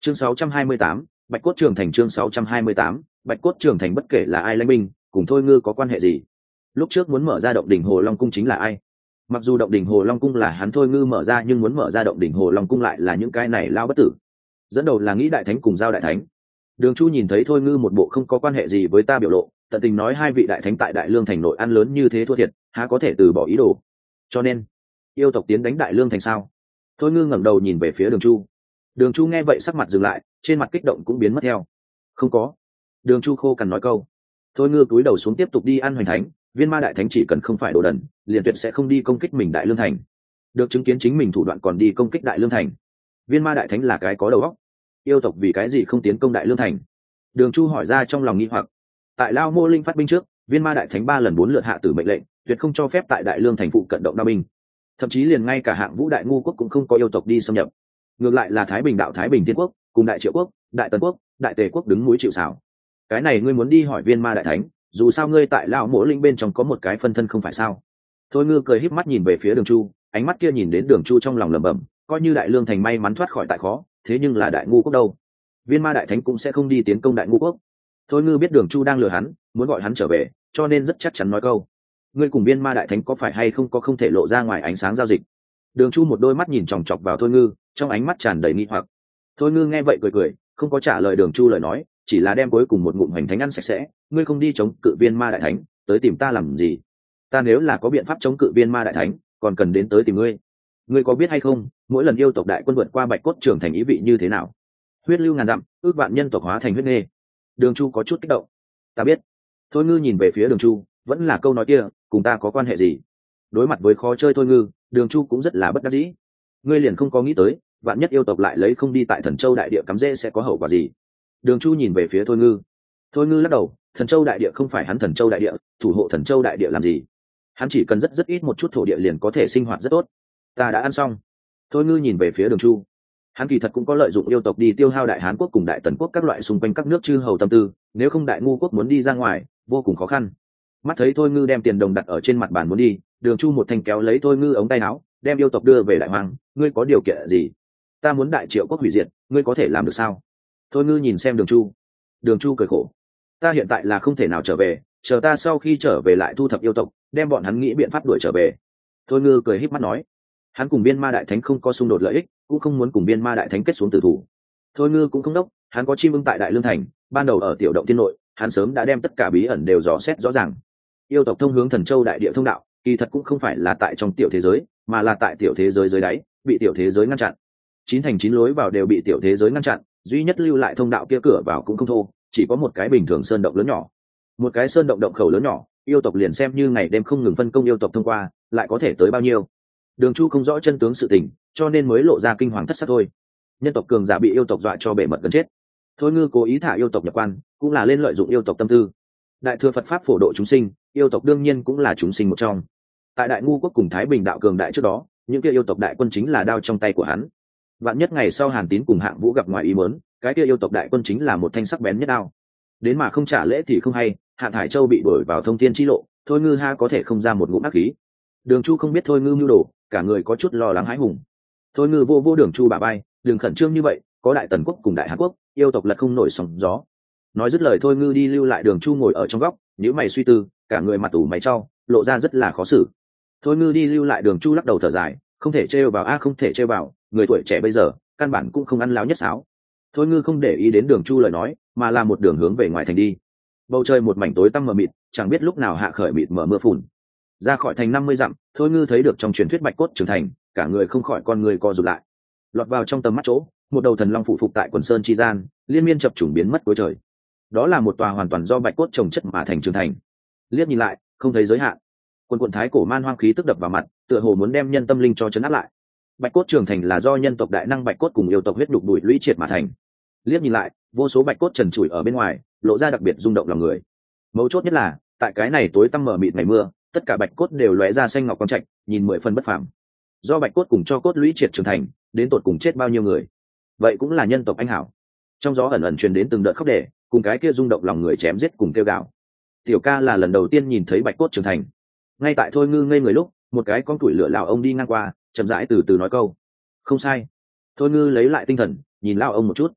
Chương 628, Bạch Cốt Trường Thành. Chương 628, Bạch Cốt Trường Thành. Bất kể là ai lãnh binh, cùng Thôi Ngư có quan hệ gì? Lúc trước muốn mở ra động đỉnh Hồ Long cung chính là ai? Mặc dù động đỉnh Hồ Long cung là hắn Thôi Ngư mở ra, nhưng muốn mở ra động đỉnh Hồ Long cung lại là những cái này lao bất tử. Dẫn đầu là Nghĩ Đại Thánh cùng Giao Đại Thánh. Đường Chu nhìn thấy Thôi Ngư một bộ không có quan hệ gì với ta biểu lộ, tận tình nói hai vị đại thánh tại Đại Lương thành nội ăn lớn như thế thua thiệt, há có thể từ bỏ ý đồ. Cho nên, yêu tộc tiến đánh Đại Lương thành sao? Thôi Ngư ngẩng đầu nhìn về phía Đường Chu. Đường Chu nghe vậy sắc mặt dừng lại, trên mặt kích động cũng biến mất theo. Không có. Đường Chu khô cằn nói câu. Thôi Ngư cúi đầu xuống tiếp tục đi ăn hoành thánh, Viên Ma Đại Thánh chỉ cần không phải đồ đần, liền tuyệt sẽ không đi công kích mình Đại Lương thành. Được chứng kiến chính mình thủ đoạn còn đi công kích Đại Lương thành. Viên Ma Đại Thánh là cái có đầu óc. Yêu tộc vì cái gì không tiến công Đại Lương thành? Đường Chu hỏi ra trong lòng nghi hoặc. Tại Lao Mô Linh phát binh trước, Viên Ma Đại Thánh 3 lần 4 lượt hạ tử mệnh lệnh, tuyệt không cho phép tại Đại Lương thành phụ cận động đao binh. Thậm chí liền ngay cả Hạng Vũ Đại Ngu quốc cũng không có yêu tộc đi xâm nhập. Ngược lại là Thái Bình đạo Thái Bình Thiên quốc cùng Đại Triệu quốc, Đại Tần quốc, Đại Tề quốc đứng núi chịu sào. Cái này ngươi muốn đi hỏi Viên Ma Đại Thánh, dù sao ngươi tại Lão Mỗ Linh bên trong có một cái phân thân không phải sao? Thôi Ngư cười híp mắt nhìn về phía Đường Chu, ánh mắt kia nhìn đến Đường Chu trong lòng lẩm bẩm, coi như Đại Lương thành may mắn thoát khỏi tại khó, thế nhưng là Đại Ngu quốc đâu? Viên Ma Đại Thánh cũng sẽ không đi tiến công Đại Ngu quốc. Thôi Ngư biết Đường Chu đang lừa hắn, muốn gọi hắn trở về, cho nên rất chắc chắn nói câu: ngươi cùng Viên Ma Đại Thánh có phải hay không có không thể lộ ra ngoài ánh sáng giao dịch? Đường Chu một đôi mắt nhìn chòng chọc vào Thôi Ngư, trong ánh mắt tràn đầy nghi hoặc. Thôi Ngư nghe vậy cười cười, không có trả lời Đường Chu lời nói, chỉ là đem cuối cùng một ngụm hoành thánh ăn sạch sẽ. Ngươi không đi chống cự Viên Ma Đại Thánh, tới tìm ta làm gì? Ta nếu là có biện pháp chống cự Viên Ma Đại Thánh, còn cần đến tới tìm ngươi? Ngươi có biết hay không, mỗi lần yêu tộc đại quân vượt qua Bạch Cốt Trường Thành ý vị như thế nào? Huyết lưu ngàn dặm, ước vạn nhân tộc hóa thành huyết nghê. Đường Chu có chút kích động. Ta biết. Thôi Ngư nhìn về phía Đường Chu, vẫn là câu nói kia, cùng ta có quan hệ gì? Đối mặt với khó chơi Thôi Ngư, Đường Chu cũng rất là bất đắc dĩ. Ngươi liền không có nghĩ tới, vạn nhất yêu tộc lại lấy không đi tại Thần Châu đại địa cắm rễ sẽ có hậu quả gì? Đường Chu nhìn về phía Thôi Ngư. Thôi Ngư lắc đầu, Thần Châu đại địa không phải hắn Thần Châu đại địa, thủ hộ Thần Châu đại địa làm gì? Hắn chỉ cần rất ít một chút thổ địa liền có thể sinh hoạt rất tốt. Ta đã ăn xong. Thôi Ngư nhìn về phía Đường Chu. Hắn kỳ thật cũng có lợi dụng yêu tộc đi tiêu hao Đại Hán quốc cùng Đại Tần quốc các loại xung quanh các nước chư hầu tâm tư, nếu không Đại Ngu quốc muốn đi ra ngoài, vô cùng khó khăn. Mắt thấy Thôi Ngư đem tiền đồng đặt ở trên mặt bàn muốn đi, Đường Chu một thanh kéo lấy Thôi Ngư ống tay áo, đem yêu tộc đưa về Đại Hoàng. Ngươi có điều kiện gì? Ta muốn Đại Triệu quốc hủy diệt, ngươi có thể làm được sao? Thôi Ngư nhìn xem Đường Chu. Đường Chu cười khổ. Ta hiện tại là không thể nào trở về, chờ ta sau khi trở về lại thu thập yêu tộc, đem bọn hắn nghĩ biện pháp đuổi trở về. Thôi Ngư cười híp mắt nói. Hắn cùng Viên Ma Đại Thánh không có xung đột lợi ích, cũng không muốn cùng Viên Ma Đại Thánh kết xuống tử thủ. Thôi Ngư cũng không đốc, hắn có chim ưng tại Đại Lương thành, ban đầu ở tiểu động tiên nội, hắn sớm đã đem tất cả bí ẩn đều dò xét rõ ràng. Yêu tộc thông hướng Thần Châu đại địa thông đạo, kỳ thật cũng không phải là tại trong tiểu thế giới, mà là tại tiểu thế giới dưới đáy, bị tiểu thế giới ngăn chặn. 9 thành 9 lối vào đều bị tiểu thế giới ngăn chặn, duy nhất lưu lại thông đạo kia cửa vào cũng không thô, chỉ có một cái bình thường sơn động lớn nhỏ. Một cái sơn động động khẩu lớn nhỏ, yêu tộc liền xem như ngày đêm không ngừng phân công yêu tộc thông qua, lại có thể tới bao nhiêu? Đường Chu không rõ chân tướng sự tình, cho nên mới lộ ra kinh hoàng thất sắc thôi. Nhân tộc cường giả bị yêu tộc dọa cho bể mật gần chết. Thôi Ngư cố ý thả yêu tộc nhập quan, cũng là lên lợi dụng yêu tộc tâm tư. Đại thừa Phật pháp phổ độ chúng sinh, yêu tộc đương nhiên cũng là chúng sinh một trong. Tại Đại Ngu quốc cùng Thái Bình đạo cường đại trước đó, những kia yêu tộc đại quân chính là đao trong tay của hắn. Vạn nhất ngày sau Hàn Tín cùng Hạng Vũ gặp ngoài ý muốn, cái kia yêu tộc đại quân chính là một thanh sắc bén nhất đao. Đến mà không trả lễ thì không hay, Hạn Hải Châu bị đuổi vào thông thiên chi lộ, Thôi Ngư ha có thể không ra một ngụm ác khí. Đường Chu không biết Thôi Ngư mưu đồ, cả người có chút lo lắng hãi hùng. Thôi Ngư vô Đường Chu bả bay, đừng khẩn trương như vậy, có Đại Tần quốc cùng Đại Hán quốc, yêu tộc lật không nổi sóng gió. Nói dứt lời Thôi Ngư đi lưu lại Đường Chu ngồi ở trong góc, nhíu mày suy tư, cả người mặt ủ mày trao, lộ ra rất là khó xử. Thôi Ngư đi lưu lại Đường Chu lắc đầu thở dài, không thể trêu vào không thể trêu vào, người tuổi trẻ bây giờ, căn bản cũng không ăn láo nhất sáo. Thôi Ngư không để ý đến Đường Chu lời nói, mà là một đường hướng về ngoài thành đi. Bầu trời một mảnh tối tăm mờ mịt, chẳng biết lúc nào hạ khởi mịt mờ mưa phùn. Ra khỏi thành 50 dặm, Thôi Ngư thấy được trong truyền thuyết Bạch Cốt Trường Thành, cả người không khỏi con người co rụt lại. Lọt vào trong tầm mắt chỗ, một đầu thần long phụ phục tại quần sơn chi gian, liên miên chập trùng biến mất cuối trời. Đó là một tòa hoàn toàn do bạch cốt trồng chất mà thành trường thành. Liếc nhìn lại, không thấy giới hạn. Quần thái cổ man hoang khí tức đập vào mặt, tựa hồ muốn đem nhân tâm linh cho chấn áp lại. Bạch Cốt Trường Thành là do nhân tộc đại năng bạch cốt cùng yêu tộc huyết đục đùi lũy triệt mà thành. Liếc nhìn lại, vô số bạch cốt trần trụi ở bên ngoài, lộ ra đặc biệt rung động lòng người. Mấu chốt nhất là, tại cái này tối tăm mờ mịt ngày mưa, tất cả bạch cốt đều lóe ra xanh ngọc quang trạch, nhìn 10 phần bất phàm. Do bạch cốt cùng cho cốt lũy triệt trưởng thành, đến tột cùng chết bao nhiêu người? Vậy cũng là nhân tộc anh hảo. Trong gió ẩn ẩn truyền đến từng đợt khóc đẻ, cùng cái kia rung động lòng người chém giết cùng kêu gào. Tiểu ca là lần đầu tiên nhìn thấy bạch cốt trưởng thành. Ngay tại Thôi Ngư ngây người lúc, một cái con tuổi lửa lão ông đi ngang qua, chậm rãi từ từ nói câu: "Không sai." Thôi Ngư lấy lại tinh thần, nhìn lão ông một chút.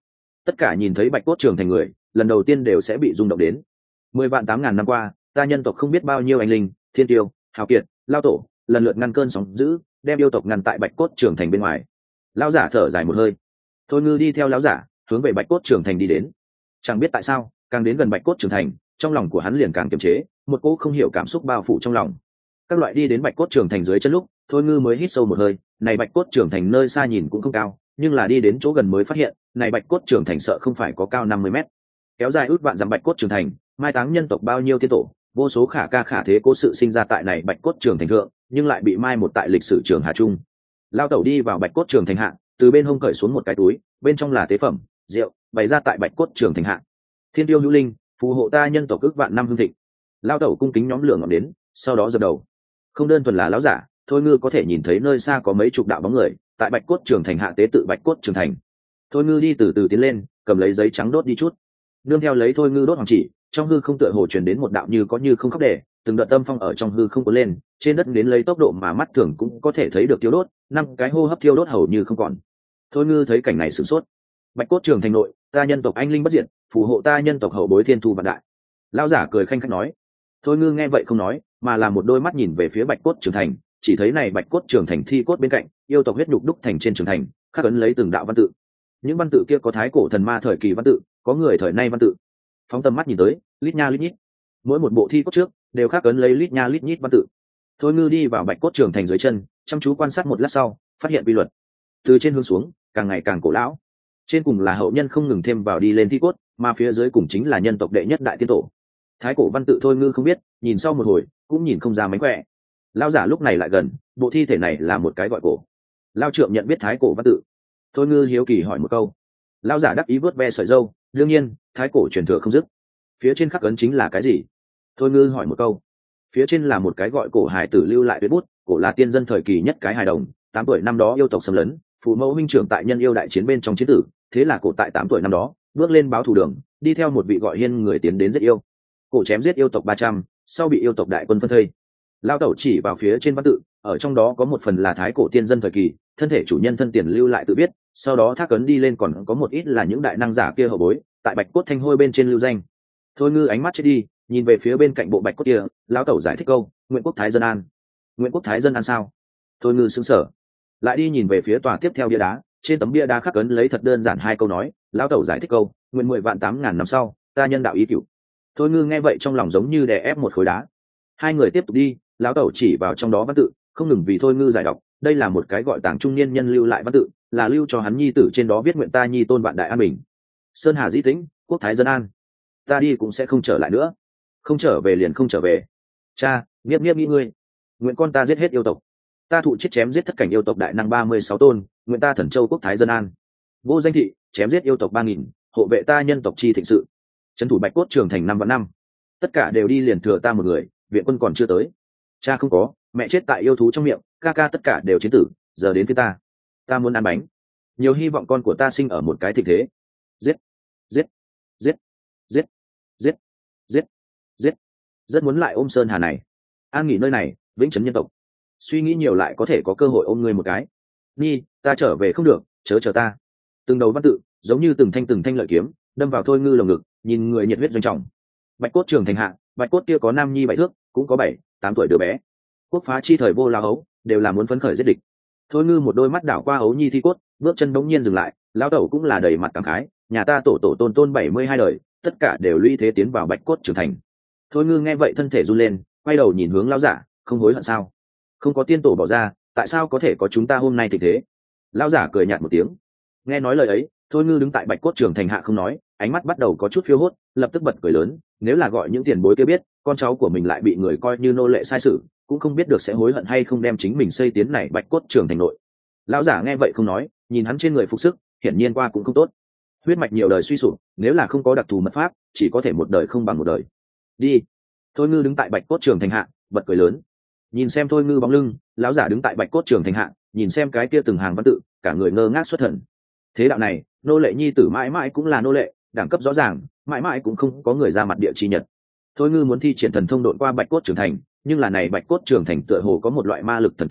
tất cả nhìn thấy bạch cốt trường thành người lần đầu tiên đều sẽ bị rung động đến. 10 vạn 8 ngàn năm qua, ta nhân tộc không biết bao nhiêu anh linh, thiên tiêu, hào kiệt, lao tổ lần lượt ngăn cơn sóng dữ, đem yêu tộc ngăn tại bạch cốt trường thành bên ngoài. Lão giả thở dài một hơi. Thôi ngư đi theo lão giả hướng về bạch cốt trường thành đi đến. Chẳng biết tại sao, càng đến gần bạch cốt trường thành, trong lòng của hắn liền càng kiềm chế, một cỗ không hiểu cảm xúc bao phủ trong lòng. Các loại đi đến bạch cốt trường thành dưới chân lúc, thôi ngư mới hít sâu một hơi. Này bạch cốt trường thành nơi xa nhìn cũng không cao, nhưng là đi đến chỗ gần mới phát hiện, này bạch cốt trường thành sợ không phải có cao 50 mét. Kéo dài ước vạn dặm bạch cốt trường thành, mai táng nhân tộc bao nhiêu tiên tổ, vô số khả ca khả thế cố sự sinh ra tại này bạch cốt trường thành thượng, nhưng lại bị mai một tại lịch sử trường Hà Trung. Lao tẩu đi vào bạch cốt trường thành hạ, từ bên hông cởi xuống một cái túi, bên trong là tế phẩm, rượu, bày ra tại bạch cốt trường thành hạ. Thiên tiêu hữu linh, phù hộ ta nhân tộc ước vạn năm hương thịnh. Lao tẩu cung kính nhóm lửa ngọn đến, sau đó dập đầu. Không đơn thuần là lão giả, thôi ngư có thể nhìn thấy nơi xa có mấy chục đạo bóng người tại bạch cốt trường thành hạ tế tự bạch cốt trường thành. Thôi ngư đi từ từ tiến lên, cầm lấy giấy trắng đốt đi chút, nương theo lấy thôi ngư đốt hoàng chỉ, trong hư không tựa hồ truyền đến một đạo như có như không khóc đề, từng đợt tâm phong ở trong hư không có lên, trên đất đến lấy tốc độ mà mắt thường cũng có thể thấy được thiêu đốt, 5 cái hô hấp thiêu đốt hầu như không còn. Thôi ngư thấy cảnh này sửng sốt. Bạch cốt trường thành nội, ta nhân tộc anh linh bất diệt, phù hộ ta nhân tộc hậu bối thiên thu vạn đại. Lão giả cười khanh khách nói. Thôi ngư nghe vậy không nói, mà là một đôi mắt nhìn về phía bạch cốt trường thành, chỉ thấy này bạch cốt trường thành thi cốt bên cạnh, yêu tộc huyết nhục đúc thành trên trường thành, khắc ấn lấy từng đạo văn tự. Những văn tự kia có thái cổ thần ma thời kỳ văn tự, có người thời nay văn tự. Phóng tầm mắt nhìn tới, lít nha lít nhít, mỗi một bộ thi cốt trước đều khắc ấn lấy lít nha lít nhít văn tự. Thôi ngư đi vào bạch cốt trường thành dưới chân, chăm chú quan sát một lát sau, phát hiện quy luật. Từ trên hướng xuống, càng ngày càng cổ lão. Trên cùng là hậu nhân không ngừng thêm vào đi lên thi cốt, mà phía dưới cùng chính là nhân tộc đệ nhất đại tiên tổ. Thái cổ văn tự thôi ngư không biết, nhìn sau một hồi cũng nhìn không ra mánh khỏe. Lao giả lúc này lại gần, bộ thi thể này là một cái gọi cổ. Lao trượng nhận biết thái cổ văn tự. Thôi ngư hiếu kỳ hỏi một câu. Lao giả đắc ý vớt ve sợi dâu, đương nhiên thái cổ truyền thừa không dứt. Phía trên khắc ấn chính là cái gì? Thôi ngư hỏi một câu. Phía trên là một cái gọi cổ hài tử lưu lại tuyệt bút, cổ là tiên dân thời kỳ nhất cái hài đồng, 8 tuổi năm đó yêu tộc xâm lấn, phụ mẫu huynh trưởng tại nhân yêu đại chiến bên trong chiến tử, thế là cổ tại 8 tuổi năm đó bước lên báo thù đường, đi theo một vị gọi hiên người tiến đến giết yêu. Cổ chém giết yêu tộc 300, sau bị yêu tộc đại quân phân thây. Lao tẩu chỉ vào phía trên văn tự, ở trong đó có một phần là thái cổ tiên dân thời kỳ, thân thể chủ nhân thân tiền lưu lại tự biết, sau đó thác ấn đi lên còn có một ít là những đại năng giả kia hậu bối, tại bạch cốt thanh hôi bên trên lưu danh. Thôi ngư ánh mắt chết đi, nhìn về phía bên cạnh bộ bạch cốt kia, lão tẩu giải thích câu, nguyện quốc thái dân an. Nguyện quốc thái dân an sao? Thôi ngư sững sờ, lại đi nhìn về phía tòa tiếp theo bia đá, trên tấm bia đá khắc ấn lấy thật đơn giản 2 câu nói, lão tẩu giải thích câu, nguyện 10 vạn 8 ngàn năm sau, ta nhân đạo ý cửu. Thôi ngư nghe vậy trong lòng giống như đè ép một khối đá. Hai người tiếp tục đi, lão tẩu chỉ vào trong đó văn tự, không ngừng vì thôi ngư giải đọc, đây là một cái gọi tàng trung niên nhân lưu lại văn tự, là lưu cho hắn nhi tử, trên đó viết nguyện ta nhi tôn vạn đại an bình, sơn hà dĩ tĩnh, quốc thái dân an. Ta đi cũng sẽ không trở lại nữa, không trở về liền không trở về. Cha, nghiếp nghĩ ngươi, nguyện con ta giết hết yêu tộc, ta thụ chết chém giết thất cảnh yêu tộc đại năng 36 tôn, nguyện ta thần châu quốc thái dân an. Vô danh thị, chém giết yêu tộc 3000, hộ vệ ta nhân tộc chi thịnh sự. Trấn thủ bạch cốt trường thành 5 vạn năm, tất cả đều đi liền thừa ta một người, viện quân còn chưa tới. Cha không có, mẹ chết tại yêu thú trong miệng, ca ca tất cả đều chiến tử, giờ đến phía ta muốn ăn bánh, nhiều hy vọng con của ta sinh ở một cái thịnh thế. Giết giết giết giết giết giết giết, rất muốn lại ôm sơn hà này, an nghỉ nơi này, vĩnh trấn nhân tộc. Suy nghĩ nhiều lại có thể có cơ hội ôm ngươi một cái. Nhi, ta trở về không được, chớ chờ ta. Từng đầu văn tự giống như từng thanh lợi kiếm đâm vào thôi ngư lồng ngực, nhìn người nhiệt huyết doanh trọng. Bạch cốt trường thành hạ, bạch cốt kia có nam nhi 7 thước, cũng có 7-8 tuổi đứa bé. Quốc phá chi thời vô la hấu, đều là muốn phấn khởi giết địch. Thôi ngư một đôi mắt đảo qua hấu nhi thi cốt, bước chân đống nhiên dừng lại, lão tẩu cũng là đầy mặt cảm khái, nhà ta tổ tôn 72 đời, tất cả đều lũy thế tiến vào bạch cốt trường thành. Thôi ngư nghe vậy thân thể run lên, quay đầu nhìn hướng lão giả, không hối hận sao? Không có tiên tổ bỏ ra, tại sao có thể có chúng ta hôm nay thịnh thế? Lão giả cười nhạt một tiếng. Nghe nói lời ấy, thôi ngư đứng tại bạch cốt trường thành hạ không nói, ánh mắt bắt đầu có chút phiêu hốt, lập tức bật cười lớn, nếu là gọi những tiền bối kia biết con cháu của mình lại bị người coi như nô lệ sai sử, cũng không biết được sẽ hối hận hay không đem chính mình xây tiến này bạch cốt trường thành nội. Lão giả nghe vậy không nói, nhìn hắn trên người phục sức, hiển nhiên qua cũng không tốt, huyết mạch nhiều đời suy sụp, nếu là không có đặc thù mật pháp, chỉ có thể một đời không bằng một đời. Đi. Thôi ngư đứng tại bạch cốt trường thành hạ, bật cười lớn. Nhìn xem thôi ngư bóng lưng, lão giả đứng tại bạch cốt trường thành hạ, nhìn xem cái kia từng hàng văn tự, cả người ngơ ngác xuất thần. Thế đạo này, nô lệ nhi tử mãi mãi cũng là nô lệ, đẳng cấp rõ ràng, mãi mãi cũng không có người ra mặt địa chi nhật. Thôi ngư muốn thi triển thần thông độn qua bạch cốt trường thành, nhưng là này bạch cốt trường thành tựa hồ có một loại ma lực thần kỳ,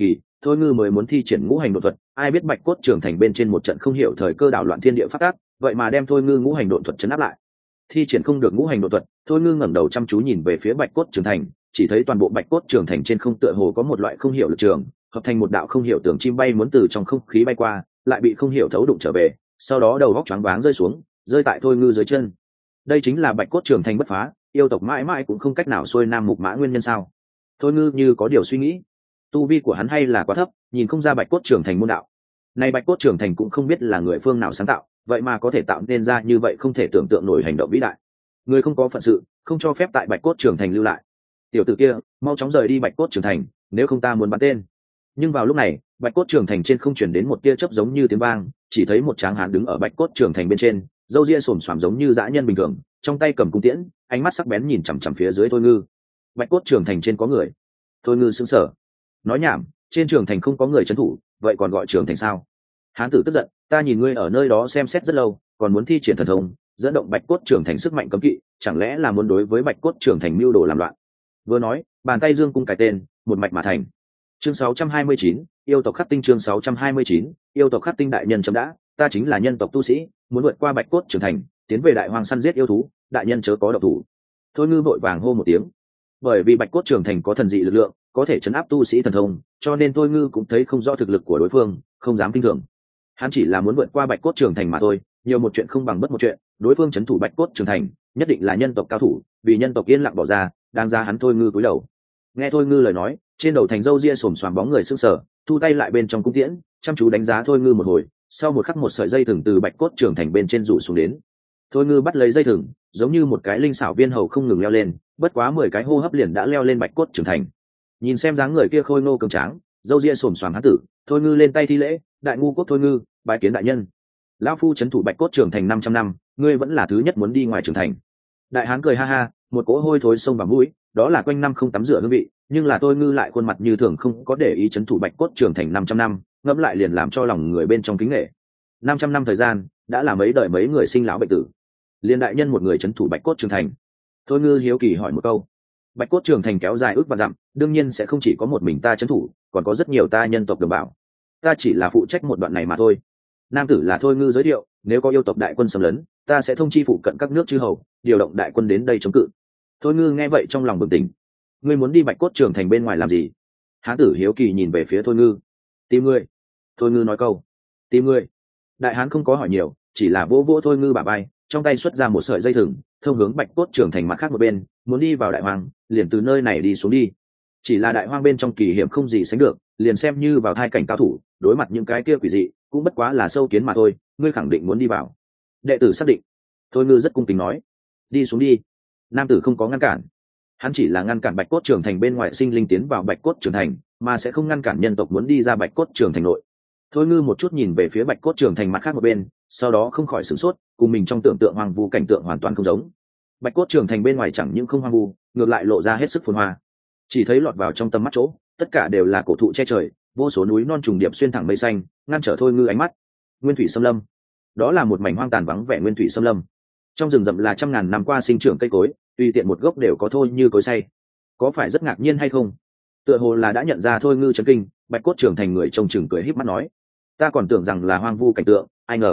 thôi ngư mới muốn thi triển ngũ hành độn thuật, ai biết bạch cốt trường thành bên trên một trận không hiểu thời cơ đảo loạn thiên địa phát tác, vậy mà đem thôi ngư ngũ hành độn thuật chấn áp lại. Thi triển không được ngũ hành độn thuật, thôi ngư ngẩng đầu chăm chú nhìn về phía bạch cốt trường thành, chỉ thấy toàn bộ bạch cốt trường thành trên không tựa hồ có một loại không hiểu lực trường, hợp thành một đạo không hiểu tường chim bay muốn từ trong không khí bay qua, lại bị không hiểu thấu đụng trở về, sau đó đầu góc choáng váng rơi xuống, rơi tại thôi ngư dưới chân. Đây chính là bạch cốt trường thành bất phá, yêu tộc mãi mãi cũng không cách nào xuôi nam mục mã nguyên nhân sao? Thôi ngư như có điều suy nghĩ, tu vi của hắn hay là quá thấp, nhìn không ra bạch cốt trường thành môn đạo. Này bạch cốt trường thành cũng không biết là người phương nào sáng tạo, vậy mà có thể tạo nên ra như vậy không thể tưởng tượng nổi hành động vĩ đại. Người không có phận sự, không cho phép tại bạch cốt trường thành lưu lại. Tiểu tử kia, mau chóng rời đi bạch cốt trường thành, nếu không ta muốn bắn tên. Nhưng vào lúc này, bạch cốt trường thành trên không chuyển đến một tia chớp giống như tiếng vang, chỉ thấy một tráng hán đứng ở bạch cốt trường thành bên trên, râu ria xồm xoàm giống như dã nhân bình thường, trong tay cầm cung tiễn, ánh mắt sắc bén nhìn chằm chằm phía dưới thôi ngư. Bạch cốt trường thành trên có người. Thôi ngư sững sờ. Nói nhảm, trên trường thành không có người trấn thủ, vậy còn gọi trường thành sao? Hán tử tức giận, ta nhìn ngươi ở nơi đó xem xét rất lâu, còn muốn thi triển thần thông, dẫn động bạch cốt trường thành sức mạnh cấm kỵ, chẳng lẽ là muốn đối với bạch cốt trường thành mưu đồ làm loạn? Vừa nói, bàn tay dương cung cái tên, một mạch mà thành. Chương 629, yêu tộc khắc tinh. Chương 629, yêu tộc khắc tinh. Đại nhân chấm đã, ta chính là nhân tộc tu sĩ, muốn vượt qua bạch cốt trường thành, tiến về đại hoang săn giết yêu thú, đại nhân chớ có động thủ. Thôi ngư vội vàng hô một tiếng. Bởi vì bạch cốt trường thành có thần dị lực lượng, có thể chấn áp tu sĩ thần thông, cho nên thôi ngư cũng thấy không rõ thực lực của đối phương, không dám kinh thường. Hắn chỉ là muốn vượt qua bạch cốt trường thành mà thôi, nhiều một chuyện không bằng bất một chuyện, đối phương chấn thủ bạch cốt trường thành, nhất định là nhân tộc cao thủ, vì nhân tộc yên lặng bỏ ra, đang ra hắn thôi ngư cúi đầu. Nghe thôi ngư lời nói, trên đầu thành râu ria xồm xoàm bóng người sững sờ, thu tay lại bên trong cung tiễn, chăm chú đánh giá thôi ngư một hồi, sau một khắc một sợi dây thừng từ bạch cốt trường thành bên trên rủ xuống đến. Thôi ngư bắt lấy dây thừng, giống như một cái linh xảo viên hầu không ngừng leo lên, bất quá 10 cái hô hấp liền đã leo lên bạch cốt trường thành. Nhìn xem dáng người kia khôi ngô cường tráng, râu ria xồm xoàm hán tử, thôi ngư lên tay thi lễ, đại ngu quốc thôi ngư, bái kiến đại nhân. Lão phu trấn thủ bạch cốt trường thành 500 năm, ngươi vẫn là thứ nhất muốn đi ngoài trường thành. Đại hán cười ha ha, một cỗ hôi thối xông vào mũi, đó là quanh năm không tắm rửa hương vị, nhưng là tôi ngư lại khuôn mặt như thường không có để ý trấn thủ bạch cốt trường thành 500 năm, ngẫm lại liền làm cho lòng người bên trong kính nể. 500 năm thời gian, đã là mấy đời mấy người sinh lão bệnh tử. Liên đại nhân một người trấn thủ bạch cốt trường thành. Thôi ngư hiếu kỳ hỏi một câu. Bạch cốt trường thành kéo dài ước vạn dặm, đương nhiên sẽ không chỉ có một mình ta trấn thủ, còn có rất nhiều ta nhân tộc đồng bào. Ta chỉ là phụ trách một đoạn này mà thôi. Nam tử là thôi ngư giới thiệu, nếu có yêu tộc đại quân xâm lấn, ta sẽ thông chi phụ cận các nước chư hầu, điều động đại quân đến đây chống cự. Thôi ngư nghe vậy trong lòng bừng tỉnh. Ngươi muốn đi bạch cốt trường thành bên ngoài làm gì? Hán tử hiếu kỳ nhìn về phía thôi ngư. Tìm ngươi. Thôi ngư nói câu. Tìm ngươi. Đại hán không có hỏi nhiều, chỉ là vỗ vỗ thôi ngư bả vai, trong tay xuất ra một sợi dây thừng, thông hướng bạch cốt trường thành mặt khác một bên, muốn đi vào đại hoang, liền từ nơi này đi xuống đi. Chỉ là đại hoang bên trong kỳ hiểm không gì sánh được, liền xem như vào hai cảnh cao thủ, đối mặt những cái kia quỷ dị, cũng bất quá là sâu kiến mà thôi. Ngươi khẳng định muốn đi vào? Đệ tử xác định. Thôi ngư rất cung kính nói. Đi xuống đi. Nam tử không có ngăn cản, hắn chỉ là ngăn cản bạch cốt trường thành bên ngoài sinh linh tiến vào bạch cốt trường thành, mà sẽ không ngăn cản nhân tộc muốn đi ra bạch cốt trường thành nội. Thôi ngư một chút nhìn về phía bạch cốt trường thành mặt khác một bên, sau đó không khỏi sửng sốt, cùng mình trong tưởng tượng hoang vu cảnh tượng hoàn toàn không giống. Bạch cốt trường thành bên ngoài chẳng những không hoang vu, ngược lại lộ ra hết sức phồn hoa. Chỉ thấy lọt vào trong tầm mắt chỗ, tất cả đều là cổ thụ che trời, vô số núi non trùng điệp xuyên thẳng mây xanh, ngăn trở thôi ngư ánh mắt. Nguyên thủy xâm lâm. Đó là một mảnh hoang tàn vắng vẻ nguyên thủy xâm lâm. Trong rừng rậm là trăm ngàn năm qua sinh trưởng cây cối, tùy tiện một gốc đều có thôi như cối xay. Có phải rất ngạc nhiên hay không? Tựa hồ là đã nhận ra thôi ngư chấn kinh, bạch cốt trường thành người trông chừng cười híp mắt nói. Ta còn tưởng rằng là hoang vu cảnh tượng,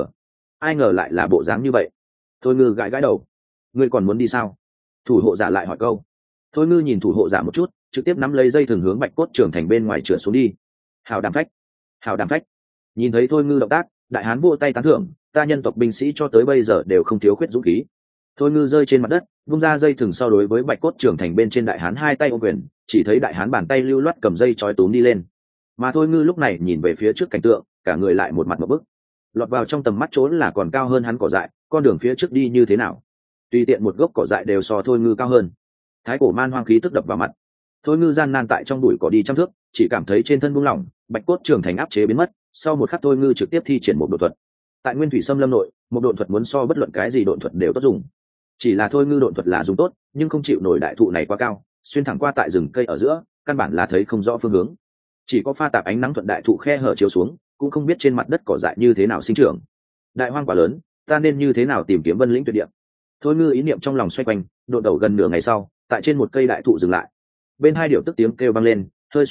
ai ngờ lại là bộ dáng như vậy. Thôi ngư gãi gãi đầu. Ngươi còn muốn đi sao? Thủ hộ giả lại hỏi câu. Thôi ngư nhìn thủ hộ giả một chút, trực tiếp nắm lấy dây thừng hướng bạch cốt trường thành bên ngoài trượt xuống đi. Hào đàm phách, hào đàm phách. Nhìn thấy thôi ngư động tác, đại hán vỗ tay tán thưởng, ta nhân tộc binh sĩ cho tới bây giờ đều không thiếu khuyết dũng khí. Thôi ngư rơi trên mặt đất, vung ra dây thừng sau đối với bạch cốt trường thành bên trên đại hán hai tay ôm quyền, chỉ thấy đại hán bàn tay lưu loát cầm dây trói túm đi lên. Mà thôi ngư lúc này nhìn về phía trước cảnh tượng, cả người lại một mặt một bức. Lọt vào trong tầm mắt trốn là còn cao hơn hắn cỏ dại, con đường phía trước đi như thế nào? Tùy tiện một gốc cỏ dại đều so thôi ngư cao hơn. Thái cổ man hoang khí tức đập vào mặt. Thôi ngư gian nan tại trong bụi cỏ đi trăm thước, chỉ cảm thấy trên thân buông lỏng, bạch cốt trường thành áp chế biến mất. Sau một khắc thôi ngư trực tiếp thi triển một độ thuật. Tại nguyên thủy xâm lâm nội, một độn thuật muốn so bất luận cái gì độn thuật đều tốt dùng. Chỉ là thôi ngư độn thuật là dùng tốt, nhưng không chịu nổi đại thụ này quá cao, xuyên thẳng qua tại rừng cây ở giữa, căn bản là thấy không rõ phương hướng. Chỉ có pha tạp ánh nắng thuận đại thụ khe hở chiếu xuống, cũng không biết trên mặt đất cỏ dại như thế nào sinh trưởng. Đại hoang quá lớn, ta nên như thế nào tìm kiếm vân lĩnh tuyệt địa? Thôi ngư ý niệm trong lòng xoay quanh, độn đầu gần nửa ngày sau, tại trên một cây đại thụ dừng lại. Bên hai điệu tức tiếng kêu vang lên, hơi suy tư,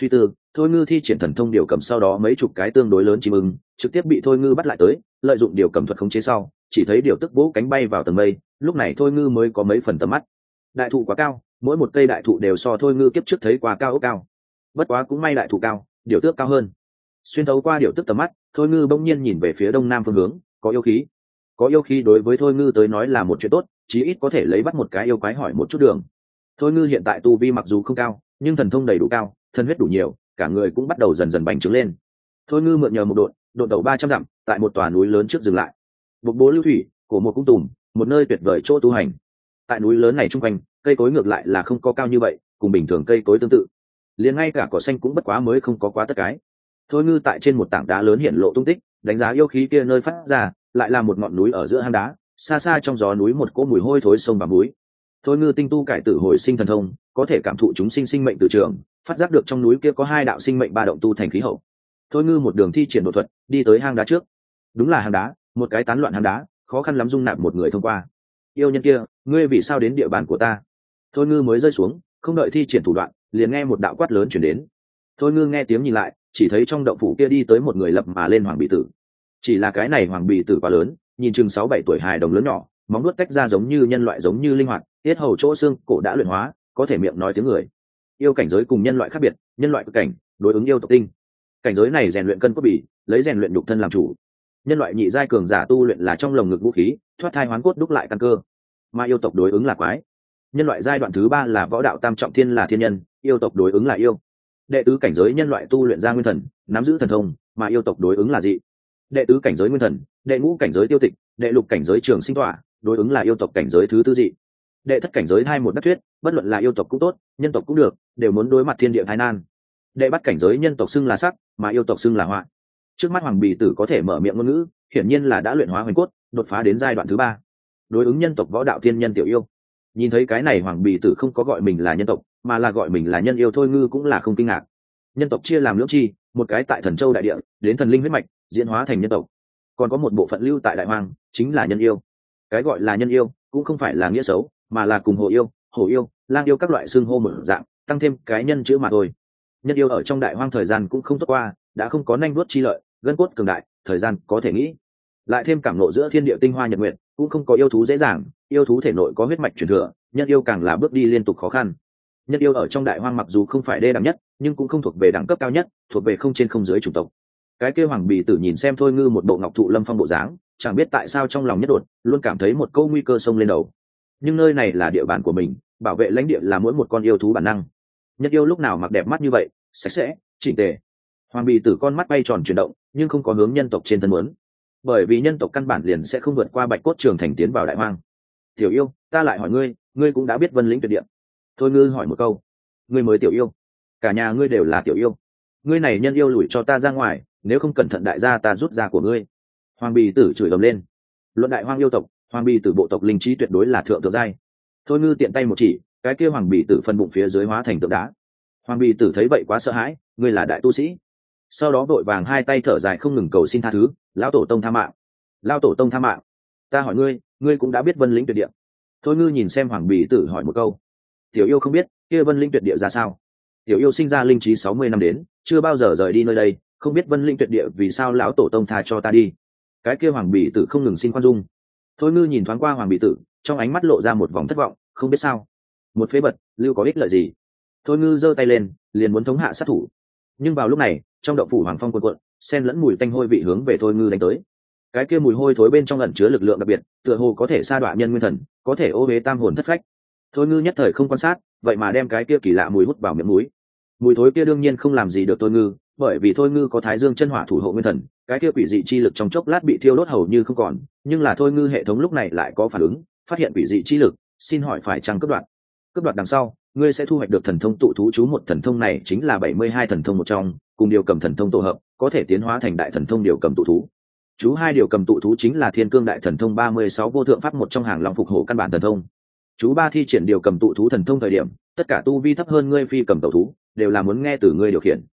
thôi ngư thi triển thần thông điều cầm sau đó mấy chục cái tương đối lớn chim ưng trực tiếp bị thôi ngư bắt lại tới, lợi dụng điều cầm thuật khống chế sau chỉ thấy điều tức vỗ cánh bay vào tầng mây. Lúc này thôi ngư mới có mấy phần tầm mắt. Đại thụ quá cao, mỗi một cây đại thụ đều so thôi ngư kiếp trước thấy quá cao ốc cao. Bất quá cũng may đại thụ cao, điều tước cao hơn. Xuyên thấu qua điều tức tầm mắt, thôi ngư bỗng nhiên nhìn về phía đông nam phương hướng, có yêu khí. Có yêu khí đối với thôi ngư tới nói là một chuyện tốt, chí ít có thể lấy bắt một cái yêu quái hỏi một chút đường. Thôi ngư hiện tại tu vi mặc dù không cao, nhưng thần thông đầy đủ cao, thần huyết đủ nhiều, cả người cũng bắt đầu dần dần bành trướng lên. Thôi ngư mượn nhờ một độn tẩu 300 dặm, tại một tòa núi lớn trước dừng lại. Bộc bố lưu thủy, cổ một cung tùm, một nơi tuyệt vời chỗ tu hành. Tại núi lớn này trung quanh, cây cối ngược lại là không có cao như vậy, cùng bình thường cây cối tương tự. Liền ngay cả cỏ xanh cũng bất quá mới không có quá tất cái. Thôi ngư tại trên một tảng đá lớn hiện lộ tung tích, đánh giá yêu khí kia nơi phát ra, lại là một ngọn núi ở giữa hang đá, xa xa trong gió núi một cỗ mùi hôi thối sông và núi. Thôi ngư tinh tu cải tử hồi sinh thần thông, có thể cảm thụ chúng sinh mệnh từ trường, phát giác được trong núi kia có hai đạo sinh mệnh ba động tu thành khí hậu. Thôi ngư một đường thi triển độ thuật, đi tới hang đá trước. Đúng là hang đá, một cái tán loạn hang đá, khó khăn lắm dung nạp một người thông qua. Yêu nhân kia, ngươi vì sao đến địa bàn của ta? Thôi ngư mới rơi xuống, không đợi thi triển thủ đoạn, liền nghe một đạo quát lớn chuyển đến. Thôi ngư nghe tiếng nhìn lại, chỉ thấy trong động phủ kia đi tới một người lập mà lên hoàng bì tử. Chỉ là cái này hoàng bì tử quá lớn, nhìn chừng 6-7 tuổi hài đồng lớn nhỏ, móng nuốt cách ra giống như nhân loại giống như linh hoạt, tiết hầu chỗ xương cổ đã luyện hóa, có thể miệng nói tiếng người. Yêu cảnh giới cùng nhân loại khác biệt, nhân loại cực cảnh đối ứng yêu tộc tinh. Cảnh giới này rèn luyện cân cốt bì, lấy rèn luyện nhục thân làm chủ. Nhân loại nhị giai cường giả tu luyện là trong lồng ngực vũ khí, thoát thai hoán cốt đúc lại căn cơ. Mà yêu tộc đối ứng là quái. Nhân loại giai đoạn thứ 3 là võ đạo tam trọng thiên là thiên nhân, yêu tộc đối ứng là yêu. Đệ tứ cảnh giới nhân loại tu luyện ra nguyên thần, nắm giữ thần thông, mà yêu tộc đối ứng là dị. Đệ tứ cảnh giới nguyên thần, đệ ngũ cảnh giới tiêu tịch, đệ lục cảnh giới trường sinh tỏa, đối ứng là yêu tộc cảnh giới thứ tư dị. Đệ thất cảnh giới hai một đắc thuyết, bất luận là yêu tộc cũng tốt, nhân tộc cũng được, đều muốn đối mặt thiên địa thái nan. Đệ bát cảnh giới nhân tộc xưng là sắc, mà yêu tộc xưng là họa. Trước mắt hoàng bì tử có thể mở miệng ngôn ngữ, hiển nhiên là đã luyện hóa hoành cốt, đột phá đến giai đoạn thứ 3. Đối ứng nhân tộc võ đạo thiên nhân tiểu yêu. Nhìn thấy cái này hoàng bì tử không có gọi mình là nhân tộc, mà là gọi mình là nhân yêu, thôi ngư cũng là không kinh ngạc. Nhân tộc chia làm lưỡng chi, một cái tại Thần Châu đại địa, đến thần linh huyết mạch, diễn hóa thành nhân tộc. Còn có một bộ phận lưu tại đại hoang, chính là nhân yêu. Cái gọi là nhân yêu, cũng không phải là nghĩa xấu, mà là cùng hổ yêu, lang yêu các loại xương hô mở dạng, tăng thêm cái nhân chữ mà thôi. Nhân yêu ở trong đại hoang thời gian cũng không tốt qua, đã không có nanh vuốt chi lợi, gân cốt cường đại, thời gian có thể nghĩ. Lại thêm cảm ngộ giữa thiên địa tinh hoa nhật nguyện, cũng không có yêu thú dễ dàng, yêu thú thể nội có huyết mạch truyền thừa, nhân yêu càng là bước đi liên tục khó khăn. Nhân yêu ở trong đại hoang mặc dù không phải đê đẳng nhất, nhưng cũng không thuộc về đẳng cấp cao nhất, thuộc về không trên không dưới chủng tộc. Cái kia hoàng bì tử nhìn xem thôi ngư một bộ ngọc thụ lâm phong bộ dáng, chẳng biết tại sao trong lòng nhất đột luôn cảm thấy một câu nguy cơ xông lên đầu. Nhưng nơi này là địa bàn của mình, bảo vệ lãnh địa là mỗi một con yêu thú bản năng. Nhân yêu lúc nào mặc đẹp mắt như vậy, sạch sẽ, chỉnh tề. Hoàng bì tử con mắt bay tròn chuyển động, nhưng không có hướng nhân tộc trên thân muốn, bởi vì nhân tộc căn bản liền sẽ không vượt qua bạch cốt trường thành tiến vào đại hoang. Tiểu yêu, ta lại hỏi ngươi, ngươi cũng đã biết Vân Lĩnh tuyệt địa. Thôi ngư hỏi một câu, ngươi mới tiểu yêu, cả nhà ngươi đều là tiểu yêu, ngươi này nhân yêu lủi cho ta ra ngoài, nếu không cẩn thận đại gia ta rút ra của ngươi. Hoàng bì tử chửi ầm lên. Luận đại hoang yêu tộc, hoàng bì tử bộ tộc linh trí tuyệt đối là thượng thượng giai. Thôi ngư tiện tay một chỉ, cái kia hoàng bì tử phân bụng phía dưới hóa thành tượng đá. Hoàng bì tử thấy vậy quá sợ hãi, ngươi là đại tu sĩ. Sau đó vội vàng hai tay thở dài không ngừng cầu xin tha thứ, lão tổ tông tha mạng, lão tổ tông tha mạng. Ta hỏi ngươi, ngươi cũng đã biết Vân Lĩnh tuyệt địa. Thôi ngư nhìn xem hoàng bì tử hỏi một câu, tiểu yêu không biết kia Vân Lĩnh tuyệt địa ra sao. Tiểu yêu sinh ra linh trí 60 năm đến, chưa bao giờ rời đi nơi đây, không biết Vân Lĩnh tuyệt địa vì sao lão tổ tông tha cho ta đi. Cái kia hoàng bì tử không ngừng xin khoan dung. Thôi ngư nhìn thoáng qua hoàng bì tử, trong ánh mắt lộ ra một vòng thất vọng, không biết sao, một phế bật lưu có ích lợi gì. Thôi ngư giơ tay lên, liền muốn thống hạ sát thủ. Nhưng vào lúc này, trong động phủ hoàng phong cuộn cuộn, xen lẫn mùi tanh hôi vị hướng về thôi ngư đánh tới. Cái kia mùi hôi thối bên trong ẩn chứa lực lượng đặc biệt, tựa hồ có thể sa đọa nhân nguyên thần, có thể ô uế tam hồn thất phách. Thôi ngư nhất thời không quan sát, vậy mà đem cái kia kỳ lạ mùi hút vào miệng mũi. Mùi thối kia đương nhiên không làm gì được thôi ngư, bởi vì thôi ngư có thái dương chân hỏa thủ hộ nguyên thần, cái kia quỷ dị chi lực trong chốc lát bị thiêu đốt hầu như không còn. Nhưng là thôi ngư hệ thống lúc này lại có phản ứng, phát hiện quỷ dị chi lực, xin hỏi phải chăng cướp đoạt. Cướp đoạt đằng sau, ngươi sẽ thu hoạch được thần thông tụ thú chú. Một thần thông này chính là 72 thần thông một trong, cùng điều cầm thần thông tổ hợp, có thể tiến hóa thành đại thần thông điều cầm tụ thú. Chú hai điều cầm tụ thú chính là thiên cương đại thần thông 36 vô thượng pháp một trong hàng long phục hổ căn bản thần thông. Chú ba thi triển điều cầm tụ thú thần thông thời điểm, tất cả tu vi thấp hơn ngươi phi cầm tẩu thú đều là muốn nghe từ ngươi điều khiển.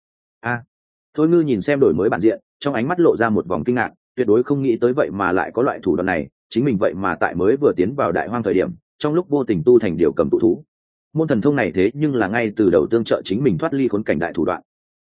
Thôi ngư nhìn xem đổi mới bản diện, trong ánh mắt lộ ra một vòng kinh ngạc, tuyệt đối không nghĩ tới vậy mà lại có loại thủ đoạn này, chính mình vậy mà tại mới vừa tiến vào đại hoang thời điểm, trong lúc vô tình tu thành điều cầm tụ thú. Môn thần thông này thế nhưng là ngay từ đầu tương trợ chính mình thoát ly khốn cảnh đại thủ đoạn.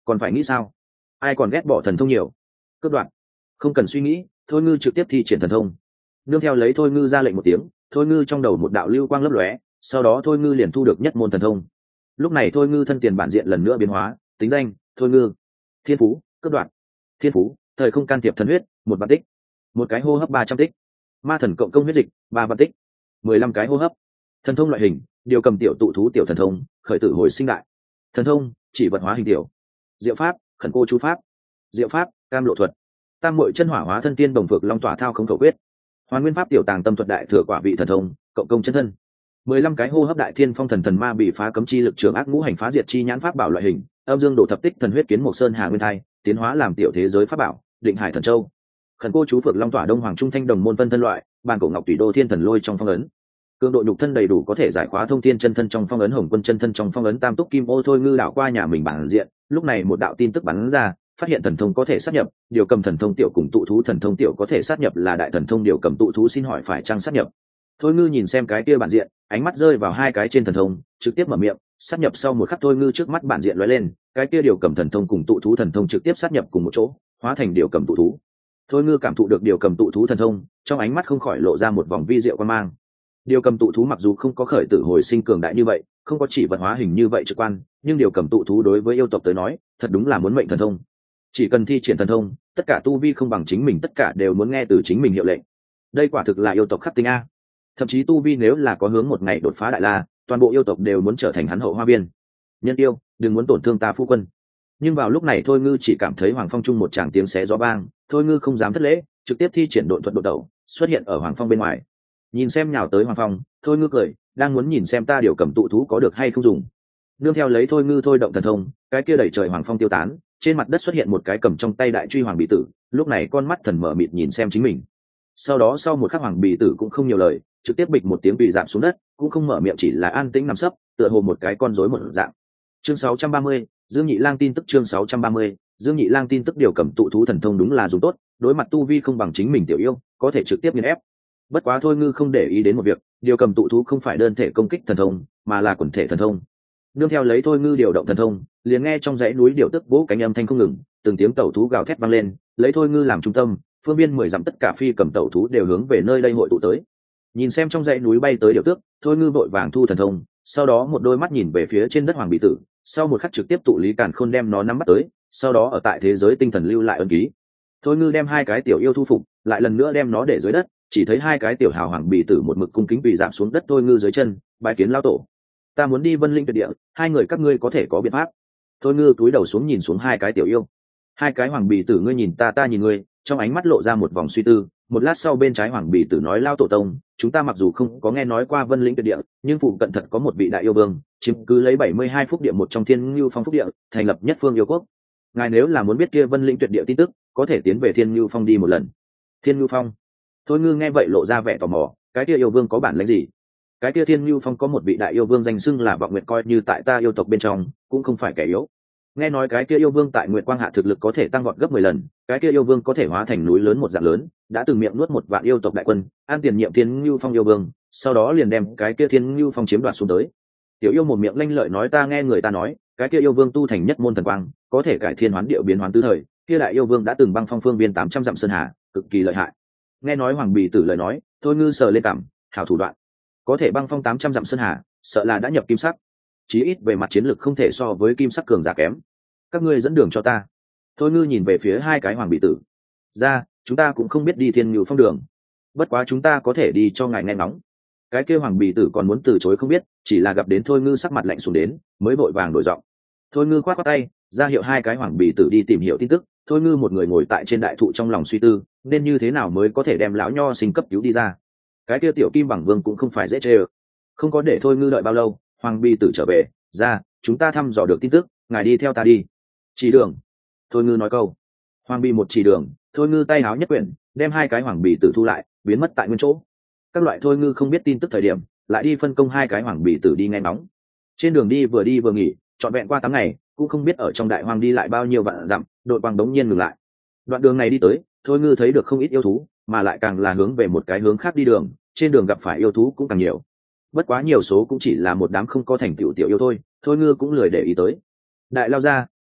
còn phải nghĩ sao? Ai còn ghét bỏ thần thông nhiều? Cướp đoạn. Không cần suy nghĩ, thôi ngư trực tiếp thi triển thần thông. Nương theo lấy thôi ngư ra lệnh một tiếng, thôi ngư trong đầu một đạo lưu quang lấp lóe, sau đó thôi ngư liền thu được nhất môn thần thông. Lúc này thôi ngư thân tiền bản diện lần nữa biến hóa, tính danh thôi ngư. Thiên phú cướp đoạn. Thiên phú thời không can thiệp thần huyết, 1 vạn tích. Một cái hô hấp 300 tích. Ma thần cộng công huyết dịch 3 vạn tích. 15 cái hô hấp. Thần thông loại hình điều cầm tiểu tụ thú tiểu thần thông, khởi tử hồi sinh đại. Thần thông chỉ vật hóa hình tiểu. Diệu pháp khẩn cô chú pháp. Diệu pháp cam lộ thuật. Tam muội chân hỏa hóa thân tiên đồng vực long tỏa thao không khẩu quyết. Hoàn nguyên pháp tiểu tàng tâm thuật đại thừa quả vị thần thông, cộng công chân thân. 15 cái hô hấp đại thiên phong thần thần ma bị phá cấm chi lực trường ác ngũ hành phá diệt chi nhãn pháp bảo loại hình, âm dương đổ thập tích thần huyết kiến mộc sơn hà nguyên thai, tiến hóa làm tiểu thế giới pháp bảo, định hải thần châu. Khẩn cô chú phược long tỏa đông hoàng trung thanh đồng môn phân thân loại, bàn cổ ngọc tùy đô thiên thần lôi trong phong ấn. Cường độ nhục thân đầy đủ có thể giải khóa thông thiên chân thân trong phong ấn, hồng quân chân thân trong phong ấn, tam túc kim ô thôi ngư đảo qua nhà mình bản diện, lúc này một đạo tin tức bắn ra, phát hiện thần thông có thể sát nhập, điều cầm thần thông tiểu cùng tụ thú thần thông tiểu có thể sát nhập là đại thần thông điều cầm tụ thú, xin hỏi phải chăng sát nhập? Thôi ngư nhìn xem cái kia bản diện, ánh mắt rơi vào hai cái trên thần thông, trực tiếp mở miệng sát nhập. Sau một khắc thôi ngư trước mắt bản diện lóe lên, cái kia điều cầm thần thông cùng tụ thú thần thông trực tiếp sát nhập cùng một chỗ, hóa thành điều cầm tụ thú. Thôi ngư cảm thụ được điều cầm tụ thú thần thông, trong ánh mắt không khỏi lộ ra một vòng vi diệu quan mang. Điều cầm tụ thú mặc dù không có khởi tử hồi sinh cường đại như vậy, không có chỉ vật hóa hình như vậy trực quan, nhưng điều cầm tụ thú đối với yêu tộc tới nói thật đúng là muốn mệnh thần thông. Chỉ cần thi triển thần thông, tất cả tu vi không bằng chính mình, tất cả đều muốn nghe từ chính mình hiệu lệnh. Đây quả thực là yêu tộc khắc tinh a. Thậm chí tu vi nếu là có hướng một ngày đột phá đại la, toàn bộ yêu tộc đều muốn trở thành hắn hậu hoa viên. Nhân yêu, đừng muốn tổn thương ta phu quân. Nhưng vào lúc này thôi ngư chỉ cảm thấy hoàng phong trung một tràng tiếng xé gió vang, thôi ngư không dám thất lễ, trực tiếp thi triển độn thuật độn tẩu, xuất hiện ở hoàng phong bên ngoài. Nhìn xem nhào tới hoàng phong, thôi ngư cười, đang muốn nhìn xem ta điều cầm tụ thú có được hay không dùng. Nương theo lấy thôi ngư thôi động thần thông, cái kia đẩy trời hoàng phong tiêu tán, trên mặt đất xuất hiện một cái cầm trong tay đại truy hoàng bì tử, lúc này con mắt thần mở mịt nhìn xem chính mình. Sau đó sau một khắc hoàng bì tử cũng không nhiều lời, trực tiếp bịch một tiếng bị giảm xuống đất, cũng không mở miệng, chỉ là an tĩnh nằm sấp, tựa hồ một cái con rối một dạng. Chương 630, Dương Nhị Lang tin tức. Chương 630, Dương Nhị Lang tin tức. Điều cầm tụ thú thần thông đúng là dùng tốt, đối mặt tu vi không bằng chính mình tiểu yêu, có thể trực tiếp nghiền ép. Bất quá thôi ngư không để ý đến một việc, điều cầm tụ thú không phải đơn thể công kích thần thông, mà là quần thể thần thông. Nương theo lấy thôi ngư điều động thần thông, liền nghe trong dãy núi điều tức vỗ cánh âm thanh không ngừng, từng tiếng tẩu thú gào thét vang lên, lấy thôi ngư làm trung tâm, phương viên 10 dặm tất cả phi cầm tẩu thú đều hướng về nơi đây hội tụ tới. Nhìn xem trong dãy núi bay tới điều tước, thôi ngư vội vàng thu thần thông, sau đó một đôi mắt nhìn về phía trên đất hoàng bị tử, sau một khắc trực tiếp tụ lý càn khôn đem nó nắm bắt tới, sau đó ở tại thế giới tinh thần lưu lại ấn ký. Thôi ngư đem hai cái tiểu yêu thu phục, lại lần nữa đem nó để dưới đất, chỉ thấy hai cái tiểu hào hoàng bị tử một mực cung kính bị giảm xuống đất thôi ngư dưới chân, bái kiến lão tổ. Ta muốn đi Vân Linh Tuyệt Địa, hai người các ngươi có thể có biện pháp? Thôi ngư cúi đầu xuống nhìn xuống hai cái tiểu yêu. Hai cái hoàng bì tử ngươi nhìn ta, ta nhìn ngươi, trong ánh mắt lộ ra một vòng suy tư. Một lát sau bên trái hoàng bì tử nói, lao tổ tông, chúng ta mặc dù không có nghe nói qua Vân Linh Tuyệt Địa, nhưng phụ cận thật có một vị đại yêu vương, chiếm cứ lấy 72 phúc địa một trong Thiên Nưu Phong phúc địa, thành lập nhất phương yêu quốc. Ngài nếu là muốn biết kia Vân Linh Tuyệt Địa tin tức, có thể tiến về Thiên Nưu Phong đi một lần. Thiên Nưu Phong? Thôi ngư nghe vậy lộ ra vẻ tò mò, cái kia yêu vương có bản lĩnh gì? Cái kia Thiên Nưu Phong có một vị đại yêu vương danh xưng là Vọng Nguyệt, coi như tại ta yêu tộc bên trong cũng không phải kẻ yếu. Nghe nói cái kia yêu vương tại Nguyệt Quang Hạ thực lực có thể tăng vọt gấp 10 lần, cái kia yêu vương có thể hóa thành núi lớn một dạng lớn, đã từng miệng nuốt 1 vạn yêu tộc đại quân, an tiền nhiệm Thiên Nưu Phong yêu vương, sau đó liền đem cái kia Thiên Nưu Phong chiếm đoạt xuống tới. Tiểu yêu một miệng lanh lợi nói, ta nghe người ta nói, cái kia yêu vương tu thành nhất môn thần quang, có thể cải thiên hoán địa biến hoán tứ thời, kia đại yêu vương đã từng băng phong phương viên 800 dặm sơn hà, cực kỳ lợi hại. Nghe nói hoàng bì tử lời nói, thôi ngư sờ lên cảm, hảo thủ đoạn. Có thể băng phong 800 dặm sơn hà, sợ là đã nhập kim sắc, chí ít về mặt chiến lược không thể so với kim sắc cường giả kém. Các ngươi dẫn đường cho ta. Thôi ngư nhìn về phía hai cái hoàng bị tử. Ra, chúng ta cũng không biết đi Thiên Nưu Phong đường, bất quá chúng ta có thể đi cho ngài nghe ngóng. Cái kia hoàng bì tử còn muốn từ chối không biết, chỉ là gặp đến thôi ngư sắc mặt lạnh xuống đến, mới vội vàng đổi giọng. Thôi ngư khoát khoát tay, ra hiệu hai cái hoàng bì tử đi tìm hiểu tin tức. Thôi ngư một người ngồi tại trên đại thụ trong lòng suy tư, nên như thế nào mới có thể đem lão nho sinh cấp cứu đi ra. Cái kia tiểu kim bằng vương cũng không phải dễ chơi. Không có để thôi ngư đợi bao lâu, hoàng bì tử trở về. Ra, chúng ta thăm dò được tin tức, ngài đi theo ta đi. Chỉ đường. Thôi ngư nói câu. Hoàng bì một chỉ đường, thôi ngư tay háo nhất quyển, đem hai cái hoàng bì tử thu lại, biến mất tại nguyên chỗ. Các loại thôi ngư không biết tin tức thời điểm, lại đi phân công hai cái hoàng bì tử đi nghe ngóng. Trên đường đi vừa nghỉ, trọn vẹn qua 8 ngày, cũng không biết ở trong đại hoang đi lại bao nhiêu vạn dặm, đội quang đống nhiên ngừng lại. Đoạn đường này đi tới, thôi ngư thấy được không ít yêu thú, mà lại càng là hướng về một cái hướng khác đi đường, trên đường gặp phải yêu thú cũng càng nhiều. Bất quá nhiều số cũng chỉ là một đám không có thành tựu tiểu yêu thôi, thôi ngư cũng lười để ý tới. Đại lao ra,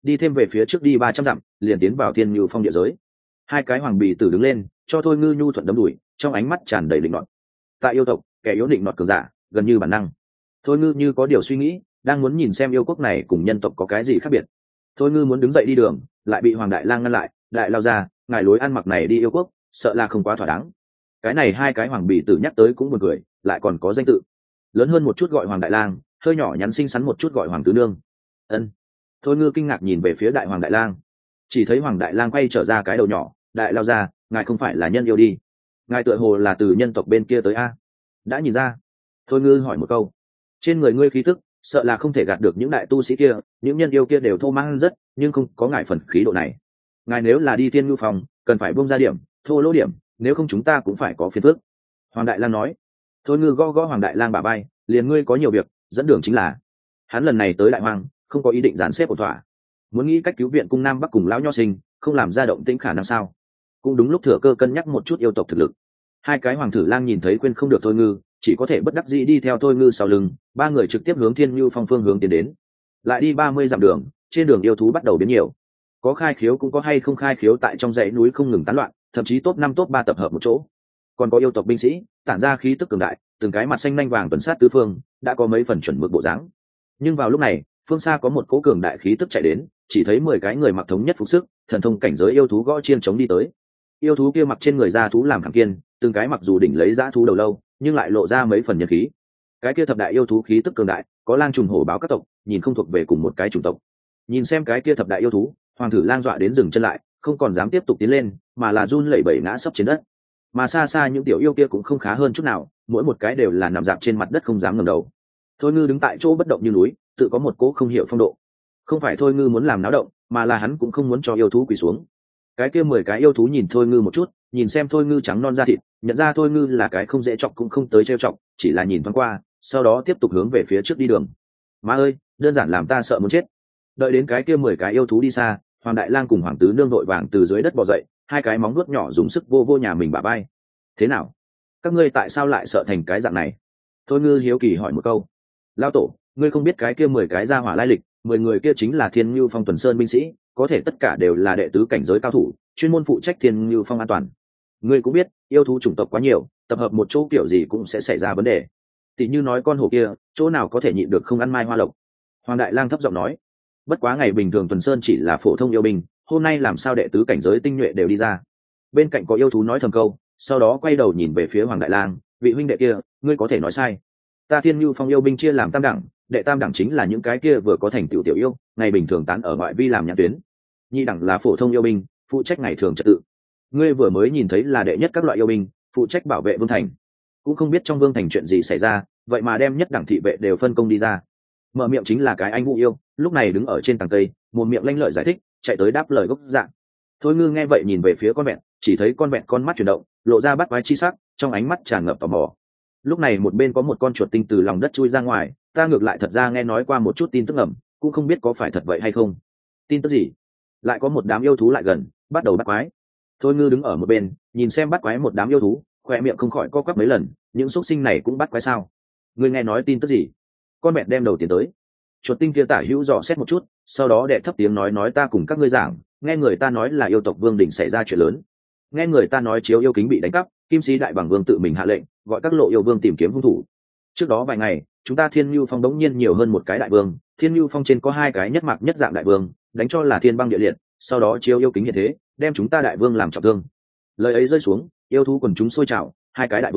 đi thêm về phía trước đi 300 dặm liền tiến vào thiên nhu phong địa giới. Hai cái hoàng bì tử đứng lên cho thôi ngư nhu thuận đấm đùi, trong ánh mắt tràn đầy định nọt. Tại yêu tộc, kẻ yếu định nọt cường giả gần như bản năng. Thôi ngư như có điều suy nghĩ, đang muốn nhìn xem yêu quốc này cùng nhân tộc có cái gì khác biệt. Thôi ngư muốn đứng dậy đi đường, lại bị Hoàng Đại Lang ngăn lại. Đại lao ra, ngài lối ăn mặc này đi yêu quốc, sợ là không quá thỏa đáng. Cái này hai cái hoàng bì tử nhắc tới cũng buồn cười, lại còn có danh tự lớn hơn một chút gọi Hoàng Đại Lang, hơi nhỏ nhắn xinh xắn một chút gọi Hoàng Tứ Nương. Ân. Thôi ngư kinh ngạc nhìn về phía Đại Hoàng Đại Lang, chỉ thấy Hoàng Đại Lang quay trở ra cái đầu nhỏ. Đại lao ra, ngài không phải là nhân yêu đi, ngài tựa hồ là từ nhân tộc bên kia tới a? Đã nhìn ra. Thôi ngư hỏi một câu. Trên người ngươi khí tức sợ là không thể gạt được những đại tu sĩ kia, những nhân yêu kia đều thô mang rất, nhưng không có ngài phần khí độ này. Ngài nếu là đi thiên ngưu phòng, cần phải buông ra điểm thô lỗ điểm, nếu không chúng ta cũng phải có phiền phức. Hoàng Đại Lang nói. Thôi ngư gõ gõ Hoàng Đại Lang bả vai, liền ngươi có nhiều việc, dẫn đường chính là. Hắn lần này tới Đại Hoang, không có ý định dàn xếp ổn thỏa, muốn nghĩ cách cứu viện cung Nam Bắc cùng lão nho sinh, không làm ra động tĩnh khả năng sao? Cũng đúng lúc thừa cơ cân nhắc một chút yêu tộc thực lực. Hai cái hoàng thử lang nhìn thấy quên không được thôi ngư, chỉ có thể bất đắc dĩ đi theo thôi ngư sau lưng. Ba người trực tiếp hướng thiên nhu phong phương hướng tiến đến. Lại đi 30 dặm đường, trên đường yêu thú bắt đầu biến nhiều, có khai khiếu cũng có hay không khai khiếu tại trong dãy núi không ngừng tán loạn, thậm chí top 5 top 3 tập hợp một chỗ. Còn có yêu tộc binh sĩ tản ra khí tức cường đại, từng cái mặt xanh nanh vàng tuần sát tứ phương, đã có mấy phần chuẩn mực bộ dáng. Nhưng vào lúc này, phương xa có một cỗ cường đại khí tức chạy đến, chỉ thấy 10 cái người mặc thống nhất phục sức, thần thông cảnh giới yêu thú gõ chiên chống đi tới. Yêu thú kia mặc trên người da thú làm khảm kiên, từng cái mặc dù đỉnh lấy dã thú đầu lâu, nhưng lại lộ ra mấy phần nhân khí. Cái kia thập đại yêu thú khí tức cường đại, có lang trùng hổ báo các tộc, nhìn không thuộc về cùng một cái chủng tộc. Nhìn xem cái kia thập đại yêu thú, hoàng thử lang dọa đến dừng chân lại, không còn dám tiếp tục tiến lên, mà là run lẩy bẩy ngã sấp trên đất. Mà xa xa những tiểu yêu kia cũng không khá hơn chút nào, mỗi một cái đều là nằm dạp trên mặt đất không dám ngẩng đầu. Thôi ngư đứng tại chỗ bất động như núi, tự có một cỗ không hiểu phong độ. Không phải thôi ngư muốn làm náo động, mà là hắn cũng không muốn cho yêu thú quỳ xuống. Cái kia 10 cái yêu thú nhìn thôi ngư một chút, nhìn xem thôi ngư trắng non da thịt, nhận ra thôi ngư là cái không dễ chọc cũng không tới trêu chọc, chỉ là nhìn thoáng qua, sau đó tiếp tục hướng về phía trước đi đường. Má ơi, đơn giản làm ta sợ muốn chết. Đợi đến cái kia 10 cái yêu thú đi xa, Hoàng Đại Lang cùng Hoàng Tứ Nương vội vàng từ dưới đất bò dậy, hai cái móng vuốt nhỏ dùng sức vô vô nhà mình bả vai. Thế nào? Các ngươi tại sao lại sợ thành cái dạng này? Thôi ngư hiếu kỳ hỏi một câu. Lão tổ, ngươi không biết cái kia 10 cái gia hỏa lai lịch, 10 người kia chính là Thiên Nưu Phong Tuần Sơn binh sĩ, có thể tất cả đều là đệ tứ cảnh giới cao thủ, chuyên môn phụ trách Thiên Nưu Phong an toàn. Ngươi cũng biết, yêu thú chủng tộc quá nhiều, tập hợp một chỗ kiểu gì cũng sẽ xảy ra vấn đề. Tỷ như nói con hổ kia, chỗ nào có thể nhịn được không ăn mai hoa lộc. Hoàng Đại Lang thấp giọng nói. Bất quá ngày bình thường Tuần Sơn chỉ là phổ thông yêu binh, hôm nay làm sao đệ tứ cảnh giới tinh nhuệ đều đi ra. Bên cạnh có yêu thú nói thầm câu, sau đó quay đầu nhìn về phía Hoàng Đại Lang, vị huynh đệ kia, ngươi có thể nói sai. Ta Thiên Nưu Phong yêu binh chia làm tam đẳng, đệ tam đẳng chính là những cái kia vừa có thành tựu tiểu yêu, ngày bình thường tán ở ngoại vi làm nhãn tuyến. Nhị đẳng là phổ thông yêu binh, phụ trách ngày thường trật tự. Ngươi vừa mới nhìn thấy là đệ nhất các loại yêu binh, phụ trách bảo vệ vương thành. Cũng không biết trong vương thành chuyện gì xảy ra, vậy mà đem nhất đẳng thị vệ đều phân công đi ra. Mở miệng chính là cái anh Vũ yêu, lúc này đứng ở trên tầng cây, một miệng lanh lợi giải thích, chạy tới đáp lời gốc dạng. Thôi ngư nghe vậy nhìn về phía con vẹn, chỉ thấy con vẹn con mắt chuyển động, lộ ra bắt quái chi sắc, trong ánh mắt tràn ngập tò mò. Lúc này một bên có một con chuột tinh từ lòng đất chui ra ngoài, ta ngược lại thật ra nghe nói qua một chút tin tức ẩm, cũng không biết có phải thật vậy hay không. Tin tức gì? Lại có một đám yêu thú lại gần, bắt đầu bắt quái. Thôi ngư đứng ở một bên, nhìn xem bắt quái một đám yêu thú, khoe miệng không khỏi co quắp mấy lần, những xúc sinh này cũng bắt quái sao? Ngươi nghe nói tin tức gì? Con mẹ đem đầu tiến tới. Chuột tinh kia tả hữu dò xét một chút, sau đó đệ thấp tiếng nói ta cùng các ngươi giảng, nghe người ta nói là yêu tộc vương đỉnh xảy ra chuyện lớn. Nghe người ta nói chiếu yêu kính bị đánh cắp, Kim Sĩ Đại Bằng Vương tự mình hạ lệnh, gọi các lộ yêu vương tìm kiếm hung thủ. Trước đó vài ngày, chúng ta Thiên Nưu Phong đống nhiên nhiều hơn một cái đại vương, Thiên Nưu Phong trên có hai cái nhất mạc nhất dạng đại vương, đánh cho là thiên băng địa liệt, sau đó chiếu yêu kính hiện thế, đem chúng ta đại vương làm trọng thương. Lời ấy rơi xuống, yêu thú quần chúng sôi trào, hai cái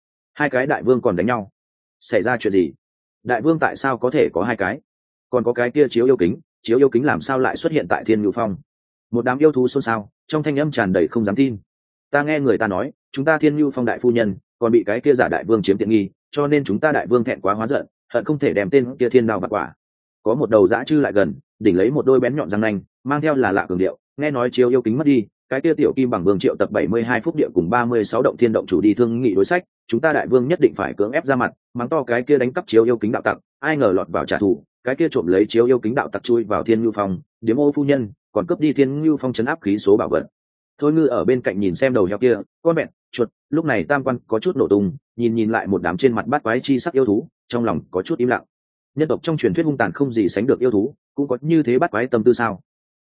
đại vương còn đánh nhau. Xảy ra chuyện gì? Đại vương tại sao có thể có hai cái? Còn có cái kia chiếu yêu kính làm sao lại xuất hiện tại Thiên Nưu Phong? Một đám yêu thú xôn xao, trong thanh âm tràn đầy không dám tin. Ta nghe người ta nói, chúng ta Thiên Nưu Phong đại phu nhân còn bị cái kia giả đại vương chiếm tiện nghi, cho nên chúng ta đại vương thẹn quá hóa giận, hận không thể đem tên kia thiên đao bạc quả. Có một đầu dã chư lại gần, đỉnh lấy một đôi bén nhọn răng nanh, mang theo là lạ cường điệu, nghe nói chiếu yêu kính mất đi, cái kia tiểu kim bằng vương triệu tập 72 phúc địa cùng 36 động thiên động chủ đi thương nghị đối sách, chúng ta đại vương nhất định phải cưỡng ép ra mặt, mắng to cái kia đánh cắp chiếu yêu kính đạo tặc, ai ngờ lọt vào trả thù, cái kia trộm lấy chiếu yêu kính đạo tặc chui vào Thiên Nưu Phong, điếm ô phu nhân còn cướp đi Thiên Nưu Phong trấn áp khí số bảo vật. Thôi ngư ở bên cạnh nhìn xem đầu heo kia, con mẹ chuột, lúc này tam quan có chút nổ tung, nhìn lại một đám trên mặt bát quái chi sắc yêu thú, trong lòng có chút im lặng. Nhân tộc trong truyền thuyết hung tàn không gì sánh được yêu thú, cũng có như thế bát quái tâm tư sao?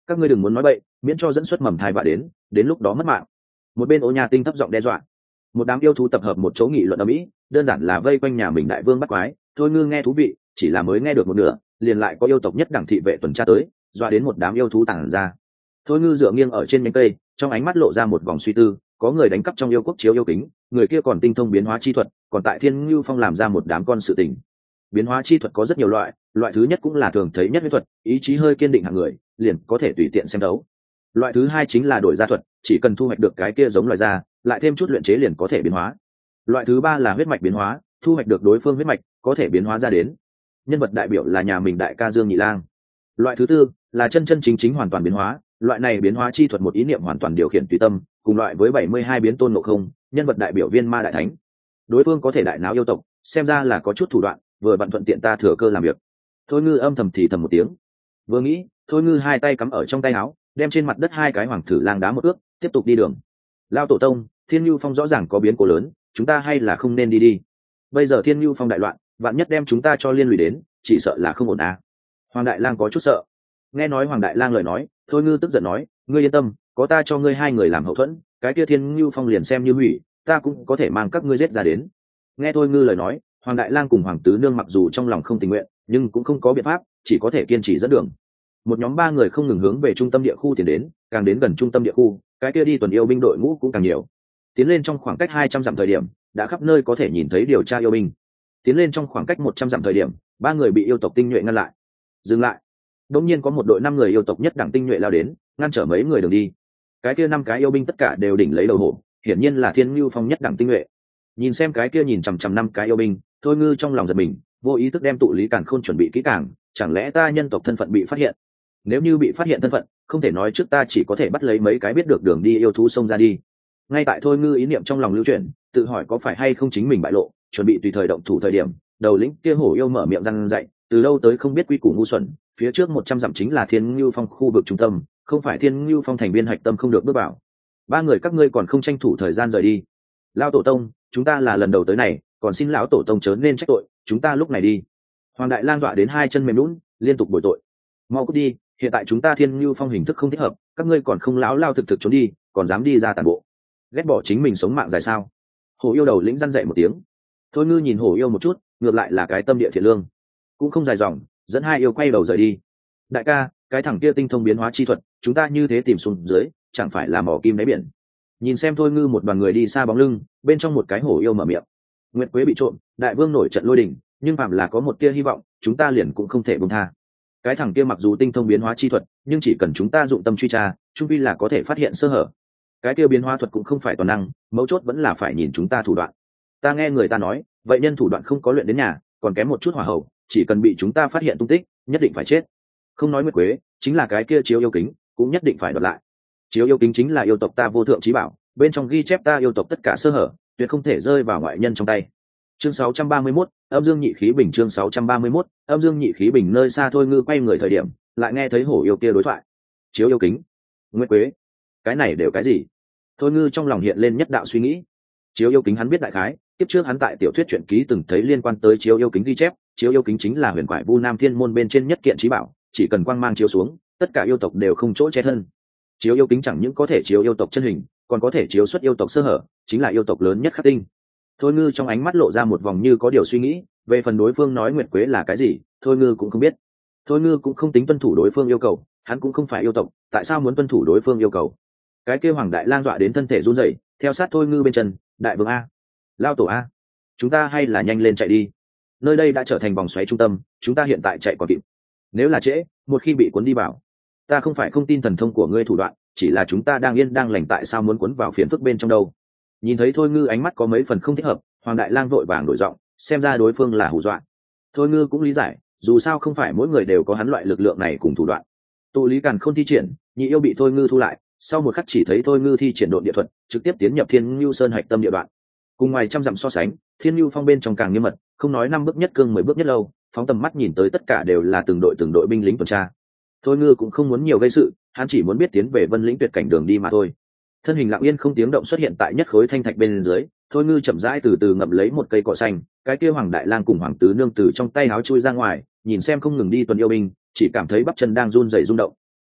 các ngươi đừng muốn nói bậy, miễn cho dẫn xuất mầm thai vạ đến lúc đó mất mạng. Một bên Ô Nha Tinh thấp giọng đe dọa. Một đám yêu thú tập hợp một chỗ nghị luận ầm ĩ, đơn giản là vây quanh nhà mình đại vương bắt quái. Thôi Ngư nghe thú vị, chỉ là mới nghe được một nửa, liền lại có yêu tộc nhất đẳng thị vệ tuần tra tới, dọa đến một đám yêu thú tản ra. Thôi Ngư dựa nghiêng ở trên nhánh cây, trong ánh mắt lộ ra một vòng suy tư. Có người đánh cắp trong yêu quốc chiếu yêu kính, người kia còn tinh thông biến hóa chi thuật, còn tại Thiên Ngưu Phong làm ra một đám con sự tình. Biến hóa chi thuật có rất nhiều loại, loại thứ nhất cũng là thường thấy nhất huyễn thuật, ý chí hơi kiên định hạng người liền có thể tùy tiện xem đấu. Loại thứ hai chính là đổi gia thuật, chỉ cần thu hoạch được cái kia giống loài da, lại thêm chút luyện chế liền có thể biến hóa. Loại thứ ba là huyết mạch biến hóa, thu hoạch được đối phương huyết mạch có thể biến hóa ra đến nhân vật đại biểu là nhà mình đại ca Dương Nhị Lang. Loại thứ tư là chân chân chính chính hoàn toàn biến hóa, loại này biến hóa chi thuật một ý niệm hoàn toàn điều khiển tùy tâm, cùng loại với 72 biến tôn ngộ không, nhân vật đại biểu Viên Ma Đại Thánh. Đối phương có thể đại náo yêu tộc, xem ra là có chút thủ đoạn, vừa vặn thuận tiện ta thừa cơ làm việc. Thôi Ngư âm thầm thì thầm một tiếng. Vừa nghĩ, Thôi Ngư hai tay cắm ở trong tay áo, đem trên mặt đất hai cái hoàng thử lang đá một ước, tiếp tục đi đường. Lao tổ tông, Thiên Nưu Phong rõ ràng có biến cố lớn, chúng ta hay là không nên đi. Bây giờ Thiên Nưu Phong đại loạn, vạn nhất đem chúng ta cho liên lụy đến, chỉ sợ là không ổn à. Hoàng Đại Lang có chút sợ. Nghe nói Hoàng Đại Lang lời nói, Thôi Ngư tức giận nói, ngươi yên tâm, có ta cho ngươi hai người làm hậu thuẫn, cái kia Thiên Nưu Phong liền xem như hủy, ta cũng có thể mang các ngươi giết ra đến. Nghe Thôi Ngư lời nói, Hoàng Đại Lang cùng Hoàng Tứ Nương mặc dù trong lòng không tình nguyện, nhưng cũng không có biện pháp, chỉ có thể kiên trì dẫn đường. Một nhóm ba người không ngừng hướng về trung tâm địa khu tiến đến, càng đến gần trung tâm địa khu, cái kia đi tuần yêu binh đội ngũ cũng càng nhiều. Tiến lên trong khoảng cách 200 dặm thời điểm, đã khắp nơi có thể nhìn thấy điều tra yêu binh. Tiến lên trong khoảng cách 100 dặm thời điểm, ba người bị yêu tộc tinh nhuệ ngăn lại. Dừng lại. Đột nhiên có một đội 5 người yêu tộc nhất đẳng tinh nhuệ lao đến, ngăn trở mấy người đường đi. Cái kia 5 cái yêu binh tất cả đều đỉnh lấy đầu hổ, hiển nhiên là Thiên Nưu Phong nhất đẳng tinh nhuệ. Nhìn xem cái kia nhìn chằm chằm 5 cái yêu binh, Thôi Ngư trong lòng giật mình, vô ý thức đem tụ lý càn khôn chuẩn bị kỹ càng, chẳng lẽ ta nhân tộc thân phận bị phát hiện? Nếu như bị phát hiện thân phận, không thể nói trước ta chỉ có thể bắt lấy mấy cái biết được đường đi yêu thú xông ra đi. Ngay tại Thôi Ngư ý niệm trong lòng lưu chuyển, tự hỏi có phải hay không chính mình bại lộ, chuẩn bị tùy thời động thủ thời điểm, đầu lĩnh kia hổ yêu mở miệng răn dạy, từ lâu tới không biết quy củ ngu xuẩn, phía trước 100 dặm chính là Thiên Nưu Phong khu vực trung tâm, không phải Thiên Nưu Phong thành viên hạch tâm không được bước vào. Ba người các ngươi còn không tranh thủ thời gian rời đi. Lão tổ tông, chúng ta là lần đầu tới này, còn xin lão tổ tông chớ nên trách tội, chúng ta lúc này đi. Hoàng Đại Lang dọa đến hai chân mềm nhũn, liên tục bồi tội. Mau cút đi, hiện tại chúng ta Thiên Nưu Phong hình thức không thích hợp, các ngươi còn không láo lao thực trốn đi, còn dám đi ra tàn bộ. Ghét bỏ chính mình sống mạng dài sao? Hổ yêu đầu lĩnh răn dạy một tiếng. Thôi Ngư nhìn hổ yêu một chút, ngược lại là cái tâm địa thiện lương, cũng không dài dòng, dẫn hai yêu quay đầu rời đi. Đại ca, cái thằng kia tinh thông biến hóa chi thuật, chúng ta như thế tìm xuống dưới, chẳng phải là mỏ kim đáy biển. Nhìn xem Thôi Ngư một đoàn người đi xa bóng lưng, bên trong một cái hổ yêu mở miệng. Nguyệt Quế bị trộm, đại vương nổi trận lôi đình, nhưng phạm là có một tia hy vọng, chúng ta liền cũng không thể buông tha. Cái thằng kia mặc dù tinh thông biến hóa chi thuật, nhưng chỉ cần chúng ta dụng tâm truy tra, trung vi là có thể phát hiện sơ hở. Cái kia biến hóa thuật cũng không phải toàn năng, mấu chốt vẫn là phải nhìn chúng ta thủ đoạn. Ta nghe người ta nói, vậy nhân thủ đoạn không có luyện đến nhà, còn kém một chút hỏa hậu, chỉ cần bị chúng ta phát hiện tung tích, nhất định phải chết. Không nói Nguyệt Quế, chính là cái kia chiếu yêu kính, cũng nhất định phải đoạt lại. Chiếu yêu kính chính là yêu tộc ta vô thượng trí bảo, bên trong ghi chép ta yêu tộc tất cả sơ hở, tuyệt không thể rơi vào ngoại nhân trong tay. Chương 631, âm dương nhị khí bình. Chương 631, âm dương nhị khí bình. Nơi xa Thôi Ngư quay người thời điểm, lại nghe thấy hổ yêu kia đối thoại. Chiếu yêu kính, Nguyệt Quế, cái này đều cái gì? Thôi Ngư trong lòng hiện lên nhất đạo suy nghĩ. Chiếu yêu kính hắn biết đại khái, tiếp trước hắn tại tiểu thuyết truyện ký từng thấy liên quan tới chiếu yêu kính ghi chép. Chiếu yêu kính chính là huyền quải vu nam thiên môn bên trên nhất kiện trí bảo, chỉ cần quang mang chiếu xuống, tất cả yêu tộc đều không chỗ che thân. Chiếu yêu kính chẳng những có thể chiếu yêu tộc chân hình, còn có thể chiếu xuất yêu tộc sơ hở, chính là yêu tộc lớn nhất khắc tinh. Thôi Ngư trong ánh mắt lộ ra một vòng như có điều suy nghĩ, về phần đối phương nói Nguyệt Quế là cái gì, Thôi Ngư cũng không biết. Thôi Ngư cũng không tính tuân thủ đối phương yêu cầu, hắn cũng không phải yêu tộc, tại sao muốn tuân thủ đối phương yêu cầu? Cái kêu Hoàng Đại Lang dọa đến thân thể run rẩy, theo sát Thôi Ngư bên chân, đại vương a, lao tổ a, chúng ta hay là nhanh lên chạy đi. Nơi đây đã trở thành vòng xoáy trung tâm, chúng ta hiện tại chạy còn kịp. Nếu là trễ, một khi bị cuốn đi vào, ta không phải không tin thần thông của ngươi thủ đoạn, chỉ là chúng ta đang yên đang lành, tại sao muốn cuốn vào phiền phức bên trong đâu? Nhìn thấy Thôi Ngư ánh mắt có mấy phần không thích hợp, Hoàng Đại Lang vội vàng đổi giọng, xem ra đối phương là hù dọa. Thôi Ngư cũng lý giải, dù sao không phải mỗi người đều có hắn loại lực lượng này cùng thủ đoạn. Tụ lý càn khôn thi triển, nhị yêu bị Thôi Ngư thu lại, sau một khắc chỉ thấy Thôi Ngư thi triển độn địa thuật, trực tiếp tiến nhập Thiên Nưu Sơn hạch tâm địa đoạn. Cùng ngoài trăm dặm so sánh, Thiên Nưu Phong bên trong càng nghiêm mật, không nói 5 bước nhất cương 10 bước nhất lâu, phóng tầm mắt nhìn tới tất cả đều là từng đội binh lính tuần tra. Thôi Ngư cũng không muốn nhiều gây sự, hắn chỉ muốn biết tiến về Vân Lĩnh tuyệt cảnh đường đi mà thôi. Thân hình lặng yên không tiếng động xuất hiện tại nhất khối thanh thạch bên dưới. Thôi Ngư chậm rãi từ từ ngậm lấy một cây cọ xanh, cái kia Hoàng Đại Lang cùng Hoàng Tứ Nương từ trong tay áo chui ra ngoài, nhìn xem không ngừng đi tuần yêu binh, chỉ cảm thấy bắp chân đang run rẩy rung động. Đi,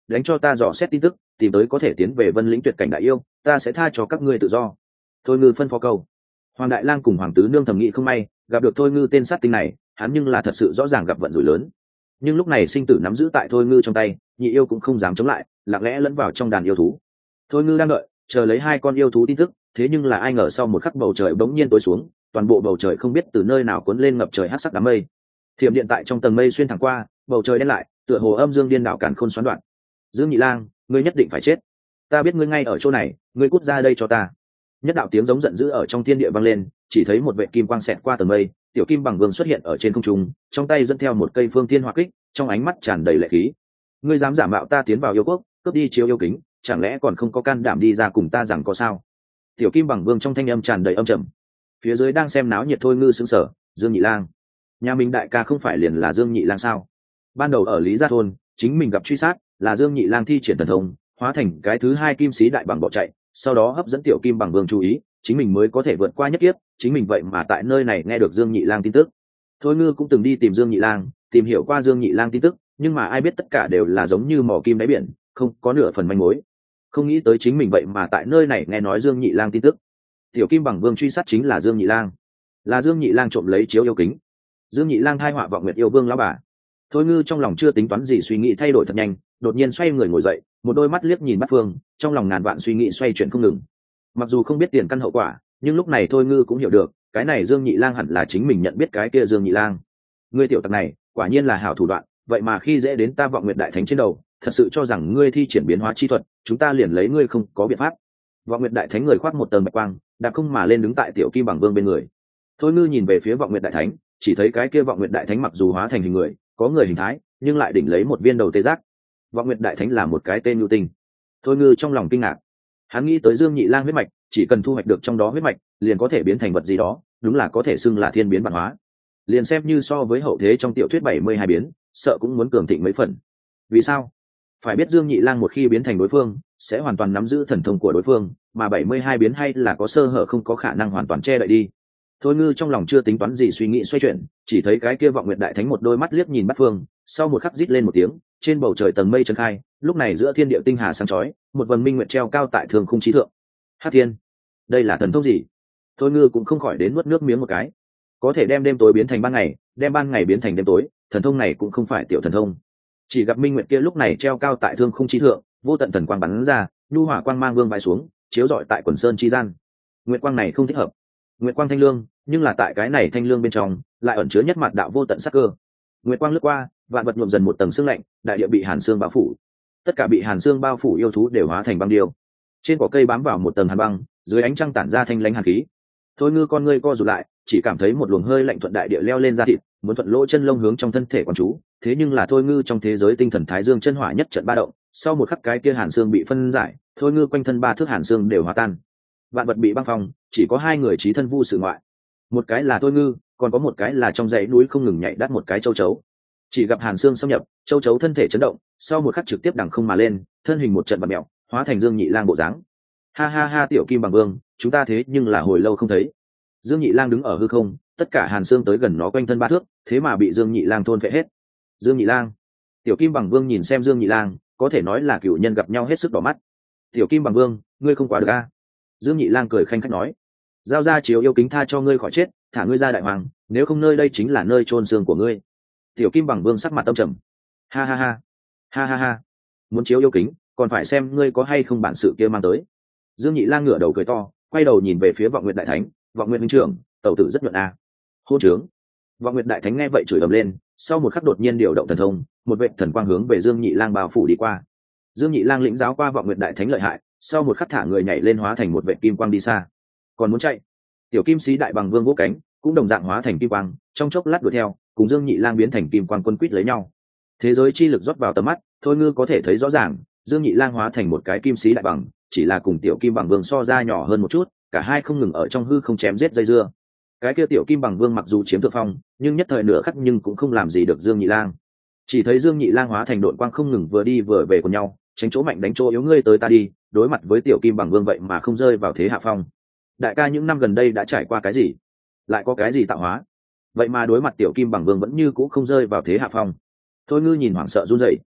đánh cho ta dò xét tin tức, tìm tới có thể tiến về Vân Lĩnh tuyệt cảnh đại yêu, ta sẽ tha cho các ngươi tự do. Thôi Ngư phân phó câu. Hoàng đại lang cùng hoàng tứ nương thầm nghĩ không may, gặp được Thôi Ngư tên sát tinh này, hắn nhưng là thật sự rõ ràng gặp vận rủi lớn. Nhưng lúc này sinh tử nắm giữ tại Thôi Ngư trong tay, nhị yêu cũng không dám chống lại, lặng lẽ lẫn vào trong đàn yêu thú. Thôi Ngư đang đợi, chờ lấy hai con yêu thú tin tức, thế nhưng là ai ngờ sau một khắc bầu trời bỗng nhiên tối xuống, toàn bộ bầu trời không biết từ nơi nào cuốn lên ngập trời hắc sắc đám mây. Thiểm điện tại trong tầng mây xuyên thẳng qua, bầu trời đen lại, tựa hồ âm dương điên đảo càn khôn xoắn đoạn. Dương Nhị Lang, ngươi nhất định phải chết. Ta biết ngươi ngay ở chỗ này, ngươi cút ra đây cho ta. Nhất đạo tiếng giống giận dữ ở trong thiên địa vang lên, chỉ thấy một vệt kim quang xẹt qua tầng mây, tiểu kim bằng vương xuất hiện ở trên không trung, trong tay dẫn theo một cây phương thiên hỏa kích, trong ánh mắt tràn đầy lệ khí. Ngươi dám giả mạo ta tiến vào yêu quốc, cướp đi chiếu yêu kính, chẳng lẽ còn không có can đảm đi ra cùng ta rằng có sao? Tiểu kim bằng vương trong thanh âm tràn đầy âm trầm. Phía dưới đang xem náo nhiệt Thôi Ngư sững sờ, Dương Nhị Lang, nhà mình đại ca không phải liền là Dương Nhị Lang sao? Ban đầu ở Lý Gia thôn, chính mình gặp truy sát, là Dương Nhị Lang thi triển thần thông, hóa thành cái thứ hai kim sĩ đại bằng bỏ chạy, sau đó hấp dẫn tiểu kim bằng vương chú ý, chính mình mới có thể vượt qua nhất kiếp, chính mình vậy mà tại nơi này nghe được Dương Nhị Lang tin tức. Thôi Ngư cũng từng đi tìm Dương Nhị Lang, tìm hiểu qua Dương Nhị Lang tin tức, nhưng mà ai biết tất cả đều là giống như mỏ kim đáy biển, không có nửa phần manh mối. Không nghĩ tới chính mình vậy mà tại nơi này nghe nói Dương Nhị Lang tin tức. Tiểu kim bằng vương truy sát chính là Dương Nhị Lang, là Dương Nhị Lang trộm lấy chiếu yêu kính. Dương Nhị Lang thai họa vọng nguyệt yêu vương lão bà. Thôi Ngư trong lòng chưa tính toán gì, suy nghĩ thay đổi thật nhanh, đột nhiên xoay người ngồi dậy, một đôi mắt liếc nhìn bát phương, trong lòng ngàn vạn suy nghĩ xoay chuyển không ngừng. Mặc dù không biết tiền căn hậu quả, nhưng lúc này Thôi Ngư cũng hiểu được, cái này Dương Nhị Lang hẳn là chính mình nhận biết cái kia Dương Nhị Lang. Ngươi tiểu tặc này, quả nhiên là hảo thủ đoạn, vậy mà khi dễ đến ta Vọng Nguyệt đại thánh trên đầu, thật sự cho rằng ngươi thi triển biến hóa chi thuật, chúng ta liền lấy ngươi không có biện pháp. Vọng Nguyệt đại thánh người khoác một tầng bạch quang, đạp không mà lên đứng tại tiểu kim bằng vương bên người. Thôi Ngư nhìn về phía Vọng Nguyệt đại thánh, chỉ thấy cái kia Vọng Nguyệt đại thánh mặc dù hóa thành hình người, có người hình thái, nhưng lại đỉnh lấy một viên đầu tê giác. Vọng Nguyệt đại thánh là một cái tên nhu tinh. Thôi Ngư trong lòng kinh ngạc, hắn nghĩ tới Dương Nhị Lang huyết mạch, chỉ cần thu hoạch được trong đó huyết mạch, liền có thể biến thành vật gì đó, đúng là có thể xưng là thiên biến vạn hóa. Liền xem như so với hậu thế trong tiểu thuyết 72 biến, sợ cũng muốn cường thịnh mấy phần. Vì sao? Phải biết Dương Nhị Lang một khi biến thành đối phương, sẽ hoàn toàn nắm giữ thần thông của đối phương, mà 72 biến hay là có sơ hở không có khả năng hoàn toàn che đậy đi. Thôi Ngư trong lòng chưa tính toán gì, suy nghĩ xoay chuyển, chỉ thấy cái kia Vọng Nguyệt đại thánh một đôi mắt liếc nhìn Bát Phương, sau một khắc rít lên một tiếng, trên bầu trời tầng mây chấn khai, lúc này giữa thiên địa tinh hà sáng chói, một vầng minh nguyệt treo cao tại thường khung chí thượng. Hắc Thiên, đây là thần thông gì? Thôi Ngư cũng không khỏi đến nuốt nước miếng một cái. Có thể đem đêm tối biến thành ban ngày, đem ban ngày biến thành đêm tối, thần thông này cũng không phải tiểu thần thông. Chỉ gặp minh nguyệt kia lúc này treo cao tại thương khung chí thượng, vô tận thần quang bắn ra, nhu hỏa quang mang vương vãi xuống, chiếu rọi tại quần sơn chi gian. Nguyệt quang này không thích hợp. Nguyệt quang thanh lương, nhưng là tại cái này thanh lương bên trong lại ẩn chứa nhất mặt đạo vô tận sắc cơ. Nguyệt quang lướt qua, vạn vật nhuộm dần một tầng sương lạnh, đại địa bị hàn sương bao phủ. Tất cả bị hàn sương bao phủ yêu thú đều hóa thành băng điêu. Trên cỏ cây bám vào một tầng hàn băng, dưới ánh trăng tản ra thanh lãnh hàn khí. Thôi Ngư con ngươi co rụt lại, chỉ cảm thấy một luồng hơi lạnh thuận đại địa leo lên da thịt, muốn thuận lỗ chân lông hướng trong thân thể quán chú. Thế nhưng là Thôi Ngư trong thế giới tinh thần thái dương chân hỏa nhất trận ba động, sau một khắc cái kia hàn sương bị phân giải, Thôi Ngư quanh thân ba thước hàn sương đều hòa tan. Vạn vật bị băng phong, chỉ có hai người trí thân vu sự ngoại. Một cái là Thôi Ngư, còn có một cái là trong dãy núi không ngừng nhảy đắt một cái châu chấu. Chỉ gặp hàn xương xâm nhập, châu chấu thân thể chấn động, sau một khắc trực tiếp đằng không mà lên, thân hình một trận bạt mèo, hóa thành Dương Nhị Lang bộ dáng. Ha ha ha, tiểu kim bằng vương, chúng ta thế nhưng là hồi lâu không thấy. Dương Nhị Lang đứng ở hư không, tất cả hàn xương tới gần nó quanh thân ba thước, thế mà bị Dương Nhị Lang thôn phệ hết. Dương Nhị Lang, tiểu kim bằng vương nhìn xem Dương Nhị Lang, có thể nói là cựu nhân gặp nhau hết sức đỏ mắt. Tiểu kim bằng vương, ngươi không quá được a? Dương Nhị Lang cười khanh khách nói, giao ra chiếu yêu kính tha cho ngươi khỏi chết, thả ngươi ra đại hoàng, nếu không nơi đây chính là nơi chôn xương của ngươi. Tiểu kim bằng vương sắc mặt âm trầm, ha ha ha, ha ha ha, muốn chiếu yêu kính còn phải xem ngươi có hay không bản sự kia mang tới. Dương Nhị Lang ngửa đầu cười to, quay đầu nhìn về phía Vọng Nguyệt đại thánh, Vọng Nguyệt huynh trưởng, tẩu tử rất nhuận a. Hôn trướng. Vọng Nguyệt đại thánh nghe vậy chửi ầm lên, sau một khắc đột nhiên điều động thần thông, một vệt thần quang hướng về Dương Nhị Lang bao phủ đi qua. Dương Nhị Lang lĩnh giáo qua Vọng Nguyệt đại thánh lợi hại, sau một khắc thả người nhảy lên hóa thành một vệt kim quang đi xa. Còn muốn chạy, tiểu kim sĩ đại bằng vương vỗ cánh, cũng đồng dạng hóa thành kim quang, trong chốc lát đuổi theo, cùng Dương Nhị Lang biến thành kim quang quân quýt lấy nhau. Thế giới chi lực rót vào tầm mắt, Thôi Ngư có thể thấy rõ ràng, Dương Nhị Lang hóa thành một cái kim sĩ đại bằng, chỉ là cùng tiểu kim bằng vương so ra nhỏ hơn một chút, cả hai không ngừng ở trong hư không chém giết dây dưa. Cái kia tiểu kim bằng vương mặc dù chiếm thượng phong, nhưng nhất thời nửa khắc nhưng cũng không làm gì được Dương Nhị Lang. Chỉ thấy Dương Nhị Lang hóa thành đội quang không ngừng vừa đi vừa về cùng nhau, tránh chỗ mạnh đánh chỗ yếu, ngươi tới ta đi, đối mặt với tiểu kim bằng vương vậy mà không rơi vào thế hạ phong. Đại ca những năm gần đây đã trải qua cái gì, lại có cái gì tạo hóa, vậy mà đối mặt tiểu kim bằng vương vẫn như cũ không rơi vào thế hạ phong. Thôi Ngư nhìn hoảng sợ run rẩy.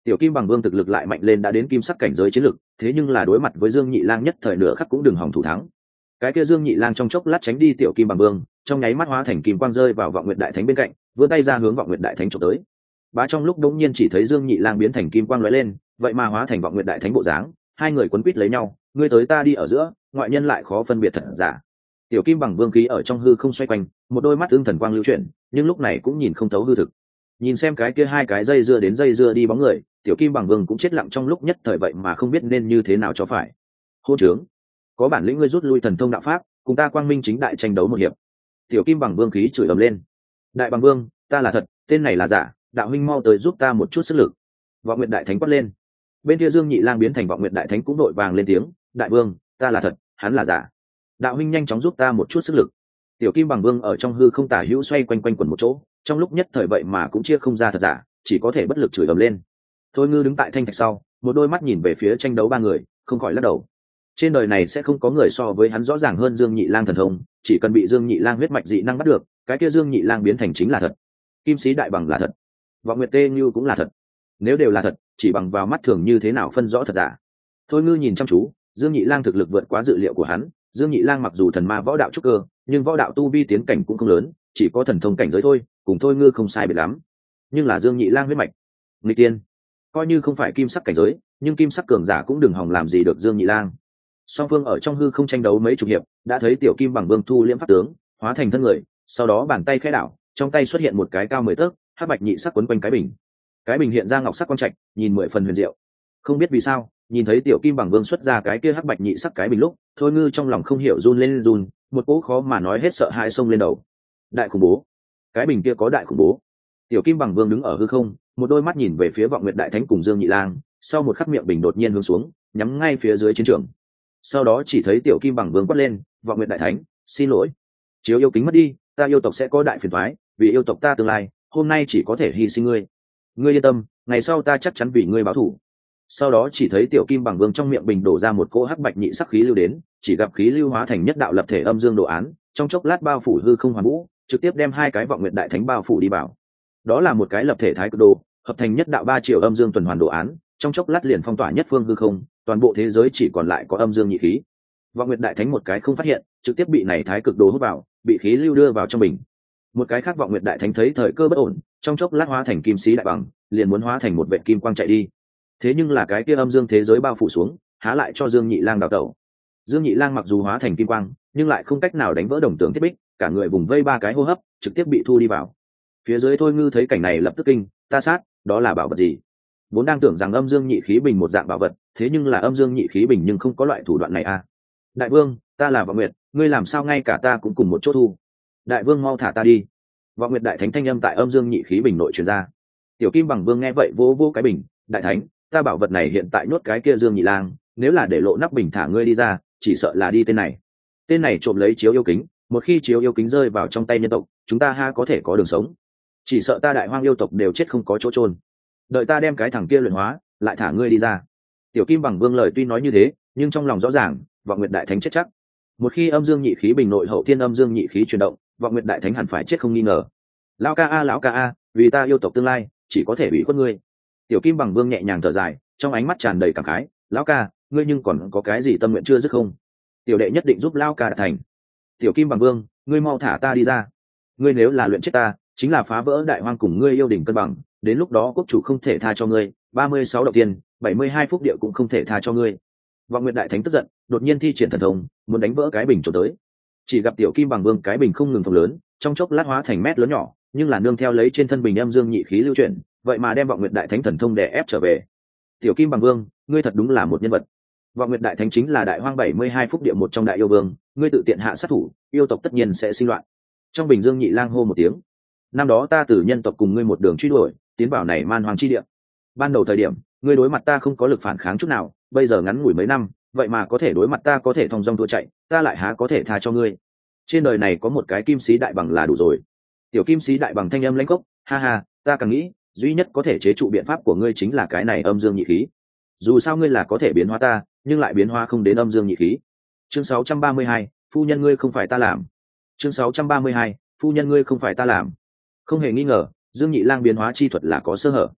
Tiểu Kim Bằng Vương thực lực lại mạnh lên đã đến kim sắc cảnh giới chiến lực, thế nhưng là đối mặt với Dương Nhị Lang nhất thời nửa khắc cũng đừng hòng thủ thắng. Cái kia Dương Nhị Lang trong chốc lát tránh đi Tiểu Kim Bằng Vương, trong nháy mắt hóa thành kim quang rơi vào Vọng Nguyệt Đại Thánh bên cạnh, vươn tay ra hướng Vọng Nguyệt Đại Thánh chụp tới. Bá trong lúc đống nhiên chỉ thấy Dương Nhị Lang biến thành kim quang lóe lên, vậy mà hóa thành Vọng Nguyệt Đại Thánh bộ dáng, hai người quấn quýt lấy nhau, ngươi tới ta đi ở giữa, ngoại nhân lại khó phân biệt thật giả. Tiểu Kim Bằng Vương khí ở trong hư không xoay quanh, một đôi mắt ưng thần quang lưu chuyển, nhưng lúc này cũng nhìn không thấu hư thực. Nhìn xem cái kia hai cái dây dưa đến dây dưa đi bóng người, Tiểu Kim Bằng Vương cũng chết lặng trong lúc nhất thời, vậy mà không biết nên như thế nào cho phải. Hôn trướng, có bản lĩnh ngươi rút lui thần thông đạo pháp, cùng ta quang minh chính đại tranh đấu một hiệp. Tiểu Kim Bằng Vương khí chửi ầm lên. Đại Bằng Vương, ta là thật, tên này là giả, đạo huynh mau tới giúp ta một chút sức lực. Vọng Nguyệt Đại Thánh quát lên. Bên kia Dương Nhị Lang biến thành Vọng Nguyệt Đại Thánh cũng đội vàng lên tiếng, đại vương, ta là thật, hắn là giả, đạo huynh nhanh chóng giúp ta một chút sức lực. Tiểu Kim Bằng Vương ở trong hư không tả hữu xoay quanh quanh quẩn một chỗ, trong lúc nhất thời vậy mà cũng chia không ra thật giả, chỉ có thể bất lực chửi ầm lên. Thôi Ngư đứng tại thanh thạch sau, một đôi mắt nhìn về phía tranh đấu ba người, không khỏi lắc đầu. Trên đời này sẽ không có người so với hắn rõ ràng hơn Dương Nhị Lang thần thông, chỉ cần bị Dương Nhị Lang huyết mạch dị năng bắt được, cái kia Dương Nhị Lang biến thành chính là thật. Kim sĩ đại bằng là thật, Vọng Nguyệt Tê Như cũng là thật. Nếu đều là thật, chỉ bằng vào mắt thường như thế nào phân rõ thật giả? Thôi Ngư nhìn chăm chú, Dương Nhị Lang thực lực vượt quá dự liệu của hắn. Dương Nhị Lang mặc dù thần ma võ đạo trúc cơ, nhưng võ đạo tu vi tiến cảnh cũng không lớn, chỉ có thần thông cảnh giới thôi, cùng Thôi Ngư không sai biệt lắm. Nhưng là Dương Nhị Lang huyết mạch nghịch tiên, coi như không phải kim sắc cảnh giới, nhưng kim sắc cường giả cũng đừng hòng làm gì được Dương Nhị Lang. Song phương ở trong hư không tranh đấu mấy chục hiệp, đã thấy Tiểu Kim Bằng Vương thu liễm pháp tướng, hóa thành thân người, sau đó bàn tay khẽ đảo, trong tay xuất hiện một cái cao 10 tấc, hắc bạch nhị sắc quấn quanh cái bình. Cái bình hiện ra ngọc sắc quang trạch, nhìn 10 phần huyền diệu. Không biết vì sao, nhìn thấy Tiểu Kim Bằng Vương xuất ra cái kia hắc bạch nhị sắc cái bình lúc, Thôi Ngư trong lòng không hiểu run lên run, một cỗ khó mà nói hết sợ hãi xông lên đầu. Đại khủng bố, cái bình kia có đại khủng bố. Tiểu Kim Bằng Vương đứng ở hư không, một đôi mắt nhìn về phía Vọng Nguyệt Đại Thánh cùng Dương Nhị Lang, sau một khắc miệng bình đột nhiên hướng xuống, nhắm ngay phía dưới chiến trường. Sau đó chỉ thấy Tiểu Kim Bằng Vương quát lên, Vọng Nguyệt Đại Thánh, xin lỗi, chiếu yêu kính mất đi, ta yêu tộc sẽ có đại phiền toái, vì yêu tộc ta tương lai, hôm nay chỉ có thể hy sinh ngươi. Ngươi yên tâm, ngày sau ta chắc chắn vì ngươi báo thù. Sau đó chỉ thấy Tiểu Kim Bằng Vương trong miệng bình đổ ra một cỗ hắc bạch nhị sắc khí lưu đến, chỉ gặp khí lưu hóa thành nhất đạo lập thể âm dương đồ án, trong chốc lát bao phủ hư không hoàn vũ, trực tiếp đem hai cái Vọng Nguyệt Đại Thánh bao phủ đi vào. Đó là một cái lập thể thái cực đồ, hợp thành nhất đạo 3 triệu âm dương tuần hoàn đồ án, trong chốc lát liền phong tỏa nhất phương hư không, toàn bộ thế giới chỉ còn lại có âm dương nhị khí. Vọng Nguyệt Đại Thánh một cái không phát hiện, trực tiếp bị này thái cực đồ hút vào, bị khí lưu đưa vào trong bình. Một cái khác Vọng Nguyệt Đại Thánh thấy thời cơ bất ổn, trong chốc lát hóa thành kim sĩ đại bằng, liền muốn hóa thành một vệt kim quang chạy đi. Thế nhưng là cái kia âm dương thế giới bao phủ xuống, há lại cho Dương Nhị Lang đào tẩu. Dương Nhị Lang mặc dù hóa thành kim quang, nhưng lại không cách nào đánh vỡ đồng tường thiết bích, cả người vùng vây 3 cái hô hấp, trực tiếp bị thu đi vào. Phía dưới Thôi Ngư thấy cảnh này lập tức kinh, ta sát, đó là bảo vật gì? Vốn đang tưởng rằng âm dương nhị khí bình một dạng bảo vật, thế nhưng là âm dương nhị khí bình nhưng không có loại thủ đoạn này à? Đại vương, ta là Vọng Nguyệt, ngươi làm sao ngay cả ta cũng cùng một chỗ thu? Đại vương mau thả ta đi. Vọng Nguyệt Đại Thánh thanh âm tại âm dương nhị khí bình nội truyền ra. Tiểu Kim Bằng Vương nghe vậy vỗ vỗ cái bình, đại thánh, ta bảo vật này hiện tại nhốt cái kia Dương Nhị Lang, nếu là để lộ nắp bình thả ngươi đi ra, chỉ sợ là đi tên này. Tên này trộm lấy chiếu yêu kính, một khi chiếu yêu kính rơi vào trong tay nhân tộc, chúng ta ha có thể có đường sống. Chỉ sợ ta đại hoang yêu tộc đều chết không có chỗ chôn. Đợi ta đem cái thằng kia luyện hóa, lại thả ngươi đi ra. Tiểu Kim Bằng Vương lời tuy nói như thế, nhưng trong lòng rõ ràng, Vọng Nguyệt Đại Thánh chết chắc. Một khi âm dương nhị khí bình nội hậu thiên âm dương nhị khí chuyển động, Vọng Nguyệt Đại Thánh hẳn phải chết không nghi ngờ. Lão ca a, vì ta yêu tộc tương lai, chỉ có thể bị khuất ngươi. Tiểu Kim Bằng Vương nhẹ nhàng thở dài, trong ánh mắt tràn đầy cảm khái, lão ca, ngươi nhưng còn có cái gì tâm nguyện chưa dứt không? Tiểu đệ nhất định giúp lão ca đạt thành. Tiểu Kim Bằng Vương, ngươi mau thả ta đi ra. Ngươi nếu là luyện chết ta, chính là phá vỡ đại hoang cùng ngươi yêu đỉnh cân bằng, đến lúc đó quốc chủ không thể tha cho ngươi, 36 đầu tiên, 72 phúc địa cũng không thể tha cho ngươi. Vọng Nguyệt Đại Thánh tức giận, đột nhiên thi triển thần thông, muốn đánh vỡ cái bình trốn tới. Chỉ gặp Tiểu Kim Bằng Vương cái bình không ngừng phồng lớn, trong chốc lát hóa thành mét lớn nhỏ, nhưng là nương theo lấy trên thân bình âm dương nhị khí lưu chuyển, vậy mà đem Vọng Nguyệt Đại Thánh thần thông đè ép trở về. Tiểu Kim Bằng Vương, ngươi thật đúng là một nhân vật. Vọng Nguyệt Đại Thánh chính là đại hoang 72 phúc địa một trong đại yêu vương, ngươi tự tiện hạ sát thủ, yêu tộc tất nhiên sẽ sinh loạn. Trong bình Dương Nhị Lang hô một tiếng. Năm đó ta từ nhân tộc cùng ngươi một đường truy đuổi, tiến vào này man hoang chi địa. Ban đầu thời điểm, ngươi đối mặt ta không có lực phản kháng chút nào, bây giờ ngắn ngủi mấy năm, vậy mà có thể đối mặt ta có thể thong dong thua chạy, ta lại há có thể tha cho ngươi. Trên đời này có một cái kim sĩ đại bằng là đủ rồi. Tiểu Kim sĩ đại bằng thanh âm lãnh cốc, ha ha, ta càng nghĩ, duy nhất có thể chế trụ biện pháp của ngươi chính là cái này âm dương nhị khí. Dù sao ngươi là có thể biến hóa ta, nhưng lại biến hóa không đến âm dương nhị khí. Chương 632, phu nhân ngươi không phải ta làm. Chương 632, phu nhân ngươi không phải ta làm. Không hề nghi ngờ, Dương Nhị Lang biến hóa chi thuật là có sơ hở.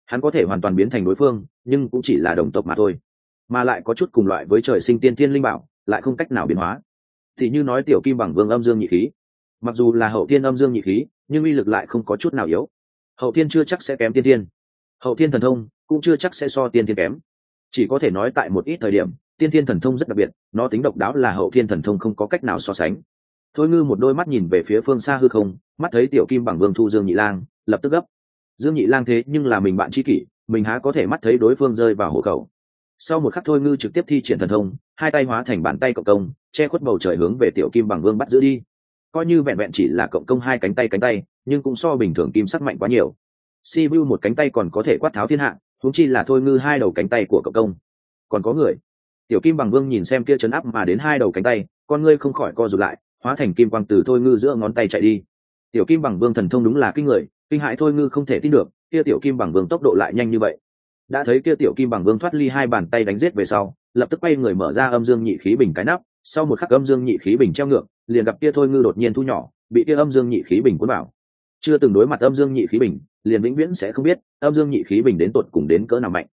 hắn có thể hoàn toàn biến thành đối phương nhưng cũng chỉ là đồng tộc mà thôi, mà lại có chút cùng loại với trời sinh tiên thiên linh bảo lại không cách nào biến hóa. Thì như nói tiểu kim bằng vương âm dương nhị khí, mặc dù là hậu thiên âm dương nhị khí nhưng uy lực lại không có chút nào yếu. Hậu thiên chưa chắc sẽ kém tiên thiên, hậu thiên thần thông cũng chưa chắc sẽ so tiên thiên kém, chỉ có thể nói tại một ít thời điểm tiên thiên thần thông rất đặc biệt, nó tính độc đáo là hậu thiên thần thông không có cách nào so sánh. Thôi ngư một đôi mắt nhìn về phía phương xa hư không, mắt thấy tiểu kim bằng vương thu dương nhị lang, lập tức gấp. Dương nhị lang thế nhưng là mình bạn tri kỷ, mình há có thể mắt thấy đối phương rơi vào hộ khẩu. Sau một khắc thôi ngư trực tiếp thi triển thần thông, hai tay hóa thành bàn tay cộng công, che khuất bầu trời hướng về tiểu kim bằng vương bắt giữ đi. Coi như vẹn vẹn chỉ là cộng công hai cánh tay nhưng cũng so bình thường kim sắc mạnh quá nhiều. Sibiu một cánh tay còn có thể quát tháo thiên hạ, huống chi là thôi ngư hai đầu cánh tay của cộng công. Còn có người. Tiểu kim bằng vương nhìn xem kia chấn áp mà đến hai đầu cánh tay, con ngươi không khỏi co rụt lại, hóa thành kim quang từ thôi ngư giữa ngón tay chạy đi. Tiểu kim bằng vương thần thông đúng là kinh người, kinh hãi thôi ngư không thể tin được, kia tiểu kim bằng vương tốc độ lại nhanh như vậy. Đã thấy kia tiểu kim bằng vương thoát ly hai bàn tay đánh giết về sau, lập tức quay người mở ra âm dương nhị khí bình cái nắp, sau một khắc âm dương nhị khí bình treo ngược, liền gặp kia thôi ngư đột nhiên thu nhỏ, bị kia âm dương nhị khí bình cuốn vào. Chưa từng đối mặt âm dương nhị khí bình, liền vĩnh viễn sẽ không biết âm dương nhị khí bình đến tột cùng đến cỡ nào mạnh.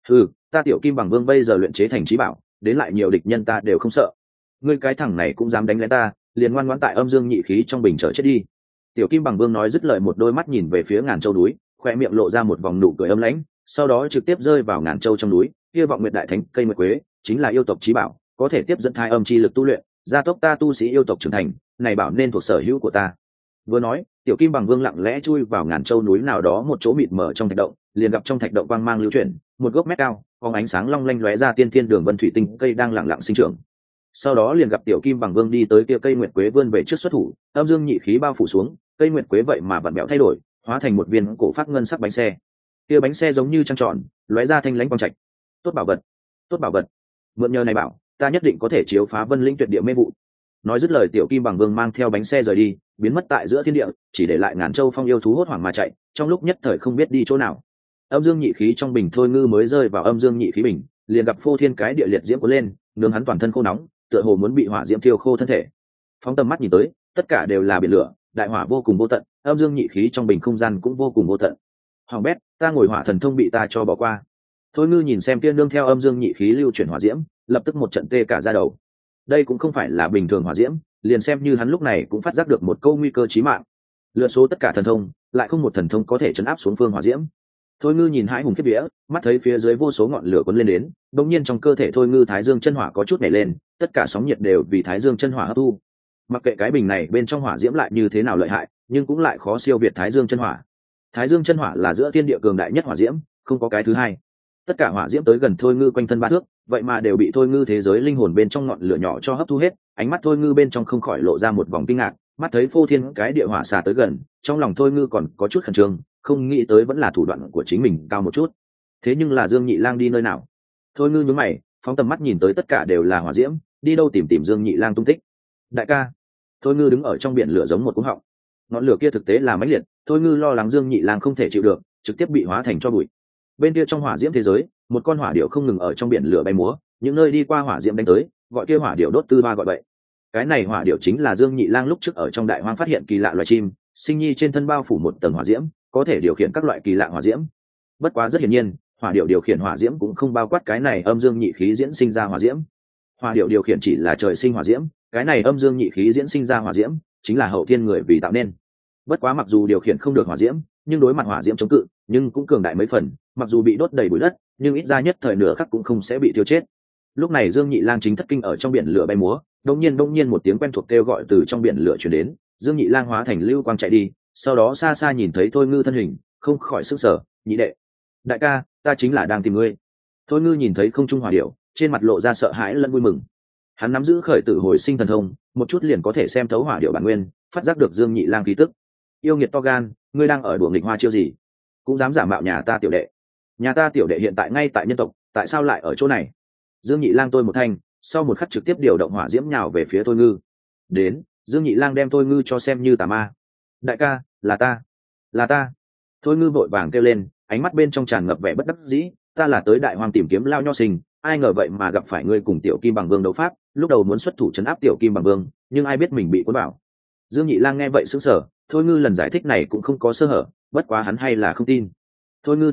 Ta tiểu kim bằng vương bây giờ luyện chế thành trí bảo, đến lại nhiều địch nhân ta đều không sợ. Ngươi cái thằng này cũng dám đánh lén ta, liền ngoan ngoãn tại âm dương nhị khí trong bình chờ chết đi. Tiểu kim bằng vương nói dứt lời, một đôi mắt nhìn về phía Ngàn Châu núi, khoe miệng lộ ra một vòng nụ cười âm lãnh, sau đó trực tiếp rơi vào Ngàn Châu trong núi. Kia vọng nguyệt đại thánh cây nguyệt quế chính là yêu tộc trí bảo, có thể tiếp dẫn thai âm chi lực tu luyện, gia tốc ta tu sĩ yêu tộc trưởng thành, này bảo nên thuộc sở hữu của ta. Vừa nói, tiểu kim bằng vương lặng lẽ chui vào Ngàn Châu núi nào đó một chỗ mịt mờ trong thạch động, liền gặp trong thạch động quang mang lưu chuyển, một gốc mét cao, phóng ánh sáng long lanh lóe ra tiên thiên đường vân thủy tinh cây đang lặng lặng sinh trưởng. Sau đó liền gặp tiểu kim bằng vương đi tới kia cây nguyệt quế vươn về trước xuất thủ, âm dương nhị khí bao phủ xuống, cây nguyệt quế vậy mà vặn bẹo thay đổi, hóa thành một viên cổ phát ngân sắc bánh xe. Kia bánh xe giống như trăng tròn, lóe ra thanh lãnh quang trạch. Tốt bảo vật, tốt bảo vật. Mượn nhờ này bảo, ta nhất định có thể chiếu phá Vân Linh tuyệt địa mê vụ. Nói dứt lời, tiểu kim bằng vương mang theo bánh xe rời đi, biến mất tại giữa thiên địa, chỉ để lại Ngàn Châu phong yêu thú hốt hoảng mà chạy, trong lúc nhất thời không biết đi chỗ nào. Âm dương nhị khí trong bình thôi ngư mới rơi vào âm dương nhị khí bình, liền gặp phô thiên cái địa liệt diễm cuốn lên, nướng hắn toàn thân khô nóng, tựa hồ muốn bị hỏa diễm thiêu khô thân thể. Phóng tầm mắt nhìn tới, tất cả đều là biển lửa, đại hỏa vô cùng vô tận, âm dương nhị khí trong bình không gian cũng vô cùng vô tận. Hoàng bét, ta ngồi hỏa thần thông bị ta cho bỏ qua. Thôi ngư nhìn xem kia nương theo âm dương nhị khí lưu chuyển hỏa diễm, lập tức một trận tê cả da đầu. Đây cũng không phải là bình thường hỏa diễm, liền xem như hắn lúc này cũng phát giác được một câu nguy cơ chí mạng. Lựa số tất cả thần thông, lại không một thần thông có thể chấn áp xuống phương hỏa diễm. Thôi ngư nhìn hãi hùng kiếp vía, mắt thấy phía dưới vô số ngọn lửa cuốn lên đến, đột nhiên trong cơ thể thôi ngư thái dương chân hỏa có chút nhảy lên, tất cả sóng nhiệt đều vì thái dương chân hỏa hấp thu. Mặc kệ cái bình này bên trong hỏa diễm lại như thế nào lợi hại, nhưng cũng lại khó siêu việt thái dương chân hỏa. Thái dương chân hỏa là giữa thiên địa cường đại nhất hỏa diễm, không có cái thứ hai. Tất cả hỏa diễm tới gần thôi ngư quanh thân ba thước, vậy mà đều bị thôi ngư thế giới linh hồn bên trong ngọn lửa nhỏ cho hấp thu hết. Ánh mắt thôi ngư bên trong không khỏi lộ ra một vòng kinh ngạc, mắt thấy phô thiên cái địa hỏa xà tới gần, trong lòng thôi ngư còn có chút khẩn trương, không nghĩ tới vẫn là thủ đoạn của chính mình cao một chút. Thế nhưng là Dương Nhị Lang đi nơi nào? Thôi ngư nhướng mày, phóng tầm mắt nhìn tới tất cả đều là hỏa diễm, đi đâu tìm Dương Nhị Lang tung tích. Đại ca. Thôi ngư đứng ở trong biển lửa giống một cuống họng. Ngọn lửa kia thực tế là mãnh liệt, thôi ngư lo lắng Dương Nhị Lang không thể chịu được, trực tiếp bị hóa thành tro bụi. Bên kia trong hỏa diễm thế giới, một con hỏa điểu không ngừng ở trong biển lửa bay múa, những nơi đi qua hỏa diễm đánh tới, gọi kia hỏa điểu đốt tư ba gọi bậy. Cái này hỏa điểu chính là Dương Nhị Lang lúc trước ở trong đại hoang phát hiện kỳ lạ loài chim, sinh nhi trên thân bao phủ một tầng hỏa diễm, có thể điều khiển các loại kỳ lạ hỏa diễm. Bất quá rất hiển nhiên, hỏa điểu điều khiển hỏa diễm cũng không bao quát cái này âm dương nhị khí diễn sinh ra hỏa diễm. Hỏa điểu điều khiển chỉ là trời sinh hỏa diễm, cái này âm dương nhị khí diễn sinh ra hỏa diễm chính là hậu thiên người vì tạo nên. Bất quá mặc dù điều khiển không được hỏa diễm, nhưng đối mặt hỏa diễm chống cự, nhưng cũng cường đại mấy phần, mặc dù bị đốt đầy bụi đất, nhưng ít ra nhất thời nửa khắc cũng không sẽ bị thiêu chết. Lúc này Dương Nhị Lang chính thất kinh ở trong biển lửa bay múa, đột nhiên một tiếng quen thuộc kêu gọi từ trong biển lửa truyền đến, Dương Nhị Lang hóa thành lưu quang chạy đi, sau đó xa xa nhìn thấy Thôi Ngư thân hình, không khỏi sửng sở, nhị đệ, đại ca, ta chính là đang tìm ngươi. Thôi Ngư nhìn thấy không trung hỏa điểu, trên mặt lộ ra sợ hãi lẫn vui mừng. Hắn nắm giữ khởi tử hồi sinh thần thông, một chút liền có thể xem thấu hỏa điểu bản nguyên, phát giác được Dương Nhị Lang khí tức. Yêu nghiệt to gan, ngươi đang ở đùa nghịch hoa chiêu gì? Cũng dám giả mạo nhà ta tiểu đệ. Nhà ta tiểu đệ hiện tại ngay tại nhân tộc, tại sao lại ở chỗ này? Dương Nhị Lang tôi một thanh, sau một khắc trực tiếp điều động hỏa diễm nhào về phía Thôi Ngư. Đến, Dương Nhị Lang đem Thôi Ngư cho xem như tà ma. Đại ca, là ta. Thôi Ngư vội vàng kêu lên, ánh mắt bên trong tràn ngập vẻ bất đắc dĩ, ta là tới đại hoang tìm kiếm Lao Nho Sinh, ai ngờ vậy mà gặp phải ngươi cùng tiểu Kim Bằng Vương đấu pháp, lúc đầu muốn xuất thủ trấn áp tiểu Kim Bằng Vương, nhưng ai biết mình bị cuốn vào. Dương Nhị Lang nghe vậy sững sờ, Thôi Ngư lần giải thích này cũng không có sơ hở, bất quá hắn hay là không tin. Thôi Ngư thấy vậy,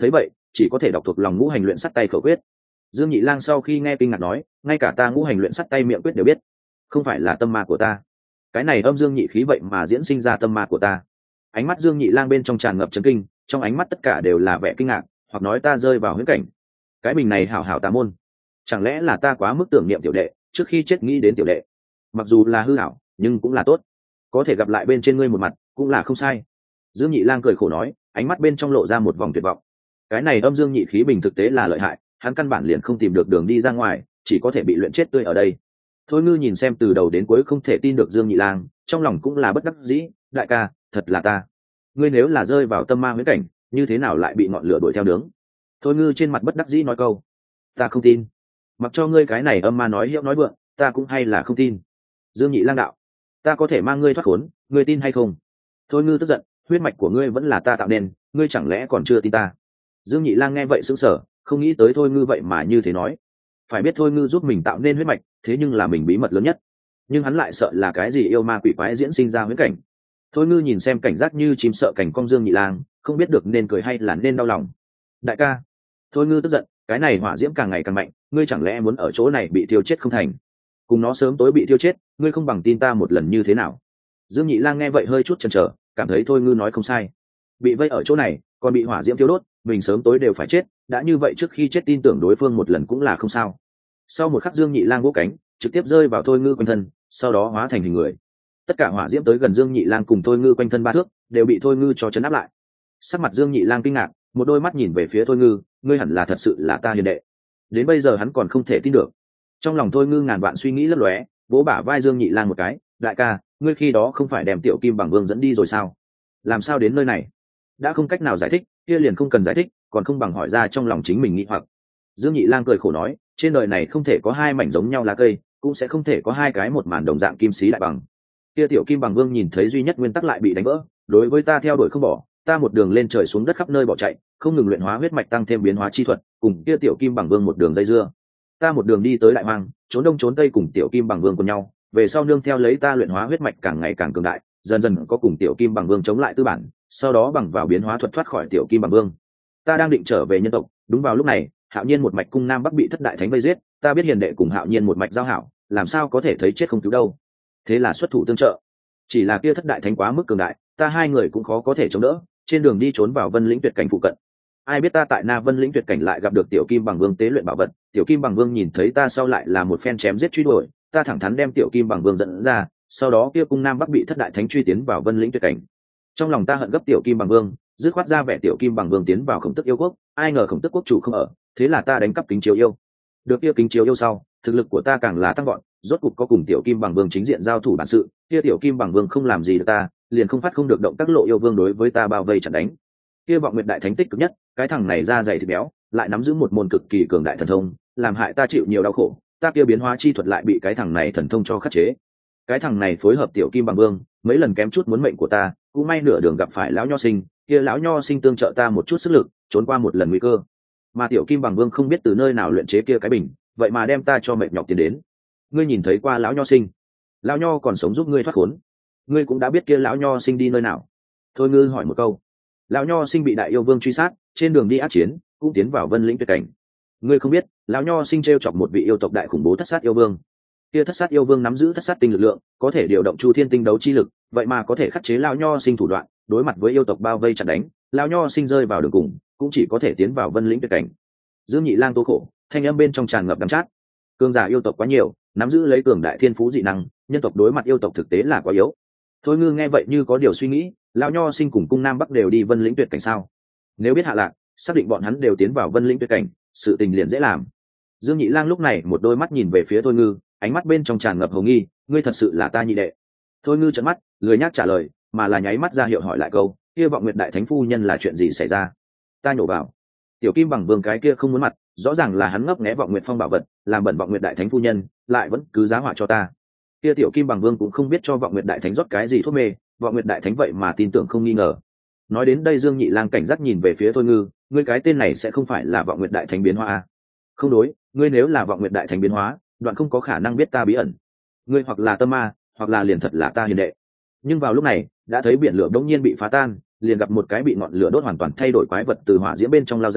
chỉ có thể đọc thuộc lòng ngũ hành luyện sắt tay khẩu quyết. Dương Nhị Lang sau khi nghe kinh ngạc nói, ngay cả ta ngũ hành luyện sắt tay miệng quyết đều biết, không phải là tâm ma của ta. Cái này âm dương nhị khí vậy mà diễn sinh ra tâm ma của ta. Ánh mắt Dương Nhị Lang bên trong tràn ngập chấn kinh, trong ánh mắt tất cả đều là vẻ kinh ngạc, hoặc nói ta rơi vào huyễn cảnh. Cái bình này hảo hảo tà môn, chẳng lẽ là ta quá mức tưởng niệm tiểu đệ, trước khi chết nghĩ đến tiểu đệ. Mặc dù là hư ảo, nhưng cũng là tốt, có thể gặp lại bên trên ngươi một mặt, cũng là không sai. Dương Nhị Lang cười khổ nói, ánh mắt bên trong lộ ra một vòng tuyệt vọng. Cái này âm dương nhị khí bình thực tế là lợi hại, hắn căn bản liền không tìm được đường đi ra ngoài, chỉ có thể bị luyện chết tươi ở đây. Thôi Ngư nhìn xem từ đầu đến cuối không thể tin được Dương Nhị Lang, trong lòng cũng là bất đắc dĩ, đại ca, thật là ta. Ngươi nếu là rơi vào tâm ma huyễn cảnh, như thế nào lại bị ngọn lửa đuổi theo nướng? Thôi Ngư trên mặt bất đắc dĩ nói câu, ta không tin. Mặc cho ngươi cái này âm ma nói hiệu nói vượng, ta cũng hay là không tin. Dương Nhị Lang đạo, ta có thể mang ngươi thoát khốn, ngươi tin hay không? Thôi Ngư tức giận, huyết mạch của ngươi vẫn là ta tạo nên, ngươi chẳng lẽ còn chưa tin ta? Dương Nhị Lang nghe vậy sững sờ, không nghĩ tới Thôi Ngư vậy mà như thế nói. Phải biết Thôi Ngư giúp mình tạo nên huyết mạch, thế nhưng là mình bí mật lớn nhất, nhưng hắn lại sợ là cái gì yêu ma quỷ quái diễn sinh ra huyễn cảnh. Thôi Ngư nhìn xem cảnh giác như chim sợ cảnh cong Dương Nhị Lang, không biết được nên cười hay là nên đau lòng. Đại ca, Thôi Ngư tức giận, cái này hỏa diễm càng ngày càng mạnh, ngươi chẳng lẽ muốn ở chỗ này bị thiêu chết không thành? Cùng nó sớm tối bị thiêu chết, ngươi không bằng tin ta một lần như thế nào? Dương Nhị Lang nghe vậy hơi chút chần chờ, cảm thấy Thôi Ngư nói không sai. Bị vây ở chỗ này, còn bị hỏa diễm thiêu đốt, mình sớm tối đều phải chết, đã như vậy trước khi chết tin tưởng đối phương một lần cũng là không sao. Sau một khắc Dương Nhị Lang vỗ cánh, trực tiếp rơi vào Thôi Ngư quanh thân, sau đó hóa thành hình người. Tất cả hỏa diễm tới gần Dương Nhị Lang cùng Thôi Ngư quanh thân 3 thước, đều bị Thôi Ngư cho chấn áp lại. Sắc mặt Dương Nhị Lang kinh ngạc, một đôi mắt nhìn về phía Thôi Ngư, ngươi hẳn là thật sự là ta hiền đệ. Đến bây giờ hắn còn không thể tin được. Trong lòng Thôi Ngư ngàn vạn suy nghĩ lấp lóe, vỗ bả vai Dương Nhị Lang một cái, đại ca, ngươi khi đó không phải đem Tiểu Kim Bằng Vương dẫn đi rồi sao? Làm sao đến nơi này? Đã không cách nào giải thích, kia liền không cần giải thích, còn không bằng hỏi ra trong lòng chính mình nghi hoặc. Dương Nhị Lang cười khổ nói, trên đời này không thể có hai mảnh giống nhau lá cây, cũng sẽ không thể có hai cái một màn đồng dạng kim sĩ đại bằng. Kia Tiểu Kim Bằng Vương nhìn thấy duy nhất nguyên tắc lại bị đánh vỡ, đối với ta theo đuổi không bỏ, ta một đường lên trời xuống đất khắp nơi bỏ chạy, không ngừng luyện hóa huyết mạch tăng thêm biến hóa chi thuật, cùng kia Tiểu Kim Bằng Vương một đường dây dưa. Ta một đường đi tới Đại Hoang, trốn đông trốn tây cùng Tiểu Kim Bằng Vương cùng nhau, về sau nương theo lấy ta luyện hóa huyết mạch càng ngày càng cường đại, dần dần có cùng Tiểu Kim Bằng Vương chống lại tư bản, sau đó bằng vào biến hóa thuật thoát khỏi Tiểu Kim Bằng Vương. Ta đang định trở về nhân tộc, đúng vào lúc này, Hạo Nhiên một mạch cung nam bắc bị thất đại thánh vây giết, ta biết hiền đệ cùng Hạo Nhiên một mạch giao hảo, làm sao có thể thấy chết không cứu đâu. Thế là xuất thủ tương trợ. Chỉ là kia thất đại thánh quá mức cường đại, ta hai người cũng khó có thể chống đỡ, trên đường đi trốn vào Vân Lĩnh Tuyệt cảnh phụ cận. Ai biết ta tại Na Vân Lĩnh Tuyệt cảnh lại gặp được Tiểu Kim Bằng Vương tế luyện bảo vật, Tiểu Kim Bằng Vương nhìn thấy ta sau lại là một phen chém giết truy đuổi, ta thẳng thắn đem Tiểu Kim Bằng Vương dẫn ra, sau đó kia cung nam bắc bị thất đại thánh truy tiến vào Vân Lĩnh Tuyệt cảnh. Trong lòng ta hận gấp Tiểu Kim Bằng Vương, dứt khoát ra vẻ Tiểu Kim Bằng Vương tiến vào Khổng Tức yêu quốc, ai ngờ Khổng Tức quốc chủ không ở, thế là ta đánh cắp kính chiếu yêu. Được kia kính chiếu yêu sau, thực lực của ta càng là tăng vọt, rốt cục có cùng Tiểu Kim Bằng Vương chính diện giao thủ bản sự, kia Tiểu Kim Bằng Vương không làm gì được ta, liền không phát không được động tác lộ yêu vương đối với ta bao vây chặn đánh. Kia Vọng Nguyệt đại thánh tích cực nhất, cái thằng này da dày thịt béo, lại nắm giữ một môn cực kỳ cường đại thần thông, làm hại ta chịu nhiều đau khổ, ta kia biến hóa chi thuật lại bị cái thằng này thần thông cho khắc chế. Cái thằng này phối hợp Tiểu Kim Bằng Vương, mấy lần kém chút muốn mệnh của ta, cũng may nửa đường gặp phải lão nho sinh, kia lão nho sinh tương trợ ta một chút sức lực, trốn qua một lần nguy cơ. Mà Tiểu Kim Bằng Vương không biết từ nơi nào luyện chế kia cái bình, vậy mà đem ta cho mệt nhọc tiền đến. Ngươi nhìn thấy qua lão nho sinh? Lão nho còn sống giúp ngươi thoát khốn. Ngươi cũng đã biết kia lão nho sinh đi nơi nào? Thôi Ngư hỏi một câu. Lão nho sinh bị đại yêu vương truy sát, trên đường đi ác chiến, cũng tiến vào Vân Lĩnh Tuyệt cảnh. Ngươi không biết, lão nho sinh trêu chọc một vị yêu tộc đại khủng bố Thất Sát yêu vương. Kia Thất Sát yêu vương nắm giữ thất sát tinh lực lượng, có thể điều động Chu Thiên tinh đấu chi lực, vậy mà có thể khắc chế lão nho sinh thủ đoạn, đối mặt với yêu tộc bao vây chặn đánh, lão nho sinh rơi vào đường cùng, cũng chỉ có thể tiến vào Vân Lĩnh Tuyệt cảnh. Dương Nhị Lang tố khổ, thanh âm bên trong tràn ngập đắng chát. Cường giả yêu tộc quá nhiều, nắm giữ lấy cường đại thiên phú dị năng, nhân tộc đối mặt yêu tộc thực tế là quá yếu. Thôi Ngư nghe vậy như có điều suy nghĩ, lão nho sinh cùng cung nam bắc đều đi Vân Lĩnh Tuyệt cảnh sao? Nếu biết hạ lạc, xác định bọn hắn đều tiến vào Vân Lĩnh Tuyệt cảnh, sự tình liền dễ làm. Dương Nhị Lang lúc này một đôi mắt nhìn về phía Thôi Ngư, ánh mắt bên trong tràn ngập hồng nghi, ngươi thật sự là ta nhị đệ? Thôi Ngư trợn mắt, lười nhác trả lời, mà là nháy mắt ra hiệu hỏi lại câu, kia Vọng Nguyệt đại thánh phu nhân là chuyện gì xảy ra? Ta nhổ vào. Tiểu Kim Bằng Vương cái kia không muốn mặt, rõ ràng là hắn ngấp nghé Vọng Nguyệt phong bảo vật, làm bẩn Vọng Nguyệt đại thánh phu nhân, lại vẫn cứ giá họa cho ta. Kia Tiểu Kim Bằng Vương cũng không biết cho Vọng Nguyệt đại thánh rót cái gì thuốc mê, Vọng Nguyệt đại thánh vậy mà tin tưởng không nghi ngờ. Nói đến đây Dương Nhị Lang cảnh giác nhìn về phía Thôi Ngư, ngươi cái tên này sẽ không phải là Vọng Nguyệt đại thánh biến hóa à? Không đối, ngươi nếu là Vọng Nguyệt đại thánh biến hóa, đoạn không có khả năng biết ta bí ẩn. Ngươi hoặc là tâm ma, hoặc là liền thật là ta hiền đệ. Nhưng vào lúc này, đã thấy biển lửa đột nhiên bị phá tan, liền gặp một cái bị ngọn lửa đốt hoàn toàn thay đổi quái vật từ hỏa diễm bên trong lao ra,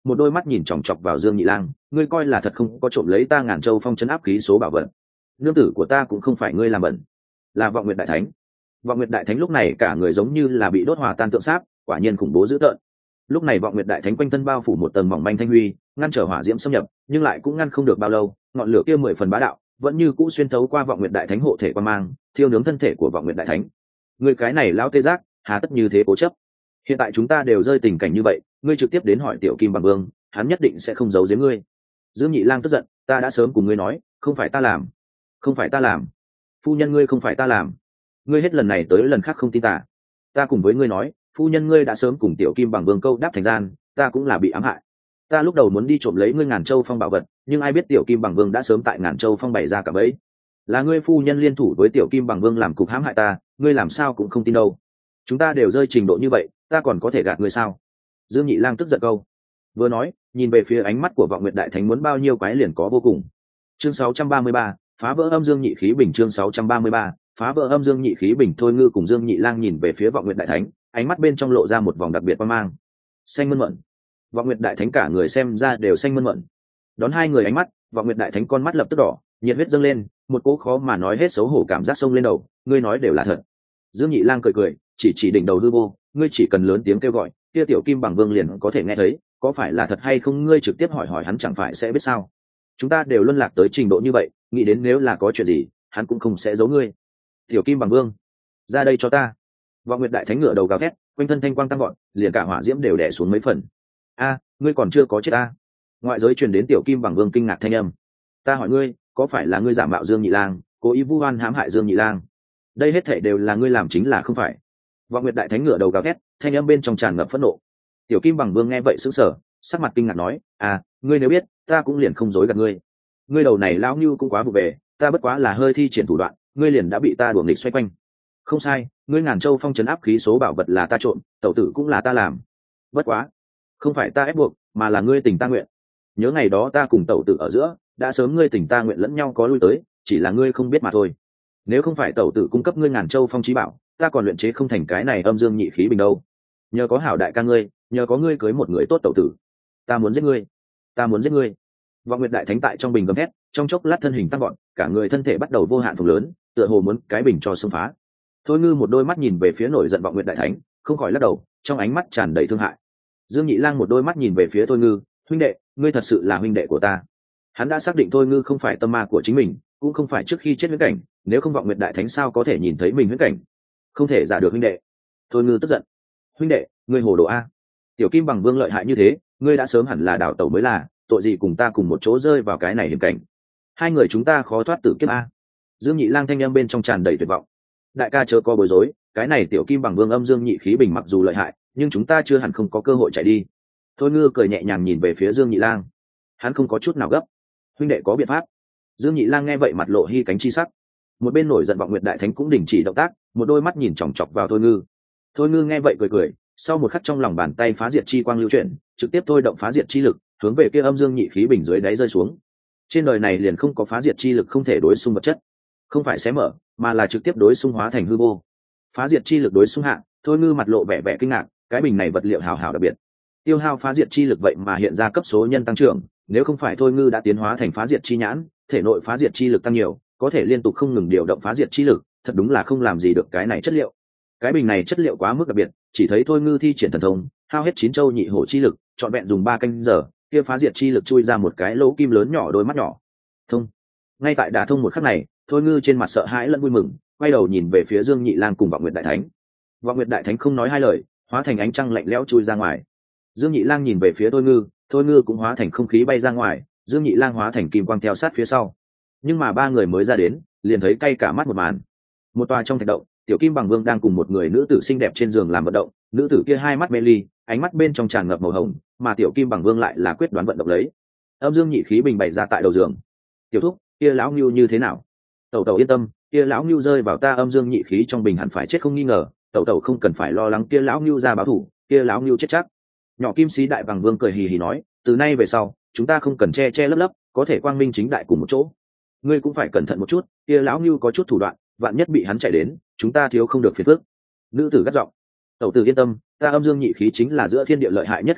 một đôi mắt nhìn chòng chọc vào Dương Nhị Lang, ngươi coi là thật không có trộm lấy ta Ngàn Châu Phong trấn áp khí số bảo vật. Nương tử của ta cũng không phải ngươi làm bẩn, là Vọng Nguyệt Đại Thánh. Vọng Nguyệt Đại Thánh lúc này cả người giống như là bị đốt hòa tan tượng sáp, quả nhiên khủng bố dữ tợn. Lúc này Vọng Nguyệt Đại Thánh quanh thân bao phủ một tầng mỏng manh thanh huy, ngăn trở hỏa diễm xâm nhập, nhưng lại cũng ngăn không được bao lâu, ngọn lửa kia 10 phần bá đạo, vẫn như cũ xuyên thấu qua Vọng Nguyệt Đại Thánh hộ thể quan mang, thiêu nướng thân thể của Vọng Nguyệt Đại Thánh. Ngươi cái này lão tê giác, hà tất như thế cố chấp? Hiện tại chúng ta đều rơi tình cảnh như vậy, ngươi trực tiếp đến hỏi Tiểu Kim Bằng Vương, hắn nhất định sẽ không giấu giếm ngươi. Dương Nhị Lang tức giận, ta đã sớm cùng ngươi nói, không phải ta làm, không phải ta làm. Phu nhân ngươi không phải ta làm, ngươi hết lần này tới lần khác không tin ta. Ta cùng với ngươi nói, phu nhân ngươi đã sớm cùng Tiểu Kim Bằng Vương câu đáp thành gian, ta cũng là bị ám hại. Ta lúc đầu muốn đi trộm lấy ngươi Ngàn Châu Phong bảo vật, nhưng ai biết Tiểu Kim Bằng Vương đã sớm tại Ngàn Châu Phong bày ra cả bẫy. Là ngươi phu nhân liên thủ với Tiểu Kim Bằng Vương làm cục hãm hại ta, ngươi làm sao cũng không tin đâu. Chúng ta đều rơi trình độ như vậy, ta còn có thể gạt ngươi sao? Dương Nhị Lang tức giận câu. Vừa nói, nhìn về phía ánh mắt của Vọng Nguyệt Đại Thánh muốn bao nhiêu quái liền có vô cùng. Chương 633, phá vỡ âm dương nhị khí bình. Chương 633, phá vỡ âm dương nhị khí bình. Thôi Ngư cùng Dương Nhị Lang nhìn về phía Vọng Nguyệt Đại Thánh, ánh mắt bên trong lộ ra một vòng đặc biệt quan mang. Xanh mơn mởn. Vọng Nguyệt Đại Thánh cả người xem ra đều xanh mơn mởn. Đón hai người ánh mắt, Vọng Nguyệt Đại Thánh con mắt lập tức đỏ, nhiệt huyết dâng lên, một cỗ khó mà nói hết xấu hổ cảm giác xông lên đầu, ngươi nói đều là thật. Dương Nhị Lang cười cười, chỉ đỉnh đầu hư vô, ngươi chỉ cần lớn tiếng kêu gọi, kia Tiểu Kim Bằng Vương liền có thể nghe thấy, có phải là thật hay không ngươi trực tiếp hỏi hỏi hắn chẳng phải sẽ biết sao? Chúng ta đều luân lạc tới trình độ như vậy, nghĩ đến nếu là có chuyện gì, hắn cũng không sẽ giấu ngươi. Tiểu Kim Bằng Vương, ra đây cho ta. Vọng Nguyệt Đại Thánh ngửa đầu gào thét, quanh thân thanh quang tăng gọn, liền cả hỏa diễm đều đè xuống mấy phần. A, ngươi còn chưa có chết a? Ngoại giới truyền đến Tiểu Kim Bằng Vương kinh ngạc thanh âm. Ta hỏi ngươi, có phải là ngươi giả mạo Dương Nhị Lang, cố ý vu oan hãm hại Dương Nhị Lang? Đây hết thảy đều là ngươi làm chính là không phải? Vọng Nguyệt Đại Thánh ngửa đầu gào thét, thanh âm bên trong tràn ngập phẫn nộ. Tiểu Kim Bằng Vương nghe vậy sững sờ, sắc mặt kinh ngạc nói, à, ngươi nếu biết, ta cũng liền không dối gạt ngươi. Ngươi đầu này lão nhu cũng quá vụ về, ta bất quá là hơi thi triển thủ đoạn, ngươi liền đã bị ta đuổi nghịch xoay quanh. Không sai, ngươi Ngàn Châu Phong trấn áp khí số bảo vật là ta trộn, tẩu tử cũng là ta làm. Bất quá, không phải ta ép buộc, mà là ngươi tình ta nguyện. Nhớ ngày đó ta cùng tẩu tử ở giữa, đã sớm ngươi tình ta nguyện lẫn nhau có lui tới, chỉ là ngươi không biết mà thôi. Nếu không phải tẩu tử cung cấp ngươi Ngàn Châu Phong chí bảo, ta còn luyện chế không thành cái này âm dương nhị khí bình đâu. Nhờ có hảo đại ca ngươi, nhờ có ngươi cưới một người tốt tẩu tử, ta muốn giết ngươi, ta muốn giết ngươi. Vọng Nguyệt Đại Thánh tại trong bình gầm hét, trong chốc lát thân hình tăng gọn, cả người thân thể bắt đầu vô hạn phồng lớn, tựa hồ muốn cái bình cho xông phá. Thôi Ngư một đôi mắt nhìn về phía nổi giận Vọng Nguyệt Đại Thánh, không khỏi lắc đầu, trong ánh mắt tràn đầy thương hại. Dương Nhị Lang một đôi mắt nhìn về phía Thôi Ngư, huynh đệ, ngươi thật sự là huynh đệ của ta. Hắn đã xác định Thôi Ngư không phải tâm ma của chính mình, cũng không phải trước khi chết huyễn cảnh, nếu không Vọng Nguyệt Đại Thánh sao có thể nhìn thấy mình huyễn cảnh? Không thể giả được huynh đệ. Thôi Ngư tức giận, huynh đệ, ngươi hồ đồ a. Tiểu Kim Bằng Vương lợi hại như thế, ngươi đã sớm hẳn là đảo tẩu mới là, tội gì cùng ta cùng một chỗ rơi vào cái này hiểm cảnh. Hai người chúng ta khó thoát tử kiếp a. Dương Nhị Lang thanh âm bên trong tràn đầy tuyệt vọng. Đại ca chớ có bối rối, cái này Tiểu Kim Bằng Vương âm dương nhị khí bình mặc dù lợi hại, nhưng chúng ta chưa hẳn không có cơ hội chạy đi. Thôi Ngư cười nhẹ nhàng nhìn về phía Dương Nhị Lang, hắn không có chút nào gấp. Huynh đệ có biện pháp. Dương Nhị Lang nghe vậy mặt lộ hi cánh chi sắc. Một bên nổi giận Vọng Nguyệt Đại Thánh cũng đình chỉ động tác, một đôi mắt nhìn chòng chọc vào Thôi Ngư. Thôi Ngư nghe vậy cười cười, sau một khắc trong lòng bàn tay phá diệt chi quang lưu chuyển, trực tiếp thôi động phá diệt chi lực, hướng về kia âm dương nhị khí bình dưới đáy rơi xuống. Trên đời này liền không có phá diệt chi lực không thể đối xung vật chất, không phải xé mở, mà là trực tiếp đối xung hóa thành hư vô. Phá diệt chi lực đối xung hạ, Thôi Ngư mặt lộ vẻ vẻ kinh ngạc, cái bình này vật liệu hào hào đặc biệt, tiêu hao phá diệt chi lực vậy mà hiện ra cấp số nhân tăng trưởng, nếu không phải Thôi Ngư đã tiến hóa thành phá diệt chi nhãn, thể nội phá diệt chi lực tăng nhiều, có thể liên tục không ngừng điều động phá diệt chi lực, thật đúng là không làm gì được cái này chất liệu. Cái bình này chất liệu quá mức đặc biệt, chỉ thấy Thôi Ngư thi triển thần thông, hao hết 9 châu nhị hổ chi lực, trọn vẹn dùng 3 canh giờ, kia phá diệt chi lực chui ra một cái lỗ kim lớn nhỏ đôi mắt nhỏ. Thông. Ngay tại đả thông một khắc này, Thôi Ngư trên mặt sợ hãi lẫn vui mừng, quay đầu nhìn về phía Dương Nhị Lang cùng Vọng Nguyệt Đại Thánh. Vọng Nguyệt Đại Thánh không nói hai lời, hóa thành ánh trăng lạnh lẽo chui ra ngoài. Dương Nhị Lang nhìn về phía Thôi Ngư cũng hóa thành không khí bay ra ngoài, Dương Nhị Lang hóa thành kim quang theo sát phía sau. Nhưng mà ba người mới ra đến, liền thấy cay cả mắt một màn. Một tòa trong thạch động, Tiểu Kim Bằng Vương đang cùng một người nữ tử xinh đẹp trên giường làm vận động, nữ tử kia hai mắt mê ly, ánh mắt bên trong tràn ngập màu hồng, mà Tiểu Kim Bằng Vương lại là quyết đoán vận động lấy. Âm dương nhị khí bình bày ra tại đầu giường. Tiểu thúc, kia lão Nưu như thế nào? Tẩu tẩu yên tâm, kia lão Nưu rơi vào ta âm dương nhị khí trong bình hẳn phải chết không nghi ngờ, tẩu tẩu không cần phải lo lắng kia lão Nưu ra báo thù, kia lão Nưu chết chắc. Nhỏ Kim Sĩ Đại Bằng Vương cười hì hì nói, từ nay về sau, chúng ta không cần che che lấp lấp, có thể quang minh chính đại cùng một chỗ. Ngươi cũng phải cẩn thận một chút, kia lão Nưu có chút thủ đoạn, vạn nhất bị hắn chạy đến, chúng ta thiếu không được phiền phức. Nữ tử gắt giọng, tẩu tử yên tâm, ta âm dương nhị khí chính là giữa thiên địa lợi hại nhất khí thể,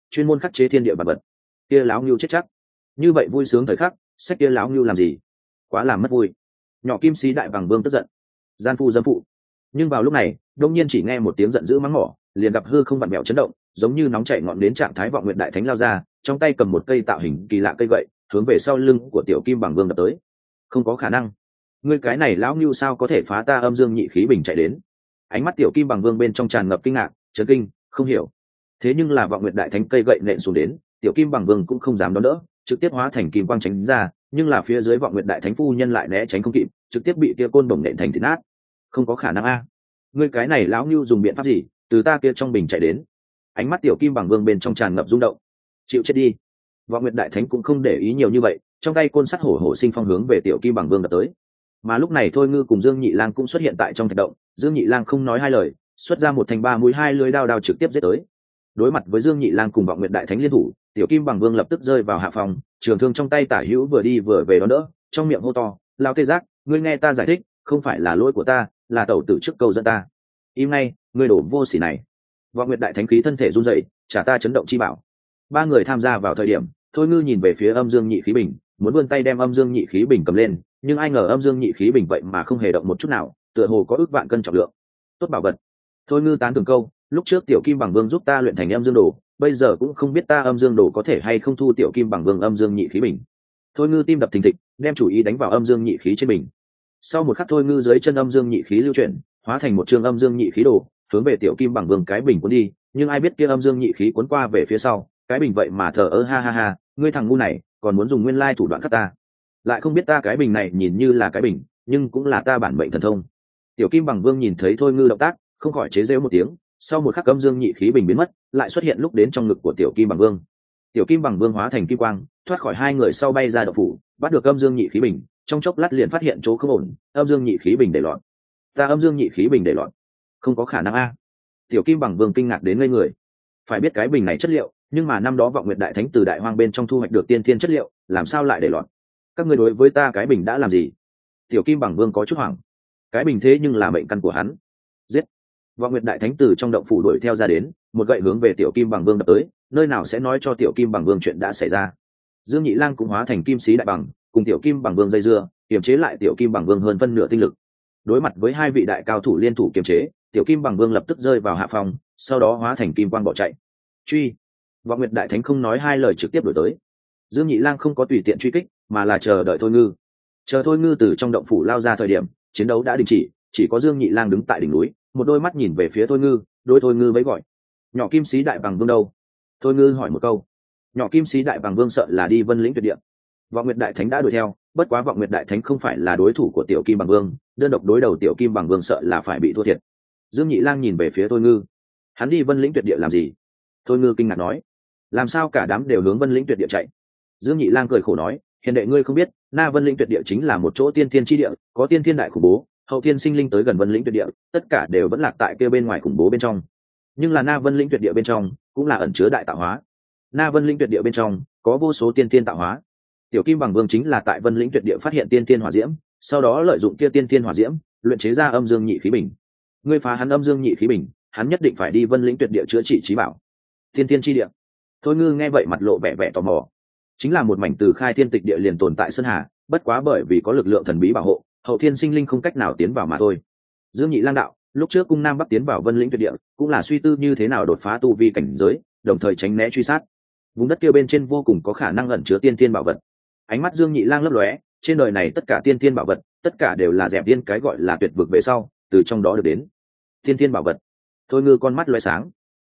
chuyên môn khắc chế thiên địa vật vật. Kia láo ngưu chết chắc. Như vậy vui sướng thời khắc, xách kia láo ngưu làm gì? Quá làm mất vui. Nhỏ kim sĩ đại bằng vương tức giận. Gian phu dâm phụ. Nhưng vào lúc này, đông nhiên chỉ nghe một tiếng giận dữ mắng mỏ, liền gặp hư không vặn vẹo chấn động, giống như nóng chảy ngọn đến trạng thái vọng nguyện đại thánh lao ra, trong tay cầm một cây tạo hình kỳ lạ cây gậy, hướng về sau lưng của tiểu kim bằng vương đập tới. Không có khả năng. Ngươi cái này lão ngưu sao có thể phá ta âm dương nhị khí bình chạy đến? Ánh mắt tiểu kim bằng vương bên trong tràn ngập kinh ngạc, chấn kinh, không hiểu. Thế nhưng là vọng nguyệt đại thánh cây gậy nện xuống đến, tiểu kim bằng vương cũng không dám đón đỡ, trực tiếp hóa thành kim quang tránh ra, nhưng là phía dưới vọng nguyệt đại thánh phu nhân lại né tránh không kịp, trực tiếp bị kia côn đồng nện thành thịt nát. Không có khả năng a. Ngươi cái này lão ngưu dùng biện pháp gì, từ ta kia trong bình chạy đến? Ánh mắt tiểu kim bằng vương bên trong tràn ngập rung động. Chịu chết đi. Vọng nguyệt đại thánh cũng không để ý nhiều như vậy, trong tay côn sắt hổ hổ sinh phong hướng về tiểu kim bằng vương đập tới. Mà lúc này thôi ngư cùng Dương Nhị Lang cũng xuất hiện tại trong thạch động. Dương Nhị Lang không nói hai lời, xuất ra một thanh ba mũi hai lưỡi đao đao trực tiếp giết tới. Đối mặt với Dương Nhị Lang cùng vọng nguyệt đại thánh liên thủ, tiểu kim bằng vương lập tức rơi vào hạ phòng, trường thương trong tay tả hữu vừa đi vừa về đón đỡ, trong miệng hô to: lao tê giác, ngươi nghe ta giải thích, không phải là lỗi của ta, là tẩu tử trước câu dẫn ta. Im ngay, ngươi đổ vô sỉ này. Vọng nguyệt đại thánh khí thân thể run rẩy, trả ta chấn động chi bảo. Ba người tham gia vào thời điểm, thôi ngư nhìn về phía âm dương nhị khí bình, muốn vươn tay đem âm dương nhị khí bình cầm lên, nhưng ai ngờ âm dương nhị khí bình vậy mà không hề động một chút nào, tựa hồ có ước vạn cân trọng lượng. Tốt bảo vật. Thôi ngư tán thưởng câu, lúc trước tiểu kim bằng vương giúp ta luyện thành âm dương đồ, bây giờ cũng không biết ta âm dương đồ có thể hay không thu tiểu kim bằng vương âm dương nhị khí bình. Thôi ngư tim đập thình thịch, đem chủ ý đánh vào âm dương nhị khí trên bình. Sau một khắc thôi ngư dưới chân âm dương nhị khí lưu chuyển, hóa thành một trường âm dương nhị khí đồ, hướng về tiểu kim bằng vương cái bình cuốn đi, nhưng ai biết kia âm dương nhị khí cuốn qua về phía sau, cái bình vậy mà thở ơ ha ha ha, ngươi thằng ngu này, còn muốn dùng nguyên lai thủ đoạn cắt ta. Lại không biết ta cái bình này nhìn như là cái bình, nhưng cũng là ta bản mệnh thần thông. Tiểu kim bằng vương nhìn thấy thôi ngư động tác, không khỏi chế giễu một tiếng, sau một khắc âm dương nhị khí bình biến mất, lại xuất hiện lúc đến trong ngực của tiểu kim bằng vương. Tiểu kim bằng vương hóa thành kim quang, thoát khỏi hai người sau bay ra động phủ, bắt được âm dương nhị khí bình, trong chốc lát liền phát hiện chỗ không ổn, âm dương nhị khí bình để loạn. Ta âm dương nhị khí bình để loạn? Không có khả năng a. Tiểu kim bằng vương kinh ngạc đến ngây người. Phải biết cái bình này chất liệu, nhưng mà năm đó vọng nguyệt đại thánh từ đại hoang bên trong thu hoạch được tiên thiên chất liệu, làm sao lại để loạn? Các ngươi đối với ta cái bình đã làm gì? Tiểu kim bằng vương có chút hoảng. Cái bình thế nhưng là mệnh căn của hắn. Giết. Vọng nguyệt đại thánh từ trong động phủ đuổi theo ra đến, một gậy hướng về tiểu kim bằng vương đập tới, nơi nào sẽ nói cho tiểu kim bằng vương chuyện đã xảy ra. Dương Nhị Lang cũng hóa thành kim sĩ đại bằng, cùng tiểu kim bằng vương dây dưa, kiềm chế lại tiểu kim bằng vương hơn phân nửa tinh lực. Đối mặt với hai vị đại cao thủ liên thủ kiềm chế, tiểu kim bằng vương lập tức rơi vào hạ phòng, sau đó hóa thành kim quang bỏ chạy. Truy. Vọng nguyệt đại thánh không nói hai lời trực tiếp đuổi tới. Dương Nhị Lang không có tùy tiện truy kích, mà là chờ đợi thôi ngư. Chờ thôi ngư từ trong động phủ lao ra thời điểm, chiến đấu đã đình chỉ có Dương Nhị Lang đứng tại đỉnh núi, một đôi mắt nhìn về phía thôi ngư, đôi thôi ngư vẫy gọi. Nhỏ kim sĩ đại bằng vương đâu? Thôi ngư hỏi một câu. Nhỏ kim sĩ đại bằng vương sợ là đi Vân Lĩnh Tuyệt Địa. Vọng nguyệt đại thánh đã đuổi theo, bất quá vọng nguyệt đại thánh không phải là đối thủ của tiểu kim bằng vương, đơn độc đối đầu tiểu kim bằng vương sợ là phải bị thua thiệt. Dương Nhị Lang nhìn về phía thôi ngư. Hắn đi Vân Lĩnh Tuyệt Địa làm gì? Thôi ngư kinh ngạc nói. Làm sao cả đám đều hướng Vân Lĩnh Tuyệt Địa chạy? Dương Nhị Lang cười khổ nói, hiền đệ ngươi không biết, Na Vân Lĩnh Tuyệt Địa chính là một chỗ tiên thiên chi địa, có tiên thiên đại khủng bố, hậu thiên sinh linh tới gần Vân Lĩnh Tuyệt Địa, tất cả đều vẫn lạc tại kia bên ngoài khủng bố bên trong. Nhưng là Na Vân Lĩnh Tuyệt Địa bên trong, cũng là ẩn chứa đại tạo hóa. Na Vân Lĩnh Tuyệt Địa bên trong có vô số tiên thiên tạo hóa. Tiểu Kim Bằng Vương chính là tại Vân Lĩnh Tuyệt Địa phát hiện tiên thiên hỏa diễm, sau đó lợi dụng kia tiên thiên hỏa diễm, luyện chế ra âm dương nhị khí bình. Ngươi phá hắn âm dương nhị khí bình, hắn nhất định phải đi Vân Lĩnh Tuyệt Địa chữa trị trí bảo. Tiên thiên chi địa. Thôi ngư nghe vậy mặt lộ vẻ vẻ tò mò. Chính là một mảnh từ khai thiên tịch địa liền tồn tại sơn hà, bất quá bởi vì có lực lượng thần bí bảo hộ, hậu thiên sinh linh không cách nào tiến vào mà thôi. Dương Nhị Lang đạo, lúc trước cung nam bắc tiến vào Vân Lĩnh Tuyệt Địa, cũng là suy tư như thế nào đột phá tu vi cảnh giới, đồng thời tránh né truy sát. Vùng đất kia bên trên vô cùng có khả năng ẩn chứa tiên thiên bảo vật. Ánh mắt Dương Nhị Lang lấp lóe, trên đời này tất cả tiên thiên bảo vật, tất cả đều là dẹp điên cái gọi là tuyệt vực về sau, từ trong đó được đến. Tiên thiên bảo vật. Thôi ngư con mắt lóe sáng.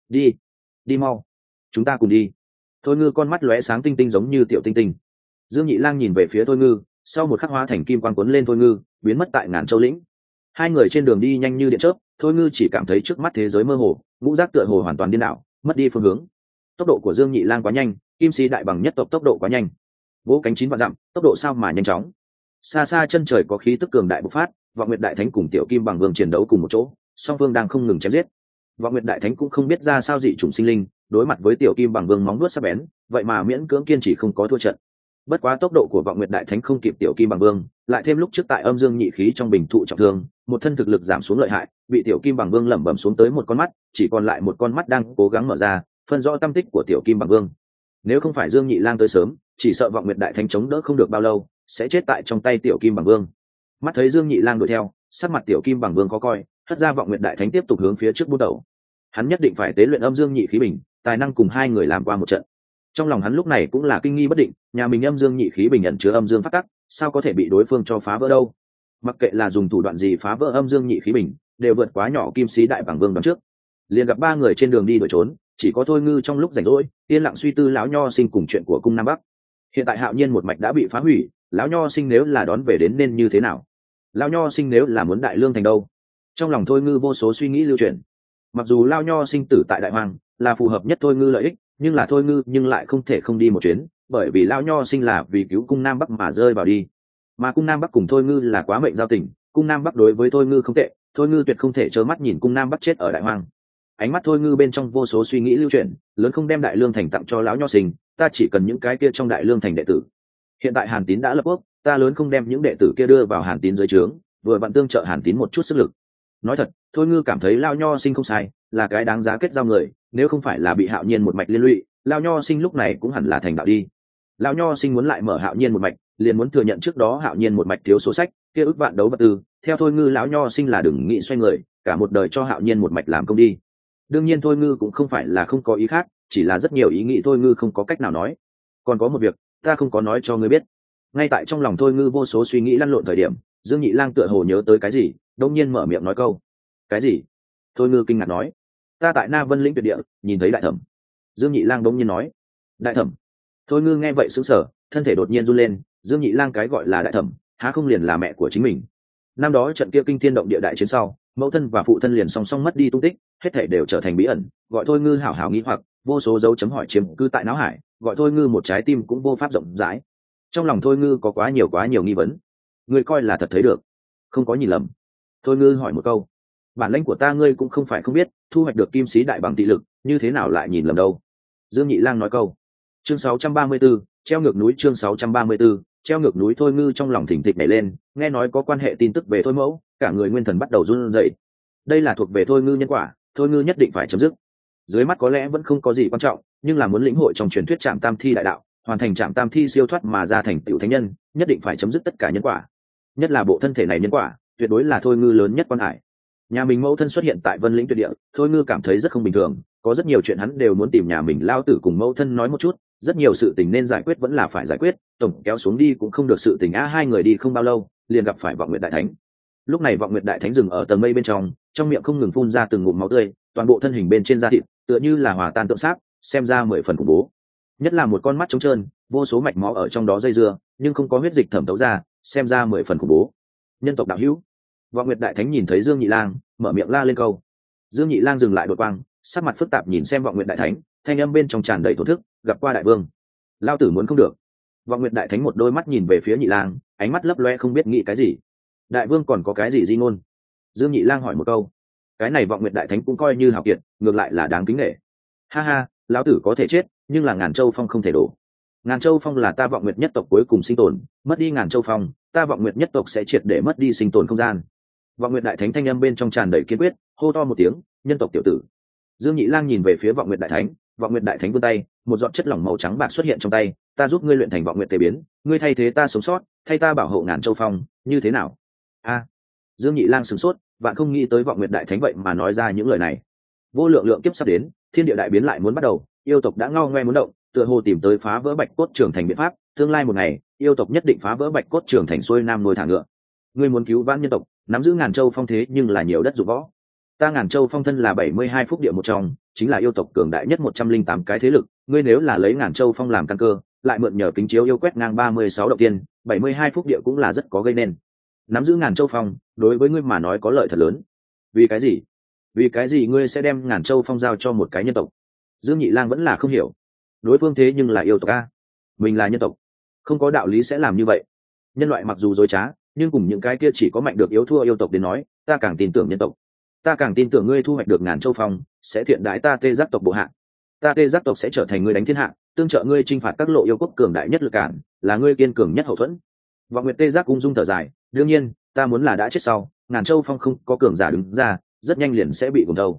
Đi mau, chúng ta cùng đi. Thôi ngư con mắt lóe sáng tinh tinh giống như tiểu tinh tinh. Dương Nhị Lang nhìn về phía thôi ngư, sau một khắc hóa thành kim quang cuốn lên thôi ngư, biến mất tại Ngàn Châu lĩnh. Hai người trên đường đi nhanh như điện chớp, thôi ngư chỉ cảm thấy trước mắt thế giới mơ hồ, ngũ giác tựa hồ hoàn toàn điên đảo, mất đi phương hướng. Tốc độ của Dương Nhị Lang quá nhanh, kim sĩ đại bằng nhất tộc tốc độ quá nhanh. Vỗ cánh 9 vạn dặm, tốc độ sao mà nhanh chóng. Xa xa chân trời có khí tức cường đại bộc phát, Vọng Nguyệt Đại Thánh cùng Tiểu Kim Bằng Vương chiến đấu cùng một chỗ, song phương đang không ngừng chém giết. Vọng Nguyệt Đại Thánh cũng không biết ra sao dị chủng sinh linh, đối mặt với Tiểu Kim Bằng Vương móng vuốt sắc bén, vậy mà miễn cưỡng kiên trì không có thua trận. Bất quá tốc độ của Vọng Nguyệt Đại Thánh không kịp Tiểu Kim Bằng Vương, lại thêm lúc trước tại âm dương nhị khí trong bình thụ trọng thương, một thân thực lực giảm xuống lợi hại, bị Tiểu Kim Bằng Vương lẩm bẩm xuống tới một con mắt, chỉ còn lại một con mắt đang cố gắng mở ra, phân rõ tâm tích của tiểu kim bằng vương. Nếu không phải Dương Nhị Lang tới sớm, chỉ sợ Vọng Nguyệt Đại Thánh chống đỡ không được bao lâu, sẽ chết tại trong tay tiểu kim bằng vương. Mắt thấy Dương Nhị Lang đuổi theo, sắc mặt tiểu kim bằng vương khó coi, hất ra Vọng Nguyệt Đại Thánh tiếp tục hướng phía trước bút đầu. Hắn nhất định phải tế luyện âm dương nhị khí bình, tài năng cùng hai người làm qua một trận. Trong lòng hắn lúc này cũng là kinh nghi bất định, nhà mình âm dương nhị khí bình ẩn chứa âm dương phát tắc, sao có thể bị đối phương cho phá vỡ đâu? Mặc kệ là dùng thủ đoạn gì phá vỡ âm dương nhị khí bình, đều vượt quá nhỏ kim sĩ đại bằng vương đón trước. Liền gặp ba người trên đường đi đuổi trốn, chỉ có Thôi Ngư trong lúc rảnh rỗi yên lặng suy tư lão nho sinh cùng chuyện của cung Nam Bắc. Hiện tại Hạo Nhiên một mạch đã bị phá hủy, lão nho sinh nếu là đón về đến nên như thế nào? Lão nho sinh nếu là muốn đại lương thành đâu? Trong lòng Thôi Ngư vô số suy nghĩ lưu chuyển. Mặc dù lão nho sinh tử tại đại hoang là phù hợp nhất Thôi Ngư lợi ích, nhưng là Thôi Ngư nhưng lại không thể không đi một chuyến, bởi vì lão nho sinh là vì cứu cung Nam Bắc mà rơi vào đi. Mà cung Nam Bắc cùng Thôi Ngư là quá mệnh giao tình, cung Nam Bắc đối với Thôi Ngư không tệ, Thôi Ngư tuyệt không thể trơ mắt nhìn cung Nam Bắc chết ở đại hoang. Ánh mắt Thôi Ngư bên trong vô số suy nghĩ lưu chuyển, lớn không đem đại lương thành tặng cho lão nho sinh, ta chỉ cần những cái kia trong đại lương thành đệ tử. Hiện tại Hàn Tín đã lập quốc, ta lớn không đem những đệ tử kia đưa vào Hàn Tín dưới trướng, vừa vặn tương trợ Hàn Tín một chút sức lực. Nói thật, Thôi Ngư cảm thấy lão nho sinh không sai, là cái đáng giá kết giao người, nếu không phải là bị Hạo Nhiên một mạch liên lụy, lão nho sinh lúc này cũng hẳn là thành đạo đi. Lão nho sinh muốn lại mở Hạo Nhiên một mạch, liền muốn thừa nhận trước đó Hạo Nhiên một mạch thiếu số sách, kia ước vạn đấu vật tư, theo Thôi Ngư lão nho sinh là đừng nghĩ xoay người, cả một đời cho Hạo Nhiên một mạch làm công đi. Đương nhiên Thôi Ngư cũng không phải là không có ý khác, chỉ là rất nhiều ý nghĩ Thôi Ngư không có cách nào nói. Còn có một việc, ta không có nói cho ngươi biết. Ngay tại trong lòng Thôi Ngư vô số suy nghĩ lăn lộn thời điểm, Dương Nhị Lang tựa hồ nhớ tới cái gì, đông nhiên mở miệng nói câu. Cái gì? Thôi Ngư kinh ngạc nói. Ta tại Na Vân lĩnh tuyệt địa, nhìn thấy đại thẩm. Dương Nhị Lang đông nhiên nói. Đại thẩm? Thôi Ngư nghe vậy sững sờ, thân thể đột nhiên run lên. Dương Nhị Lang cái gọi là đại thẩm, há không liền là mẹ của chính mình? Năm đó trận kia kinh thiên động địa đại chiến sau, mẫu thân và phụ thân liền song song mất đi tung tích, hết thể đều trở thành bí ẩn, gọi Thôi Ngư hảo hảo nghĩ hoặc vô số dấu chấm hỏi chiếm cư tại não hải, gọi Thôi Ngư một trái tim cũng vô pháp rộng rãi. Trong lòng Thôi Ngư có quá nhiều nghi vấn. Ngươi coi là thật thấy được, không có nhìn lầm. Thôi Ngư hỏi một câu. Bản lĩnh của ta ngươi cũng không phải không biết, thu hoạch được kim sĩ đại bằng tỷ lực, như thế nào lại nhìn lầm đâu? Dương Nhị Lang nói câu. Chương 634, treo ngược núi. Chương 634, treo ngược núi. Thôi Ngư trong lòng thỉnh thịch nảy lên, nghe nói có quan hệ tin tức về Thôi Mẫu, cả người nguyên thần bắt đầu run rẩy. Đây là thuộc về Thôi Ngư nhân quả, Thôi Ngư nhất định phải chấm dứt. Dưới mắt có lẽ vẫn không có gì quan trọng, nhưng là muốn lĩnh hội trong truyền thuyết Trảm Tam Thi đại đạo, hoàn thành Trảm Tam Thi siêu thoát mà ra thành tiểu thánh nhân, nhất định phải chấm dứt tất cả nhân quả. Nhất là bộ thân thể này nhân quả, tuyệt đối là Thôi Ngư lớn nhất quan hải. Nhà mình mẫu thân xuất hiện tại Vân Lĩnh tuyệt địa, Thôi Ngư cảm thấy rất không bình thường, có rất nhiều chuyện hắn đều muốn tìm nhà mình lao tử cùng mẫu thân nói một chút, rất nhiều sự tình nên giải quyết vẫn là phải giải quyết, tổng kéo xuống đi cũng không được sự tình hai người đi không bao lâu, liền gặp phải Vọng Nguyệt Đại Thánh. Lúc này Vọng Nguyệt Đại Thánh dừng ở tầng mây bên trong miệng không ngừng phun ra từng ngụm máu tươi, toàn bộ thân hình bên trên da thịt tựa như là hòa tan tượng sáp, xem ra 10 phần khủng bố. Nhất là một con mắt trống trơn, vô số mạch máu ở trong đó dây dưa, nhưng không có huyết dịch thẩm thấu ra, xem ra 10 phần khủng bố. Nhân tộc đạo hữu. Vọng Nguyệt Đại Thánh nhìn thấy Dương Nhị Lang, mở miệng la lên câu. Dương Nhị Lang dừng lại đột quang, sắc mặt phức tạp nhìn xem Vọng Nguyệt Đại Thánh, thanh âm bên trong tràn đầy thổ thức, gặp qua đại vương. Lao tử muốn không được. Vọng Nguyệt Đại Thánh một đôi mắt nhìn về phía Nhị Lang, ánh mắt lấp loe không biết nghĩ cái gì. Đại vương còn có cái gì di ngôn? Dương Nhị Lang hỏi một câu. Cái này Vọng Nguyệt Đại Thánh cũng coi như hảo kiệt, ngược lại là đáng kính nể. Ha ha, lão tử có thể chết, nhưng là Ngàn Châu Phong không thể đổ. Ngàn Châu Phong là ta Vọng Nguyệt nhất tộc cuối cùng sinh tồn, mất đi Ngàn Châu Phong, ta Vọng Nguyệt nhất tộc sẽ triệt để mất đi sinh tồn không gian. Vọng Nguyệt Đại Thánh thanh âm bên trong tràn đầy kiên quyết, hô to một tiếng, nhân tộc tiểu tử. Dương Nhị Lang nhìn về phía Vọng Nguyệt Đại Thánh, Vọng Nguyệt Đại Thánh vươn tay, một giọt chất lỏng màu trắng bạc xuất hiện trong tay, ta giúp ngươi luyện thành Vọng Nguyệt tề biến, ngươi thay thế ta sống sót, thay ta bảo hộ Ngàn Châu Phong, như thế nào? A. Dương Nhị Lang sửng sốt, vạn không nghĩ tới Vọng Nguyệt Đại Thánh vậy mà nói ra những lời này. Vô lượng lượng kiếp sắp đến, thiên địa đại biến lại muốn bắt đầu, yêu tộc đã ngao ngoe muốn động, tựa hồ tìm tới phá vỡ Bạch Cốt Trường Thành biện pháp, tương lai một ngày, yêu tộc nhất định phá vỡ Bạch Cốt Trường Thành xuôi nam nuôi thả ngựa. Ngươi muốn cứu vãn nhân tộc, nắm giữ Ngàn Châu Phong thế nhưng là nhiều đất dụng võ. Ta Ngàn Châu Phong thân là 72 phúc địa một trong, chính là yêu tộc cường đại nhất 108 cái thế lực, ngươi nếu là lấy Ngàn Châu Phong làm căn cơ, lại mượn nhờ kính chiếu yêu quét ngang 36 động tiên, 72 phúc địa cũng là rất có gây nên. Nắm giữ Ngàn Châu Phong, đối với ngươi mà nói có lợi thật lớn. Vì cái gì? Vì cái gì ngươi sẽ đem Ngàn Châu Phong giao cho một cái nhân tộc? Dương Nhị Lang vẫn là không hiểu. Đối phương thế nhưng là yêu tộc a, mình là nhân tộc, không có đạo lý sẽ làm như vậy. Nhân loại mặc dù dối trá, nhưng cùng những cái kia chỉ có mạnh được yếu thua yêu tộc đến nói, ta càng tin tưởng nhân tộc. Ta càng tin tưởng ngươi thu hoạch được Ngàn Châu Phong, sẽ thiện đái ta Tê Giác tộc bộ hạ. Ta Tê Giác tộc sẽ trở thành ngươi đánh thiên hạ, tương trợ ngươi chinh phạt các lộ yêu quốc cường đại nhất lực cản, là ngươi kiên cường nhất hậu thuẫn. Vọng Nguyệt Tê Giác ung dung thở dài, đương nhiên, ta muốn là đã chết sau, Ngàn Châu Phong không có cường giả đứng ra, rất nhanh liền sẽ bị gồm thâu.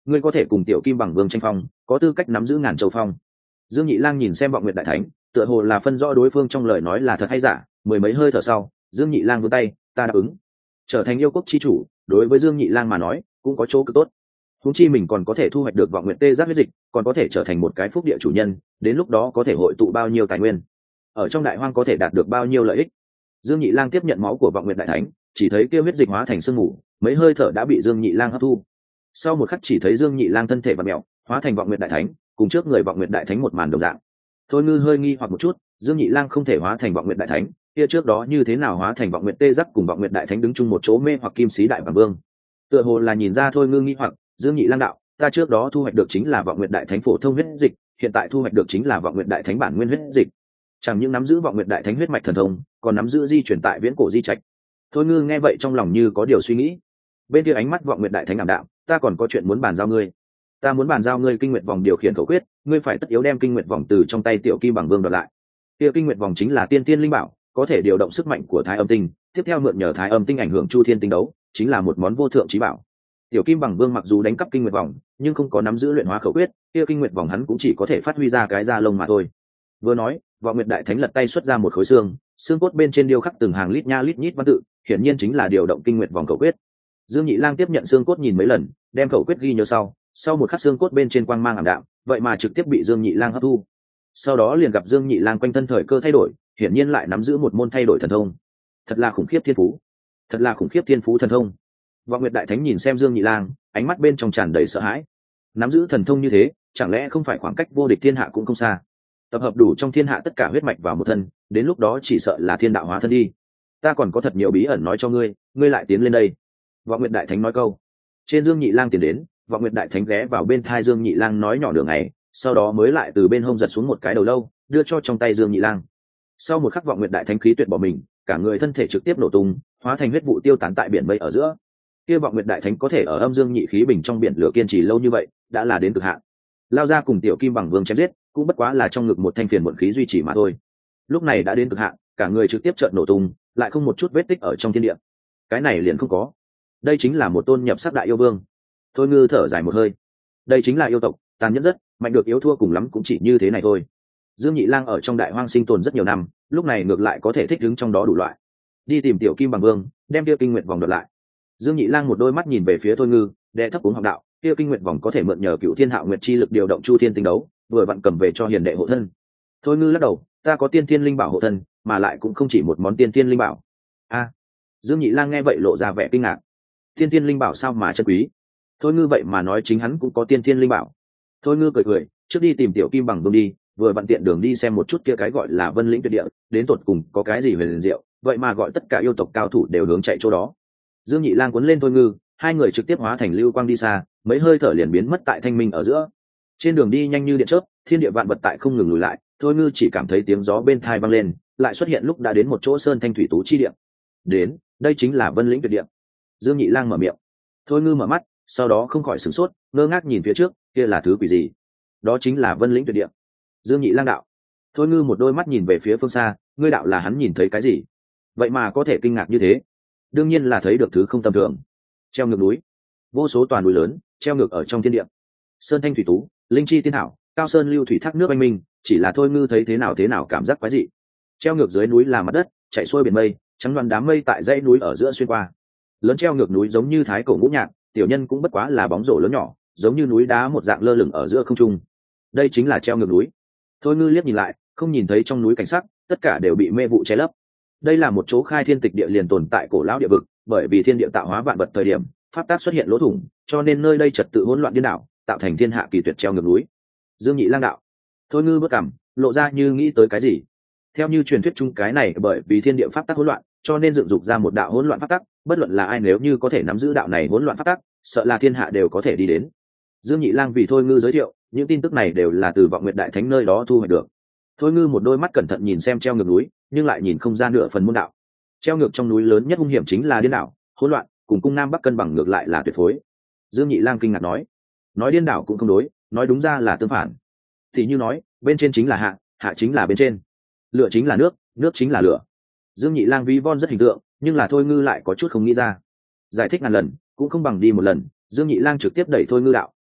ngươi có thể cùng tiểu kim bằng vương tranh phong, có tư cách nắm giữ ngàn châu phong. Dương Nhị Lang nhìn xem Vọng Nguyệt Đại Thánh, tựa hồ là phân rõ đối phương trong lời nói là thật hay giả. Mười mấy hơi thở sau, Dương Nhị Lang vươn tay, ta đáp ứng. Trở thành yêu quốc chi chủ, đối với Dương Nhị Lang mà nói cũng có chỗ cực tốt. Huống chi mình còn có thể thu hoạch được Vọng Nguyệt Tê Giác huyết dịch, còn có thể trở thành một cái phúc địa chủ nhân, đến lúc đó có thể hội tụ bao nhiêu tài nguyên, ở trong đại hoang có thể đạt được bao nhiêu lợi ích. Dương Nhị Lang tiếp nhận máu của Vọng Nguyệt Đại Thánh, chỉ thấy kia huyết dịch hóa thành sương mù, mấy hơi thở đã bị Dương Nhị Lang hấp thu. Sau một khắc chỉ thấy Dương Nhị Lang thân thể vặn mèo, hóa thành Vọng Nguyệt Đại Thánh, cùng trước người Vọng Nguyệt Đại Thánh một màn đồng dạng. Thôi Ngư hơi nghi hoặc một chút, Dương Nhị Lang không thể hóa thành Vọng Nguyệt Đại Thánh, kia trước đó như thế nào hóa thành Vọng Nguyệt Tê Giác cùng Vọng Nguyệt Đại Thánh đứng chung một chỗ mê hoặc Kim Sĩ Đại Bàng Vương. Tựa hồ là nhìn ra Thôi Ngư nghi hoặc, Dương Nhị Lang đạo, ta trước đó thu hoạch được chính là Vọng Nguyệt Đại Thánh phổ thông huyết dịch, hiện tại thu hoạch được chính là Vọng Nguyệt Đại Thánh bản nguyên huyết dịch. Chẳng những nắm giữ Vọng Nguyệt Đại Thánh huyết mạch thần thông, còn nắm giữ di chuyển tại viễn cổ di trạch. Thôi Ngư nghe vậy trong lòng như có điều suy nghĩ. Bên kia ánh mắt Vọng Nguyệt Đại Thánh ảm đạm, ta còn có chuyện muốn bàn giao ngươi. Ta muốn bàn giao ngươi Kinh Nguyệt vòng điều khiển khẩu quyết, ngươi phải tất yếu đem Kinh Nguyệt vòng từ trong tay Tiểu Kim Bằng Vương đoạt lại. Kia Kinh Nguyệt vòng chính là tiên tiên linh bảo, có thể điều động sức mạnh của Thái Âm Tinh, tiếp theo mượn nhờ Thái Âm Tinh ảnh hưởng Chu Thiên tinh đấu, chính là một món vô thượng chí bảo. Tiểu Kim Bằng Vương mặc dù đánh cắp Kinh Nguyệt vòng, nhưng không có nắm giữ luyện hóa khẩu quyết, kia Kinh Nguyệt vòng hắn cũng chỉ có thể phát huy ra cái da lông mà thôi. Vừa nói, Vọng Nguyệt Đại Thánh lật tay xuất ra một khối xương cốt bên trên điêu khắc từng hàng lít nha lít nhít văn tự, hiển nhiên chính là điều động Kinh Nguyệt vòng khẩu quyết. Dương Nhị Lang tiếp nhận xương cốt nhìn mấy lần, đem khẩu quyết ghi nhớ sau một khắc xương cốt bên trên quang mang ảm đạm, vậy mà trực tiếp bị Dương Nhị Lang hấp thu. Sau đó liền gặp Dương Nhị Lang quanh thân thời cơ thay đổi, hiển nhiên lại nắm giữ một môn thay đổi thần thông. Thật là khủng khiếp thiên phú, thật là khủng khiếp thiên phú thần thông. Vọng Nguyệt Đại Thánh nhìn xem Dương Nhị Lang, ánh mắt bên trong tràn đầy sợ hãi. Nắm giữ thần thông như thế, chẳng lẽ không phải khoảng cách vô địch thiên hạ cũng không xa? Tập hợp đủ trong thiên hạ tất cả huyết mạch vào một thân, đến lúc đó chỉ sợ là thiên đạo hóa thân đi. Ta còn có thật nhiều bí ẩn nói cho ngươi, ngươi lại tiến lên đây. Vọng Nguyệt Đại Thánh nói câu. Trên Dương Nhị Lang tiến đến, Vọng Nguyệt Đại Thánh ghé vào bên tai Dương Nhị Lang nói nhỏ đường này, sau đó mới lại từ bên hông giật xuống một cái đầu lâu, đưa cho trong tay Dương Nhị Lang. Sau một khắc Vọng Nguyệt Đại Thánh khí tuyệt bỏ mình, cả người thân thể trực tiếp nổ tung, hóa thành huyết vụ tiêu tán tại biển mây ở giữa. Kia Vọng Nguyệt Đại Thánh có thể ở âm dương nhị khí bình trong biển lửa kiên trì lâu như vậy, đã là đến cực hạn. Lao ra cùng Tiểu Kim Bằng Vương chém giết, cũng bất quá là trong ngực một thanh phiền muộn khí duy trì mà thôi. Lúc này đã đến cực hạn, cả người trực tiếp chợt nổ tung, lại không một chút vết tích ở trong thiên địa. Cái này liền không có. Đây chính là một tôn nhập sắc đại yêu vương. Thôi Ngư thở dài một hơi. Đây chính là yêu tộc, tàn nhẫn rất, mạnh được yếu thua cùng lắm cũng chỉ như thế này thôi. Dương Nhị Lang ở trong đại hoang sinh tồn rất nhiều năm, lúc này ngược lại có thể thích ứng trong đó đủ loại. Đi tìm Tiểu Kim Bằng Vương, đem kia Kinh Nguyệt vòng đoạt lại. Dương Nhị Lang một đôi mắt nhìn về phía Thôi Ngư, đệ thấp uống học đạo, kia Kinh Nguyệt vòng có thể mượn nhờ Cựu Thiên Hạo Nguyệt chi lực điều động Chu Thiên tinh đấu, vừa vặn cầm về cho hiền đệ hộ thân. Thôi Ngư lắc đầu, ta có tiên thiên linh bảo hộ thân, mà lại cũng không chỉ một món tiên thiên linh bảo. A. Dương Nhị Lang nghe vậy lộ ra vẻ kinh ngạc. Tiên thiên linh bảo sao mà chân quý? Thôi Ngư vậy mà nói chính hắn cũng có tiên thiên linh bảo. Thôi Ngư cười cười, trước đi tìm Tiểu Kim Bằng Vương đi, vừa vặn tiện đường đi xem một chút kia cái gọi là Vân Lĩnh tuyệt địa, đến tột cùng có cái gì huyền diệu, vậy mà gọi tất cả yêu tộc cao thủ đều hướng chạy chỗ đó. Dương Nhị Lang cuốn lên Thôi Ngư, hai người trực tiếp hóa thành lưu quang đi xa, mấy hơi thở liền biến mất tại thanh minh ở giữa. Trên đường đi nhanh như điện chớp, thiên địa vạn vật tại không ngừng lùi lại, Thôi Ngư chỉ cảm thấy tiếng gió bên tai vang lên, lại xuất hiện lúc đã đến một chỗ sơn thanh thủy tú chi địa. Đến, đây chính là Vân Lĩnh tuyệt địa. Dương Nhị Lang mở miệng. Thôi Ngư mở mắt, sau đó không khỏi sửng sốt, ngơ ngác nhìn phía trước, kia là thứ quỷ gì? Đó chính là Vân Lĩnh tuyệt địa. Dương Nhị Lang đạo. Thôi Ngư một đôi mắt nhìn về phía phương xa, ngươi đạo là hắn nhìn thấy cái gì? Vậy mà có thể kinh ngạc như thế? Đương nhiên là thấy được thứ không tầm thường. Treo ngược núi, vô số toàn núi lớn, treo ngược ở trong thiên địa. Sơn thanh thủy tú, linh chi tiên hảo, cao sơn lưu thủy thác nước anh minh, chỉ là Thôi Ngư thấy thế nào cảm giác quái dị. Treo ngược dưới núi là mặt đất, chạy xuôi biển mây, trắng loàn đám mây tại dãy núi ở giữa xuyên qua. Lớn treo ngược núi giống như thái cổ ngũ nhạc, tiểu nhân cũng bất quá là bóng rổ lớn nhỏ, giống như núi đá một dạng lơ lửng ở giữa không trung. Đây chính là treo ngược núi. Thôi Ngư liếc nhìn lại, không nhìn thấy trong núi cảnh sắc, tất cả đều bị mê vụ che lấp. Đây là một chỗ khai thiên tịch địa liền tồn tại cổ lão địa vực, bởi vì thiên địa tạo hóa vạn vật thời điểm, pháp tác xuất hiện lỗ thủng, cho nên nơi đây trật tự hỗn loạn điên đảo, tạo thành thiên hạ kỳ tuyệt treo ngược núi. Dương Nhị Lang đạo. Thôi Ngư bước cằm, lộ ra như nghĩ tới cái gì. Theo như truyền thuyết chung cái này bởi vì thiên địa pháp tắc hỗn loạn, cho nên dựng dục ra một đạo hỗn loạn pháp tắc, bất luận là ai nếu như có thể nắm giữ đạo này hỗn loạn pháp tắc, sợ là thiên hạ đều có thể đi đến. Dương Nhị Lang vì Thôi Ngư giới thiệu, những tin tức này đều là từ Vọng Nguyệt Đại Thánh nơi đó thu hoạch được. Thôi Ngư một đôi mắt cẩn thận nhìn xem treo ngược núi, nhưng lại nhìn không ra nửa phần môn đạo. Treo ngược trong núi lớn nhất hung hiểm chính là điên đảo, hỗn loạn, cùng cung nam bắc cân bằng ngược lại là tuyệt phối. Dương Nhị Lang kinh ngạc nói điên đảo cũng không đối, nói đúng ra là tương phản. Thì như nói, bên trên chính là hạ, hạ chính là bên trên, lửa chính là nước, nước chính là lửa. Dương Nhị Lang ví von rất hình tượng, nhưng là Thôi Ngư lại có chút không nghĩ ra. Giải thích ngàn lần cũng không bằng đi một lần. Dương Nhị Lang trực tiếp đẩy Thôi Ngư đạo,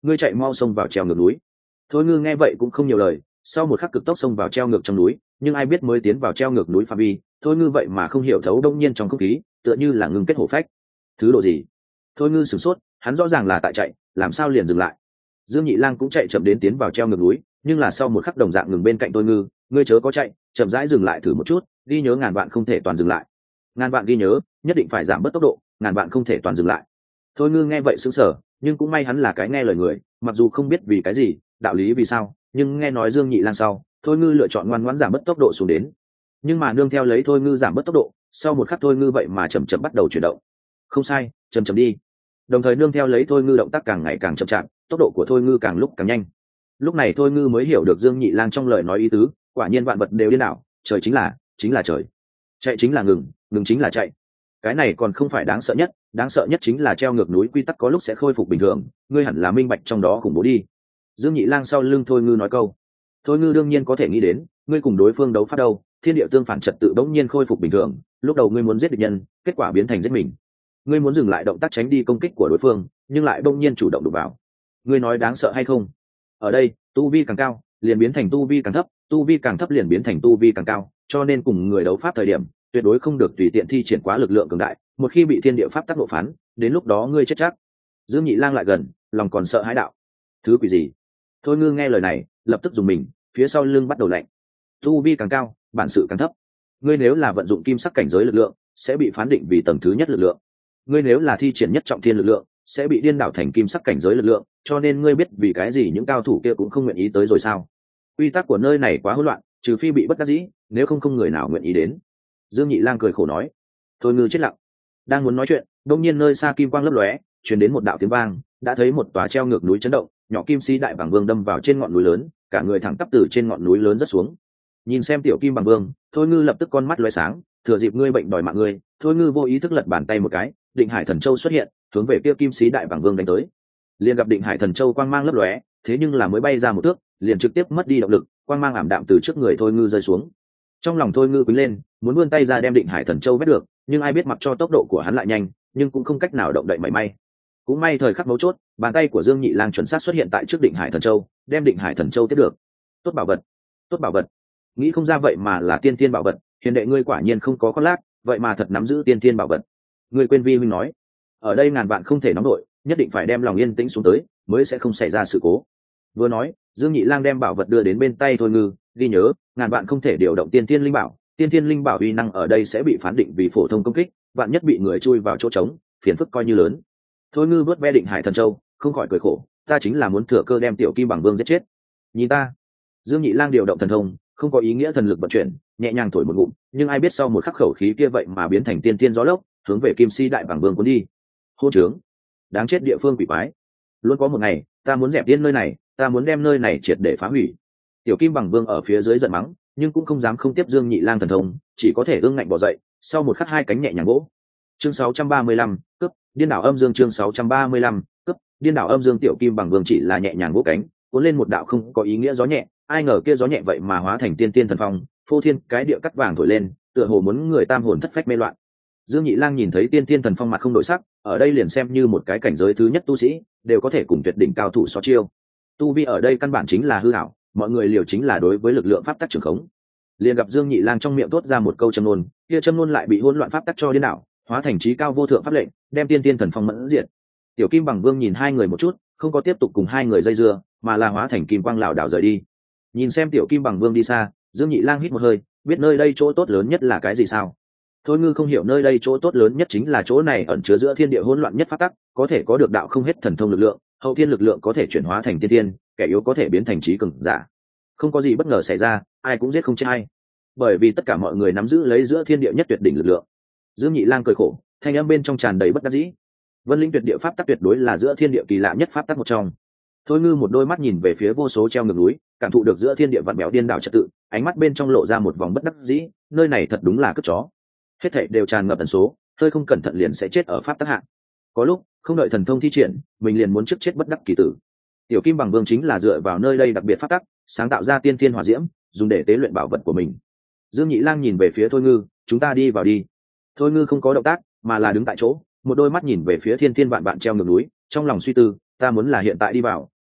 ngươi chạy mau xông vào treo ngược núi. Thôi ngư nghe vậy cũng không nhiều lời, sau một khắc cực tốc xông vào treo ngược trong núi, nhưng ai biết mới tiến vào treo ngược núi phạm vi, thôi ngư vậy mà không hiểu thấu đông nhiên trong không khí tựa như là ngưng kết hổ phách. Thứ độ gì? Thôi ngư sửng sốt, hắn rõ ràng là tại chạy, làm sao liền dừng lại? Dương Nhị Lang cũng chạy chậm đến tiến vào treo ngược núi, nhưng là sau một khắc đồng dạng ngừng bên cạnh thôi ngư, ngươi chớ có chạy, chậm rãi dừng lại thử một chút, ghi nhớ ngàn vạn không thể toàn dừng lại. Ngàn vạn ghi nhớ, nhất định phải giảm bớt tốc độ, ngàn vạn không thể toàn dừng lại. Thôi ngư nghe vậy sững sờ, nhưng cũng may hắn là cái nghe lời người, mặc dù không biết vì cái gì, đạo lý vì sao, nhưng nghe nói Dương Nhị Lang sau, thôi ngư lựa chọn ngoan ngoãn giảm bớt tốc độ xuống đến. Nhưng mà nương theo lấy thôi ngư giảm bớt tốc độ, sau một khắc thôi ngư vậy mà chậm chậm bắt đầu chuyển động. Không sai, chậm chậm đi. Đồng thời nương theo lấy thôi ngư động tác càng ngày càng chậm chạp, tốc độ của thôi ngư càng lúc càng nhanh. Lúc này thôi ngư mới hiểu được Dương Nhị Lang trong lời nói ý tứ, quả nhiên vạn vật đều điên đảo, trời chính là trời, chạy chính là ngừng, ngừng chính là chạy. Cái này còn không phải đáng sợ nhất chính là treo ngược núi quy tắc có lúc sẽ khôi phục bình thường, ngươi hẳn là minh bạch trong đó khủng bố đi. Dương Nhị Lang sau lưng thôi ngư nói câu. Thôi ngư đương nhiên có thể nghĩ đến, ngươi cùng đối phương đấu pháp đâu, thiên địa tương phản trật tự bỗng nhiên khôi phục bình thường, lúc đầu ngươi muốn giết địch nhân, kết quả biến thành giết mình. Ngươi muốn dừng lại động tác tránh đi công kích của đối phương, nhưng lại bỗng nhiên chủ động đụng vào. Ngươi nói đáng sợ hay không? Ở đây, tu vi càng cao, liền biến thành tu vi càng thấp, tu vi càng thấp liền biến thành tu vi càng cao, cho nên cùng người đấu pháp thời điểm, tuyệt đối không được tùy tiện thi triển quá lực lượng cường đại, một khi bị thiên địa pháp tác độ phán, đến lúc đó ngươi chết chắc. Dương Nhị Lang lại gần, lòng còn sợ hãi đạo: thứ quỷ gì? Thôi ngư nghe lời này, lập tức dùng mình, phía sau lưng bắt đầu lạnh. Tu vi càng cao, bản sự càng thấp. Ngươi nếu là vận dụng kim sắc cảnh giới lực lượng, sẽ bị phán định vì tầng thứ nhất lực lượng. Ngươi nếu là thi triển nhất trọng thiên lực lượng, sẽ bị điên đảo thành kim sắc cảnh giới lực lượng, cho nên ngươi biết vì cái gì những cao thủ kia cũng không nguyện ý tới rồi sao? Quy tắc của nơi này quá hỗn loạn, trừ phi bị bất đắc dĩ, nếu không người nào nguyện ý đến. Dương Nhị Lang cười khổ nói. Thôi ngư chết lặng, đang muốn nói chuyện, đột nhiên nơi xa kim quang lấp lóe, truyền đến một đạo tiếng vang, đã thấy một tòa treo ngược núi chấn động, nhỏ kim sĩ đại bàng vương đâm vào trên ngọn núi lớn, cả người thẳng tắp từ trên ngọn núi lớn rất xuống. Nhìn xem tiểu kim bàng vương, thôi ngư lập tức con mắt lóe sáng, thừa dịp ngươi bệnh đòi mạng ngươi, thôi ngư vô ý thức lật bàn tay một cái, định hải thần châu xuất hiện, hướng về kia kim sĩ đại bàng vương đánh tới. Liền gặp định hải thần châu quang mang lấp lóe, thế nhưng là mới bay ra một thước, liền trực tiếp mất đi động lực, quang mang ảm đạm từ trước người thôi ngư rơi xuống. Trong lòng thôi ngư quýnh lên, muốn vươn tay ra đem định hải thần châu vét được, nhưng ai biết mặc cho tốc độ của hắn lại nhanh, nhưng cũng không cách nào động đậy mảy may. Cũng may thời khắc mấu chốt, bàn tay của Dương Nhị Lang chuẩn xác xuất hiện tại trước định hải thần châu, đem định hải thần châu tiếp được. Tốt bảo vật, tốt bảo vật. Nghĩ không ra vậy mà là tiên tiên bảo vật, hiền đệ ngươi quả nhiên không có khoác lác, vậy mà thật nắm giữ tiên tiên bảo vật. Ngươi quên vi huynh nói, ở đây ngàn vạn không thể nóng nổi, nhất định phải đem lòng yên tĩnh xuống tới, mới sẽ không xảy ra sự cố. Vừa nói, Dương Nhị Lang đem bảo vật đưa đến bên tay thôi ngư, ghi nhớ, ngàn vạn không thể điều động tiên tiên linh bảo, tiên tiên linh bảo uy năng ở đây sẽ bị phán định vì phổ thông công kích, vạn nhất bị người chui vào chỗ trống, phiền phức coi như lớn. Thôi ngư vớt ve định hải thần châu, không khỏi cười khổ, ta chính là muốn thừa cơ đem tiểu kim bằng vương giết chết. Nhìn ta. Dương Nhị Lang điều động thần thông, không có ý nghĩa thần lực vận chuyển, nhẹ nhàng thổi một ngụm, nhưng ai biết sau một khắc khẩu khí kia vậy mà biến thành tiên tiên gió lốc, hướng về kim si đại bằng vương cuốn đi. Hô trướng, đáng chết địa phương quỷ quái. Luôn có một ngày, ta muốn dẹp tiên nơi này, ta muốn đem nơi này triệt để phá hủy. Tiểu kim bằng vương ở phía dưới giận mắng, nhưng cũng không dám không tiếp Dương Nhị Lang thần thông, chỉ có thể ương ngạnh bỏ dậy, sau một khắc hai cánh nhẹ nhàng vỗ. Chương 635, cướp, điên đảo âm dương chương 635, cướp, điên đảo âm dương tiểu kim bằng vương chỉ là nhẹ nhàng vỗ cánh, cuốn lên một đạo không có ý nghĩa gió nhẹ, ai ngờ kia gió nhẹ vậy mà hóa thành tiên tiên thần phong, phô thiên cái địa cắt vàng thổi lên, tựa hồ muốn người tam hồn thất phách mê loạn. Dương Nhị Lang nhìn thấy tiên tiên thần phong mặt không đổi sắc, ở đây liền xem như một cái cảnh giới thứ nhất tu sĩ, đều có thể cùng tuyệt đỉnh cao thủ so chiêu. Tu vi ở đây căn bản chính là hư ảo, mọi người liều chính là đối với lực lượng pháp tắc trường khống. Liền gặp Dương Nhị Lang trong miệng thốt ra một câu châm ngôn, kia châm ngôn lại bị hỗn loạn pháp tắc cho điên đảo, hóa thành chí cao vô thượng pháp lệnh, đem tiên tiên thần phong mẫn diệt. Tiểu Kim Bằng Vương nhìn hai người một chút, không có tiếp tục cùng hai người dây dưa, mà là hóa thành kim quang lảo đảo rời đi. Nhìn xem Tiểu Kim Bằng Vương đi xa, Dương Nhị Lang hít một hơi, biết nơi đây chỗ tốt lớn nhất là cái gì sao? Thôi Ngư không hiểu nơi đây chỗ tốt lớn nhất chính là chỗ này ẩn chứa giữa thiên địa hỗn loạn nhất pháp tắc, có thể có được đạo không hết thần thông lực lượng, hậu thiên lực lượng có thể chuyển hóa thành tiên tiên, kẻ yếu có thể biến thành trí cường giả. Không có gì bất ngờ xảy ra, ai cũng giết không chết ai, bởi vì tất cả mọi người nắm giữ lấy giữa thiên địa nhất tuyệt đỉnh lực lượng. Dương Nhị Lang cười khổ, thanh âm bên trong tràn đầy bất đắc dĩ. Vân Linh tuyệt địa pháp tắc tuyệt đối là giữa thiên địa kỳ lạ nhất pháp tắc một trong. Thôi Ngư một đôi mắt nhìn về phía vô số treo ngược núi, cảm thụ được giữa thiên địa vạn béo điên đảo trật tự, ánh mắt bên trong lộ ra một vòng bất đắc dĩ, nơi này thật đúng là cất chó. Hết thảy đều tràn ngập ẩn số, hơi không cẩn thận liền sẽ chết ở pháp tắc hạ. Có lúc, không đợi thần thông thi triển, mình liền muốn trước chết bất đắc kỳ tử. Tiểu Kim Bằng Vương chính là dựa vào nơi đây đặc biệt pháp tắc, sáng tạo ra tiên thiên hỏa diễm, dùng để tế luyện bảo vật của mình. Dương Nhị Lang nhìn về phía Thôi Ngư, chúng ta đi vào đi. Thôi Ngư không có động tác, mà là đứng tại chỗ, một đôi mắt nhìn về phía thiên thiên vạn vạn treo ngược núi, trong lòng suy tư, ta muốn là hiện tại đi vào,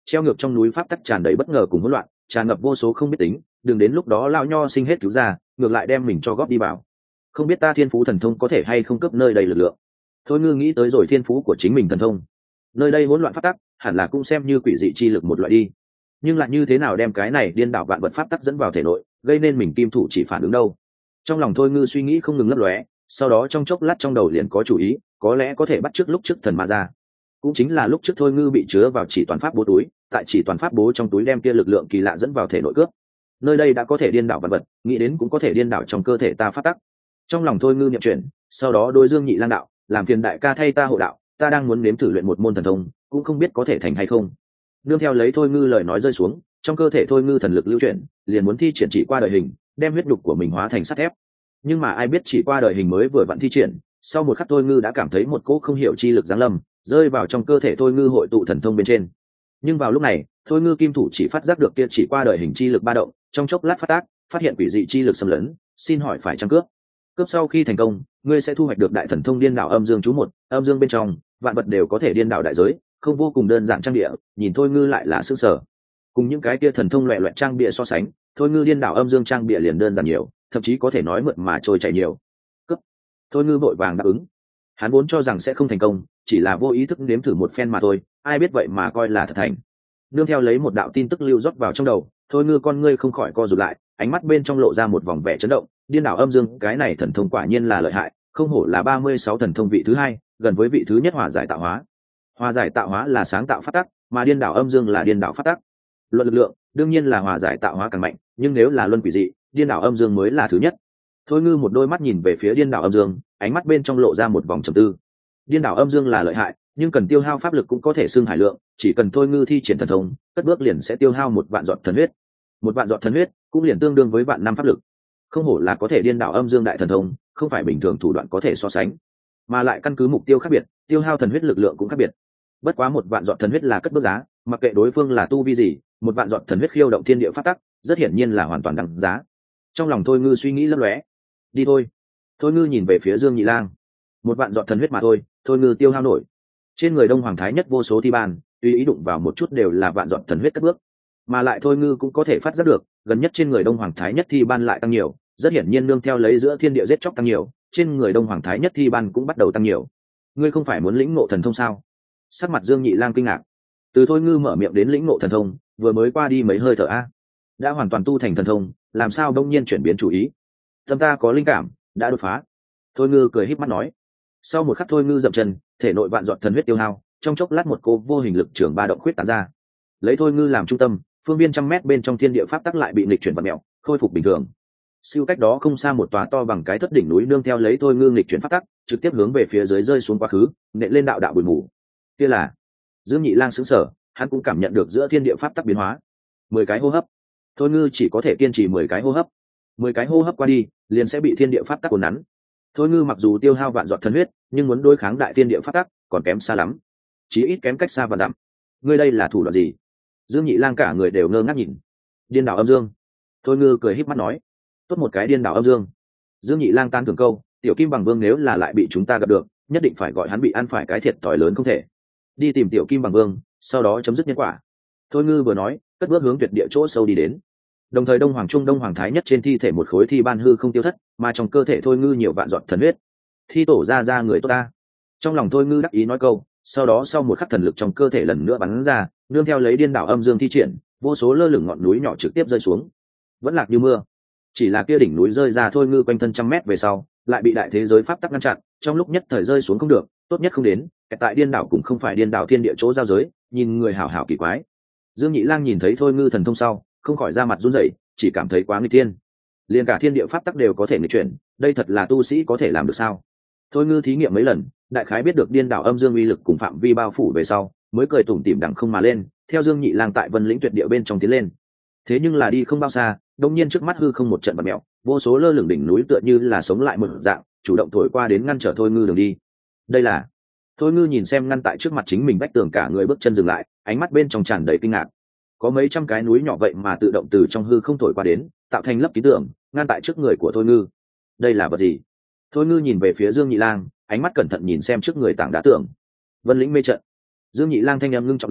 treo ngược trong núi pháp tắc tràn đầy bất ngờ cùng hỗn loạn, tràn ngập vô số không biết tính, đừng đến lúc đó lão nho sinh hết cứu ra, ngược lại đem mình cho góp đi vào. Không biết ta thiên phú thần thông có thể hay không cướp nơi đây lực lượng. Thôi Ngư nghĩ tới rồi thiên phú của chính mình thần thông, nơi đây hỗn loạn pháp tắc, hẳn là cũng xem như quỷ dị chi lực một loại đi. Nhưng lại như thế nào đem cái này điên đảo vạn vật pháp tắc dẫn vào thể nội, gây nên mình kim thủ chỉ phản ứng đâu? Trong lòng Thôi Ngư suy nghĩ không ngừng lấp lóe, sau đó trong chốc lát trong đầu liền có chủ ý, có lẽ có thể bắt trước lúc trước thần ma ra. Cũng chính là lúc trước Thôi Ngư bị chứa vào chỉ toàn pháp bố túi, tại chỉ toàn pháp bố trong túi đem kia lực lượng kỳ lạ dẫn vào thể nội cướp. Nơi đây đã có thể điên đảo vạn vật, nghĩ đến cũng có thể điên đảo trong cơ thể ta pháp tắc. Trong lòng Thôi Ngư niệm chuyển, sau đó đối Dương Nhị Lang đạo, làm phiền đại ca thay ta hộ đạo, ta đang muốn nếm thử luyện một môn thần thông, cũng không biết có thể thành hay không. Nương theo lấy Thôi Ngư lời nói rơi xuống, trong cơ thể Thôi Ngư thần lực lưu chuyển, liền muốn thi triển chỉ qua đời hình, đem huyết nhục của mình hóa thành sắt thép. Nhưng mà ai biết chỉ qua đời hình mới vừa vặn thi triển, sau một khắc Thôi Ngư đã cảm thấy một cỗ không hiểu chi lực giáng lâm, rơi vào trong cơ thể Thôi Ngư hội tụ thần thông bên trên. Nhưng vào lúc này, Thôi Ngư kim thủ chỉ phát giác được kia chỉ qua đời hình chi lực ba động, trong chốc lát phát tác, phát hiện quỷ dị chi lực xâm lấn, xin hỏi phải chăng cướp? Cướp sau khi thành công, ngươi sẽ thu hoạch được đại thần thông điên đảo âm dương chú một, âm dương bên trong, vạn vật đều có thể điên đảo đại giới, không vô cùng đơn giản trang địa, nhìn Thôi Ngư lại là sửng sở. Cùng những cái kia thần thông loẻ loẹt trang bịa so sánh, Thôi Ngư điên đảo âm dương trang bịa liền đơn giản nhiều, thậm chí có thể nói mượt mà trôi chảy nhiều. Cướp. Thôi Ngư vội vàng đáp ứng. Hắn vốn cho rằng sẽ không thành công, chỉ là vô ý thức nếm thử một phen mà thôi, ai biết vậy mà coi là thật thành. Nương theo lấy một đạo tin tức lưu rót vào trong đầu, Thôi Ngư con ngươi không khỏi co rụt lại, ánh mắt bên trong lộ ra một vòng vẻ chấn động, điên đảo âm dương, cái này thần thông quả nhiên là lợi hại, không hổ là 36 thần thông vị thứ hai, gần với vị thứ nhất hòa giải tạo hóa. Hòa giải tạo hóa là sáng tạo pháp tắc, mà điên đảo âm dương là điên đảo pháp tắc. Luận lực lượng, đương nhiên là hòa giải tạo hóa càng mạnh, nhưng nếu là luân quỷ dị, điên đảo âm dương mới là thứ nhất. Thôi Ngư một đôi mắt nhìn về phía điên đảo âm dương, ánh mắt bên trong lộ ra một vòng trầm tư. Điên đảo âm dương là lợi hại, nhưng cần tiêu hao pháp lực cũng có thể xưng hải lượng, chỉ cần Thôi Ngư thi triển thần thông, cất bước liền sẽ tiêu hao một vạn giọt thần huyết. Một vạn giọt thần huyết cũng liền tương đương với vạn năm pháp lực. Không hổ là có thể điên đảo âm dương đại thần thông, không phải bình thường thủ đoạn có thể so sánh, mà lại căn cứ mục tiêu khác biệt, tiêu hao thần huyết lực lượng cũng khác biệt. Bất quá một vạn giọt thần huyết là cất bước giá, mặc kệ đối phương là tu vi gì, một vạn giọt thần huyết khiêu động thiên địa pháp tắc, rất hiển nhiên là hoàn toàn đằng giá. Trong lòng Thôi Ngư suy nghĩ lấp lóe. Đi thôi. Thôi Ngư nhìn về phía Dương Nhị Lang. Một vạn giọt thần huyết mà thôi, Thôi Ngư tiêu hao nổi. Trên người Đông Hoàng Thái Nhất vô số thi ban, tùy ý đụng vào một chút đều là vạn giọt thần huyết cất bước. Mà lại Thôi Ngư cũng có thể phát giác được, gần nhất trên người Đông Hoàng Thái Nhất thi ban lại tăng nhiều, rất hiển nhiên nương theo lấy giữa thiên địa giết chóc tăng nhiều, trên người Đông Hoàng Thái Nhất thi ban cũng bắt đầu tăng nhiều. Ngươi không phải muốn lĩnh ngộ thần thông sao? Sắc mặt Dương Nhị Lang kinh ngạc. Từ Thôi Ngư mở miệng đến lĩnh ngộ thần thông, vừa mới qua đi mấy hơi thở a, đã hoàn toàn tu thành thần thông, làm sao đông nhiên chuyển biến chủ ý? Tâm ta có linh cảm, đã đột phá. Thôi Ngư cười híp mắt nói. Sau một khắc Thôi Ngư dậm chân, thể nội vạn giọt thần huyết tiêu hao, trong chốc lát một cô vô hình lực trường ba động khuyết tán ra. Lấy Thôi Ngư làm trung tâm, phương viên trăm mét bên trong thiên địa pháp tắc lại bị nghịch chuyển vặn mèo, khôi phục bình thường. Siêu cách đó không xa một tòa to bằng cái thất đỉnh núi nương theo lấy Thôi Ngư nghịch chuyển pháp tắc, trực tiếp hướng về phía dưới rơi xuống quá khứ, nện lên đạo đạo bụi mù. Kia là Dương Nhị Lang sững sờ, hắn cũng cảm nhận được giữa thiên địa pháp tắc biến hóa. 10 cái hô hấp. Thôi Ngư chỉ có thể kiên trì 10 cái hô hấp. 10 cái hô hấp qua đi, liền sẽ bị thiên địa pháp tắc cuốn nắn. Thôi Ngư mặc dù tiêu hao vạn giọt thần huyết, nhưng muốn đối kháng đại thiên địa pháp tắc, còn kém xa lắm. Chí ít kém cách xa vạn dặm. Ngươi đây là thủ đoạn gì? Dương Nhị Lang cả người đều ngơ ngác nhìn. Điên đảo âm dương. Thôi Ngư cười híp mắt nói. Tốt một cái điên đảo âm dương. Dương Nhị Lang tan tưởng câu, tiểu Kim Bằng Vương nếu là lại bị chúng ta gặp được, nhất định phải gọi hắn bị ăn phải cái thiệt thòi lớn không thể. Đi tìm tiểu Kim Bằng Vương, sau đó chấm dứt nhân quả. Thôi Ngư vừa nói, cất bước hướng tuyệt địa chỗ sâu đi đến. Đồng thời Đông Hoàng Thái Nhất trên thi thể một khối thi ban hư không tiêu thất, mà trong cơ thể Thôi Ngư nhiều vạn giọt thần huyết. Thi tổ ra người tốt ta. Trong lòng Thôi Ngư đắc ý nói câu, sau đó sau một khắc thần lực trong cơ thể lần nữa bắn ra, nương theo lấy điên đảo âm dương thi triển, vô số lơ lửng ngọn núi nhỏ trực tiếp rơi xuống, vẫn lạc như mưa. Chỉ là kia đỉnh núi rơi ra Thôi Ngư quanh thân trăm mét về sau, lại bị đại thế giới pháp tắc ngăn chặn, trong lúc nhất thời rơi xuống không được, tốt nhất không đến. Tại điên đảo cũng không phải điên đảo thiên địa chỗ giao giới, nhìn người hảo hảo kỳ quái. Dương Nhị Lang nhìn thấy Thôi Ngư thần thông sau, không khỏi ra mặt run rẩy, chỉ cảm thấy quá nguy thiên. Liên cả thiên địa pháp tắc đều có thể nghịch chuyển, đây thật là tu sĩ có thể làm được sao? Thôi Ngư thí nghiệm mấy lần, đại khái biết được điên đảo âm dương uy lực cùng phạm vi bao phủ về sau, mới cười tủm tỉm đằng không mà lên, theo Dương Nhị Lang tại Vân Lĩnh tuyệt địa bên trong tiến lên. Thế nhưng là đi không bao xa, đột nhiên trước mắt hư không một trận bạt mèo, vô số lơ lửng đỉnh núi tựa như là sống lại một dạng, chủ động thổi qua đến ngăn trở Thôi Ngư đường đi. Đây là Thôi Ngư nhìn xem ngăn tại trước mặt chính mình vách tường, cả người bước chân dừng lại, ánh mắt bên trong tràn đầy kinh ngạc. Có mấy trăm cái núi nhỏ vậy mà tự động từ trong hư không thổi qua đến, tạo thành lấp ký tượng, ngăn tại trước người của Thôi Ngư. Đây là vật gì? Thôi Ngư nhìn về phía Dương Nhị Lang, ánh mắt cẩn thận nhìn xem trước người tảng đá tường. Vân Lĩnh mê trận. Dương Nhị Lang thanh âm ngưng trọng lên,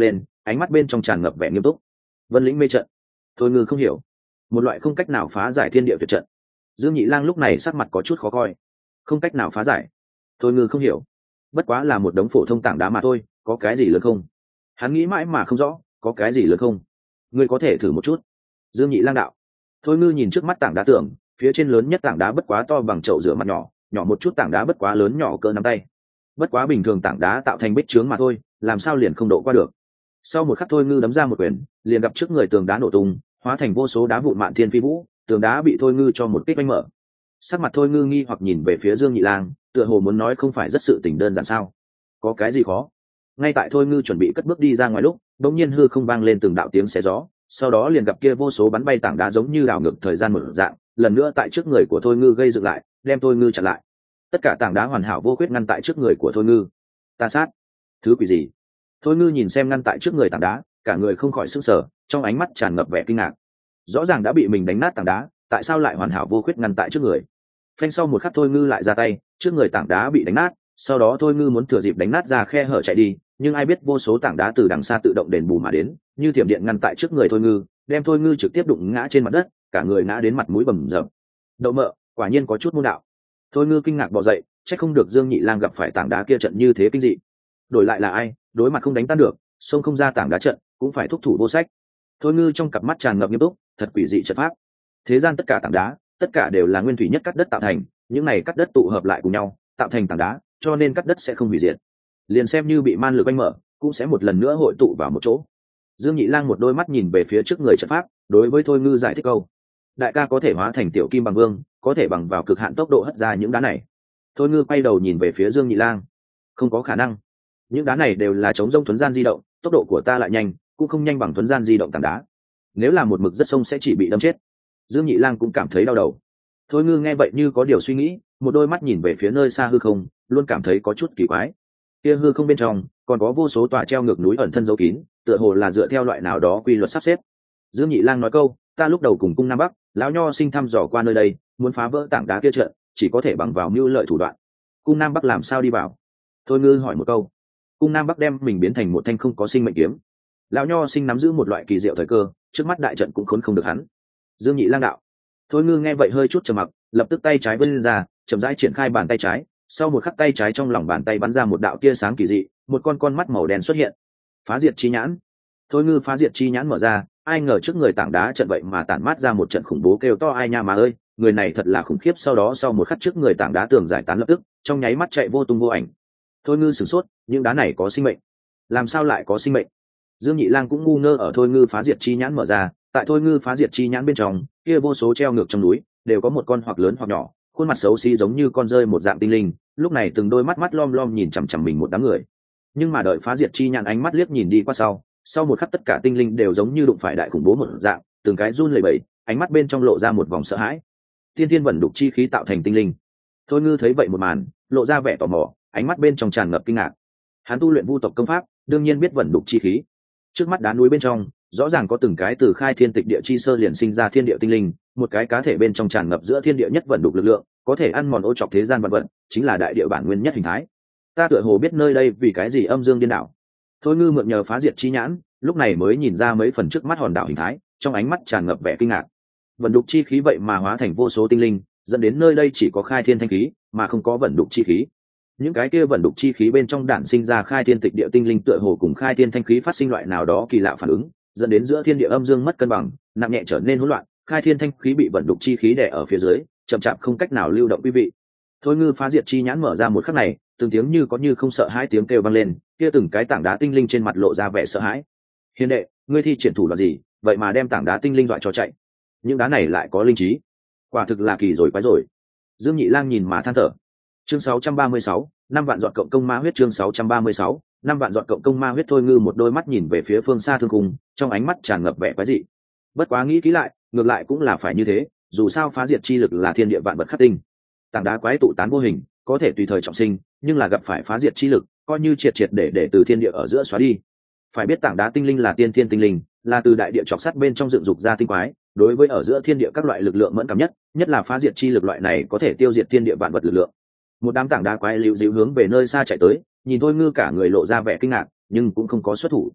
ánh mắt bên trong tràn ngập vẻ nghiêm túc. Vân lĩnh mê trận. Thôi ngư không hiểu. Một loại không cách nào phá giải thiên địa tuyệt trận. Dương Nhị Lang lúc này sắc mặt có chút khó coi. Không cách nào phá giải. Thôi ngư không hiểu. Bất quá là một đống phổ thông tảng đá mà thôi, có cái gì lớn không? Hắn nghĩ mãi mà không rõ, có cái gì lớn không? Ngươi có thể thử một chút. Dương Nhị Lang đạo. Thôi ngư nhìn trước mắt tảng đá tưởng, phía trên lớn nhất tảng đá bất quá to bằng chậu rửa mặt nhỏ, nhỏ một chút tảng đá bất quá lớn nhỏ cỡ nắm tay. Bất quá bình thường tảng đá tạo thành bích trướng mà thôi, làm sao liền không độ qua được. Sau một khắc Thôi ngư đấm ra một quyền, liền gặp trước người tường đá nổ tung, hóa thành vô số đá vụn mạn thiên phi vũ, tường đá bị Thôi ngư cho một kích vanh mở. Sắc mặt Thôi ngư nghi hoặc nhìn về phía Dương Nhị Lang, tựa hồ muốn nói không phải rất sự tình đơn giản sao? Có cái gì khó? Ngay tại Thôi ngư chuẩn bị cất bước đi ra ngoài lúc, bỗng nhiên hư không vang lên từng đạo tiếng xé gió, sau đó liền gặp kia vô số bắn bay tảng đá giống như đảo ngược thời gian một dạng, lần nữa tại trước người của Thôi ngư gây dựng lại, đem Thôi ngư chặn lại. Tất cả tảng đá hoàn hảo vô khuyết ngăn tại trước người của Thôi ngư. Ta sát, thứ quỷ gì? Thôi ngư nhìn xem ngăn tại trước người tảng đá, cả người không khỏi sững sờ, trong ánh mắt tràn ngập vẻ kinh ngạc. Rõ ràng đã bị mình đánh nát tảng đá, tại sao lại hoàn hảo vô khuyết ngăn tại trước người? Phanh sau một khắc Thôi ngư lại ra tay, trước người tảng đá bị đánh nát, sau đó Thôi ngư muốn thừa dịp đánh nát ra khe hở chạy đi, nhưng ai biết vô số tảng đá từ đằng xa tự động đền bù mà đến, như thiểm điện ngăn tại trước người Thôi ngư, đem Thôi ngư trực tiếp đụng ngã trên mặt đất, cả người ngã đến mặt mũi bầm dập. Đậu mợ, quả nhiên có chút môn đạo. Thôi ngư kinh ngạc bò dậy, chắc không được Dương Nhị Lang gặp phải tảng đá kia trận như thế kinh dị. Đổi lại là ai, đối mặt không đánh tan được, xông không ra tảng đá trận, cũng phải thúc thủ vô sách. Thôi ngư trong cặp mắt tràn ngập nghiêm túc, thật quỷ dị trận pháp. Thế gian tất cả tảng đá, tất cả đều là nguyên thủy nhất cắt đất tạo thành, những này cắt đất tụ hợp lại cùng nhau, tạo thành tảng đá, cho nên cắt đất sẽ không hủy diệt. Liền xem như bị man lực anh mở, cũng sẽ một lần nữa hội tụ vào một chỗ. Dương Nhị Lang một đôi mắt nhìn về phía trước người trận pháp, đối với Thôi ngư giải thích câu: đại ca có thể hóa thành tiểu kim bằng vương, có thể bằng vào cực hạn tốc độ hất ra những đá này. Thôi ngư quay đầu nhìn về phía Dương Nhị Lang: không có khả năng, những đá này đều là chống rông thuần gian di động, tốc độ của ta lại nhanh, cũng không nhanh bằng thuần gian di động tảng đá. Nếu là một mực rất sông sẽ chỉ bị đâm chết. Dương Nhị Lang cũng cảm thấy đau đầu. Thôi ngư nghe vậy như có điều suy nghĩ, một đôi mắt nhìn về phía nơi xa hư không, luôn cảm thấy có chút kỳ quái. Kia hư không bên trong còn có vô số tòa treo ngược núi ẩn thân giấu kín, tựa hồ là dựa theo loại nào đó quy luật sắp xếp. Dương Nhị Lang nói câu: ta lúc đầu cùng cung Nam Bắc, lão nho sinh thăm dò qua nơi đây, muốn phá vỡ tảng đá kia trận, chỉ có thể bằng vào mưu lợi thủ đoạn. Cung Nam Bắc làm sao đi vào? Thôi ngư hỏi một câu. Cung Nam Bắc đem mình biến thành một thanh không có sinh mệnh kiếm. Lão nho sinh nắm giữ một loại kỳ diệu thời cơ, trước mắt đại trận cũng khốn không được hắn. Dương Nhị Lang đạo. Thôi ngư nghe vậy hơi chút trầm mặc, lập tức tay trái vươn ra, chậm rãi triển khai bàn tay trái, sau một khắc tay trái trong lòng bàn tay bắn ra một đạo tia sáng kỳ dị, một con mắt màu đen xuất hiện. Phá diệt chi nhãn. Thôi ngư phá diệt chi nhãn mở ra, ai ngờ trước người tảng đá trận vậy mà tản mát ra một trận khủng bố kêu to ai nha mà ơi, người này thật là khủng khiếp. Sau đó sau một khắc trước người tảng đá tường giải tán lập tức, trong nháy mắt chạy vô tung vô ảnh. Thôi ngư sửng sốt, những đá này có sinh mệnh? Làm sao lại có sinh mệnh? Dương Nhị Lang cũng ngu ngơ ở Thôi ngư phá diệt chi nhãn mở ra, tại Thôi ngư phá diệt chi nhãn bên trong, kia vô số treo ngược trong núi, đều có một con hoặc lớn hoặc nhỏ, khuôn mặt xấu xí giống như con rơi một dạng tinh linh, lúc này từng đôi mắt mắt lom lom nhìn chằm chằm mình một đám người. Nhưng mà đợi phá diệt chi nhãn ánh mắt liếc nhìn đi qua sau một khắc tất cả tinh linh đều giống như đụng phải đại khủng bố một dạng, từng cái run lẩy bẩy, ánh mắt bên trong lộ ra một vòng sợ hãi. Tiên thiên vẩn đục chi khí tạo thành tinh linh. Thôi ngư thấy vậy một màn, lộ ra vẻ tò mò, ánh mắt bên trong tràn ngập kinh ngạc. Hắn tu luyện vu tộc công pháp, đương nhiên biết vẩn đục chi khí. Trước mắt đá núi bên trong, rõ ràng có từng cái từ khai thiên tịch địa chi sơ liền sinh ra thiên địa tinh linh, một cái cá thể bên trong tràn ngập giữa thiên địa nhất vẩn đục lực lượng, có thể ăn mòn ô trọc thế gian vạn vật, chính là đại địa bản nguyên nhất hình thái. Ta tựa hồ biết nơi đây vì cái gì âm dương điên đảo. Thôi ngư mượn nhờ phá diệt chi nhãn, lúc này mới nhìn ra mấy phần trước mắt hòn đảo hình thái, trong ánh mắt tràn ngập vẻ kinh ngạc. Vẩn đục chi khí vậy mà hóa thành vô số tinh linh, dẫn đến nơi đây chỉ có khai thiên thanh khí, mà không có vẩn đục chi khí. Những cái kia vẩn đục chi khí bên trong đản sinh ra khai thiên tịch địa tinh linh tựa hồ cùng khai thiên thanh khí phát sinh loại nào đó kỳ lạ phản ứng, dẫn đến giữa thiên địa âm dương mất cân bằng, nặng nhẹ trở nên hỗn loạn, khai thiên thanh khí bị vẩn đục chi khí đè ở phía dưới, chậm chạp không cách nào lưu động quý vị. Thôi ngư phá diệt chi nhãn mở ra một khắc này, từng tiếng như có như không sợ hai tiếng kêu vang lên, kia từng cái tảng đá tinh linh trên mặt lộ ra vẻ sợ hãi. Hiền đệ, ngươi thi triển thủ đoạn gì, vậy mà đem tảng đá tinh linh dọa cho chạy? Những đá này lại có linh trí, quả thực là kỳ rồi quái rồi. Dương Nhị Lang nhìn mà than thở. Chương 636, 5 vạn dọn cộng công ma huyết. Chương 636, 5 vạn dọn cộng công ma huyết. Thôi ngư một đôi mắt nhìn về phía phương xa thương khung, trong ánh mắt tràn ngập vẻ quái dị. Bất quá nghĩ kỹ lại, ngược lại cũng là phải như thế, dù sao phá diệt chi lực là thiên địa vạn vật khắc tinh, tảng đá quái tụ tán vô hình, có thể tùy thời trọng sinh, nhưng là gặp phải phá diệt chi lực, coi như triệt để từ thiên địa ở giữa xóa đi. Phải biết tảng đá tinh linh là tiên thiên tinh linh, là từ đại địa chọc sắt bên trong dựng dục ra tinh quái, đối với ở giữa thiên địa các loại lực lượng mẫn cảm nhất, nhất là phá diệt chi lực loại này có thể tiêu diệt thiên địa vạn vật lực lượng. Một đám tảng đá quái liễu dịu hướng về nơi xa chạy tới, nhìn Thôi ngư cả người lộ ra vẻ kinh ngạc, nhưng cũng không có xuất thủ.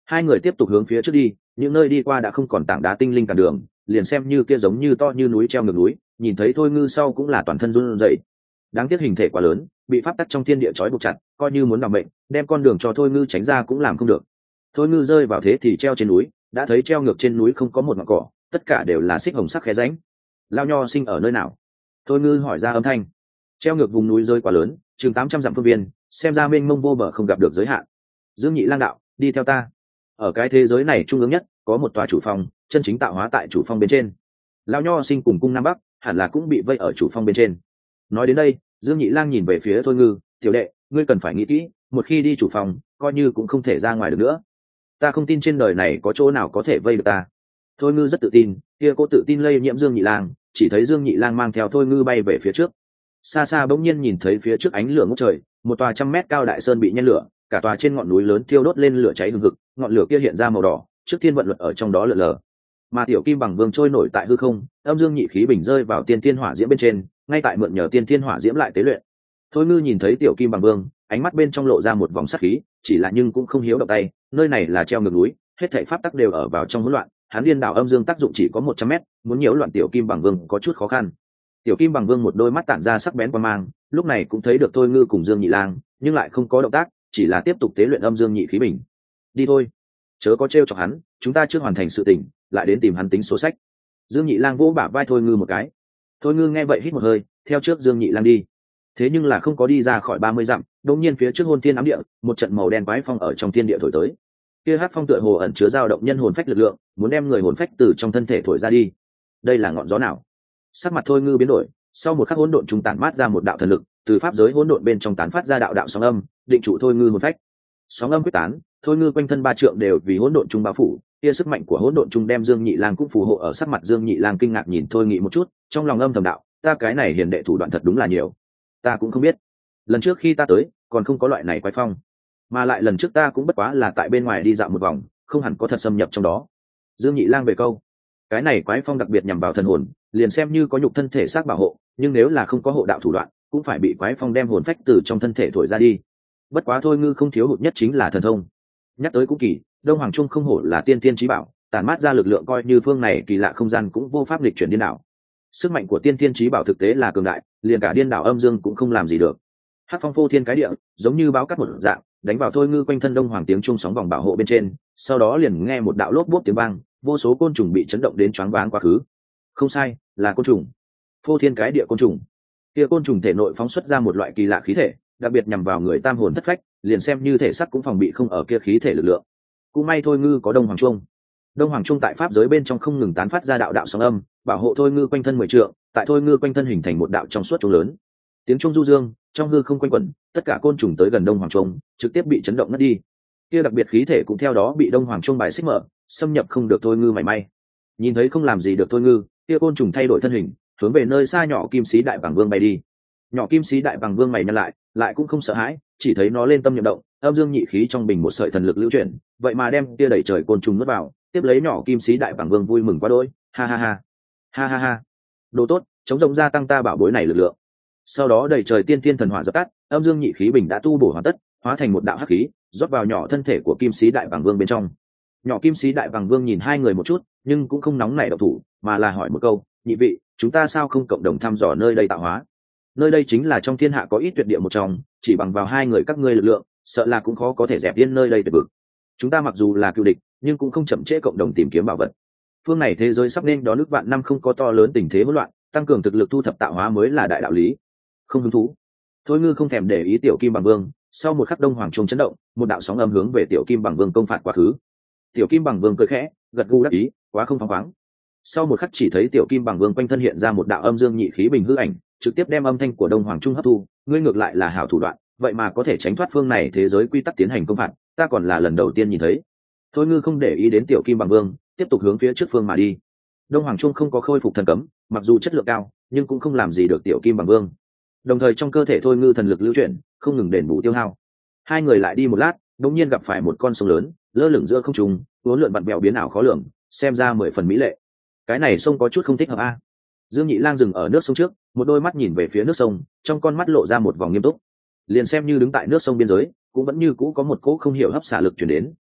Hai người tiếp tục hướng phía trước đi, những nơi đi qua đã không còn tảng đá tinh linh cản đường, liền xem như kia giống như to như núi treo ngược núi, nhìn thấy thôi ngư sau cũng là toàn thân run rẩy. Đáng tiếc hình thể quá lớn, bị pháp tắc trong thiên địa trói buộc chặt, coi như muốn làm bệnh, đem con đường cho thôi ngư tránh ra cũng làm không được. Thôi ngư rơi vào thế thì treo trên núi, đã thấy treo ngược trên núi không có một ngọn cỏ, tất cả đều là xích hồng sắc khe rãnh. Lao nho sinh ở nơi nào? Thôi ngư hỏi ra âm thanh. Treo ngược vùng núi rơi quá lớn, chừng 800 dặm phương viên, xem ra mênh mông vô bờ không gặp được giới hạn. Dương Nhị Lang đạo, đi theo ta. Ở cái thế giới này trung ương nhất, có một tòa chủ phong, chân chính tạo hóa tại chủ phong bên trên. Lao nho sinh cùng cung nam bắc, hẳn là cũng bị vây ở chủ phong bên trên. Nói đến đây, Dương Nhị Lang nhìn về phía Thôi ngư, tiểu đệ, ngươi cần phải nghĩ kỹ, một khi đi chủ phòng coi như cũng không thể ra ngoài được nữa. Ta không tin trên đời này có chỗ nào có thể vây được ta. Thôi ngư rất tự tin, kia cô tự tin lây nhiễm Dương Nhị Lang, chỉ thấy Dương Nhị Lang mang theo Thôi ngư bay về phía trước. Xa xa bỗng nhiên nhìn thấy phía trước ánh lửa ngút trời, một tòa 100 mét cao đại sơn bị nhen lửa, cả tòa trên ngọn núi lớn thiêu đốt lên lửa cháy hừng hực, ngọn lửa kia hiện ra màu đỏ, trước thiên vận luật ở trong đó lượn lờ. Mà tiểu kim bằng vương trôi nổi tại hư không, âm dương nhị khí bình rơi vào tiên thiên hỏa diễm bên trên, ngay tại mượn nhờ tiên thiên hỏa diễm lại tế luyện. Thôi ngư nhìn thấy tiểu kim bằng vương, ánh mắt bên trong lộ ra một vòng sát khí, chỉ là nhưng cũng không hiếu động tay, nơi này là treo ngược núi, hết thảy pháp tắc đều ở vào trong hỗn loạn, hắn điên đảo âm dương tác dụng chỉ có 100 mét, muốn nhiễu loạn tiểu kim bằng vương có chút khó khăn. Tiểu kim bằng vương một đôi mắt tản ra sắc bén quan mang, lúc này cũng thấy được Thôi ngư cùng Dương Nhị Lang, nhưng lại không có động tác, chỉ là tiếp tục tế luyện âm dương nhị khí bình. Đi thôi, chớ có trêu chọc hắn, chúng ta chưa hoàn thành sự tình, lại đến tìm hắn tính số sách. Dương Nhị Lang vỗ bả vai Thôi ngư một cái. Thôi ngư nghe vậy hít một hơi, theo trước Dương Nhị Lang đi. Thế nhưng là không có đi ra khỏi 30 dặm, đột nhiên phía trước hôn thiên ám địa, một trận màu đen quái phong ở trong thiên địa thổi tới. Kia hắc phong tựa hồ ẩn chứa dao động nhân hồn phách lực lượng, muốn đem người hồn phách từ trong thân thể thổi ra đi. Đây là ngọn gió nào? Sắc mặt Thôi ngư biến đổi, sau một khắc hỗn độn trung tản mát ra một đạo thần lực, từ pháp giới hỗn độn bên trong tán phát ra đạo đạo sóng âm, định trụ Thôi ngư hồn phách. Sóng âm quyết tán, Thôi ngư quanh thân 3 trượng đều vì hỗn độn trung bao phủ, kia sức mạnh của hỗn độn trung đem Dương Nhị Lang cũng phù hộ ở sắc mặt Dương Nhị Lang kinh ngạc nhìn Thôi Nghị một chút, trong lòng âm thầm đạo, ta cái này hiền đệ thủ đoạn thật đúng là nhiều. Ta cũng không biết, lần trước khi ta tới, còn không có loại này quái phong, mà lại lần trước ta cũng bất quá là tại bên ngoài đi dạo một vòng, không hẳn có thật xâm nhập trong đó. Dương Nhị Lang về câu, cái này quái phong đặc biệt nhằm vào thần hồn, liền xem như có nhục thân thể xác bảo hộ, nhưng nếu là không có hộ đạo thủ đoạn, cũng phải bị quái phong đem hồn phách từ trong thân thể thổi ra đi. Bất quá Thôi ngư không thiếu hụt nhất chính là thần thông. Nhắc tới cũng kỳ, Đông Hoàng Trung không hổ là tiên tiên chí bảo, tản mát ra lực lượng coi như phương này kỳ lạ không gian cũng vô pháp lịch chuyển điên đảo. Sức mạnh của tiên tiên chí bảo thực tế là cường đại, liền cả điên đảo âm dương cũng không làm gì được. Hắc phong phô thiên cái địa, giống như báo cắt một dạng, đánh vào Thôi ngư quanh thân Đông Hoàng tiếng trung sóng vòng bảo hộ bên trên, sau đó liền nghe một đạo lốp bốp tiếng vang, vô số côn trùng bị chấn động đến choáng váng quá khứ. Không sai, là côn trùng. Phô thiên cái địa côn trùng. Kia côn trùng thể nội phóng xuất ra một loại kỳ lạ khí thể, đặc biệt nhằm vào người tam hồn thất phách, liền xem như thể xác cũng phòng bị không ở kia khí thể lực lượng. Cũng may Thôi ngư có Đông Hoàng Trung. Đông Hoàng Trung tại pháp giới bên trong không ngừng tán phát ra đạo đạo sóng âm, bảo hộ Thôi ngư quanh thân 10 trượng, tại Thôi ngư quanh thân hình thành một đạo trong suốt trung lớn. Tiếng trung du dương, trong hư không quanh quẩn, tất cả côn trùng tới gần Đông Hoàng Trung, trực tiếp bị chấn động ngất đi. Kia đặc biệt khí thể cũng theo đó bị Đông Hoàng Trung bài xích mở, xâm nhập không được Thôi ngư mảy may. Nhìn thấy không làm gì được Thôi ngư, kia côn trùng thay đổi thân hình, hướng về nơi xa nhỏ kim sĩ đại bàng vương bay đi. Nhỏ kim sĩ đại bàng vương mày nhăn lại cũng không sợ hãi, chỉ thấy nó lên tâm niệm động, âm dương nhị khí trong bình một sợi thần lực lưu chuyển, vậy mà đem kia đẩy trời côn trùng nuốt vào, tiếp lấy nhỏ kim sĩ đại bàng vương vui mừng quá đỗi, ha ha ha, ha ha ha, đồ tốt, chống rồng gia tăng ta bảo bối này lực lượng. Sau đó đẩy trời tiên thiên thần hỏa dập tắt, âm dương nhị khí bình đã tu bổ hoàn tất, hóa thành một đạo hắc khí, rót vào nhỏ thân thể của kim sĩ đại bàng vương bên trong. Nhỏ kim sĩ đại bàng vương nhìn hai người một chút, nhưng cũng không nóng nảy động thủ, mà là hỏi một câu, nhị vị, chúng ta sao không cộng đồng thăm dò nơi đây tạo hóa? Nơi đây chính là trong thiên hạ có ít tuyệt địa một trong, chỉ bằng vào hai người các ngươi lực lượng, sợ là cũng khó có thể dẹp yên nơi đây tuyệt vực. Chúng ta mặc dù là cựu địch, nhưng cũng không chậm trễ cộng đồng tìm kiếm bảo vật. Phương này thế giới sắp nên đón nước vạn năm không có to lớn tình thế hỗn loạn, tăng cường thực lực thu thập tạo hóa mới là đại đạo lý. Không hứng thú. Thôi ngư không thèm để ý tiểu kim bằng vương, sau một khắc Đông Hoàng Trung chấn động, một đạo sóng âm hướng về tiểu kim bằng vương công phạt quá khứ. Tiểu kim bằng vương cười khẽ, gật gù đáp ý, quá không phóng khoáng. Sau một khắc chỉ thấy tiểu kim bằng vương quanh thân hiện ra một đạo âm dương nhị khí bình hư ảnh, trực tiếp đem âm thanh của Đông Hoàng Trung hấp thu. Ngươi ngược lại là hảo thủ đoạn, vậy mà có thể tránh thoát phương này thế giới quy tắc tiến hành công phạt, ta còn là lần đầu tiên nhìn thấy. Thôi ngư không để ý đến tiểu kim bằng vương, tiếp tục hướng phía trước phương mà đi. Đông Hoàng Trung không có khôi phục thần cấm, mặc dù chất lượng cao, nhưng cũng không làm gì được tiểu kim bằng vương. Đồng thời trong cơ thể Thôi ngư thần lực lưu chuyển, không ngừng đền bù tiêu hao. Hai người lại đi một lát, đột nhiên gặp phải một con sông lớn, lơ lửng giữa không trung, uốn lượn vặn vẹo biến ảo khó lường, xem ra 10 phần mỹ lệ. Cái này sông có chút không thích hợp a. Dương Nhị Lang dừng ở nước sông trước, một đôi mắt nhìn về phía nước sông, trong con mắt lộ ra một vòng nghiêm túc. Liền xem như đứng tại nước sông biên giới, cũng vẫn như cũ có một cỗ không hiểu hấp xả lực truyền đến,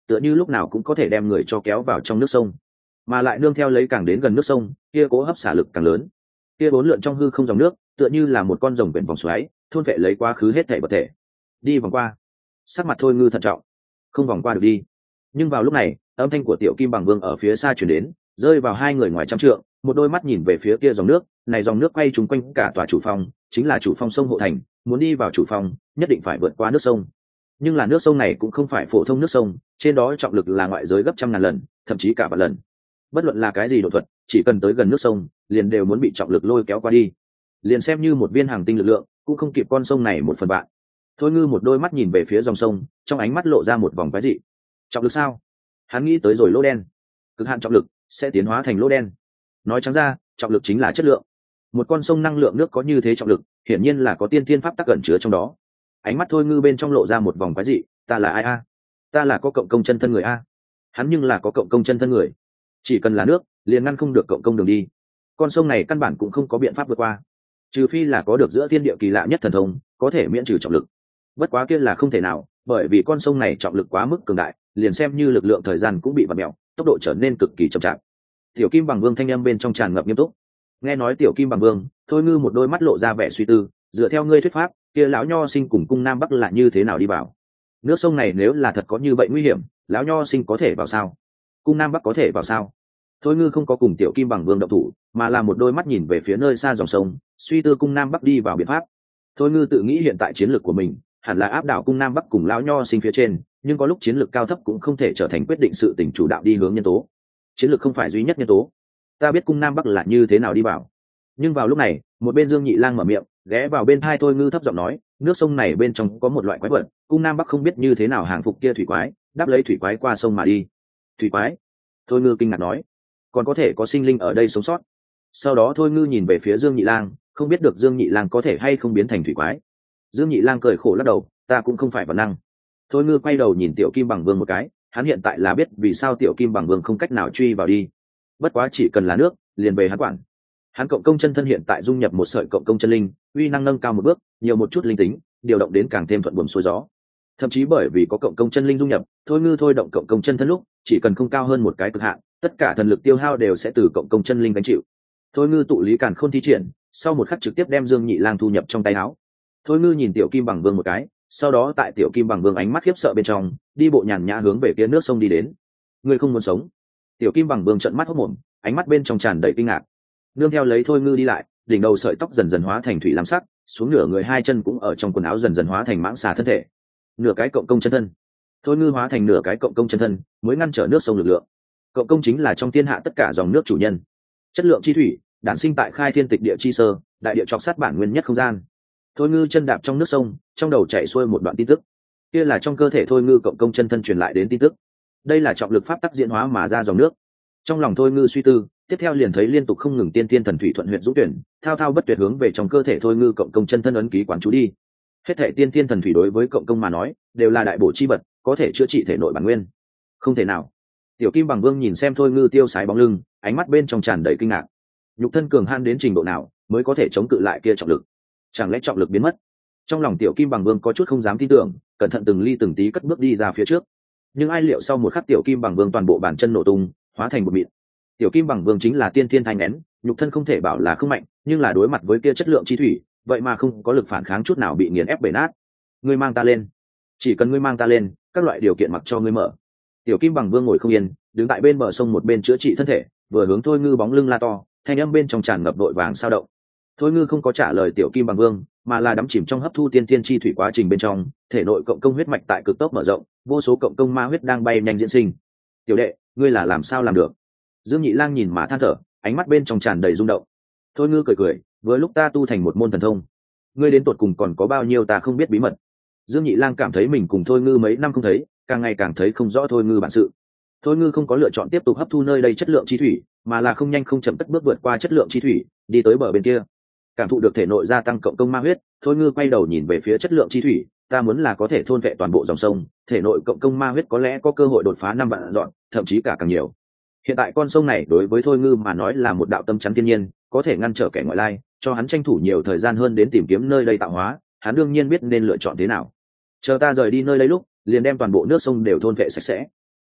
tựa như lúc nào cũng có thể đem người cho kéo vào trong nước sông, mà lại nương theo lấy càng đến gần nước sông kia cố hấp xả lực càng lớn. Kia bốn lượn trong hư không dòng nước tựa như là một con rồng quyển vòng xoáy, thôn vệ lấy quá khứ hết thảy vật thể. Đi vòng qua. Sắc mặt Thôi Ngư thận trọng. Không vòng qua được đi. Nhưng vào lúc này, âm thanh của Tiểu Kim Bằng Vương ở phía xa truyền đến, rơi vào hai người ngoài trăm trượng, một đôi mắt nhìn về phía kia dòng nước, này dòng nước quay trúng quanh cả tòa chủ phong, chính là chủ phong sông hộ thành, muốn đi vào chủ phong, nhất định phải vượt qua nước sông. Nhưng là nước sông này cũng không phải phổ thông nước sông, trên đó trọng lực là ngoại giới gấp trăm ngàn lần, thậm chí cả vạn lần. Bất luận là cái gì độ thuật, chỉ cần tới gần nước sông, liền đều muốn bị trọng lực lôi kéo qua đi. Liền xem như một viên hàng tinh lực lượng, cũng không kịp con sông này một phần vạn. Thôi Ngư một đôi mắt nhìn về phía dòng sông, trong ánh mắt lộ ra một vòng quái dị. Trọng lực sao? Hắn nghĩ tới rồi lỗ đen. Cực hạn trọng lực sẽ tiến hóa thành lỗ đen. Nói trắng ra, trọng lực chính là chất lượng. Một con sông năng lượng nước có như thế trọng lực, hiển nhiên là có tiên thiên pháp tắc ẩn chứa trong đó. Ánh mắt Thôi Ngư bên trong lộ ra một vòng quái dị. Ta là ai a? Ta là có cộng công chân thân người a. Hắn nhưng là có cộng công chân thân người. Chỉ cần là nước, liền ngăn không được cộng công đường đi. Con sông này căn bản cũng không có biện pháp vượt qua, trừ phi là có được giữa thiên địa kỳ lạ nhất thần thông, có thể miễn trừ trọng lực. Bất quá kia là không thể nào, bởi vì con sông này trọng lực quá mức cường đại, liền xem như lực lượng thời gian cũng bị vặn mèo, tốc độ trở nên cực kỳ chậm chạp. Tiểu Kim Bằng Vương thanh âm bên trong tràn ngập nghiêm túc. Nghe nói Tiểu Kim Bằng Vương, Thôi Ngư một đôi mắt lộ ra vẻ suy tư, dựa theo ngươi thuyết pháp, kia lão nho sinh cùng cung nam bắc là như thế nào đi vào? Nước sông này nếu là thật có như vậy nguy hiểm, lão nho sinh có thể vào sao? Cung nam bắc có thể vào sao? Thôi Ngư không có cùng Tiểu Kim Bằng Vương động thủ, mà là một đôi mắt nhìn về phía nơi xa dòng sông, suy tư cung nam bắc đi vào biện pháp. Thôi Ngư tự nghĩ hiện tại chiến lược của mình hẳn là áp đảo cung nam bắc cùng lão nho sinh phía trên, nhưng có lúc chiến lược cao thấp cũng không thể trở thành quyết định sự tình chủ đạo đi hướng nhân tố. Chiến lược không phải duy nhất nhân tố. Ta biết cung nam bắc là như thế nào đi vào. Nhưng vào lúc này, một bên Dương Nhị Lang mở miệng, ghé vào bên tai Thôi Ngư thấp giọng nói, nước sông này bên trong có một loại quái vật, cung nam bắc không biết như thế nào hàng phục kia thủy quái, đáp lấy thủy quái qua sông mà đi. Thủy quái? Thôi Ngư kinh ngạc nói, còn có thể có sinh linh ở đây sống sót? Sau đó Thôi Ngư nhìn về phía Dương Nhị Lang, không biết được Dương Nhị Lang có thể hay không biến thành thủy quái. Dương Nhị Lang cười khổ lắc đầu, ta cũng không phải bản năng. Thôi Ngư quay đầu nhìn Tiểu Kim Bằng Vương một cái, hắn hiện tại là biết vì sao Tiểu Kim Bằng Vương không cách nào truy vào đi. Bất quá chỉ cần là nước, liền về hắn quản. Hắn cộng công chân thân hiện tại dung nhập một sợi cộng công chân linh, uy năng nâng cao một bước, nhiều một chút linh tính, điều động đến càng thêm thuận buồm xuôi gió. Thậm chí bởi vì có cộng công chân linh dung nhập, Thôi Ngư thôi động cộng công chân thân lúc, chỉ cần không cao hơn một cái cực hạn, tất cả thần lực tiêu hao đều sẽ từ cộng công chân linh gánh chịu. Thôi Ngư tụ lý càn khôn thi triển, sau một khắc trực tiếp đem Dương Nhị Lang thu nhập trong tay áo. Thôi Ngư nhìn Tiểu Kim Bằng Vương một cái, sau đó tại Tiểu Kim Bằng Vương ánh mắt khiếp sợ bên trong, đi bộ nhàn nhã hướng về phía nước sông đi đến. Ngươi không muốn sống? Tiểu Kim Bằng Vương trợn mắt hốt mồm, ánh mắt bên trong tràn đầy kinh ngạc. Nương theo lấy Thôi Ngư đi lại, đỉnh đầu sợi tóc dần dần hóa thành thủy lam sắc, xuống nửa người hai chân cũng ở trong quần áo dần dần hóa thành mãng xà thân thể. Nửa cái cộng công chân thân. Thôi Ngư hóa thành nửa cái cộng công chân thân, mới ngăn trở nước sông lực lượng. Cộng công chính là trong thiên hạ tất cả dòng nước chủ nhân. Chất lượng chi thủy, đản sinh tại khai thiên tịch địa chi sơ, đại địa chọc sát bản nguyên nhất không gian. Thôi Ngư chân đạp trong nước sông, trong đầu chạy xuôi một đoạn tin tức. Kia là trong cơ thể Thôi Ngư cộng công chân thân truyền lại đến tin tức. Đây là trọng lực pháp tắc diễn hóa mà ra dòng nước. Trong lòng Thôi Ngư suy tư, tiếp theo liền thấy liên tục không ngừng tiên tiên thần thủy thuận huyện dũng tuyển, thao thao bất tuyệt hướng về trong cơ thể Thôi Ngư cộng công chân thân ấn ký quán chú đi. Hết thể tiên tiên thần thủy đối với cộng công mà nói, đều là đại bổ chi vật, có thể chữa trị thể nội bản nguyên. Không thể nào. Tiểu Kim Bằng Vương nhìn xem Thôi Ngư tiêu sái bóng lưng, ánh mắt bên trong tràn đầy kinh ngạc. Nhục thân cường han đến trình độ nào mới có thể chống cự lại kia trọng lực? Chẳng lẽ trọng lực biến mất? Trong lòng Tiểu Kim Bằng Vương có chút không dám tin tưởng, cẩn thận từng ly từng tí cất bước đi ra phía trước. Nhưng ai liệu sau một khắc Tiểu Kim Bằng Vương toàn bộ bàn chân nổ tung, hóa thành một mịn. Tiểu Kim Bằng Vương chính là tiên thiên thanh nén, nhục thân không thể bảo là không mạnh, nhưng là đối mặt với kia chất lượng chi thủy, vậy mà không có lực phản kháng chút nào, bị nghiền ép bể nát. Ngươi mang ta lên, chỉ cần ngươi mang ta lên, các loại điều kiện mặc cho ngươi mở. Tiểu Kim Bằng Vương ngồi không yên, đứng tại bên bờ sông một bên chữa trị thân thể, vừa hướng Thôi Ngư bóng lưng la to, thanh âm bên trong tràn ngập đội vàng sao động. Thôi Ngư không có trả lời Tiểu Kim Bằng Vương, mà là đắm chìm trong hấp thu tiên tiên chi thủy quá trình bên trong, thể nội cộng công huyết mạch tại cực tốc mở rộng, vô số cộng công ma huyết đang bay nhanh diễn sinh. Tiểu đệ, ngươi là làm sao làm được? Dương Nhị Lang nhìn mà than thở, ánh mắt bên trong tràn đầy rung động. Thôi Ngư cười cười, vừa lúc ta tu thành một môn thần thông, ngươi đến tột cùng còn có bao nhiêu ta không biết bí mật. Dương Nhị Lang cảm thấy mình cùng Thôi Ngư mấy năm không thấy, càng ngày càng thấy không rõ Thôi Ngư bản sự. Thôi Ngư không có lựa chọn tiếp tục hấp thu nơi đây chất lượng chi thủy, mà là không nhanh không chậm cất bước vượt qua chất lượng chi thủy, đi tới bờ bên kia. Cảm thụ được thể nội gia tăng cộng công ma huyết, Thôi Ngư quay đầu nhìn về phía chất lượng chi thủy, ta muốn là có thể thôn vệ toàn bộ dòng sông, thể nội cộng công ma huyết có lẽ có cơ hội đột phá 5 vạn dọn, thậm chí cả càng nhiều. Hiện tại con sông này đối với Thôi Ngư mà nói là một đạo tâm chắn thiên nhiên, có thể ngăn trở kẻ ngoại lai, cho hắn tranh thủ nhiều thời gian hơn đến tìm kiếm nơi đây tạo hóa, hắn đương nhiên biết nên lựa chọn thế nào. Chờ ta rời đi nơi đây lúc, liền đem toàn bộ nước sông đều thôn vệ sạch sẽ.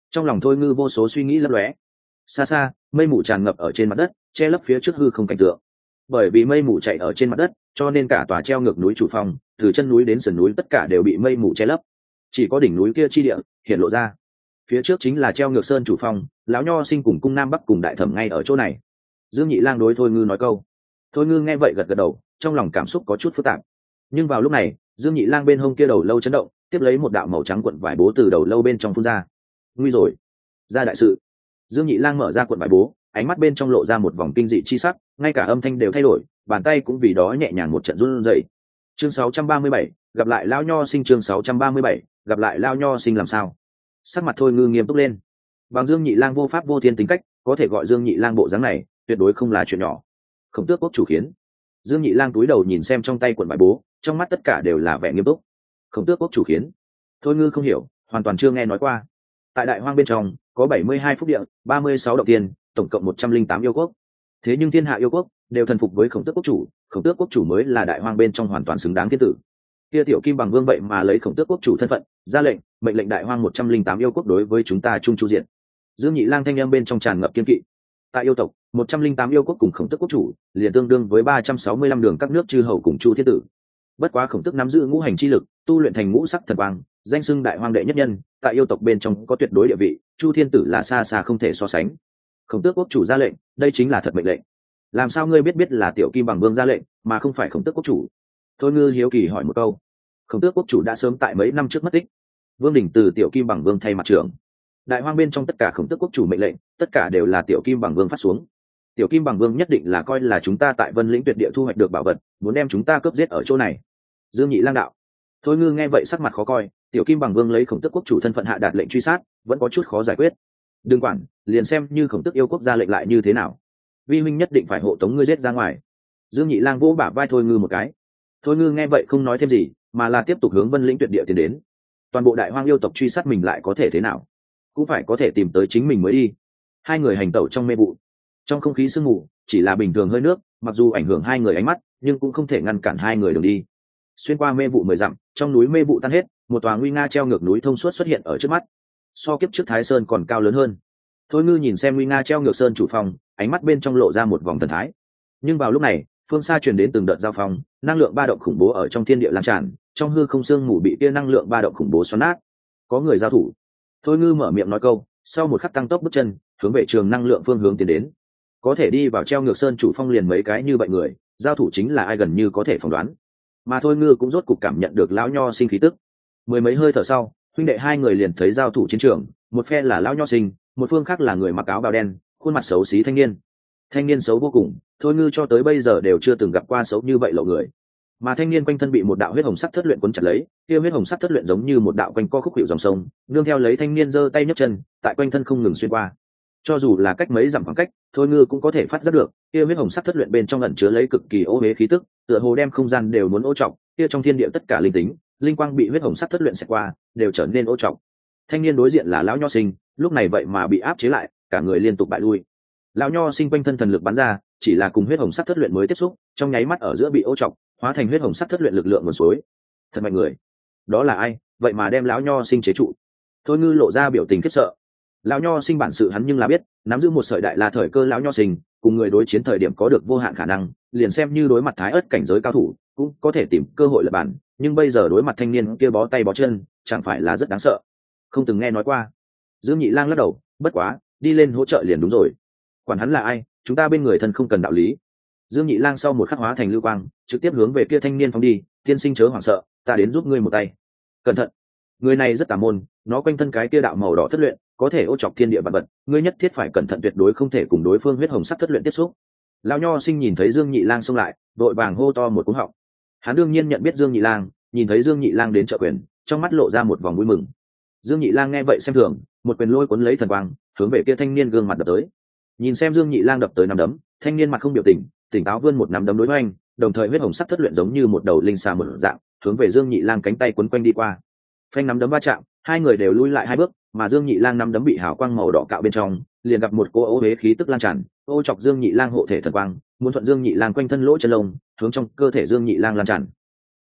Trong lòng thôi ngư vô số suy nghĩ lấp lóe. Xa xa mây mù tràn ngập ở trên mặt đất, che lấp phía trước hư không cảnh tượng. Bởi vì mây mù chạy ở trên mặt đất, cho nên cả tòa treo ngược núi chủ phong từ chân núi đến sườn núi tất cả đều bị mây mù che lấp, chỉ có đỉnh núi kia chi địa hiện lộ ra. Phía trước chính là treo ngược sơn chủ phong, lão nho sinh cùng cung nam bắc cùng đại thẩm ngay ở chỗ này. Dương Nhị Lang đối thôi ngư nói câu. Thôi ngư nghe vậy gật gật đầu, trong lòng cảm xúc có chút phức tạp. Nhưng vào lúc này Dương Nhị Lang bên hông kia đầu lâu chấn động, tiếp lấy một đạo màu trắng cuộn vải bố từ đầu lâu bên trong phun ra. Nguy rồi, ra đại sự. Dương Nhị Lang mở ra cuộn vải bố, ánh mắt bên trong lộ ra một vòng kinh dị chi sắc, ngay cả âm thanh đều thay đổi, bàn tay cũng vì đó nhẹ nhàng một trận run rẩy. Chương 637, gặp lại lão nho sinh. Chương 637, gặp lại lão nho sinh làm sao? Sắc mặt thôi ngư nghiêm túc lên. Bằng Dương Nhị Lang vô pháp vô thiên tính cách, có thể gọi Dương Nhị Lang bộ dáng này, tuyệt đối không là chuyện nhỏ. Khổng Tước quốc chủ khiến. Dương Nhị Lang cúi đầu nhìn xem trong tay cuộn vải bố, trong mắt tất cả đều là vẻ nghiêm túc. Khổng Tước quốc chủ khiến. Thôi ngư không hiểu, hoàn toàn chưa nghe nói qua. Tại Đại Hoang bên trong có 72 phúc địa, 36 động tiên, tổng cộng 108 yêu quốc. Thế nhưng thiên hạ yêu quốc đều thần phục với Khổng Tước quốc chủ, Khổng Tước quốc chủ mới là Đại Hoang bên trong hoàn toàn xứng đáng thiên tử. Kia tiểu kim bằng vương vậy mà lấy Khổng Tước quốc chủ thân phận ra lệnh, mệnh lệnh Đại Hoang 108 yêu quốc đối với chúng ta chung chu diện. Dương Nhị Lang thanh em bên trong tràn ngập kiên kỵ. Tại yêu tộc 108 yêu quốc cùng Khổng Tước quốc chủ liền tương đương với 365 đường các nước chư hầu cùng chu thiên tử. Bất quá Khổng Tước nắm giữ ngũ hành chi lực, tu luyện thành ngũ sắc thần quang, danh xưng Đại Hoang đệ nhất nhân, tại yêu tộc bên trong có tuyệt đối địa vị, chu thiên tử là xa xa không thể so sánh. Khổng Tước quốc chủ ra lệnh, đây chính là thật mệnh lệnh. Làm sao ngươi biết là tiểu kim bằng vương ra lệnh mà không phải Khổng Tước quốc chủ? Thôi ngư hiếu kỳ hỏi một câu. Khổng Tước quốc chủ đã sớm tại mấy năm trước mất tích. Vương Đình từ tiểu kim bằng vương thay mặt trưởng. Đại Hoang bên trong tất cả Khổng Tước quốc chủ mệnh lệnh, tất cả đều là tiểu kim bằng vương phát xuống. Tiểu kim bằng vương nhất định là coi là chúng ta tại Vân Lĩnh tuyệt địa thu hoạch được bảo vật, muốn đem chúng ta cướp giết ở chỗ này. Dương Nhị Lang đạo. Thôi ngư nghe vậy sắc mặt khó coi, tiểu kim bằng vương lấy Khổng Tước quốc chủ thân phận hạ đạt lệnh truy sát, vẫn có chút khó giải quyết. Đừng quản, liền xem như Khổng Tước yêu quốc ra lệnh lại như thế nào, vi huynh nhất định phải hộ tống ngươi giết ra ngoài. Dương Nhị Lang vỗ bả vai thôi ngư một cái. Thôi ngư nghe vậy không nói thêm gì, mà là tiếp tục hướng Vân Lĩnh tuyệt địa tiến đến. Toàn bộ Đại Hoang yêu tộc truy sát mình lại có thể thế nào, cũng phải có thể tìm tới chính mình mới đi. Hai người hành tẩu trong mê vụ, trong không khí sương mù chỉ là bình thường hơi nước, mặc dù ảnh hưởng hai người ánh mắt nhưng cũng không thể ngăn cản hai người đường đi. Xuyên qua mê vụ 10 dặm, trong núi mê vụ tan hết, một tòa nguy nga treo ngược núi thông suốt xuất hiện ở trước mắt, so kiếp trước Thái Sơn còn cao lớn hơn. Thôi ngư nhìn xem nguy nga treo ngược sơn chủ phòng, ánh mắt bên trong lộ ra một vòng thần thái. Nhưng vào lúc này phương xa truyền đến từng đợt giao phong, năng lượng ba động khủng bố ở trong thiên địa lan tràn, trong hư không sương mù bị kia năng lượng ba động khủng bố xoắn nát. Có người giao thủ. Thôi ngư mở miệng nói câu, sau một khắc tăng tốc bước chân hướng về trường năng lượng phương hướng tiến đến. Có thể đi vào treo ngược sơn chủ phong liền mấy cái như vậy người, giao thủ chính là ai gần như có thể phỏng đoán. Mà thôi ngư cũng rốt cục cảm nhận được lão nho sinh khí tức. Mười mấy hơi thở sau, huynh đệ hai người liền thấy giao thủ chiến trường, một phe là lão nho sinh, một phương khác là người mặc áo bào đen, khuôn mặt xấu xí thanh niên. Thanh niên xấu vô cùng, thôi ngư cho tới bây giờ đều chưa từng gặp qua xấu như vậy lộ người. Mà thanh niên quanh thân bị một đạo huyết hồng sắc thất luyện cuốn chặt lấy, kia huyết hồng sắc thất luyện giống như một đạo quanh co khúc hiệu dòng sông, nương theo lấy thanh niên giơ tay nhấc chân, tại quanh thân không ngừng xuyên qua. Cho dù là cách mấy dặm khoảng cách, thôi ngư cũng có thể phát giác được, kia huyết hồng sắc thất luyện bên trong ẩn chứa lấy cực kỳ ô uế khí tức, tựa hồ đem không gian đều muốn ô trọng, kia trong thiên địa tất cả linh tính, linh quang bị huyết hồng sắc thất luyện xẹt qua, đều trở nên ô trọng. Thanh niên đối diện là lão nho sinh, lúc này vậy mà bị áp chế lại, cả người liên tục bại lui. Lão nho sinh quanh thân thần lực bắn ra, chỉ là cùng huyết hồng sắc thất luyện mới tiếp xúc, trong nháy mắt ở giữa bị ô trọng, hóa thành huyết hồng sắc thất luyện lực lượng nguồn suối. Thật mạnh người, đó là ai? Vậy mà đem lão nho sinh chế trụ. Thôi ngư lộ ra biểu tình khiếp sợ. Lão nho sinh bản sự hắn nhưng là biết, nắm giữ một sợi đại la thời cơ lão nho sinh, cùng người đối chiến thời điểm có được vô hạn khả năng, liền xem như đối mặt thái ớt cảnh giới cao thủ, cũng có thể tìm cơ hội lật bản, nhưng bây giờ đối mặt thanh niên kia bó tay bó chân, chẳng phải là rất đáng sợ. Không từng nghe nói qua. Dương Nhị Lang lắc đầu, bất quá, đi lên hỗ trợ liền đúng rồi. Quản hắn là ai, chúng ta bên người thân không cần đạo lý. Dương Nhị Lang sau một khắc hóa thành lưu quang, trực tiếp hướng về kia thanh niên phóng đi. Tiên sinh chớ hoảng sợ, ta đến giúp ngươi một tay. Cẩn thận, người này rất tà môn, nó quanh thân cái kia đạo màu đỏ thất luyện, có thể ô chọc thiên địa vạn vật, ngươi nhất thiết phải cẩn thận, tuyệt đối không thể cùng đối phương huyết hồng sắc thất luyện tiếp xúc. Lão nho sinh nhìn thấy Dương Nhị Lang xông lại, đội vàng hô to một cú họng. Hắn đương nhiên nhận biết Dương Nhị Lang, nhìn thấy Dương Nhị Lang đến trợ quyền, trong mắt lộ ra một vòng vui mừng. Dương Nhị Lang nghe vậy xem thường, một quyền lôi cuốn lấy thần quang, hướng về kia thanh niên gương mặt đập tới. Nhìn xem Dương Nhị Lang đập tới nắm đấm, thanh niên mặt không biểu tình, tỉnh táo vươn một nắm đấm đối với anh, đồng thời huyết hồng sắc thất luyện giống như một đầu linh xà một dạng, hướng về Dương Nhị Lang cánh tay quấn quanh đi qua. Phanh nắm đấm va chạm, hai người đều lui lại hai bước, mà Dương Nhị Lang nắm đấm bị hào quang màu đỏ cạo bên trong, liền gặp một cô ô uế khí tức lan tràn, ô chọc Dương Nhị Lang hộ thể thần quang, muốn thuận Dương Nhị Lang quanh thân lỗ chân lông, hướng trong cơ thể Dương Nhị Lang lan tràn.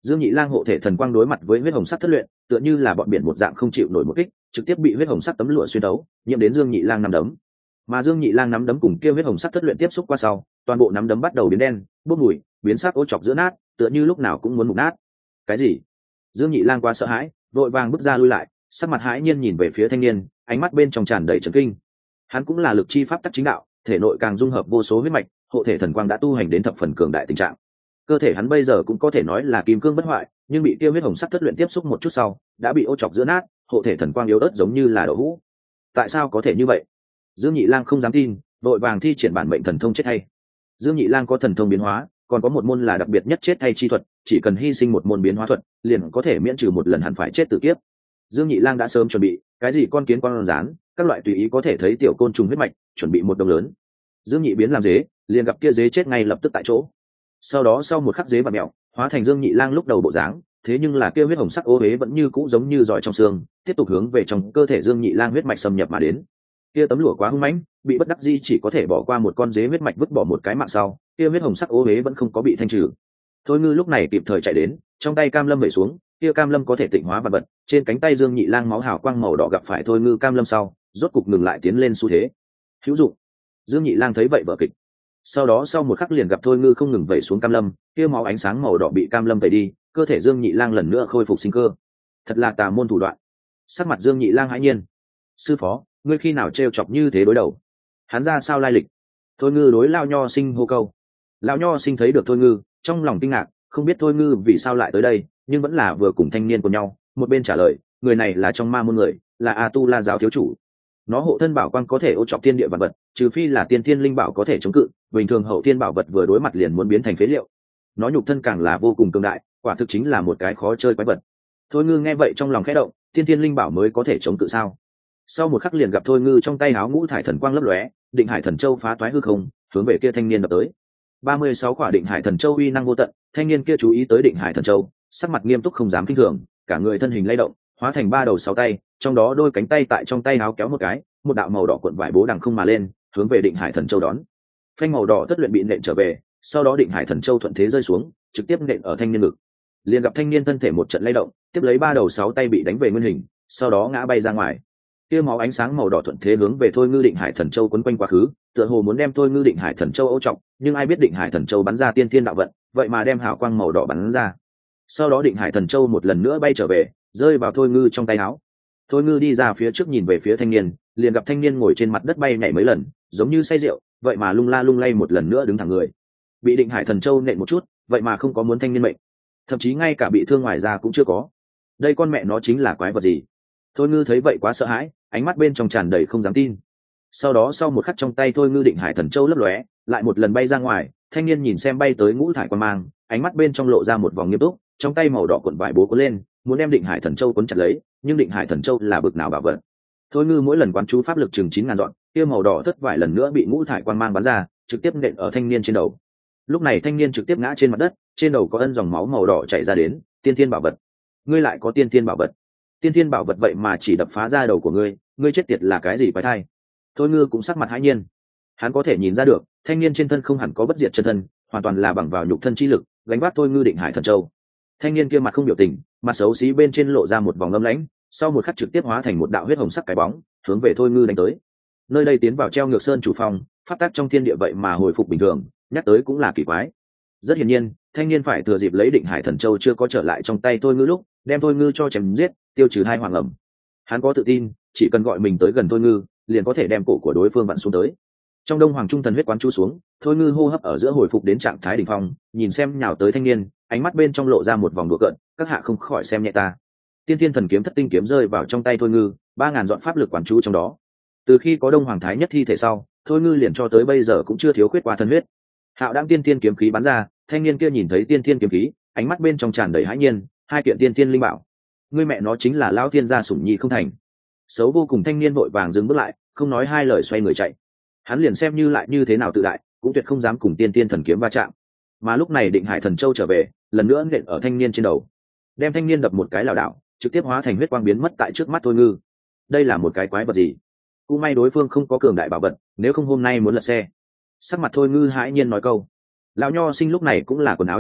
Dương Nhị Lang hộ thể thần quang đối mặt với huyết hồng sắc thất luyện, tựa như là bọn biển một dạng không chịu nổi một kích, trực tiếp bị huyết hồng sắc tấm lụa xuyên đấu, nhiễm đến Dương Nhị Lang nắm đấm. Mà Dương Nhị Lang nắm đấm cùng kia huyết hồng sắc thất luyện tiếp xúc qua sau, toàn bộ nắm đấm bắt đầu biến đen, bốc mùi, biến sắc ô chọc giữa nát, tựa như lúc nào cũng muốn mục nát. Cái gì? Dương Nhị Lang quá sợ hãi, vội vàng bước ra lui lại, sắc mặt hãi nhiên nhìn về phía thanh niên, ánh mắt bên trong tràn đầy chấn kinh. Hắn cũng là lực chi pháp tắc chính đạo, thể nội càng dung hợp vô số huyết mạch, hộ thể thần quang đã tu hành đến thập phần cường đại tình trạng. Cơ thể hắn bây giờ cũng có thể nói là kim cương bất hoại, nhưng bị tiêu huyết hồng sắc thất luyện tiếp xúc một chút sau, đã bị ô chọc giữa nát, hộ thể thần quang yếu ớt giống như là đậu hũ. Tại sao có thể như vậy? Dương Nhị Lang không dám tin, vội vàng thi triển bản mệnh thần thông chết hay. Dương Nhị Lang có thần thông biến hóa, còn có một môn là đặc biệt nhất chết hay chi thuật, chỉ cần hy sinh một môn biến hóa thuật, liền có thể miễn trừ một lần hẳn phải chết tử kiếp. Dương Nhị Lang đã sớm chuẩn bị, cái gì con kiến con rán, các loại tùy ý có thể thấy tiểu côn trùng huyết mạch, chuẩn bị một đồng lớn. Dương Nhị biến làm dế, liền gặp kia dế chết ngay lập tức tại chỗ. Sau đó sau một khắc dế vặn mèo, hóa thành Dương Nhị Lang lúc đầu bộ dáng, thế nhưng là kia huyết hồng sắc ô hế vẫn như cũ giống như giỏi trong xương, tiếp tục hướng về trong cơ thể Dương Nhị Lang huyết mạch xâm nhập mà đến. Kia tấm lụa quá hung mãnh, bị bất đắc dĩ chỉ có thể bỏ qua một con dế huyết mạch vứt bỏ một cái mạng sau, kia huyết hồng sắc ô hế vẫn không có bị thanh trừ. Thôi Ngư lúc này kịp thời chạy đến, trong tay cam lâm vẩy xuống, kia cam lâm có thể tịnh hóa vật vật, trên cánh tay Dương Nhị Lang máu hào quang màu đỏ gặp phải Thôi Ngư cam lâm sau, rốt cục ngừng lại tiến lên xu thế. Hữu dụng. Dương Nhị Lang thấy vậy vở kịch. Sau đó sau một khắc liền gặp Thôi Ngư không ngừng vẩy xuống cam lâm, kia máu ánh sáng màu đỏ bị cam lâm tẩy đi, cơ thể Dương Nhị Lang lần nữa khôi phục sinh cơ. Thật là tà môn thủ đoạn. Sắc mặt Dương Nhị Lang hãi nhiên. Sư phó, ngươi khi nào trêu chọc như thế đối đầu? Hắn ra sao lai lịch? Thôi Ngư đối Lão Nho Sinh hô câu. Lão Nho Sinh thấy được Thôi Ngư, trong lòng kinh ngạc, không biết Thôi Ngư vì sao lại tới đây, nhưng vẫn là vừa cùng thanh niên của nhau, một bên trả lời, người này là trong ma môn người, là A Tu La giáo thiếu chủ. Nó hộ thân bảo quang có thể ô chọc thiên địa vạn vật, trừ phi là tiên thiên linh bảo có thể chống cự, bình thường hậu thiên bảo vật vừa đối mặt liền muốn biến thành phế liệu. Nó nhục thân càng là vô cùng cường đại, quả thực chính là một cái khó chơi quái vật. Thôi Ngư nghe vậy trong lòng khẽ động, tiên thiên linh bảo mới có thể chống cự sao? Sau một khắc liền gặp Thôi Ngư trong tay áo ngũ thải thần quang lấp lóe, Định Hải Thần Châu phá toái hư không, hướng về kia thanh niên đập tới. 36 quả Định Hải Thần Châu uy năng vô tận, thanh niên kia chú ý tới Định Hải Thần Châu, sắc mặt nghiêm túc không dám kinh thường, cả người thân hình lay động, hóa thành ba đầu sáu tay, trong đó đôi cánh tay tại trong tay áo kéo một cái, một đạo màu đỏ cuộn vải bố đằng không mà lên, hướng về Định Hải Thần Châu đón. Phanh màu đỏ thất luyện bị nện trở về, sau đó Định Hải Thần Châu thuận thế rơi xuống, trực tiếp nện ở thanh niên ngực. Liền gặp thanh niên thân thể một trận lay động, tiếp lấy ba đầu sáu tay bị đánh về nguyên hình, sau đó ngã bay ra ngoài. Kia máu ánh sáng màu đỏ thuận thế hướng về Thôi Ngư Định Hải Thần Châu quấn quanh quá khứ, tựa hồ muốn đem Thôi Ngư Định Hải Thần Châu ô trọng, nhưng ai biết Định Hải Thần Châu bắn ra tiên thiên đạo vận, vậy mà đem hào quang màu đỏ bắn ra. Sau đó Định Hải Thần Châu một lần nữa bay trở về, rơi vào Thôi Ngư trong tay áo. Thôi Ngư đi ra phía trước nhìn về phía thanh niên, liền gặp thanh niên ngồi trên mặt đất bay nhảy mấy lần, giống như say rượu, vậy mà lung la lung lay một lần nữa đứng thẳng người. Bị Định Hải Thần Châu nện một chút, vậy mà không có muốn thanh niên mệnh, thậm chí ngay cả bị thương ngoài da cũng chưa có. Đây con mẹ nó chính là quái vật gì? Thôi Ngư thấy vậy quá sợ hãi, ánh mắt bên trong tràn đầy không dám tin. Sau đó sau một khắc trong tay Thôi Ngư Định Hải Thần Châu lấp lóe, lại một lần bay ra ngoài, thanh niên nhìn xem bay tới ngũ thải quang mang, ánh mắt bên trong lộ ra một vòng nghiêm túc, trong tay màu đỏ cuộn vải bố cuốn lên, muốn đem Định Hải Thần Châu cuốn chặt lấy, nhưng Định Hải Thần Châu là bực nào bảo vật. Thôi Ngư mỗi lần quán chú pháp lực chừng 9000 dọn, kia màu đỏ thất vải lần nữa bị ngũ thải quang mang bắn ra, trực tiếp nện ở thanh niên trên đầu. Lúc này thanh niên trực tiếp ngã trên mặt đất, trên đầu có ân dòng máu màu đỏ chảy ra đến, tiên thiên bảo vật. Ngươi lại có tiên thiên bảo vật? Tiên thiên bảo vật vậy mà chỉ đập phá ra đầu của ngươi, ngươi chết tiệt là cái gì quái thai? Thôi Ngư cũng sắc mặt hãi nhiên, hắn có thể nhìn ra được thanh niên trên thân không hẳn có bất diệt chân thân, hoàn toàn là bằng vào nhục thân chi lực gánh vác Thôi Ngư Định Hải Thần Châu. Thanh niên kia mặt không biểu tình, mặt xấu xí bên trên lộ ra một vòng âm lãnh, sau một khắc trực tiếp hóa thành một đạo huyết hồng sắc cái bóng, hướng về Thôi Ngư đánh tới. Nơi đây tiến vào treo ngược sơn chủ phòng, pháp tắc trong thiên địa vậy mà hồi phục bình thường, nhắc tới cũng là kỳ quái. Rất hiển nhiên, thanh niên phải thừa dịp lấy Định Hải Thần Châu chưa có trở lại trong tay Thôi Ngư lúc, đem Thôi Ngư cho chém giết, tiêu trừ hai hoàng ẩm. Hắn có tự tin, chỉ cần gọi mình tới gần Thôi Ngư, liền có thể đem cổ của đối phương vặn xuống tới. Trong Đông Hoàng Trung Thần huyết quán chú xuống, Thôi Ngư hô hấp ở giữa hồi phục đến trạng thái đỉnh phong, nhìn xem nhào tới thanh niên, ánh mắt bên trong lộ ra một vòng đùa cợt, các hạ không khỏi xem nhẹ ta. Tiên Thiên Thần kiếm thất tinh kiếm rơi vào trong tay Thôi Ngư, 3000 dọn pháp lực quán chú trong đó. Từ khi có Đông Hoàng Thái nhất thi thể sau, Thôi Ngư liền cho tới bây giờ cũng chưa thiếu khuyết qua thần huyết. Hạo Đãng Tiên Thiên kiếm khí bắn ra, thanh niên kia nhìn thấy Tiên Thiên kiếm khí, ánh mắt bên trong tràn đầy hãi nhiên, hai kiện Tiên Thiên linh bảo. Ngươi mẹ nó chính là lão thiên gia sủng nhi không thành. Xấu vô cùng thanh niên vội vàng dừng bước lại, không nói hai lời xoay người chạy. Hắn liền xem như lại như thế nào tự đại, cũng tuyệt không dám cùng Tiên Thiên thần kiếm va chạm. Mà lúc này Định Hải Thần Châu trở về, lần nữa nện ở thanh niên trên đầu, đem thanh niên đập một cái lảo đảo, trực tiếp hóa thành huyết quang biến mất tại trước mắt Thôi Ngư. Đây là một cái quái vật gì? Cũng may đối phương không có cường đại bảo vật, nếu không hôm nay muốn lật xe. Sắc mặt Thôi Ngư hãi nhiên nói câu. Lão Nho Sinh lúc này cũng là quần áo chật vật,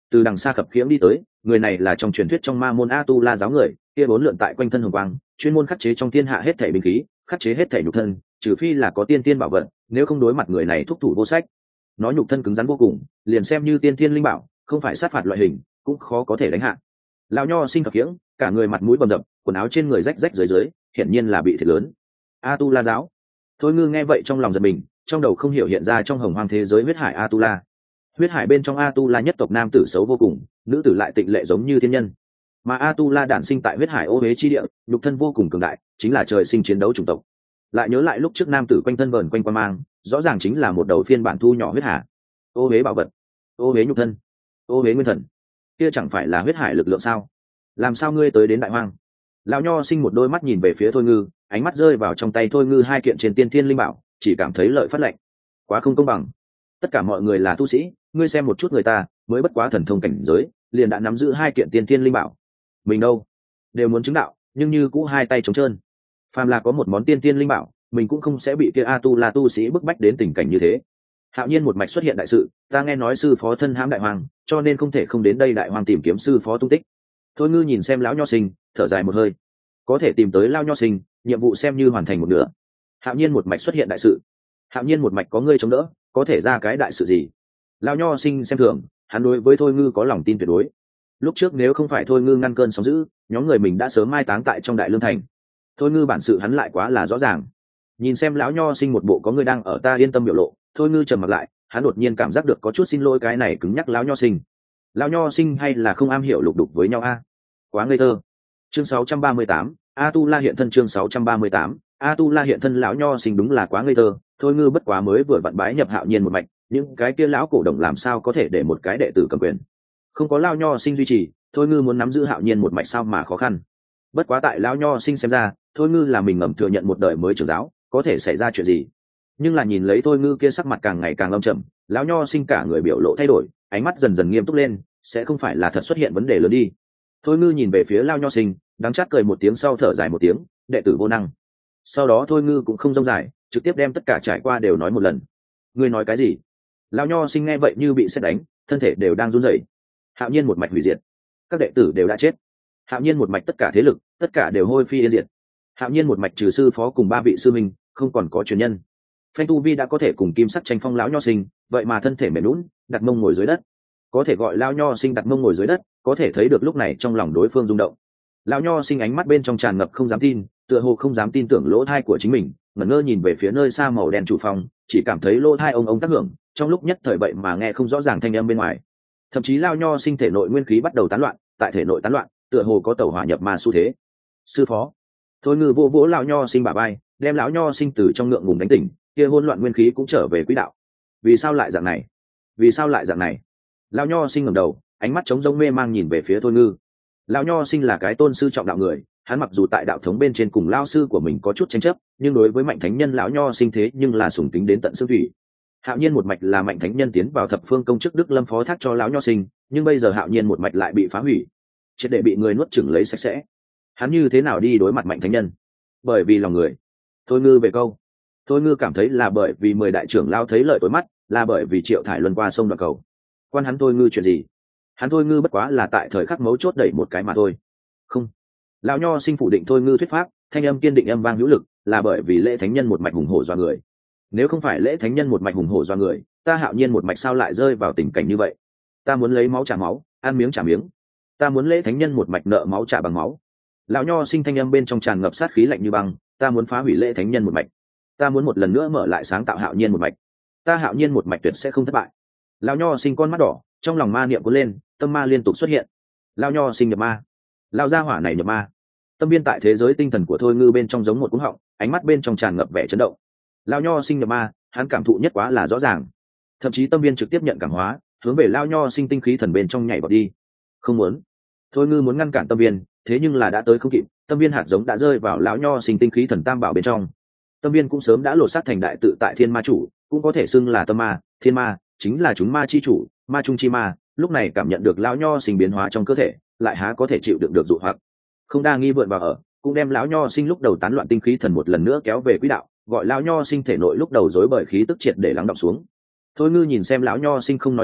từ đằng xa khập khiễng đi tới. Người này là trong truyền thuyết trong ma môn A-tu-la giáo người, kia bốn lượn tại quanh thân hồng quang, chuyên môn khắc chế trong thiên hạ hết thảy binh khí, khắc chế hết thảy nhục thân, trừ phi là có tiên tiên bảo vật, nếu không đối mặt người này thúc thủ vô sách. Nó nhục thân cứng rắn vô cùng, liền xem như tiên tiên linh bảo, không phải sát phạt loại hình, cũng khó có thể đánh hạ. Lão nho sinh khập khiễng, cả người mặt mũi bầm dập, quần áo trên người rách rách dưới, hiển nhiên là bị thiệt lớn. A-tu-la giáo. Thôi Ngư nghe vậy trong lòng giật mình, trong đầu không hiểu hiện ra trong hồng hoang thế giới huyết hải A-tu-la. Huyết hải bên trong A-tu-la nhất tộc nam tử xấu vô cùng, nữ tử lại tịnh lệ giống như thiên nhân. Mà A-tu-la đản sinh tại huyết hải ô huế chi địa, nhục thân vô cùng cường đại, chính là trời sinh chiến đấu chủng tộc. Lại nhớ lại lúc trước nam tử quanh thân vờn quanh quan mang, rõ ràng chính là một đầu phiên bản thu nhỏ huyết hà. Ô huế bảo vật, ô huế nhục thân, ô huế nguyên thần, kia chẳng phải là huyết hải lực lượng sao? Làm sao ngươi tới đến đại hoang? Lão nho sinh một đôi mắt nhìn về phía Thôi Ngư, ánh mắt rơi vào trong tay Thôi Ngư hai kiện trên tiên thiên linh bảo, chỉ cảm thấy lợi phát lệnh, quá không công bằng. Tất cả mọi người là tu sĩ, ngươi xem một chút người ta, mới bất quá thần thông cảnh giới, liền đã nắm giữ hai kiện tiên thiên linh bảo. Mình đâu, đều muốn chứng đạo, nhưng như cũ hai tay trống trơn. Phàm là có một món tiên thiên linh bảo, mình cũng không sẽ bị kia A-tu-la tu sĩ bức bách đến tình cảnh như thế. Hạo nhiên một mạch xuất hiện đại sự, ta nghe nói sư phó thân hãm đại hoàng, cho nên không thể không đến đây đại hoàng tìm kiếm sư phó tung tích. Thôi Ngư nhìn xem lão nho sinh, thở dài một hơi. Có thể tìm tới lão nho sinh, nhiệm vụ xem như hoàn thành một nửa. Hạo nhiên một mạch xuất hiện đại sự. Hạo nhiên một mạch có ngươi chống đỡ, có thể ra cái đại sự gì? Lão nho sinh xem thường, hắn đối với Thôi Ngư có lòng tin tuyệt đối. Lúc trước nếu không phải Thôi Ngư ngăn cơn sóng dữ, nhóm người mình đã sớm mai táng tại trong đại lương thành. Thôi Ngư bản sự hắn lại quá là rõ ràng. Nhìn xem lão nho sinh một bộ có ngươi đang ở ta yên tâm biểu lộ, Thôi Ngư trầm mặt lại, hắn đột nhiên cảm giác được có chút xin lỗi cái này cứng nhắc lão nho sinh. Lão nho sinh hay là không am hiểu lục đục với nhau a? Quá ngây thơ. Chương 638, A-tu-la hiện thân. Chương 638, A-tu-la hiện thân. Lão nho sinh đúng là quá ngây thơ. Thôi Ngư bất quá mới vừa vặn bái nhập Hạo nhiên một mạch, những cái kia lão cổ đồng làm sao có thể để một cái đệ tử cầm quyền? Không có lão nho sinh duy trì, Thôi Ngư muốn nắm giữ Hạo nhiên một mạch sao mà khó khăn. Bất quá tại lão nho sinh xem ra, Thôi Ngư là mình ngầm thừa nhận một đời mới trưởng giáo, có thể xảy ra chuyện gì? Nhưng là nhìn lấy Thôi Ngư kia sắc mặt càng ngày càng âm trầm, lão nho sinh cả người biểu lộ thay đổi, ánh mắt dần dần nghiêm túc lên, sẽ không phải là thật xuất hiện vấn đề lớn đi. Thôi Ngư nhìn về phía lão nho sinh, đắng chát cười một tiếng sau thở dài một tiếng, đệ tử vô năng. Sau đó Thôi Ngư cũng không rông dài, trực tiếp đem tất cả trải qua đều nói một lần. Ngươi nói cái gì? Lão nho sinh nghe vậy như bị sét đánh, thân thể đều đang run rẩy. Hạo nhiên một mạch hủy diệt, các đệ tử đều đã chết. Hạo nhiên một mạch tất cả thế lực, tất cả đều hôi phi yên diệt. Hạo nhiên một mạch trừ sư phó cùng ba vị sư minh, không còn có truyền nhân. Phanh tu vi đã có thể cùng kim sắc tranh phong lão nho sinh, vậy mà thân thể mềm lún, đặt mông ngồi dưới đất. Có thể gọi lão nho sinh đặt mông ngồi dưới đất, có thể thấy được lúc này trong lòng đối phương rung động. Lão nho sinh ánh mắt bên trong tràn ngập không dám tin, tựa hồ không dám tin tưởng lỗ tai của chính mình, ngẩn ngơ nhìn về phía nơi xa màu đen chủ phòng, chỉ cảm thấy lỗ tai ông tác hưởng, trong lúc nhất thời vậy mà nghe không rõ ràng thanh âm bên ngoài. Thậm chí lão nho sinh thể nội nguyên khí bắt đầu tán loạn, tại thể nội tán loạn, tựa hồ có tẩu hỏa nhập ma xu thế. Sư phó. Thôi Ngư vỗ vỗ lão nho sinh bả vai, đem lão nho sinh từ trong ngượng ngùng đánh tỉnh, kia hỗn loạn nguyên khí cũng trở về quỹ đạo. Vì sao lại dạng này? Vì sao lại dạng này? Lão nho sinh ngẩng đầu, ánh mắt trống rỗng mê mang nhìn về phía Thôi Ngư. Lão nho sinh là cái tôn sư trọng đạo người, hắn mặc dù tại đạo thống bên trên cùng lão sư của mình có chút tranh chấp, nhưng đối với Mạnh Thánh Nhân lão nho sinh thế nhưng là sùng kính đến tận xương thủy. Hạo nhiên một mạch là Mạnh Thánh Nhân tiến vào thập phương công chức Đức Lâm phó thác cho lão nho sinh, nhưng bây giờ Hạo nhiên một mạch lại bị phá hủy, triệt để bị người nuốt chửng lấy sạch sẽ. Hắn như thế nào đi đối mặt Mạnh Thánh Nhân? Bởi vì lòng người. Thôi Ngư về câu. Thôi Ngư cảm thấy là bởi vì 10 đại trưởng lao thấy lợi tối mắt, là bởi vì Triệu Thải luân qua sông đoạn cầu. Quan hắn Thôi Ngư chuyện gì? Hắn Thôi Ngư bất quá là tại thời khắc mấu chốt đẩy một cái mà thôi. Không. Lão nho sinh phủ định Thôi Ngư thuyết pháp, thanh âm kiên định âm vang hữu lực, là bởi vì Lễ Thánh Nhân một mạch hùng hổ doa người. Nếu không phải Lễ Thánh Nhân một mạch hùng hổ doa người, ta Hạo nhiên một mạch sao lại rơi vào tình cảnh như vậy? Ta muốn lấy máu trả máu, ăn miếng trả miếng. Ta muốn Lễ Thánh Nhân một mạch nợ máu trả bằng máu. Lão nho sinh thanh âm bên trong tràn ngập sát khí lạnh như băng, ta muốn phá hủy Lễ Thánh Nhân một mạch. Ta muốn một lần nữa mở lại sáng tạo Hạo nhiên một mạch. Ta Hạo nhiên một mạch tuyệt sẽ không thất bại. Lão nho sinh con mắt đỏ, trong lòng ma niệm cuốn lên, tâm ma liên tục xuất hiện. Lão nho sinh nhập ma. Lão gia hỏa này nhập ma. Tâm viên tại thế giới tinh thần của Thôi Ngư bên trong giống một cú họng, ánh mắt bên trong tràn ngập vẻ chấn động. Lão nho sinh nhập ma, hắn cảm thụ nhất quá là rõ ràng. Thậm chí tâm viên trực tiếp nhận cảm hóa, hướng về Lão nho sinh tinh khí thần bên trong nhảy vào đi. Không muốn. Thôi Ngư muốn ngăn cản tâm viên, thế nhưng là đã tới không kịp, tâm viên hạt giống đã rơi vào lão nho sinh tinh khí thần tam bảo bên trong. Tâm viên cũng sớm đã lột xác thành đại tự tại thiên ma chủ, cũng có thể xưng là tâm ma, thiên ma chính là chúng ma chi chủ, ma trung chi ma, lúc này cảm nhận được lão nho sinh biến hóa trong cơ thể, lại há có thể chịu đựng được dụ hoặc. Không đa nghi vượn vào ở, cũng đem lão nho sinh lúc đầu tán loạn tinh khí thần một lần nữa kéo về quỹ đạo, gọi lão nho sinh thể nội lúc đầu rối bời khí tức triệt để lắng đọng xuống. Thôi Ngư nhìn xem lão nho sinh không nói gì,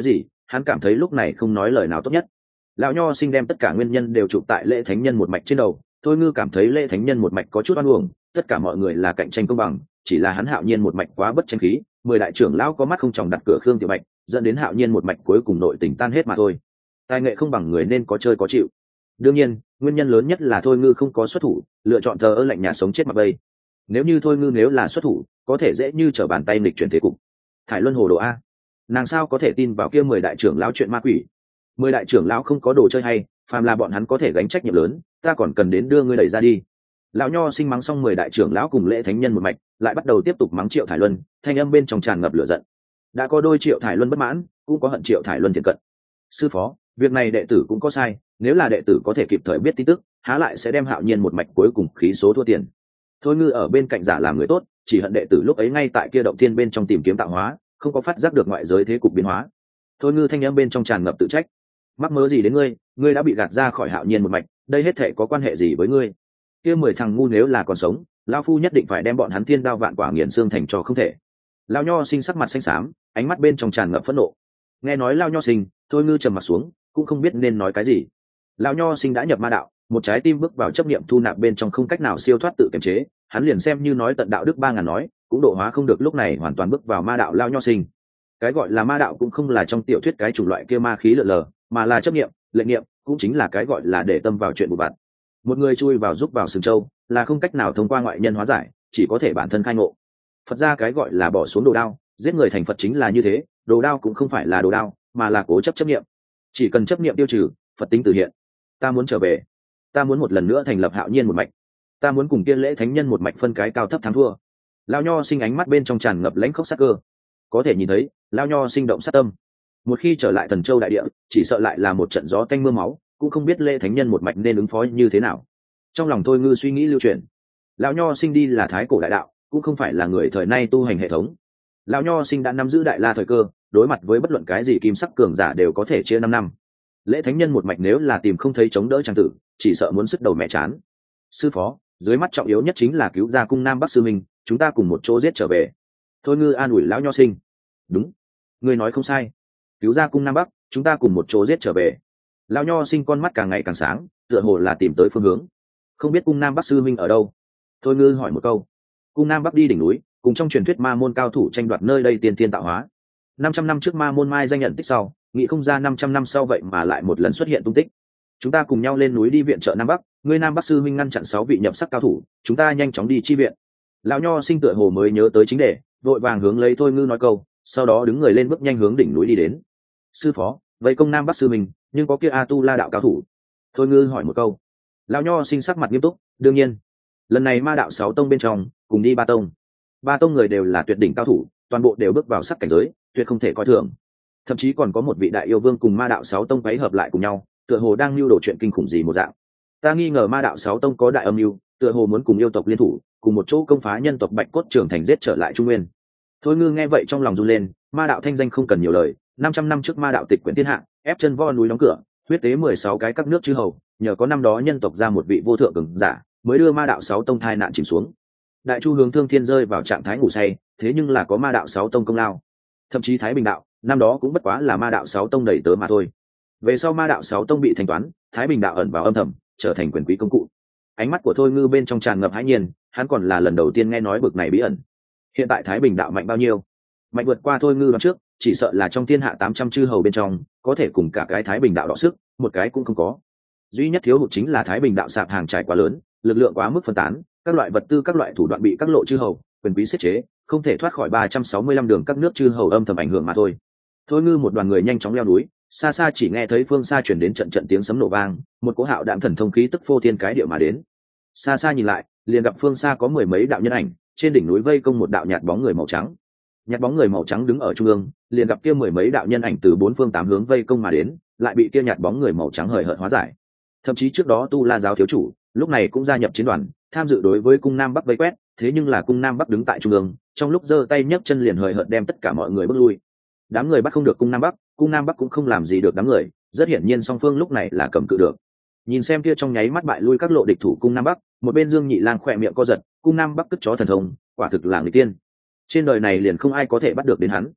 hắn cảm thấy lúc này không nói lời nào tốt nhất. Lão nho sinh đem tất cả nguyên nhân đều chụp tại Lễ Thánh Nhân một mạch trên đầu. Thôi Ngư cảm thấy Lễ Thánh Nhân một mạch có chút oan uổng, tất cả mọi người là cạnh tranh công bằng, chỉ là hắn Hạo Nhiên một mạch quá bất tranh khí, 10 đại trưởng lão có mắt không tròng đặt cửa Khương Tiểu Bạch, dẫn đến Hạo Nhiên một mạch cuối cùng nội tình tan hết mà thôi. Tài nghệ không bằng người nên có chơi có chịu. Đương nhiên, nguyên nhân lớn nhất là Thôi Ngư không có xuất thủ, lựa chọn thờ ơ lạnh nhạt sống chết mặc bây. Nếu như Thôi Ngư nếu là xuất thủ, có thể dễ như trở bàn tay nghịch chuyển thế cục. Thải Luân Hồ Đồ a, nàng sao có thể tin vào kia 10 đại trưởng lão chuyện ma quỷ? 10 đại trưởng lão không có đồ chơi hay, phàm là bọn hắn có thể gánh trách nhiệm lớn, ta còn cần đến đưa ngươi đẩy ra đi. Lão nho sinh mắng xong 10 đại trưởng lão cùng Lễ Thánh Nhân một mạch, lại bắt đầu tiếp tục mắng Triệu Thải Luân, thanh âm bên trong tràn ngập lửa giận. Đã có đôi Triệu Thải Luân bất mãn, cũng có hận Triệu Thải Luân thiện cận. Sư phó, việc này đệ tử cũng có sai, nếu là đệ tử có thể kịp thời biết tin tức, há lại sẽ đem Hạo Nhiên một mạch cuối cùng khí số thua tiền. Thôi Ngư ở bên cạnh giả làm người tốt, chỉ hận đệ tử lúc ấy ngay tại kia động thiên bên trong tìm kiếm tạo hóa, không có phát giác được ngoại giới thế cục biến hóa. Thôi Ngư thanh âm bên trong tràn ngập tự trách. Mắc mớ gì đến ngươi, ngươi đã bị gạt ra khỏi Hạo Nhiên một mạch, đây hết thảy có quan hệ gì với ngươi? Kia 10 thằng ngu nếu là còn sống, lão phu nhất định phải đem bọn hắn thiên đao vạn quả nghiền xương thành cho không thể. Lão nho sinh sắc mặt xanh xám, ánh mắt bên trong tràn ngập phẫn nộ. Nghe nói Lão nho sinh, Thôi Ngư trầm mặt xuống, cũng không biết nên nói cái gì. Lão nho sinh đã nhập ma đạo, một trái tim bước vào chấp niệm thu nạp bên trong không cách nào siêu thoát tự kiềm chế, hắn liền xem như nói tận đạo đức 3000 nói, cũng độ hóa không được lúc này hoàn toàn bước vào ma đạo Lão nho sinh. Cái gọi là ma đạo cũng không là trong tiểu thuyết cái chủng loại kia ma khí lượn lờ, mà là chấp niệm, lệnh niệm, cũng chính là cái gọi là để tâm vào chuyện vụ vặt. Một người chui vào giúp vào sừng châu, là không cách nào thông qua ngoại nhân hóa giải, chỉ có thể bản thân khai ngộ. Phật gia cái gọi là bỏ xuống đồ đao, giết người thành Phật chính là như thế, đồ đao cũng không phải là đồ đao, mà là cố chấp niệm. Chỉ cần chấp niệm tiêu trừ, Phật tính tự hiện. Ta muốn trở về, ta muốn một lần nữa thành lập Hạo Nhiên một mạch, ta muốn cùng Tiên Lễ Thánh Nhân một mạch phân cái cao thấp thắng thua. Lão nho sinh ánh mắt bên trong tràn ngập lãnh khốc sát cơ, có thể nhìn thấy Lão nho sinh động sát tâm. Một khi trở lại Thần Châu đại địa, chỉ sợ lại là một trận gió tanh mưa máu, cũng không biết Lễ Thánh Nhân một mạch nên ứng phó như thế nào. Trong lòng Thôi Ngư suy nghĩ lưu truyền, Lão nho sinh đi là thái cổ đại đạo, cũng không phải là người thời nay tu hành hệ thống. Lão nho sinh đã nắm giữ đại la thời cơ, đối mặt với bất luận cái gì kim sắc cường giả đều có thể chia 5 năm. Lễ Thánh Nhân một mạch nếu là tìm không thấy chống đỡ trang tử, chỉ sợ muốn sức đầu mẹ chán. Sư phó, dưới mắt trọng yếu nhất chính là cứu ra cung Nam Bắc sư minh, chúng ta cùng một chỗ giết trở về. Thôi Ngư an ủi Lão nho sinh. Đúng, ngươi nói không sai, cứu ra cung Nam Bắc, chúng ta cùng một chỗ giết trở về. Lão nho sinh con mắt càng ngày càng sáng, tựa hồ là tìm tới phương hướng. Không biết cung Nam Bắc sư minh ở đâu? Thôi Ngư hỏi một câu. Cung Nam Bắc đi đỉnh núi, cùng trong truyền thuyết ma môn cao thủ tranh đoạt nơi đây tiên thiên tạo hóa. 500 năm trước ma môn mai danh nhận tích sau, nghĩ không ra 500 năm sau vậy mà lại một lần xuất hiện tung tích. Chúng ta cùng nhau lên núi đi viện trợ Nam Bắc, ngươi Nam Bắc sư huynh ngăn chặn 6 vị nhập sắc cao thủ, chúng ta nhanh chóng đi chi viện. Lão nho sinh tựa hồ mới nhớ tới chính đề, vội vàng hướng lấy Thôi Ngư nói câu, sau đó đứng người lên bước nhanh hướng đỉnh núi đi đến. Sư phó, vậy công Nam Bắc sư mình, nhưng có kia A Tu La đạo cao thủ. Thôi Ngư hỏi một câu. Lão nho sinh sắc mặt nghiêm túc, đương nhiên. Lần này ma đạo 6 tông bên trong, cùng đi 3 tông. 3 tông người đều là tuyệt đỉnh cao thủ, toàn bộ đều bước vào sắc cảnh giới, tuyệt không thể coi thường. Thậm chí còn có một vị đại yêu vương cùng ma đạo 6 tông phối hợp lại cùng nhau, tựa hồ đang lưu đồ chuyện kinh khủng gì một dạng. Ta nghi ngờ ma đạo 6 tông có đại âm mưu, tựa hồ muốn cùng yêu tộc liên thủ, cùng một chỗ công phá nhân tộc Bạch Cốt Trường Thành giết trở lại Trung Nguyên. Thôi Ngư nghe vậy trong lòng run lên, ma đạo thanh danh không cần nhiều lời, 500 năm trước ma đạo tịch quyển thiên hạ, ép chân vo núi đóng cửa, huyết tế 16 cái các nước chư hầu, nhờ có năm đó nhân tộc ra một vị vô thượng cường giả, mới đưa ma đạo 6 tông thai nạn chìm xuống. Đại Chu Hướng Thương Thiên rơi vào trạng thái ngủ say, thế nhưng là có ma đạo 6 tông công lao. Thậm chí Thái Bình đạo, năm đó cũng bất quá là ma đạo 6 tông đẩy tớ mà thôi. Về sau ma đạo 6 tông bị thanh toán, Thái Bình đạo ẩn vào âm thầm, trở thành quyền quý công cụ. Ánh mắt của Thôi Ngư bên trong tràn ngập hãi nhiên, hắn còn là lần đầu tiên nghe nói bực này bí ẩn. Hiện tại Thái Bình đạo mạnh bao nhiêu? Mạnh vượt qua Thôi Ngư lần trước, chỉ sợ là trong thiên hạ 800 chư hầu bên trong, có thể cùng cả cái Thái Bình đạo đọ sức, một cái cũng không có. Duy nhất thiếu hụt chính là Thái Bình đạo sạp hàng trải quá lớn, lực lượng quá mức phân tán, các loại vật tư các loại thủ đoạn bị các lộ chư hầu, quyền quý xiết chế, không thể thoát khỏi 365 đường các nước chư hầu âm thầm ảnh hưởng mà thôi. Thôi Ngư một đoàn người nhanh chóng leo núi, xa xa chỉ nghe thấy phương xa chuyển đến trận trận tiếng sấm nổ vang, một cỗ hạo đạm thần thông khí tức phô thiên cái địa mà đến. Xa xa nhìn lại, liền gặp phương xa có mười mấy đạo nhân ảnh, trên đỉnh núi vây công một đạo nhạt bóng người màu trắng. Nhạt bóng người màu trắng đứng ở trung ương, liền gặp kia mười mấy đạo nhân ảnh từ bốn phương tám hướng vây công mà đến, lại bị kia nhạt bóng người màu trắng hời hợt hóa giải. Thậm chí trước đó Tu La giáo thiếu chủ, lúc này cũng gia nhập chiến đoàn, tham dự đối với cung Nam Bắc vây quét, thế nhưng là cung Nam Bắc đứng tại trung ương, trong lúc giơ tay nhấc chân liền hời hợt đem tất cả mọi người bước lui. Đám người bắt không được cung Nam Bắc cũng không làm gì được đám người, rất hiển nhiên song phương lúc này là cầm cự được. Nhìn xem kia trong nháy mắt bại lui các lộ địch thủ cung Nam Bắc, một bên Dương Nhị Lang khỏe miệng co giật, cung Nam Bắc cất chó thần thông, quả thực là người tiên. Trên đời này liền không ai có thể bắt được đến hắn.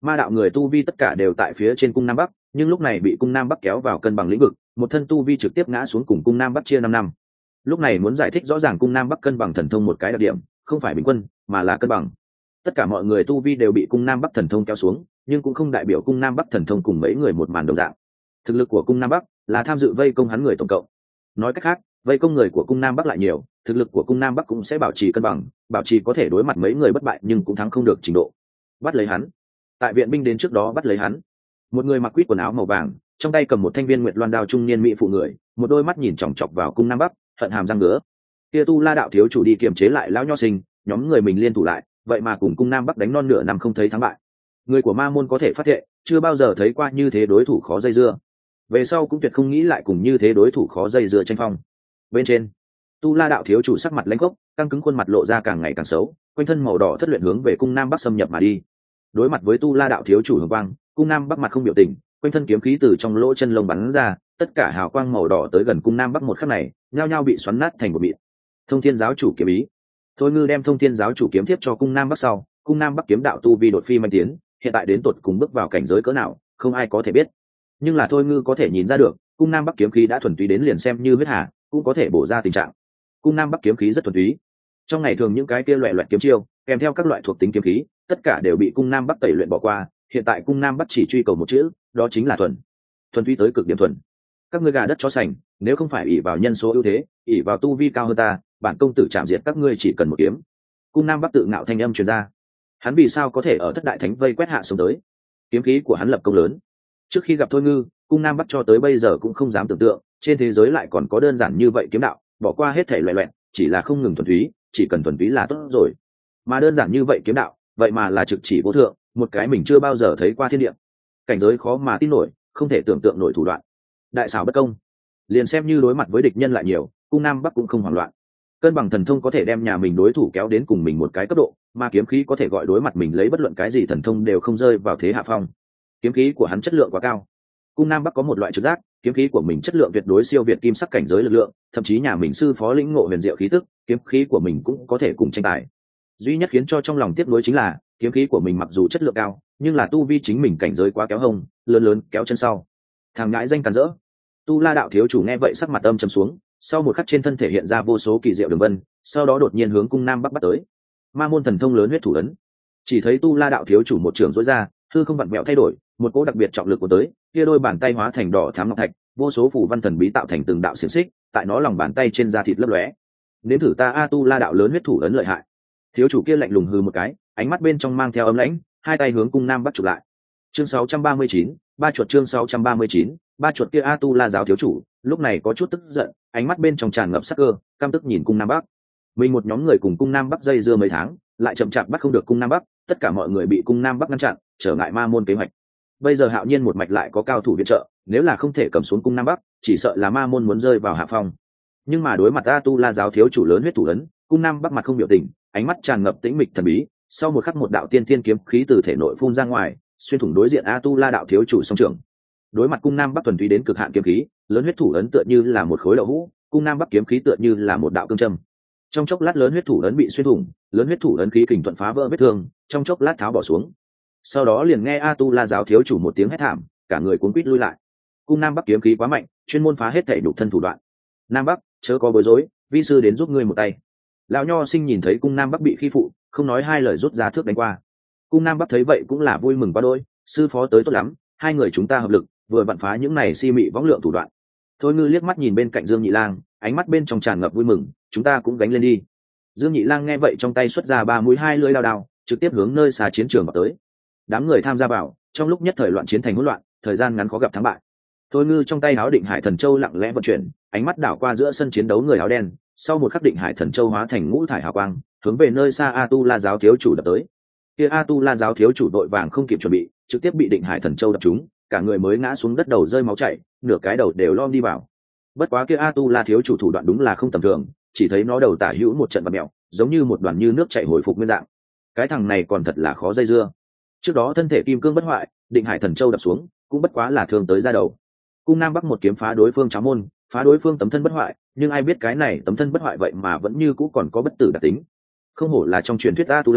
Ma đạo người tu vi tất cả đều tại phía trên cung nam bắc, nhưng lúc này bị cung nam bắc kéo vào cân bằng lĩnh vực, một thân tu vi trực tiếp ngã xuống cùng cung nam bắc chia 5 năm. Lúc này muốn giải thích rõ ràng cung nam bắc cân bằng thần thông một cái đặc điểm, không phải bình quân mà là cân bằng. Tất cả mọi người tu vi đều bị cung nam bắc thần thông kéo xuống, nhưng cũng không đại biểu cung nam bắc thần thông cùng mấy người một màn đồng dạng. Thực lực của cung nam bắc là tham dự vây công hắn người tổng cộng. Nói cách khác, vây công người của cung nam bắc lại nhiều, thực lực của cung nam bắc cũng sẽ bảo trì cân bằng, bảo trì có thể đối mặt mấy người bất bại nhưng cũng thắng không được trình độ. Bắt lấy hắn. Tại viện binh đến trước đó bắt lấy hắn. Một người mặc quýt quần áo màu vàng, trong tay cầm một thanh viên nguyệt loan đao trung niên mỹ phụ người, một đôi mắt nhìn chòng chọc vào cung nam bắc, hận hàm răng ngứa. Kia Tu La đạo thiếu chủ đi kiềm chế lại lão nho sinh, nhóm người mình liên thủ lại, vậy mà cùng cung nam bắc đánh non nửa năm không thấy thắng bại. Người của ma môn có thể phát thệ, chưa bao giờ thấy qua như thế đối thủ khó dây dưa. Về sau cũng tuyệt không nghĩ lại cùng như thế đối thủ khó dây dưa tranh phong. Bên trên, Tu La đạo thiếu chủ sắc mặt lãnh khốc, căng cứng khuôn mặt lộ ra càng ngày càng xấu, quanh thân màu đỏ thất luyện hướng về cung nam bắc xâm nhập mà đi. Đối mặt với Tu La đạo thiếu chủ hồng quang, cung nam bắc mặt không biểu tình, quanh thân kiếm khí từ trong lỗ chân lông bắn ra, tất cả hào quang màu đỏ tới gần cung nam bắc một khắc này, nhao nhao bị xoắn nát thành một mịn. Thông Thiên giáo chủ kiếm ý. Thôi Ngư đem Thông Thiên giáo chủ kiếm tiếp cho cung nam bắc sau, cung nam bắc kiếm đạo tu vi đột phi manh tiến, hiện tại đến tột cùng bước vào cảnh giới cỡ nào, không ai có thể biết. Nhưng là Thôi Ngư có thể nhìn ra được, cung nam bắc kiếm khí đã thuần túy đến liền xem như huyết hà, cũng có thể bổ ra tình trạng. Cung nam bắc kiếm khí rất thuần túy. Trong ngày thường những cái kia loẹt loẹt kiếm chiêu, kèm theo các loại thuộc tính kiếm khí, tất cả đều bị cung nam bắc tẩy luyện bỏ qua, hiện tại cung nam bắc chỉ truy cầu một chữ, đó chính là thuần. Thuần túy tới cực điểm thuần. Các ngươi gà đất chó sành, nếu không phải ỷ vào nhân số ưu thế, ỷ vào tu vi cao hơn ta, bản công tử chạm diệt các ngươi chỉ cần một kiếm. Cung nam bắc tự ngạo thanh âm truyền ra. Hắn vì sao có thể ở thất đại thánh vây quét hạ xuống tới? Kiếm khí của hắn lập công lớn. Trước khi gặp Thôi Ngư, cung nam bắc cho tới bây giờ cũng không dám tưởng tượng, trên thế giới lại còn có đơn giản như vậy kiếm đạo, bỏ qua hết thể loẹt loẹt, chỉ là không ngừng thuần túy, chỉ cần thuần túy là tốt rồi. Mà đơn giản như vậy kiếm đạo, vậy mà là trực chỉ vô thượng, một cái mình chưa bao giờ thấy qua thiên địa. Cảnh giới khó mà tin nổi, không thể tưởng tượng nổi thủ đoạn. Đại xảo bất công. Liền xem như đối mặt với địch nhân lại nhiều, cung nam bắc cũng không hoảng loạn. Cân bằng thần thông có thể đem nhà mình đối thủ kéo đến cùng mình một cái cấp độ, mà kiếm khí có thể gọi đối mặt mình lấy bất luận cái gì thần thông đều không rơi vào thế hạ phong. Kiếm khí của hắn chất lượng quá cao. Cung nam bắc có một loại trực giác, kiếm khí của mình chất lượng tuyệt đối siêu việt kim sắc cảnh giới lực lượng, thậm chí nhà mình sư phó lĩnh ngộ huyền diệu khí tức, kiếm khí của mình cũng có thể cùng tranh tài. Duy nhất khiến cho trong lòng tiếc nuối chính là kiếm khí của mình mặc dù chất lượng cao, nhưng là tu vi chính mình cảnh giới quá kéo hông, lớn lớn kéo chân sau. Thằng ngãi danh càn rỡ. Tu La đạo thiếu chủ nghe vậy sắc mặt âm trầm xuống, sau một khắc trên thân thể hiện ra vô số kỳ diệu đường vân, sau đó đột nhiên hướng cung nam bắc bắt tới. Ma môn thần thông lớn huyết thủ ấn. Chỉ thấy Tu La đạo thiếu chủ một trường rũa ra, hư không vặn vẹo thay đổi, một cỗ đặc biệt trọng lực của tới, kia đôi bàn tay hóa thành đỏ thắm ngọc thạch, vô số phù văn thần bí tạo thành từng đạo xiềng xích, tại nó lòng bàn tay trên da thịt lấp lóe. Nếm thử ta a Tu La đạo lớn huyết thủ ấn lợi hại. Thiếu chủ kia lạnh lùng hừ một cái, ánh mắt bên trong mang theo âm lãnh, hai tay hướng cung nam bắc chụp lại. Chương 639, ba chuột chương 639, ba chuột kia a Tu La giáo thiếu chủ, lúc này có chút tức giận, ánh mắt bên trong tràn ngập sắc cơ, căm tức nhìn cung nam bắc. Mình một nhóm người cùng cung nam bắc dây dưa mấy tháng, lại chậm chạp bắt không được cung nam bắc, tất cả mọi người bị cung nam bắc ngăn chặn, trở ngại ma môn kế hoạch. Bây giờ Hạo Nhiên một mạch lại có cao thủ viện trợ, nếu là không thể cầm xuống cung nam bắc, chỉ sợ là ma môn muốn rơi vào hạ phong. Nhưng mà đối mặt a Tu La giáo thiếu chủ lớn huyết thủ ấn, cung nam bắc mặt không biểu tình, ánh mắt tràn ngập tĩnh mịch thần bí, sau một khắc một đạo tiên thiên kiếm khí từ thể nội phun ra ngoài, xuyên thủng đối diện a Tu La đạo thiếu chủ song trường. Đối mặt cung nam bắc thuần túy đến cực hạn kiếm khí, lớn huyết thủ ấn tựa như là một khối đậu hũ, cung nam bắc kiếm khí tựa như là một đạo cương châm. Trong chốc lát lớn huyết thủ ấn bị xuyên thủng, lớn huyết thủ ấn khí kình thuận phá vỡ vết thương, trong chốc lát tháo bỏ xuống. Sau đó liền nghe a Tu La giáo thiếu chủ một tiếng hét thảm, cả người cuống quýt lui lại. Cung nam bắc kiếm khí quá mạnh, chuyên môn phá hết thể nhục thân thủ đoạn. Nam bắc, chớ có bối rối, vi sư đến giúp ngươi một tay. Lão nho sinh nhìn thấy cung nam bắc bị khi phụ, không nói hai lời rút ra thước đánh qua. Cung nam bắc thấy vậy cũng là vui mừng quá đôi, sư phó tới tốt lắm, hai người chúng ta hợp lực, vừa vặn phá những này si mị võng lượng thủ đoạn. Thôi Ngư liếc mắt nhìn bên cạnh Dương Nhị Lang, ánh mắt bên trong tràn ngập vui mừng, chúng ta cũng gánh lên đi. Dương Nhị Lang nghe vậy trong tay xuất ra 3 mũi 2 lưỡi đao đao, trực tiếp hướng nơi xa chiến trường vào tới. Đám người tham gia vào, trong lúc nhất thời loạn chiến thành hỗn loạn, thời gian ngắn khó gặp thắng bại. Thôi Ngư trong tay áo Định Hải Thần Châu lặng lẽ vận chuyển, ánh mắt đảo qua giữa sân chiến đấu người áo đen, sau một khắc Định Hải Thần Châu hóa thành ngũ thải hào quang, hướng về nơi xa A Tu La giáo thiếu chủ đập tới. Kia A Tu La giáo thiếu chủ đội vàng không kịp chuẩn bị, trực tiếp bị Định Hải Thần Châu đập trúng, cả người mới ngã xuống đất đầu rơi máu chảy, nửa cái đầu đều lom đi vào. Bất quá kia A Tu La thiếu chủ thủ đoạn đúng là không tầm thường, chỉ thấy nó đầu tả hữu một trận vặn mèo, giống như một đoàn như nước chảy hồi phục nguyên dạng. Cái thằng này còn thật là khó dây dưa. Trước đó thân thể kim cương bất hoại, Định Hải Thần Châu đập xuống, cũng bất quá là thương tới da đầu. Cung nam bắc một kiếm phá đối phương cháo môn, phá đối phương tấm thân bất hoại, nhưng ai biết cái này tấm thân bất hoại vậy mà vẫn như cũ còn có bất tử đặc tính. Không hổ là trong truyền thuyết A Tu La,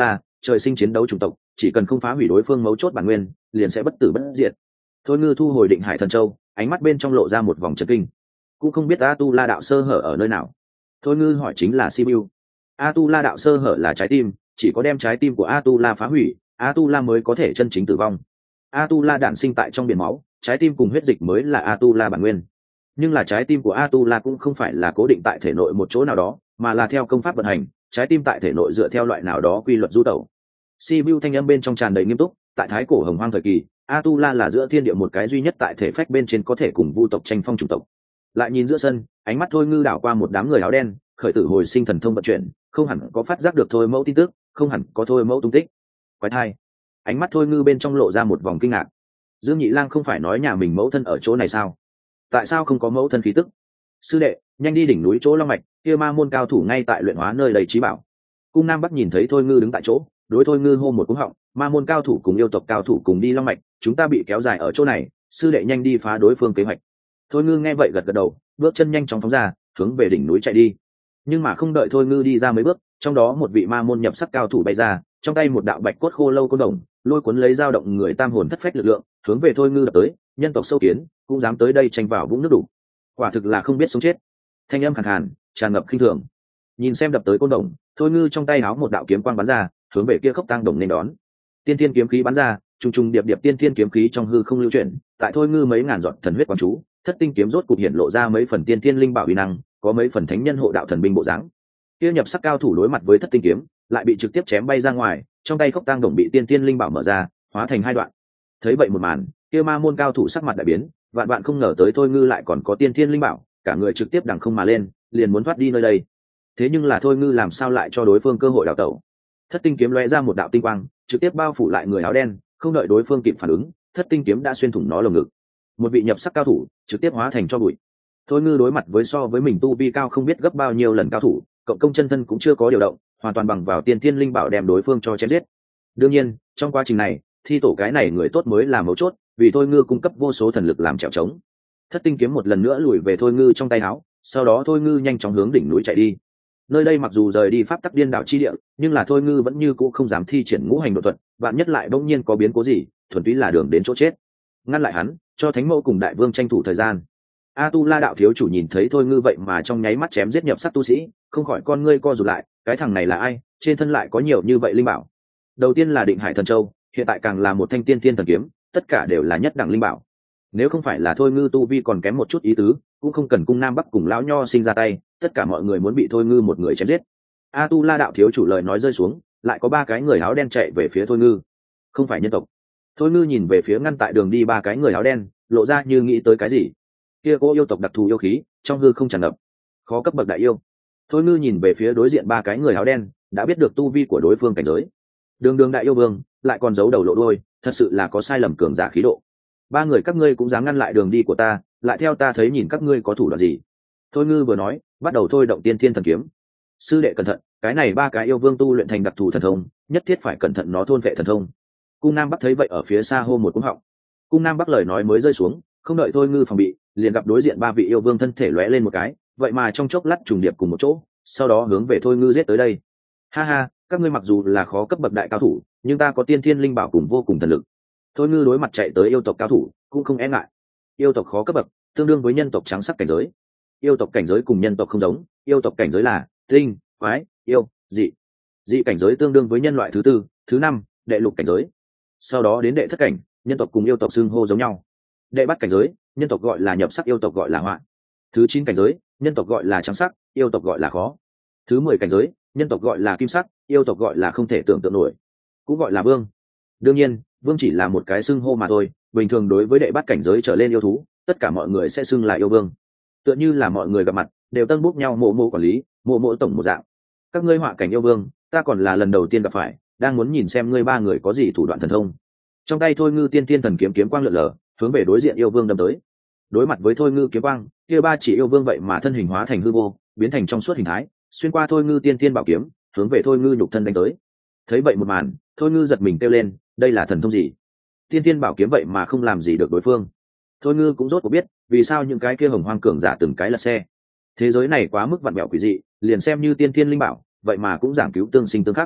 trời sinh chiến đấu chủng tộc, chỉ cần không phá hủy đối phương mấu chốt bản nguyên liền sẽ bất tử bất diệt. Thôi ngư thu hồi định hải thần châu, ánh mắt bên trong lộ ra một vòng chấn kinh. Cũng không biết a tu la đạo sơ hở ở nơi nào. Thôi ngư hỏi chính là Sibiu. a tu la đạo sơ hở là trái tim, chỉ có đem trái tim của a tu la phá hủy, a tu la mới có thể chân chính tử vong. a tu la đản sinh tại trong biển máu, trái tim cùng huyết dịch mới là a tu la bản nguyên. Nhưng là trái tim của a tu la cũng không phải là cố định tại thể nội một chỗ nào đó, mà là theo công pháp vận hành, trái tim tại thể nội dựa theo loại nào đó quy luật du tẩu. Sibiu thanh âm bên trong tràn đầy nghiêm túc, tại thái cổ hồng hoang thời kỳ, a tu la là giữa thiên địa một cái duy nhất tại thể phách bên trên có thể cùng vu tộc tranh phong chủng tộc. Lại nhìn giữa sân, ánh mắt thôi ngư đảo qua một đám người áo đen, khởi tử hồi sinh thần thông vận chuyển, không hẳn có phát giác được thôi mẫu tin tức, không hẳn có thôi mẫu tung tích. Quái thai, ánh mắt thôi ngư bên trong lộ ra một vòng kinh ngạc. Dương Nhị Lang không phải nói nhà mình mẫu thân ở chỗ này sao? Tại sao không có mẫu thân khí tức? Sư đệ, nhanh đi đỉnh núi chỗ long mạch, kia ma môn cao thủ ngay tại luyện hóa nơi đầy trí bảo. Cung Nam Bắc nhìn thấy thôi ngư đứng tại chỗ, đối thôi ngư hô một cú họng, ma môn cao thủ cùng yêu tộc cao thủ cùng đi long mạch, chúng ta bị kéo dài ở chỗ này, sư đệ nhanh đi phá đối phương kế hoạch. Thôi ngư nghe vậy gật gật đầu, bước chân nhanh chóng phóng ra, hướng về đỉnh núi chạy đi. Nhưng mà không đợi thôi ngư đi ra mấy bước, trong đó một vị ma môn nhập sắc cao thủ bay ra, trong tay một đạo bạch cốt khô lâu côn đồng, lôi cuốn lấy dao động người tam hồn thất phách lực lượng, hướng về thôi ngư đập tới. Nhân tộc sâu kiến cũng dám tới đây tranh vào vũng nước đủ, quả thực là không biết sống chết. Thanh âm khàn khàn, tràn ngập khinh thường. Nhìn xem đập tới côn đồng, thôi ngư trong tay háo một đạo kiếm quang bắn ra, hướng về kia khốc tăng đồng nên đón. Tiên thiên kiếm khí bắn ra, trùng trùng điệp điệp tiên thiên kiếm khí trong hư không lưu chuyển, tại thôi ngư mấy ngàn giọt thần huyết quang chú, thất tinh kiếm rốt cục hiện lộ ra mấy phần tiên thiên linh bảo uy năng, có mấy phần thánh nhân hộ đạo thần binh bộ dáng. Kia nhập sắc cao thủ đối mặt với thất tinh kiếm, lại bị trực tiếp chém bay ra ngoài, trong tay khốc tăng đồng bị tiên thiên linh bảo mở ra, hóa thành hai đoạn. Thấy vậy một màn, kia ma môn cao thủ sắc mặt đại biến, vạn vạn không ngờ tới thôi ngư lại còn có tiên thiên linh bảo, cả người trực tiếp đằng không mà lên, liền muốn thoát đi nơi đây. Thế nhưng là thôi ngư làm sao lại cho đối phương cơ hội đào tẩu? Thất tinh kiếm lóe ra một đạo tinh quang, trực tiếp bao phủ lại người áo đen, không đợi đối phương kịp phản ứng, thất tinh kiếm đã xuyên thủng nó lồng ngực. Một vị nhập sắc cao thủ trực tiếp hóa thành cho bụi. Thôi ngư đối mặt với so với mình tu vi cao không biết gấp bao nhiêu lần cao thủ, cộng công chân thân cũng chưa có điều động, hoàn toàn bằng vào tiên thiên linh bảo đem đối phương cho chém giết. Đương nhiên, trong quá trình này, thi tổ cái này người tốt mới là mấu chốt, vì thôi ngư cung cấp vô số thần lực làm trèo trống. Thất tinh kiếm một lần nữa lùi về thôi ngư trong tay áo, sau đó thôi ngư nhanh chóng hướng đỉnh núi chạy đi. Nơi đây mặc dù rời đi pháp tắc điên đảo chi địa, nhưng là thôi ngư vẫn như cũ không dám thi triển ngũ hành độ thuật, vạn nhất lại bỗng nhiên có biến cố gì, thuần túy là đường đến chỗ chết. Ngăn lại hắn, cho thánh mẫu cùng đại vương tranh thủ thời gian. A tu la đạo thiếu chủ nhìn thấy thôi ngư vậy mà trong nháy mắt chém giết nhập sắc tu sĩ, không khỏi con ngươi co rụt lại, cái thằng này là ai, trên thân lại có nhiều như vậy linh bảo. Đầu tiên là định hải thần châu, hiện tại càng là một thanh tiên thiên thần kiếm, tất cả đều là nhất đẳng linh bảo. Nếu không phải là thôi ngư tu vi còn kém một chút ý tứ, cũng không cần cung nam bắc cùng lão nho sinh ra tay, tất cả mọi người muốn bị thôi ngư một người chém giết. A tu la đạo thiếu chủ lời nói rơi xuống, lại có ba cái người áo đen chạy về phía thôi ngư. Không phải nhân tộc. Thôi ngư nhìn về phía ngăn tại đường đi ba cái người áo đen, lộ ra như nghĩ tới cái gì. Kia cô yêu tộc đặc thù yêu khí, trong hư không tràn ngập, khó cấp bậc đại yêu. Thôi ngư nhìn về phía đối diện ba cái người áo đen, đã biết được tu vi của đối phương cảnh giới. Đường đường đại yêu vương, lại còn giấu đầu lộ đuôi, thật sự là có sai lầm cường giả khí độ. Ba người các ngươi cũng dám ngăn lại đường đi của ta, lại theo ta thấy nhìn các ngươi có thủ đoạn gì. Thôi ngư vừa nói, bắt đầu thôi động tiên thiên thần kiếm. Sư đệ cẩn thận, cái này ba cái yêu vương tu luyện thành đặc thù thần thông, nhất thiết phải cẩn thận nó thôn vệ thần thông. Cung Nam Bắc thấy vậy ở phía xa hô một cú họng. Cung Nam Bắc lời nói mới rơi xuống, không đợi thôi ngư phòng bị, liền gặp đối diện ba vị yêu vương thân thể lóe lên một cái, vậy mà trong chốc lát trùng điệp cùng một chỗ, sau đó hướng về thôi ngư giết tới đây. Ha ha, các ngươi mặc dù là khó cấp bậc đại cao thủ, nhưng ta có tiên thiên linh bảo cùng vô cùng thần lực. Thôi ngư đối mặt chạy tới yêu tộc cao thủ, cũng không e ngại. Yêu tộc khó cấp bậc, tương đương với nhân tộc trắng sắc cảnh giới. Yêu tộc cảnh giới cùng nhân tộc không giống, yêu tộc cảnh giới là tinh, quái, yêu, dị. Dị cảnh giới tương đương với nhân loại thứ tư, thứ năm, đệ lục cảnh giới. Sau đó đến đệ thất cảnh, nhân tộc cùng yêu tộc xưng hô giống nhau. Đệ bát cảnh giới, nhân tộc gọi là nhập sắc, yêu tộc gọi là họa. Thứ 9 cảnh giới, nhân tộc gọi là trắng sắc, yêu tộc gọi là khó. Thứ 10 cảnh giới, nhân tộc gọi là kim sắc, yêu tộc gọi là không thể tưởng tượng nổi, cũng gọi là vương. Đương nhiên, vương chỉ là một cái xưng hô mà thôi, bình thường đối với đệ bát cảnh giới trở lên yêu thú, tất cả mọi người sẽ xưng là yêu vương. Tựa như là mọi người gặp mặt đều tân bút nhau mộ mộ quản lý, mộ mộ tổng một dạng. Các ngươi họa cảnh yêu vương, ta còn là lần đầu tiên gặp phải, đang muốn nhìn xem ngươi ba người có gì thủ đoạn thần thông. Trong tay thôi ngư tiên tiên thần kiếm kiếm quang lượn lờ, hướng về đối diện yêu vương đâm tới. Đối mặt với thôi ngư kiếm quang, kia ba chỉ yêu vương vậy mà thân hình hóa thành hư vô, biến thành trong suốt hình thái, xuyên qua thôi ngư tiên tiên bảo kiếm, hướng về thôi ngư nhục thân đánh tới. Thấy vậy một màn, thôi ngư giật mình kêu lên, đây là thần thông gì? Tiên tiên bảo kiếm vậy mà không làm gì được đối phương. Thôi ngư cũng rốt cuộc biết vì sao những cái kia hồng hoang cường giả từng cái lật xe. Thế giới này quá mức vặn vẹo quỷ dị, liền xem như tiên tiên linh bảo, vậy mà cũng giảng cứu tương sinh tương khắc.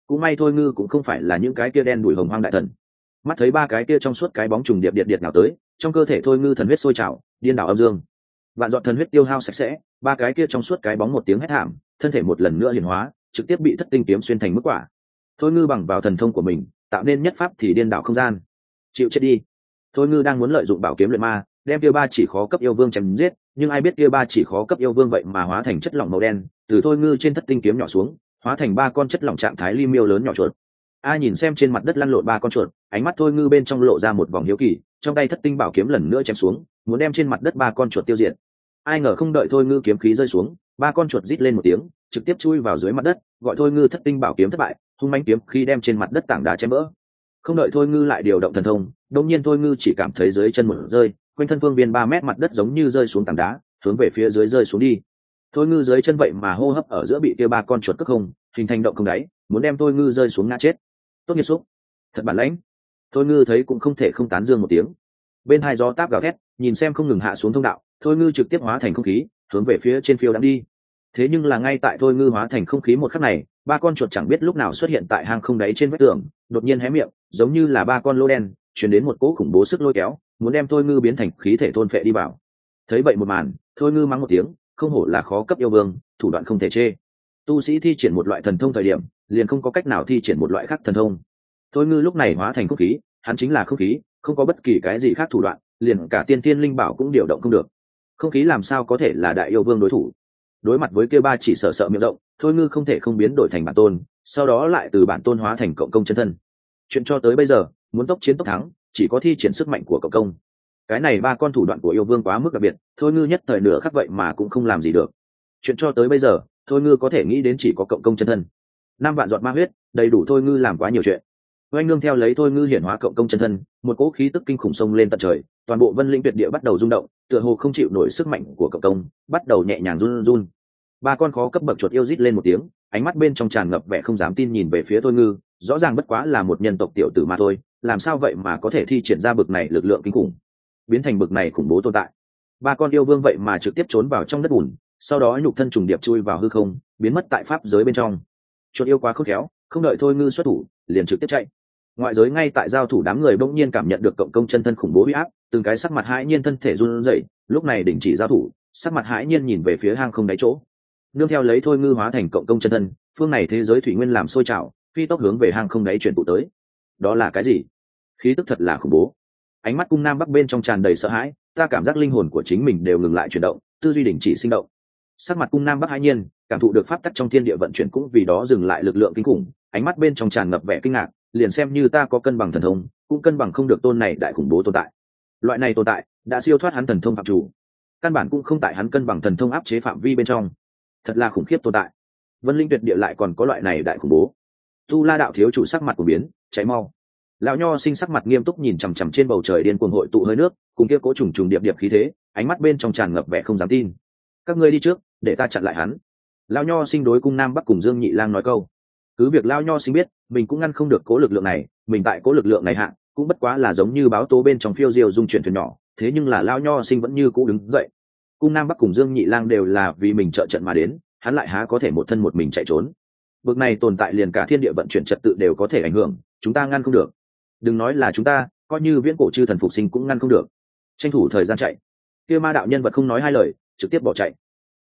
cũng may thôi ngư cũng không phải là những cái kia đen đủi hồng hoang đại thần. Mắt thấy ba cái kia trong suốt cái bóng trùng điệp điệp nào tới, trong cơ thể thôi ngư thần huyết sôi trào, điên đảo âm dương. Vạn dọn thần huyết tiêu hao sạch sẽ, ba cái kia trong suốt cái bóng một tiếng hét thảm, thân thể một lần nữa hiển hóa, trực tiếp bị thất tinh kiếm xuyên thành mức quả. Thôi ngư bằng vào thần thông của mình tạo nên nhất pháp thì điên đảo không gian. Chịu chết đi. Thôi ngư đang muốn lợi dụng bảo kiếm luyện ma đem kia ba chỉ khó cấp yêu vương chém giết, nhưng ai biết kia ba chỉ khó cấp yêu vương vậy mà hóa thành chất lỏng màu đen, từ thôi ngư trên thất tinh kiếm nhỏ xuống, hóa thành ba con chất lỏng trạng thái ly miêu lớn nhỏ chuột. A nhìn xem trên mặt đất lăn lộn ba con chuột, ánh mắt thôi ngư bên trong lộ ra một vòng hiếu kỳ, trong tay thất tinh bảo kiếm lần nữa chém xuống, muốn đem trên mặt đất ba con chuột tiêu diệt. Ai ngờ không đợi thôi ngư kiếm khí rơi xuống, ba con chuột rít lên một tiếng, trực tiếp chui vào dưới mặt đất, gọi thôi ngư thất tinh bảo kiếm thất bại, hung mãnh kiếm khi đem trên mặt đất tảng đá chém vỡ. Không đợi thôi ngư lại điều động thần thông, đột nhiên thôi ngư chỉ cảm thấy dưới chân một rơi, quanh thân phương viên 3 mét mặt đất giống như rơi xuống tảng đá, hướng về phía dưới rơi xuống đi. Thôi ngư dưới chân vậy mà hô hấp ở giữa bị kia ba con chuột cướp không, hình thành động không đáy, muốn đem thôi ngư rơi xuống ngã chết. Tốt nghiệt xúc, thật bản lãnh. Thôi ngư thấy cũng không thể không tán dương một tiếng. Bên hai gió táp gào thét, nhìn xem không ngừng hạ xuống thông đạo, thôi ngư trực tiếp hóa thành không khí, hướng về phía trên phiêu đang đi. Thế nhưng là ngay tại thôi ngư hóa thành không khí một khắc này, ba con chuột chẳng biết lúc nào xuất hiện tại hang không đáy trên vách tường, đột nhiên hé miệng, giống như là ba con lô đen, truyền đến một cỗ khủng bố sức lôi kéo, muốn đem thôi ngư biến thành khí thể thôn phệ đi vào. Thấy vậy một màn, thôi ngư mắng một tiếng, không hổ là khó cấp yêu vương, thủ đoạn không thể chê. Tu sĩ thi triển một loại thần thông thời điểm, liền không có cách nào thi triển một loại khác thần thông. Thôi ngư lúc này hóa thành không khí, hắn chính là không khí, không có bất kỳ cái gì khác thủ đoạn, liền cả tiên tiên linh bảo cũng điều động không được. Không khí làm sao có thể là đại yêu vương đối thủ? Đối mặt với kia ba chỉ sợ miệng rộng, thôi ngư không thể không biến đổi thành bản tôn, sau đó lại từ bản tôn hóa thành cộng công chân thân. Chuyện cho tới bây giờ, muốn tốc chiến tốc thắng, chỉ có thi triển sức mạnh của cộng công. Cái này ba con thủ đoạn của yêu vương quá mức đặc biệt, thôi ngư nhất thời nửa khắc vậy mà cũng không làm gì được. Chuyện cho tới bây giờ, thôi ngư có thể nghĩ đến chỉ có cộng công chân thân. 5 vạn giọt ma huyết, đầy đủ thôi ngư làm quá nhiều chuyện. Oanh nương theo lấy thôi ngư hiển hóa cộng công chân thân, một cỗ khí tức kinh khủng sông lên tận trời, toàn bộ vân linh tuyệt địa bắt đầu rung động, tựa hồ không chịu nổi sức mạnh của cộng công, bắt đầu nhẹ nhàng run run. Ba con khó cấp bậc chuột yêu rít lên một tiếng, ánh mắt bên trong tràn ngập vẻ không dám tin nhìn về phía thôi ngư, rõ ràng bất quá là một nhân tộc tiểu tử mà thôi, làm sao vậy mà có thể thi triển ra bực này lực lượng kinh khủng, biến thành bực này khủng bố tồn tại. Ba con yêu vương vậy mà trực tiếp trốn vào trong đất bùn, sau đó nhục thân trùng điệp chui vào hư không, biến mất tại pháp giới bên trong. Chuột yêu quá khôn khéo, không đợi thôi ngư xuất thủ, liền trực tiếp chạy. Ngoại giới ngay tại giao thủ đám người bỗng nhiên cảm nhận được cộng công chân thân khủng bố uy áp, từng cái sắc mặt hãi nhiên thân thể run rẩy, lúc này đình chỉ giao thủ, sắc mặt hãi nhiên nhìn về phía hang không đáy chỗ. Nương theo lấy thôi ngư hóa thành cộng công chân thân, phương này thế giới thủy nguyên làm sôi trào, phi tốc hướng về hang không đáy chuyển tụ tới. Đó là cái gì? Khí tức thật là khủng bố. Ánh mắt cung nam bắc bên trong tràn đầy sợ hãi, ta cảm giác linh hồn của chính mình đều ngừng lại chuyển động, tư duy đình chỉ sinh động. Sắc mặt cung nam bắc hãi nhiên, cảm thụ được pháp tắc trong thiên địa vận chuyển cũng vì đó dừng lại lực lượng kinh khủng, ánh mắt bên trong tràn ngập vẻ kinh ngạc, liền xem như ta có cân bằng thần thông, cũng cân bằng không được tôn này đại khủng bố tồn tại. Loại này tồn tại đã siêu thoát hắn thần thông phạm chủ, căn bản cũng không tại hắn cân bằng thần thông áp chế phạm vi bên trong. Thật là khủng khiếp tồn tại. Vân linh tuyệt địa lại còn có loại này đại khủng bố. Tu La đạo thiếu chủ sắc mặt của biến, cháy mau. Lão nho sinh sắc mặt nghiêm túc nhìn chằm chằm trên bầu trời điên cuồng hội tụ hơi nước, cùng kia cố trùng trùng điệp điệp khí thế, ánh mắt bên trong tràn ngập vẻ không dám tin. Các ngươi đi trước, để ta chặn lại hắn. Lão nho sinh đối cung nam bắc cùng Dương Nhị Lang nói câu. Cứ việc Lão nho sinh biết mình cũng ngăn không được cố lực lượng này, mình tại cố lực lượng này hạ cũng bất quá là giống như báo tố bên trong phiêu diêu dung chuyển thuyền nhỏ, thế nhưng là Lão nho sinh vẫn như cũ đứng dậy. Cung nam bắc cùng Dương Nhị Lang đều là vì mình trợ trận mà đến, hắn lại há có thể một thân một mình chạy trốn. Bực này tồn tại liền cả thiên địa vận chuyển trật tự đều có thể ảnh hưởng, chúng ta ngăn không được. Đừng nói là chúng ta, coi như viễn cổ chư thần phục sinh cũng ngăn không được. Tranh thủ thời gian chạy. Kia ma đạo nhân vật không nói hai lời, trực tiếp bỏ chạy.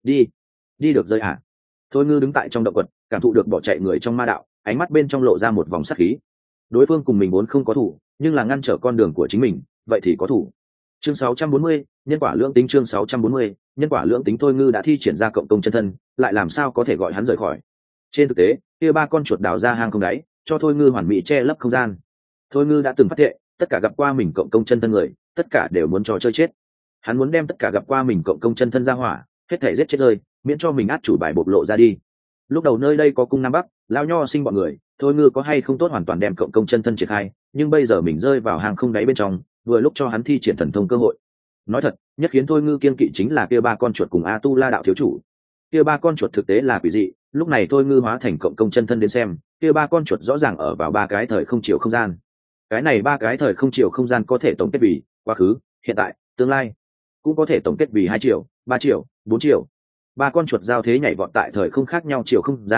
Đi được rơi hả? Thôi ngư đứng tại trong động quật, cảm thụ được bỏ chạy người trong ma đạo, ánh mắt bên trong lộ ra một vòng sát khí. Đối phương cùng mình vốn không có thủ, nhưng là ngăn trở con đường của chính mình, vậy thì có thủ. Chương 640, nhân quả lưỡng tính. Chương 640, nhân quả lưỡng tính. Thôi ngư đã thi triển ra cộng công chân thân, lại làm sao có thể gọi hắn rời khỏi? Trên thực tế, kia ba con chuột đào ra hang không đáy, cho thôi ngư hoàn mỹ che lấp không gian. Thôi ngư đã từng phát thệ, tất cả gặp qua mình cộng công chân thân người, tất cả đều muốn trò chơi chết. Hắn muốn đem tất cả gặp qua mình cộng công chân thân ra hỏa, hết thể giết chết rơi, miễn cho mình át chủ bài bộc lộ ra đi. Lúc đầu nơi đây có cung nam bắc, Lão nho sinh bọn người, thôi ngư có hay không tốt hoàn toàn đem cộng công chân thân triển khai, nhưng bây giờ mình rơi vào hang không đáy bên trong, vừa lúc cho hắn thi triển thần thông cơ hội. Nói thật, nhất khiến thôi ngư kiên kỵ chính là kia ba con chuột cùng A Tu La đạo thiếu chủ. Kia ba con chuột thực tế là quỷ dị, lúc này thôi ngư hóa thành cộng công chân thân đến xem, kia ba con chuột rõ ràng ở vào ba cái thời không chiều không gian. Cái này ba cái thời không chiều không gian có thể tổng kết vì quá khứ, hiện tại, tương lai, cũng có thể tổng kết vì 2 chiều, 3 chiều, 4 chiều. Ba con chuột giao thế nhảy vọt tại thời không khác nhau chiều không gian,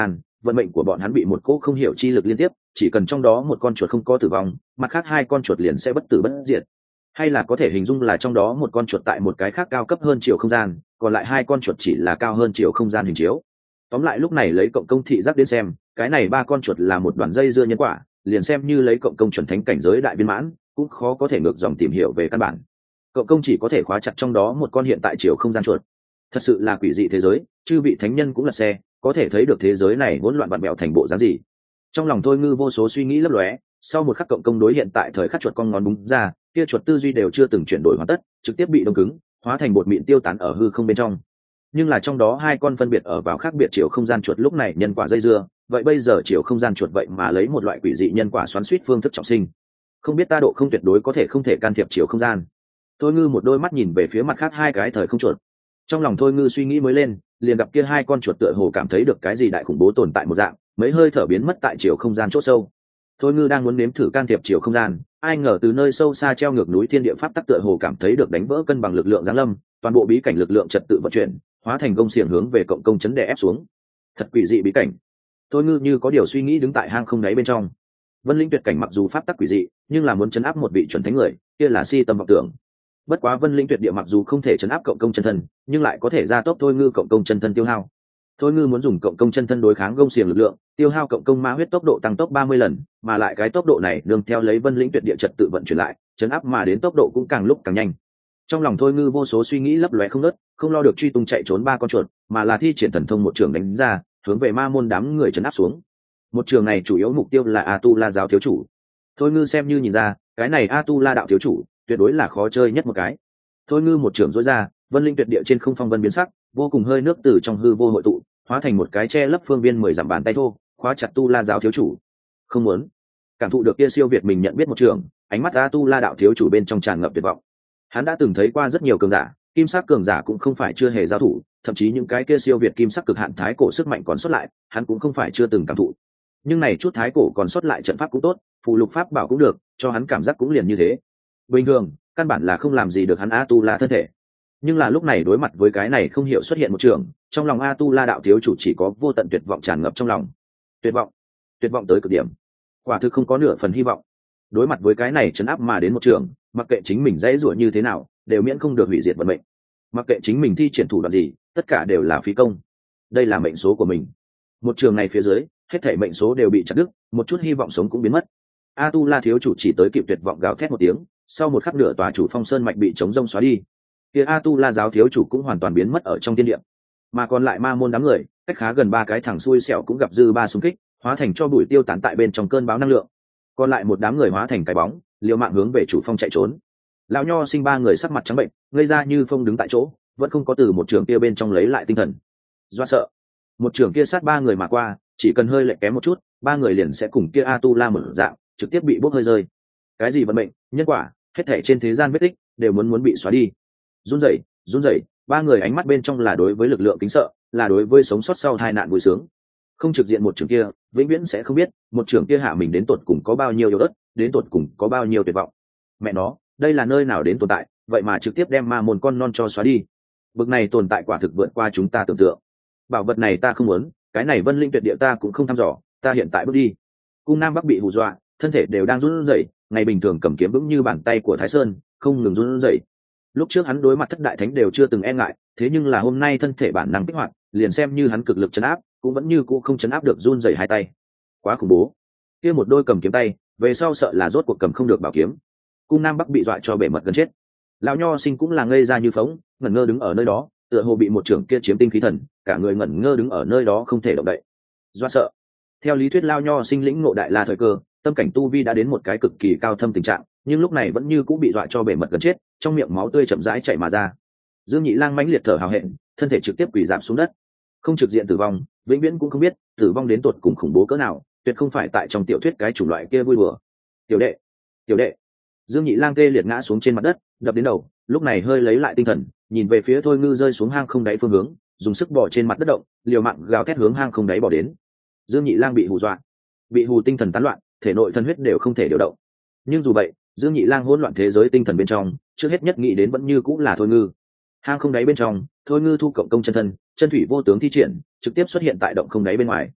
vận mệnh của bọn hắn bị một cỗ không hiểu chi lực liên tiếp, chỉ cần trong đó một con chuột không có tử vong, mặt khác hai con chuột liền sẽ bất tử bất diệt. Hay là có thể hình dung là trong đó một con chuột tại một cái khác cao cấp hơn chiều không gian, còn lại hai con chuột chỉ là cao hơn chiều không gian hình chiếu. Tóm lại lúc này lấy cộng công thị giác đến xem, cái này ba con chuột là một đoàn dây dưa nhân quả, liền xem như lấy cộng công chuẩn thánh cảnh giới đại viên mãn, cũng khó có thể ngược dòng tìm hiểu về căn bản. Cộng công chỉ có thể khóa chặt trong đó một con hiện tại chiều không gian chuột. Thật sự là quỷ dị thế giới, chư vị thánh nhân cũng là xe, có thể thấy được thế giới này hỗn loạn vặn vẹo thành bộ dáng gì. Trong lòng Thôi Ngư vô số suy nghĩ lấp lóe, sau một khắc cộng công đối hiện tại thời khắc chuột con ngón búng ra, kia chuột tư duy đều chưa từng chuyển đổi hoàn tất, trực tiếp bị đông cứng, hóa thành bột mịn tiêu tán ở hư không bên trong. Nhưng là trong đó hai con phân biệt ở vào khác biệt chiều không gian chuột lúc này nhân quả dây dưa, vậy bây giờ chiều không gian chuột vậy mà lấy một loại quỷ dị nhân quả xoắn suýt phương thức trọng sinh. Không biết ta độ không tuyệt đối có thể không thể can thiệp chiều không gian. Thôi Ngư một đôi mắt nhìn về phía mặt khác hai cái thời không chuột. Trong lòng Thôi Ngư suy nghĩ mới lên, liền gặp kia hai con chuột tựa hồ cảm thấy được cái gì đại khủng bố tồn tại một dạng, mấy hơi thở biến mất tại chiều không gian chỗ sâu. Thôi Ngư đang muốn nếm thử can thiệp chiều không gian, ai ngờ từ nơi sâu xa treo ngược núi thiên địa pháp tắc tựa hồ cảm thấy được đánh vỡ cân bằng lực lượng giáng lâm, toàn bộ bí cảnh lực lượng trật tự vận chuyển, hóa thành gông xiềng hướng về cộng công chấn đè ép xuống. Thật quỷ dị bí cảnh. Thôi Ngư như có điều suy nghĩ đứng tại hang không đáy bên trong. Vân Linh tuyệt cảnh mặc dù pháp tắc quỷ dị, nhưng là muốn chấn áp một vị chuẩn thánh người, kia là si tâm vọng tưởng. Bất quá Vân Linh tuyệt địa mặc dù không thể chấn áp cộng công chân thân, nhưng lại có thể gia tốc Thôi Ngư cộng công chân thân tiêu hao. Thôi Ngư muốn dùng cộng công chân thân đối kháng gông xiềng lực lượng, tiêu hao cộng công ma huyết tốc độ tăng tốc 30 lần, mà lại cái tốc độ này nương theo lấy Vân Linh tuyệt địa trật tự vận chuyển lại, chấn áp mà đến tốc độ cũng càng lúc càng nhanh. Trong lòng Thôi Ngư vô số suy nghĩ lấp lóe không ngớt, không lo được truy tung chạy trốn ba con chuột, mà là thi triển thần thông một trường đánh ra, hướng về ma môn đám người chấn áp xuống. Một trường này chủ yếu mục tiêu là Atula giáo thiếu chủ. Thôi Ngư xem như nhìn ra, cái này Atula đạo thiếu chủ tuyệt đối là khó chơi nhất một cái. Thôi Ngư một trường dối ra, Vân Linh tuyệt địa trên không phong vân biến sắc, vô cùng hơi nước từ trong hư vô hội tụ, hóa thành một cái che lấp phương viên 10 dặm bàn tay thô, khóa chặt Tu La giáo thiếu chủ. Không muốn. Cảm thụ được kia siêu việt mình nhận biết một trường, ánh mắt Atula đạo thiếu chủ bên trong tràn ngập tuyệt vọng. Hắn đã từng thấy qua rất nhiều cường giả, kim sắc cường giả cũng không phải chưa hề giao thủ, thậm chí những cái kia siêu việt kim sắc cực hạn thái cổ sức mạnh còn sót lại, hắn cũng không phải chưa từng cảm thụ. Nhưng này chút thái cổ còn sót lại trận pháp cũng tốt, phù lục pháp bảo cũng được, cho hắn cảm giác cũng liền như thế. Bình thường, căn bản là không làm gì được hắn Atula thân thể. Nhưng là lúc này đối mặt với cái này không hiểu xuất hiện một trường, trong lòng Atula đạo thiếu chủ chỉ có vô tận tuyệt vọng tràn ngập trong lòng. Tuyệt vọng tới cực điểm. Quả thực không có nửa phần hy vọng. Đối mặt với cái này chấn áp mà đến một trường, mặc kệ chính mình dãy rủa như thế nào, đều miễn không được hủy diệt vận mệnh. Mặc kệ chính mình thi triển thủ đoạn gì, tất cả đều là phí công. Đây là mệnh số của mình. Một trường này phía dưới, hết thảy mệnh số đều bị chặt đứt, một chút hy vọng sống cũng biến mất. Atula thiếu chủ chỉ tới kịp tuyệt vọng gào thét một tiếng, sau một khắc nửa tòa chủ phong sơn mạch bị chống rông xóa đi. Kia Atula giáo thiếu chủ cũng hoàn toàn biến mất ở trong thiên địa. Mà còn lại ma môn đám người, cách khá gần ba cái thằng xui xẻo cũng gặp dư ba xung kích, hóa thành cho bụi tiêu tán tại bên trong cơn bão năng lượng. Còn lại một đám người hóa thành cái bóng, liều mạng hướng về chủ phong chạy trốn. Lão Nho Sinh ba người sắc mặt trắng bệnh, ngây ra như phông đứng tại chỗ, vẫn không có từ một trường kia bên trong lấy lại tinh thần. Do sợ, một trường kia sát ba người mà qua, chỉ cần hơi lệch kém một chút, ba người liền sẽ cùng kia Atula mở dạng, trực tiếp bị bốc hơi rơi. Cái gì vận mệnh, nhân quả, hết thảy trên thế gian vết tích đều muốn bị xóa đi. Run rẩy, ba người ánh mắt bên trong là đối với lực lượng kính sợ, là đối với sống sót sau tai nạn vui sướng. Không trực diện một trường kia, vĩnh viễn sẽ không biết một trường kia hạ mình đến tột cùng có bao nhiêu yếu ớt, đến tột cùng có bao nhiêu tuyệt vọng. Mẹ nó, đây là nơi nào đến tồn tại, vậy mà trực tiếp đem ma môn con non cho xóa đi. Bực này tồn tại quả thực vượt qua chúng ta tưởng tượng. Bảo vật này ta không muốn, cái này Vân Linh tuyệt địa ta cũng không thăm dò, ta hiện tại bước đi. Cung Nam Bắc bị hù dọa, thân thể đều đang run rẩy, ngày bình thường cầm kiếm vững như bàn tay của Thái Sơn, không ngừng run rẩy. Lúc trước hắn đối mặt thất đại thánh đều chưa từng e ngại, thế nhưng là hôm nay thân thể bản năng kích hoạt, liền xem như hắn cực lực chấn áp, cũng vẫn như cũ không chấn áp được run rẩy hai tay. Quá khủng bố. Kia một đôi cầm kiếm tay, về sau sợ là rốt cuộc cầm không được bảo kiếm. Cung Nam Bắc bị dọa cho bể mật gần chết. Lão Nho Sinh cũng là ngây ra như phóng, ngẩn ngơ đứng ở nơi đó, tựa hồ bị một trưởng kia chiếm tinh khí thần, cả người ngẩn ngơ đứng ở nơi đó không thể động đậy. Do sợ. Theo lý thuyết Lão Nho Sinh lĩnh ngộ đại la thời cơ, tâm cảnh tu vi đã đến một cái cực kỳ cao thâm tình trạng, nhưng lúc này vẫn như cũng bị dọa cho bể mật gần chết, trong miệng máu tươi chậm rãi chảy mà ra. Dương Nhị Lang mãnh liệt thở hào hẹn, thân thể trực tiếp quỳ rạp xuống đất. Không trực diện tử vong, vĩnh viễn cũng không biết tử vong đến tột cùng khủng bố cỡ nào, tuyệt không phải tại trong tiểu thuyết cái chủng loại kia vui đùa. Tiểu đệ. Dương Nhị Lang tê liệt ngã xuống trên mặt đất, đập đến đầu, lúc này hơi lấy lại tinh thần, nhìn về phía Thôi Ngư rơi xuống hang không đáy phương hướng, dùng sức bò trên mặt đất động, liều mạng gào thét hướng hang không đáy bò đến. Dương Nhị Lang bị hù dọa, bị hù tinh thần tán loạn, thể nội thân huyết đều không thể điều động. Nhưng dù vậy, Dương Nhị Lang hỗn loạn thế giới tinh thần bên trong, trước hết nhất nghĩ đến vẫn như cũng là Thôi Ngư. Hang không đáy bên trong, Thôi Ngư thu cộng công chân thân, chân thủy vô tướng thi triển, trực tiếp xuất hiện tại động không đáy bên ngoài.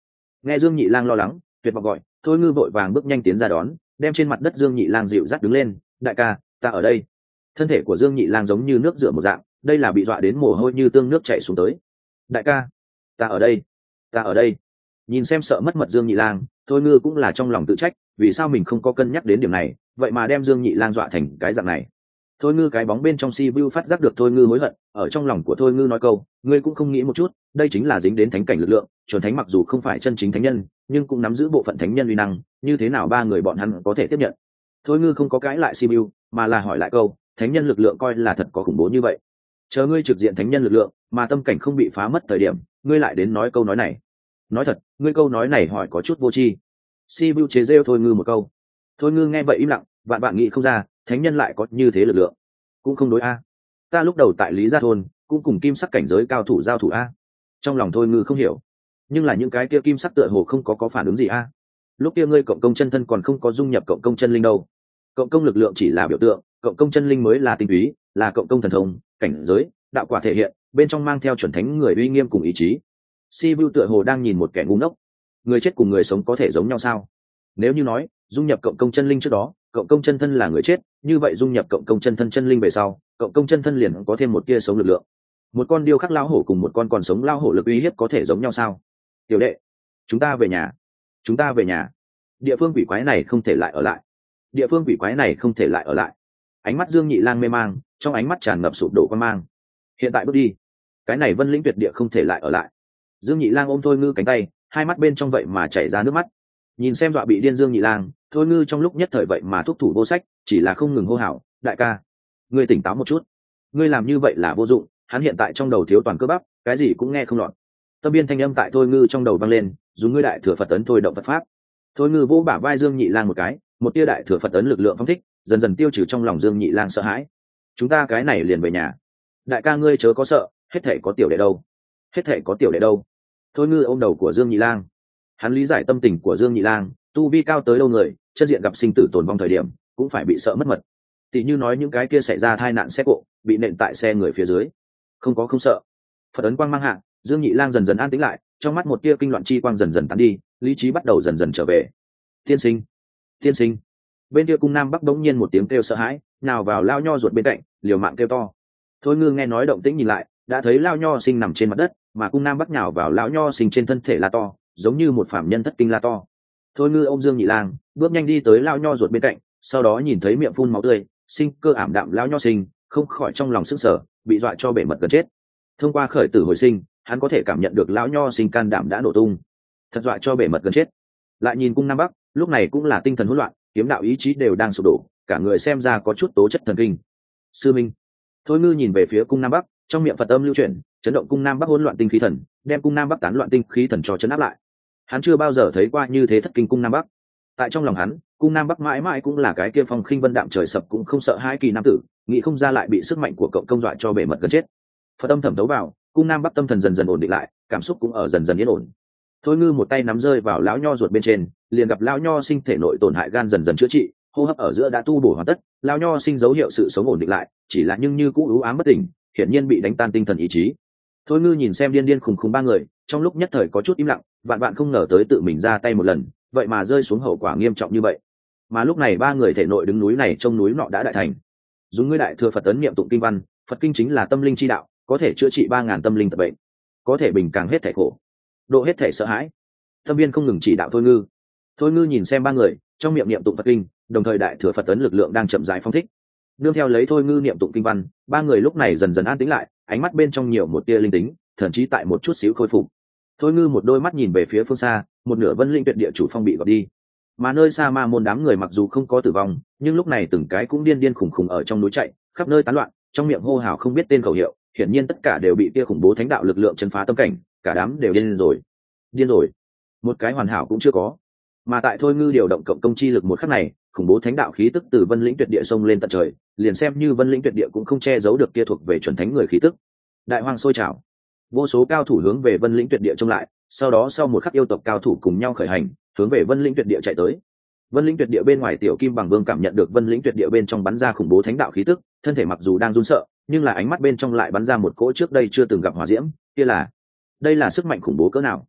Nghe Dương Nhị Lang lo lắng tuyệt vọng gọi, Thôi Ngư vội vàng bước nhanh tiến ra đón, đem trên mặt đất Dương Nhị Lang dịu dắt đứng lên. Đại ca, ta ở đây. Thân thể của Dương Nhị Lang giống như nước rửa một dạng, đây là bị dọa đến mồ hôi như tương nước chảy xuống tới. Đại ca, ta ở đây, ta ở đây. Nhìn xem sợ mất mật Dương Nhị Lang, Thôi Ngư cũng là trong lòng tự trách, vì sao mình không có cân nhắc đến điểm này, vậy mà đem Dương Nhị Lang dọa thành cái dạng này. Thôi Ngư cái bóng bên trong si vu phát giác được Thôi Ngư hối hận, ở trong lòng của Thôi Ngư nói câu, ngươi cũng không nghĩ một chút, đây chính là dính đến thánh cảnh lực lượng, chuẩn thánh mặc dù không phải chân chính thánh nhân, nhưng cũng nắm giữ bộ phận thánh nhân uy năng, như thế nào ba người bọn hắn có thể tiếp nhận. Thôi Ngư không có cãi lại si vu, mà là hỏi lại câu, thánh nhân lực lượng coi là thật có khủng bố như vậy? Chờ ngươi trực diện thánh nhân lực lượng, mà tâm cảnh không bị phá mất thời điểm, ngươi lại đến nói câu nói này. Nói thật, ngươi câu nói này hỏi có chút vô tri. Si vu chế rêu Thôi Ngư một câu. Thôi Ngư nghe vậy im lặng, vạn bạn nghĩ không ra, thánh nhân lại có như thế lực lượng. Cũng không đối a. Ta lúc đầu tại Lý Gia thôn cũng cùng kim sắc cảnh giới cao thủ giao thủ a. Trong lòng Thôi Ngư không hiểu, nhưng là những cái kia kim sắc tựa hồ không có phản ứng gì a. Lúc kia ngươi cộng công chân thân còn không có dung nhập cộng công chân linh đâu. Cộng công lực lượng chỉ là biểu tượng, cộng công chân linh mới là tinh túy, là cộng công thần thông, cảnh giới, đạo quả thể hiện, bên trong mang theo chuẩn thánh người uy nghiêm cùng ý chí. Si Vu tựa hồ đang nhìn một kẻ ngu ngốc. Người chết cùng người sống có thể giống nhau sao? Nếu như nói dung nhập cộng công chân linh trước đó, cộng công chân thân là người chết, như vậy dung nhập cộng công chân thân chân linh về sau, cộng công chân thân liền có thêm một tia sống lực lượng. Một con điêu khắc lao hổ cùng một con còn sống lao hổ lực uy hiếp có thể giống nhau sao? Tiểu đệ, chúng ta về nhà, chúng ta về nhà. Địa phương quỷ quái này không thể lại ở lại. Địa phương quỷ quái này không thể lại ở lại. Ánh mắt Dương Nhị Lang mê mang, trong ánh mắt tràn ngập sụp đổ quan mang. Hiện tại bước đi, cái này Vân Lĩnh Tuyệt Địa không thể lại ở lại. Dương Nhị Lang ôm Thôi Ngư cánh tay, hai mắt bên trong vậy mà chảy ra nước mắt. Nhìn xem dọa bị điên Dương Nhị Lang, Thôi Ngư trong lúc nhất thời vậy mà thúc thủ vô sách, chỉ là không ngừng hô hào, đại ca, ngươi tỉnh táo một chút, ngươi làm như vậy là vô dụng, hắn hiện tại trong đầu thiếu toàn cơ bắp, cái gì cũng nghe không lọt. Tâm biên thanh âm tại Thôi Ngư trong đầu vang lên, dùng ngươi đại thừa Phật ấn thôi động Phật pháp. Thôi Ngư vỗ bả vai Dương Nhị Lang một cái, một tia đại thừa Phật ấn lực lượng phóng thích, dần dần tiêu trừ trong lòng Dương Nhị Lang sợ hãi. Chúng ta cái này liền về nhà. Đại ca ngươi chớ có sợ, hết thảy có tiểu đệ đâu. Hết thảy có tiểu đệ đâu. Thôi Ngư ôm đầu của Dương Nhị Lang. Hắn lý giải tâm tình của Dương Nhị Lang, tu vi cao tới đâu người, chân diện gặp sinh tử tồn vong thời điểm, cũng phải bị sợ mất mật. Tỷ như nói những cái kia xảy ra tai nạn xe cộ, bị nện tại xe người phía dưới, không sợ. Phật ấn quang mang hạ, Dương Nhị Lang dần dần an tĩnh lại, trong mắt một tia kinh loạn chi quang dần dần tán đi, lý trí bắt đầu dần dần trở về. Tiên sinh, tiên sinh. Bên kia cung Nam Bắc đống nhiên một tiếng kêu sợ hãi, nào vào Lao Nho ruột bên cạnh, liều mạng kêu to. Thôi Ngư nghe nói động tĩnh nhìn lại, đã thấy Lao Nho sinh nằm trên mặt đất, mà cung Nam Bắc nhào vào Lão Nho sinh trên thân thể la to, giống như một phạm nhân thất kinh la to. Thôi Ngư ôm Dương Nhị Lang, bước nhanh đi tới Lao Nho ruột bên cạnh, sau đó nhìn thấy miệng phun máu tươi, sinh cơ ảm đạm Lão Nho sinh, không khỏi trong lòng sững sờ, bị dọa cho bể mật gần chết. Thông qua khởi tử hồi sinh, hắn có thể cảm nhận được Lão Nho sinh can đảm đã nổ tung, thật dọa cho bể mật gần chết. Lại nhìn cung Nam Bắc, lúc này cũng là tinh thần hỗn loạn, kiếm đạo ý chí đều đang sụp đổ, cả người xem ra có chút tố chất thần kinh. Sư minh. Thôi Ngư nhìn về phía cung Nam Bắc, trong miệng Phật âm lưu chuyển, chấn động cung Nam Bắc hỗn loạn tinh khí thần, đem cung Nam Bắc tán loạn tinh khí thần cho chấn áp lại. Hắn chưa bao giờ thấy qua như thế thất kinh cung Nam Bắc. Tại trong lòng hắn, cung Nam Bắc mãi mãi cũng là cái kia phong khinh vân đạm trời sập cũng không sợ hai kỳ nam tử, nghĩ không ra lại bị sức mạnh của cậu công dọa cho bể mật gần chết. Phật âm thẩm thấu vào, cung Nam Bắc tâm thần dần dần ổn định lại, cảm xúc cũng ở dần dần yên ổn. Thôi Ngư một tay nắm rơi vào Lão Nho ruột bên trên, liền gặp Lão Nho sinh thể nội tổn hại gan dần dần chữa trị, hô hấp ở giữa đã tu bổ hoàn tất, Lão Nho sinh dấu hiệu sự sống ổn định lại, chỉ là nhưng như cũ ưu ám bất tỉnh, hiển nhiên bị đánh tan tinh thần ý chí. Thôi Ngư nhìn xem điên điên khùng khùng ba người, trong lúc nhất thời có chút im lặng, vạn vạn không ngờ tới tự mình ra tay một lần, vậy mà rơi xuống hậu quả nghiêm trọng như vậy. Mà lúc này ba người thể nội đứng núi này trông núi nọ đã đại thành. Dùng ngươi đại thừa Phật ấn niệm tụng kinh văn, Phật kinh chính là tâm linh chi đạo, có thể chữa trị 3000 tâm linh tật bệnh, có thể bình càng hết thể khổ, độ hết thể sợ hãi. Tâm viên không ngừng chỉ đạo Thôi Ngư. Thôi Ngư nhìn xem ba người, trong miệng niệm tụng Phật kinh, đồng thời đại thừa Phật ấn lực lượng đang chậm rãi phong thích. Nương theo lấy Thôi Ngư niệm tụng kinh văn, ba người lúc này dần dần an tĩnh lại, ánh mắt bên trong nhiều một tia linh tính, thậm chí tại một chút xíu khôi phục. Thôi Ngư một đôi mắt nhìn về phía phương xa, một nửa Vân Linh Tuyệt Địa chủ phong bị gọt đi, mà nơi xa ma môn đám người mặc dù không có tử vong, nhưng lúc này từng cái cũng điên điên khủng khủng ở trong núi chạy, khắp nơi tán loạn, trong miệng hô hào không biết tên khẩu hiệu, hiển nhiên tất cả đều bị tia khủng bố thánh đạo lực lượng chấn phá tâm cảnh, cả đám đều điên rồi. Điên rồi, một cái hoàn hảo cũng chưa có. Mà tại Thôi Ngư điều động cộng công chi lực một khắc này, khủng bố thánh đạo khí tức từ Vân Lĩnh Tuyệt Địa xông lên tận trời, liền xem như Vân Lĩnh Tuyệt Địa cũng không che giấu được kia thuộc về chuẩn thánh người khí tức. Đại hoang sôi trào, vô số cao thủ hướng về Vân Lĩnh Tuyệt Địa trông lại, sau đó sau một khắc yêu tộc cao thủ cùng nhau khởi hành, hướng về Vân Lĩnh Tuyệt Địa chạy tới. Vân Lĩnh Tuyệt Địa bên ngoài Tiểu Kim Bằng Vương cảm nhận được Vân Lĩnh Tuyệt Địa bên trong bắn ra khủng bố thánh đạo khí tức, thân thể mặc dù đang run sợ, nhưng là ánh mắt bên trong lại bắn ra một cỗ trước đây chưa từng gặp hỏa diễm, kia là, đây là sức mạnh khủng bố cỡ nào?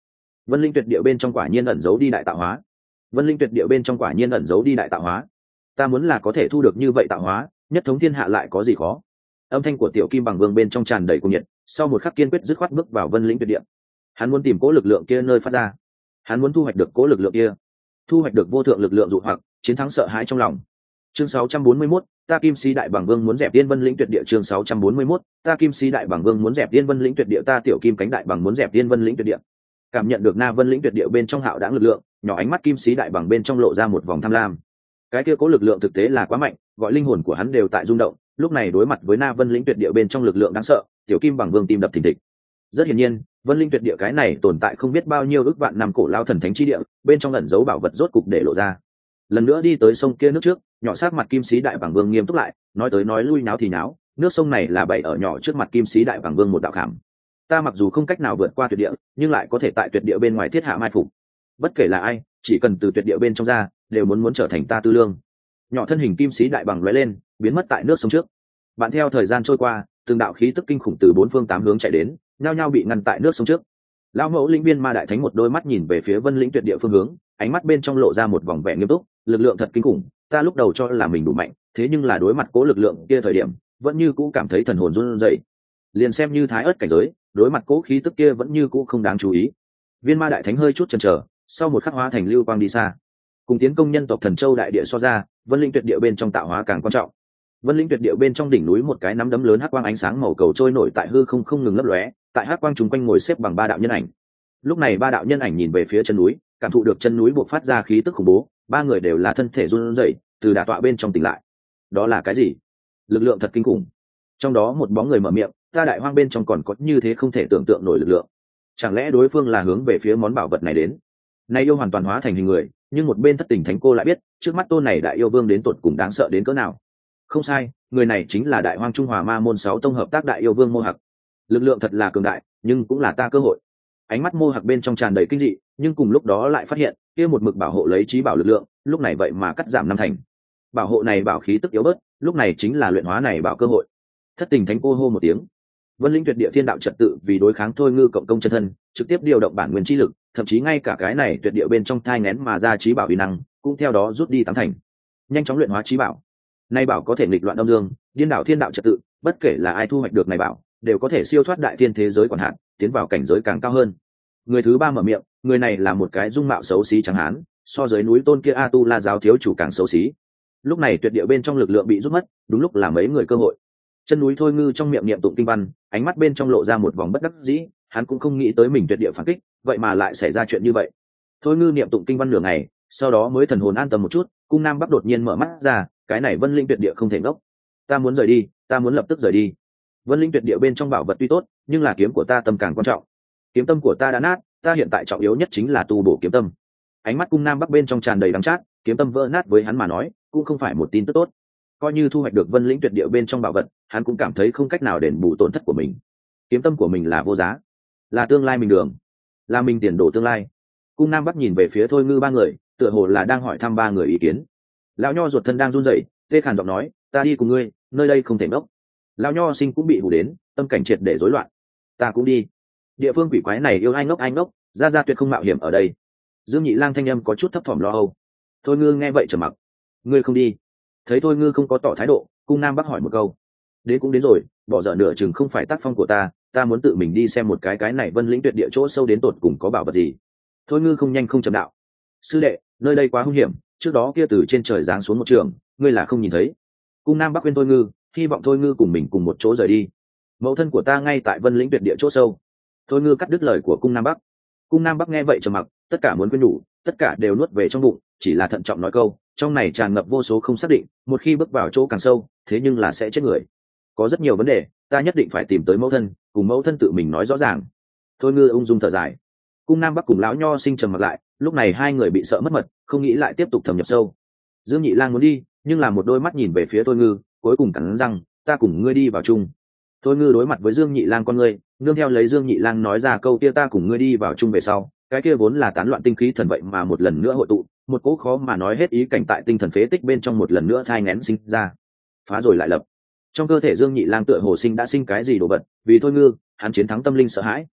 Vân linh tuyệt địa bên trong quả nhiên ẩn giấu đi đại tạo hóa. Vân linh tuyệt địa bên trong quả nhiên ẩn giấu đi đại tạo hóa. Ta muốn là có thể thu được như vậy tạo hóa, nhất thống thiên hạ lại có gì khó. Âm thanh của tiểu kim bằng vương bên trong tràn đầy cuồng nhiệt, sau một khắc kiên quyết dứt khoát bước vào vân lĩnh tuyệt địa. Hắn muốn tìm cố lực lượng kia nơi phát ra, hắn muốn thu hoạch được cố lực lượng kia, thu hoạch được vô thượng lực lượng dụ hoặc, chiến thắng sợ hãi trong lòng. Chương 641, ta kim sĩ đại bằng vương muốn dẹp tiên vân lĩnh tuyệt địa. Chương 641, ta kim sĩ đại bằng vương muốn dẹp tiên vân lĩnh tuyệt địa. Ta tiểu kim cánh đại bằng muốn dẹp tiên vân lĩnh tuyệt địa. Cảm nhận được na vân lĩnh tuyệt địa bên trong hạo đãng lực lượng, nhỏ ánh mắt kim sĩ đại bằng bên trong lộ ra một vòng tham lam. Cái kia cố lực lượng thực tế là quá mạnh, gọi linh hồn của hắn đều tại rung động. Lúc này đối mặt với na vân lĩnh tuyệt địa bên trong lực lượng đáng sợ, tiểu kim bằng vương tim đập thình thịch. Rất hiển nhiên, vân linh tuyệt địa cái này tồn tại không biết bao nhiêu ước vạn năm cổ lao thần thánh chi địa, bên trong ẩn giấu bảo vật rốt cục để lộ ra. Lần nữa đi tới sông kia nước trước, nhỏ sát mặt kim sĩ đại bằng vương nghiêm túc lại, nói tới nói lui náo thì náo, nước sông này là bày ở nhỏ trước mặt kim sĩ đại bằng vương một đạo khảm. Ta mặc dù không cách nào vượt qua tuyệt địa, nhưng lại có thể tại tuyệt địa bên ngoài thiết hạ mai phục. Bất kể là ai, chỉ cần từ tuyệt địa bên trong ra, đều muốn trở thành ta tư lương. Nhỏ thân hình kim sĩ đại bằng lóe lên, biến mất tại nước sông trước. Bạn theo thời gian trôi qua, từng đạo khí tức kinh khủng từ bốn phương tám hướng chạy đến, nhao nhao bị ngăn tại nước sông trước. Lão mẫu linh viên ma đại thánh một đôi mắt nhìn về phía vân lĩnh tuyệt địa phương hướng, ánh mắt bên trong lộ ra một vòng vẻ nghiêm túc. Lực lượng thật kinh khủng, ta lúc đầu cho là mình đủ mạnh, thế nhưng là đối mặt cố lực lượng kia thời điểm, vẫn như cũ cảm thấy thần hồn run rẩy. Liền xem như thái ớt cảnh giới, đối mặt cố khí tức kia vẫn như cũ không đáng chú ý. Viên ma đại thánh hơi chút chần chờ, sau một khắc hóa thành lưu quang đi xa. Cùng tiến công nhân tộc thần châu đại địa so ra, vân linh tuyệt địa bên trong tạo hóa càng quan trọng. Vân linh tuyệt địa bên trong đỉnh núi một cái nắm đấm lớn hắc quang ánh sáng màu cầu trôi nổi tại hư không không ngừng lấp lóe, tại hắc quang chung quanh ngồi xếp bằng ba đạo nhân ảnh. Lúc này ba đạo nhân ảnh nhìn về phía chân núi, cảm thụ được chân núi bộc phát ra khí tức khủng bố, ba người đều là thân thể run rẩy, từ đả tọa bên trong tỉnh lại. Đó là cái gì? Lực lượng thật kinh khủng. Trong đó một bóng người mở miệng, ta đại hoang bên trong còn có như thế không thể tưởng tượng nổi lực lượng. Chẳng lẽ đối phương là hướng về phía món bảo vật này đến? Nay yêu hoàn toàn hóa thành hình người, nhưng một bên thất tình thánh cô lại biết, trước mắt tôn này đại yêu vương đến tột cùng đáng sợ đến cỡ nào. Không sai, người này chính là đại hoang trung hòa ma môn 6 tông hợp tác đại yêu vương Mô Hạc. Lực lượng thật là cường đại, nhưng cũng là ta cơ hội. Ánh mắt Mô Hạc bên trong tràn đầy kinh dị, nhưng cùng lúc đó lại phát hiện kia một mực bảo hộ lấy trí bảo lực lượng, lúc này vậy mà cắt giảm năm thành. Bảo hộ này bảo khí tức yếu bớt, lúc này chính là luyện hóa này bảo cơ hội. Thất tình thánh cô hô một tiếng, vân linh tuyệt địa thiên đạo trật tự vì đối kháng thôi ngư cộng công chân thân, trực tiếp điều động bản nguyên chi lực, thậm chí ngay cả cái này tuyệt địa bên trong thai nén mà ra trí bảo uy năng cũng theo đó rút đi tám thành. Nhanh chóng luyện hóa trí bảo. Này bảo có thể nghịch loạn âm dương, điên đảo thiên đạo trật tự, bất kể là ai thu hoạch được này bảo, đều có thể siêu thoát đại thiên thế giới quản hạt, tiến vào cảnh giới càng cao hơn. Người thứ ba mở miệng, người này là một cái dung mạo xấu xí trắng hán, so với núi tôn kia A Tu La giáo thiếu chủ càng xấu xí. Lúc này tuyệt địa bên trong lực lượng bị rút mất, đúng lúc là mấy người cơ hội. Chân núi thôi ngư trong miệng niệm tụng kinh văn, ánh mắt bên trong lộ ra một vòng bất đắc dĩ, hắn cũng không nghĩ tới mình tuyệt địa phản kích, vậy mà lại xảy ra chuyện như vậy. Thôi ngư niệm tụng kinh văn nửa ngày, sau đó mới thần hồn an tâm một chút, cung nam bắc đột nhiên mở mắt ra, cái này vân linh tuyệt địa không thể ngốc. Ta muốn rời đi, ta muốn lập tức rời đi. Vân linh tuyệt địa bên trong bảo vật tuy tốt, nhưng là kiếm của ta tâm càng quan trọng. Kiếm tâm của ta đã nát, ta hiện tại trọng yếu nhất chính là tu bổ kiếm tâm. Ánh mắt cung nam bắc bên trong tràn đầy đắng chát, kiếm tâm vỡ nát với hắn mà nói cũng không phải một tin tức tốt. Coi như thu hoạch được vân lĩnh tuyệt địa bên trong bảo vật, hắn cũng cảm thấy không cách nào đền bù tổn thất của mình. Kiếm tâm của mình là vô giá, là tương lai mình đường, là mình tiền đồ tương lai. Cung nam bắc nhìn về phía thôi ngư ba người, tựa hồ là đang hỏi thăm ba người ý kiến. Lão nho ruột thân đang run rẩy, tê khàn giọng nói, ta đi cùng ngươi, nơi đây không thể ngốc. Lão nho sinh cũng bị hù đến, tâm cảnh triệt để rối loạn. Ta cũng đi. Địa phương quỷ quái này yêu ai ngốc, ra tuyệt không mạo hiểm ở đây. Dương Nhị Lang thanh âm có chút thấp thỏm lo âu. Thôi ngư nghe vậy trầm mặc. Ngươi không đi? Thấy thôi ngư không có tỏ thái độ, cung nam bắc hỏi một câu. Đến cũng đến rồi, bỏ dở nửa chừng không phải tác phong của ta muốn tự mình đi xem một cái này vân lĩnh tuyệt địa chỗ sâu đến tột cùng có bảo vật gì. Thôi ngư không nhanh không chậm đạo. Sư đệ, nơi đây quá hung hiểm, trước đó kia từ trên trời giáng xuống một trường, ngươi là không nhìn thấy. Cung nam bắc khuyên thôi ngư, hy vọng thôi ngư cùng mình cùng một chỗ rời đi. Mẫu thân của ta ngay tại vân lĩnh tuyệt địa chỗ sâu. Thôi ngư cắt đứt lời của cung nam bắc. Cung nam bắc nghe vậy trầm mặc, tất cả muốn quên nhủ, tất cả đều nuốt về trong bụng, chỉ là thận trọng nói câu, trong này tràn ngập vô số không xác định, một khi bước vào chỗ càng sâu, thế nhưng là sẽ chết người. Có rất nhiều vấn đề, ta nhất định phải tìm tới mẫu thân, cùng mẫu thân tự mình nói rõ ràng. Thôi ngư ung dung thở dài. Cung nam bắc cùng lão nho sinh trầm mặc lại, lúc này hai người bị sợ mất mật, không nghĩ lại tiếp tục thâm nhập sâu. Dương Nhị Lang muốn đi, nhưng là một đôi mắt nhìn về phía thôi ngư, cuối cùng cắn răng, ta cùng ngươi đi vào chung. Thôi ngư đối mặt với Dương Nhị Lang con ngươi, nương theo lấy Dương Nhị Lang nói ra câu kia ta cùng ngươi đi vào chung về sau, cái kia vốn là tán loạn tinh khí thần vậy mà một lần nữa hội tụ, một cỗ khó mà nói hết ý cảnh tại tinh thần phế tích bên trong một lần nữa thai nghén sinh ra, phá rồi lại lập. Trong cơ thể Dương Nhị Lang tựa hồ sinh đã sinh cái gì đồ vật, vì thôi ngư, hắn chiến thắng tâm linh sợ hãi.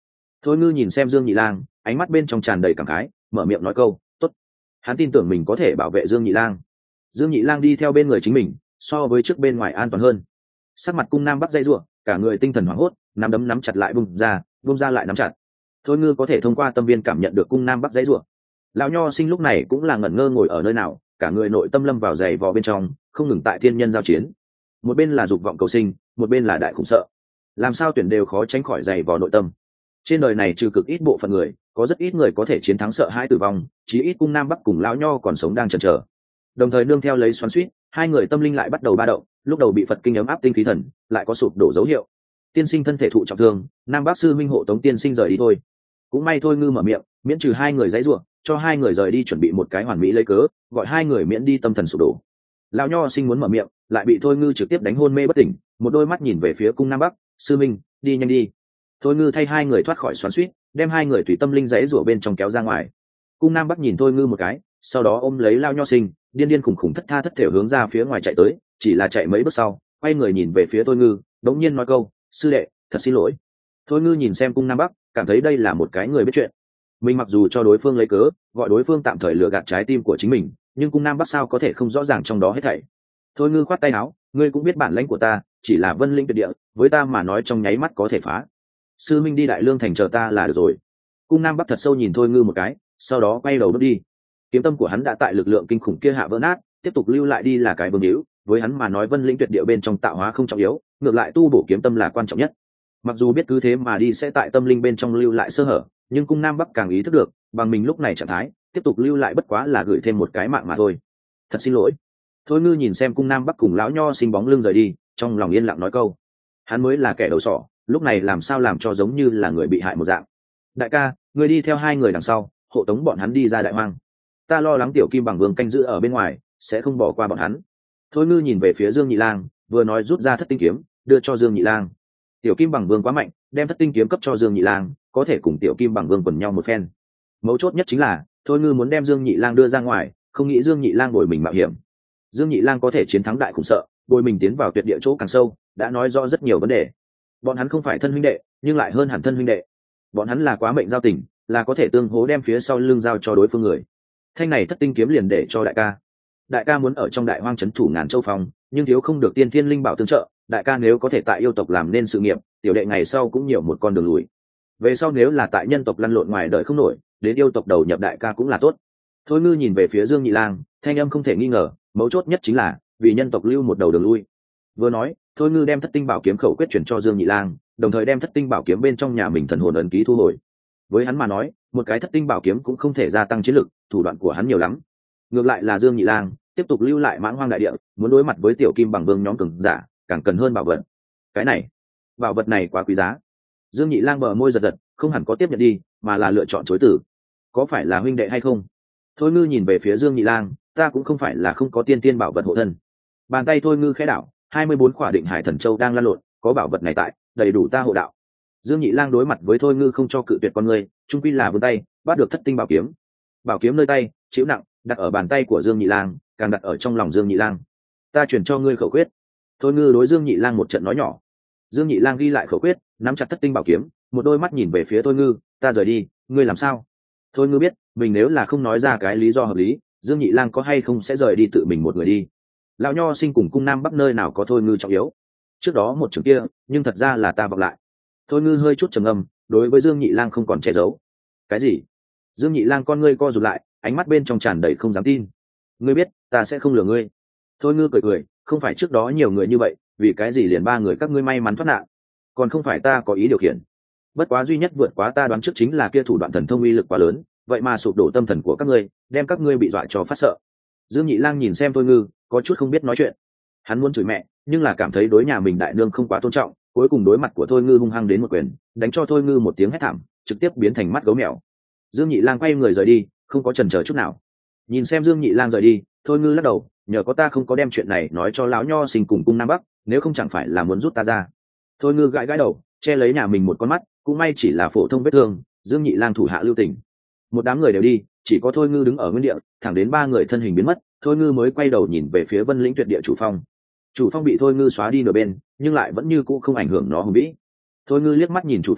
Thôi ngư nhìn xem Dương Nhị Lang, ánh mắt bên trong tràn đầy cảm khái, mở miệng nói câu tốt. Hắn tin tưởng mình có thể bảo vệ Dương Nhị Lang. Dương Nhị Lang đi theo bên người chính mình, so với trước bên ngoài an toàn hơn. Sắc mặt cung nam bắc dây rủa, cả người tinh thần hoảng hốt, nắm đấm nắm chặt lại bung ra lại nắm chặt. Thôi ngư có thể thông qua tâm viên cảm nhận được cung nam bắc dây rủa. Lão nho sinh lúc này cũng là ngẩn ngơ ngồi ở nơi nào, cả người nội tâm lâm vào giày vò bên trong, không ngừng tại thiên nhân giao chiến. Một bên là dục vọng cầu sinh, một bên là đại khủng sợ. Làm sao tuyển đều khó tránh khỏi giày vò nội tâm. Trên đời này trừ cực ít bộ phận người, có rất ít người có thể chiến thắng sợ hãi tử vong, chí ít cung nam bắc cùng lão nho còn sống đang chần chờ. Đồng thời nương theo lấy xoắn xuýt, hai người tâm linh lại bắt đầu ba động, lúc đầu bị Phật kinh ấm áp tinh khí thần, lại có sụp đổ dấu hiệu. Tiên sinh thân thể thụ trọng thương, Nam Bắc sư minh hộ tống tiên sinh rời đi thôi. Cũng may thôi ngư mở miệng, miễn trừ hai người giãy giụa, cho hai người rời đi chuẩn bị một cái hoàn mỹ lấy cớ, gọi hai người miễn đi tâm thần sụp đổ. Lão nho sinh muốn mở miệng, lại bị thôi ngư trực tiếp đánh hôn mê bất tỉnh, một đôi mắt nhìn về phía cung Nam Bắc, sư minh, đi nhanh đi. Thôi ngư thay hai người thoát khỏi xoắn xuýt, đem hai người tùy tâm linh giãy giụa bên trong kéo ra ngoài. Cung Nam Bắc nhìn thôi ngư một cái, sau đó ôm lấy Lão nho sinh, điên điên khủng khủng thất tha thất thể hướng ra phía ngoài chạy tới, chỉ là chạy mấy bước sau, quay người nhìn về phía thôi ngư, đống nhiên nói câu, sư đệ, thật xin lỗi. Thôi ngư nhìn xem cung Nam Bắc, cảm thấy đây là một cái người biết chuyện. Mình mặc dù cho đối phương lấy cớ, gọi đối phương tạm thời lừa gạt trái tim của chính mình, nhưng cung Nam Bắc sao có thể không rõ ràng trong đó hết thảy. Thôi ngư khoát tay áo, ngươi cũng biết bản lãnh của ta, chỉ là vân linh tuyệt địa, với ta mà nói trong nháy mắt có thể phá. Sư minh đi Đại Lương thành chờ ta là được rồi. Cung Nam Bắc thật sâu nhìn thôi ngư một cái, sau đó quay đầu bước đi. Kiếm tâm của hắn đã tại lực lượng kinh khủng kia hạ vỡ nát, tiếp tục lưu lại đi là cái vương hữu, với hắn mà nói vân linh tuyệt địa bên trong tạo hóa không trọng yếu, ngược lại tu bổ kiếm tâm là quan trọng nhất. Mặc dù biết cứ thế mà đi sẽ tại tâm linh bên trong lưu lại sơ hở, nhưng cung Nam Bắc càng ý thức được, bằng mình lúc này trạng thái, tiếp tục lưu lại bất quá là gửi thêm một cái mạng mà thôi. Thật xin lỗi. Thôi ngư nhìn xem cung Nam Bắc cùng lão nho sinh bóng lưng rời đi, trong lòng yên lặng nói câu, hắn mới là kẻ đầu sỏ, lúc này làm sao làm cho giống như là người bị hại một dạng. Đại ca, người đi theo hai người đằng sau, hộ tống bọn hắn đi ra đại hoang. Ta lo lắng tiểu kim bằng vương canh giữ ở bên ngoài, sẽ không bỏ qua bọn hắn. Thôi ngư nhìn về phía Dương Nhị Lang, vừa nói rút ra thất tinh kiếm, đưa cho Dương Nhị Lang. Tiểu kim bằng vương quá mạnh, đem thất tinh kiếm cấp cho Dương Nhị Lang, có thể cùng tiểu kim bằng vương quần nhau một phen. Mấu chốt nhất chính là, thôi ngư muốn đem Dương Nhị Lang đưa ra ngoài, không nghĩ Dương Nhị Lang bồi mình mạo hiểm. Dương Nhị Lang có thể chiến thắng đại khủng sợ, bồi mình tiến vào tuyệt địa chỗ càng sâu, đã nói rõ rất nhiều vấn đề. Bọn hắn không phải thân huynh đệ, nhưng lại hơn hẳn thân huynh đệ. Bọn hắn là quá mệnh giao tình, là có thể tương hỗ đem phía sau lưng giao cho đối phương người. Thanh này thất tinh kiếm liền để cho đại ca. Đại ca muốn ở trong đại hoang trấn thủ Ngàn Châu Phong, nhưng thiếu không được tiên thiên linh bảo tương trợ. Đại ca nếu có thể tại yêu tộc làm nên sự nghiệp, tiểu đệ ngày sau cũng nhiều một con đường lùi. Về sau nếu là tại nhân tộc lăn lộn ngoài đời không nổi, đến yêu tộc đầu nhập đại ca cũng là tốt. Thôi ngư nhìn về phía Dương Nhị Lang, thanh âm không thể nghi ngờ, mấu chốt nhất chính là vì nhân tộc lưu một đầu đường lui. Vừa nói, thôi ngư đem thất tinh bảo kiếm khẩu quyết chuyển cho Dương Nhị Lang, đồng thời đem thất tinh bảo kiếm bên trong nhà mình thần hồn ấn ký thu hồi. Với hắn mà nói, một cái thất tinh bảo kiếm cũng không thể gia tăng chiến lực, thủ đoạn của hắn nhiều lắm. Ngược lại là Dương Nhị Lang tiếp tục lưu lại mãng hoang đại địa, muốn đối mặt với tiểu kim bằng vương nhóm cường giả, càng cần hơn bảo vật. Cái này, bảo vật này quá quý giá. Dương Nhị Lang bờ môi giật giật, không hẳn có tiếp nhận đi, mà là lựa chọn chối từ. Có phải là huynh đệ hay không? Thôi ngư nhìn về phía Dương Nhị Lang, ta cũng không phải là không có tiên tiên bảo vật hộ thân. Bàn tay thôi ngư khẽ đảo, 24 khỏa định hải thần châu đang lăn lộn, có bảo vật này tại, đầy đủ ta hộ đạo. Dương Nhị Lang đối mặt với thôi ngư không cho cự tuyệt con người, trung quy là vươn tay bắt được thất tinh bảo kiếm. Bảo kiếm nơi tay chịu nặng, đặt ở bàn tay của Dương Nhị Lang, càng đặt ở trong lòng Dương Nhị Lang. Ta chuyển cho ngươi khẩu quyết. Thôi ngư đối Dương Nhị Lang một trận nói nhỏ. Dương Nhị Lang ghi lại khẩu quyết, nắm chặt thất tinh bảo kiếm, một đôi mắt nhìn về phía thôi ngư, ta rời đi, ngươi làm sao? Thôi ngư biết mình nếu là không nói ra cái lý do hợp lý, Dương Nhị Lang có hay không sẽ rời đi tự mình một người đi. Lão nho sinh cùng cung Nam Bắc nơi nào có thôi ngư trọng yếu. Trước đó một trường kia, nhưng thật ra là ta vọng lại. Thôi ngư hơi chút trầm ngâm, đối với Dương Nhị Lang không còn che giấu. Cái gì? Dương Nhị Lang con ngươi co rụt lại, ánh mắt bên trong tràn đầy không dám tin. Ngươi biết ta sẽ không lừa ngươi. Thôi ngư cười cười, không phải trước đó nhiều người như vậy, vì cái gì liền ba người các ngươi may mắn thoát nạn, còn không phải ta có ý điều khiển. Bất quá duy nhất vượt quá ta đoán trước chính là kia thủ đoạn thần thông uy lực quá lớn, vậy mà sụp đổ tâm thần của các ngươi, đem các ngươi bị dọa cho phát sợ. Dương Nhị Lang nhìn xem thôi ngư, có chút không biết nói chuyện. Hắn muốn chửi mẹ, nhưng là cảm thấy đối nhà mình đại nương không quá tôn trọng, cuối cùng đối mặt của thôi ngư hung hăng đến một quyền, đánh cho thôi ngư một tiếng hét thảm, trực tiếp biến thành mắt gấu mèo. Dương Nhị Lang quay người rời đi, không có chần chờ chút nào. Nhìn xem Dương Nhị Lang rời đi, thôi ngư lắc đầu, nhờ có ta không có đem chuyện này nói cho lão nho sinh cùng cung Nam Bắc, nếu không chẳng phải là muốn rút ta ra. Thôi ngư gãi gãi đầu, che lấy nhà mình một con mắt, cũng may chỉ là phổ thông vết thương. Dương Nhị Lang thủ hạ lưu tình, một đám người đều đi, chỉ có thôi ngư đứng ở nguyên địa, thẳng đến ba người thân hình biến mất, thôi ngư mới quay đầu nhìn về phía Vân Lĩnh Tuyệt Địa chủ phong. Chủ phong bị thôi ngư xóa đi nửa bên, nhưng lại vẫn như cũ không ảnh hưởng nó hùng vĩ. Thôi ngư liếc mắt nhìn chủ phong,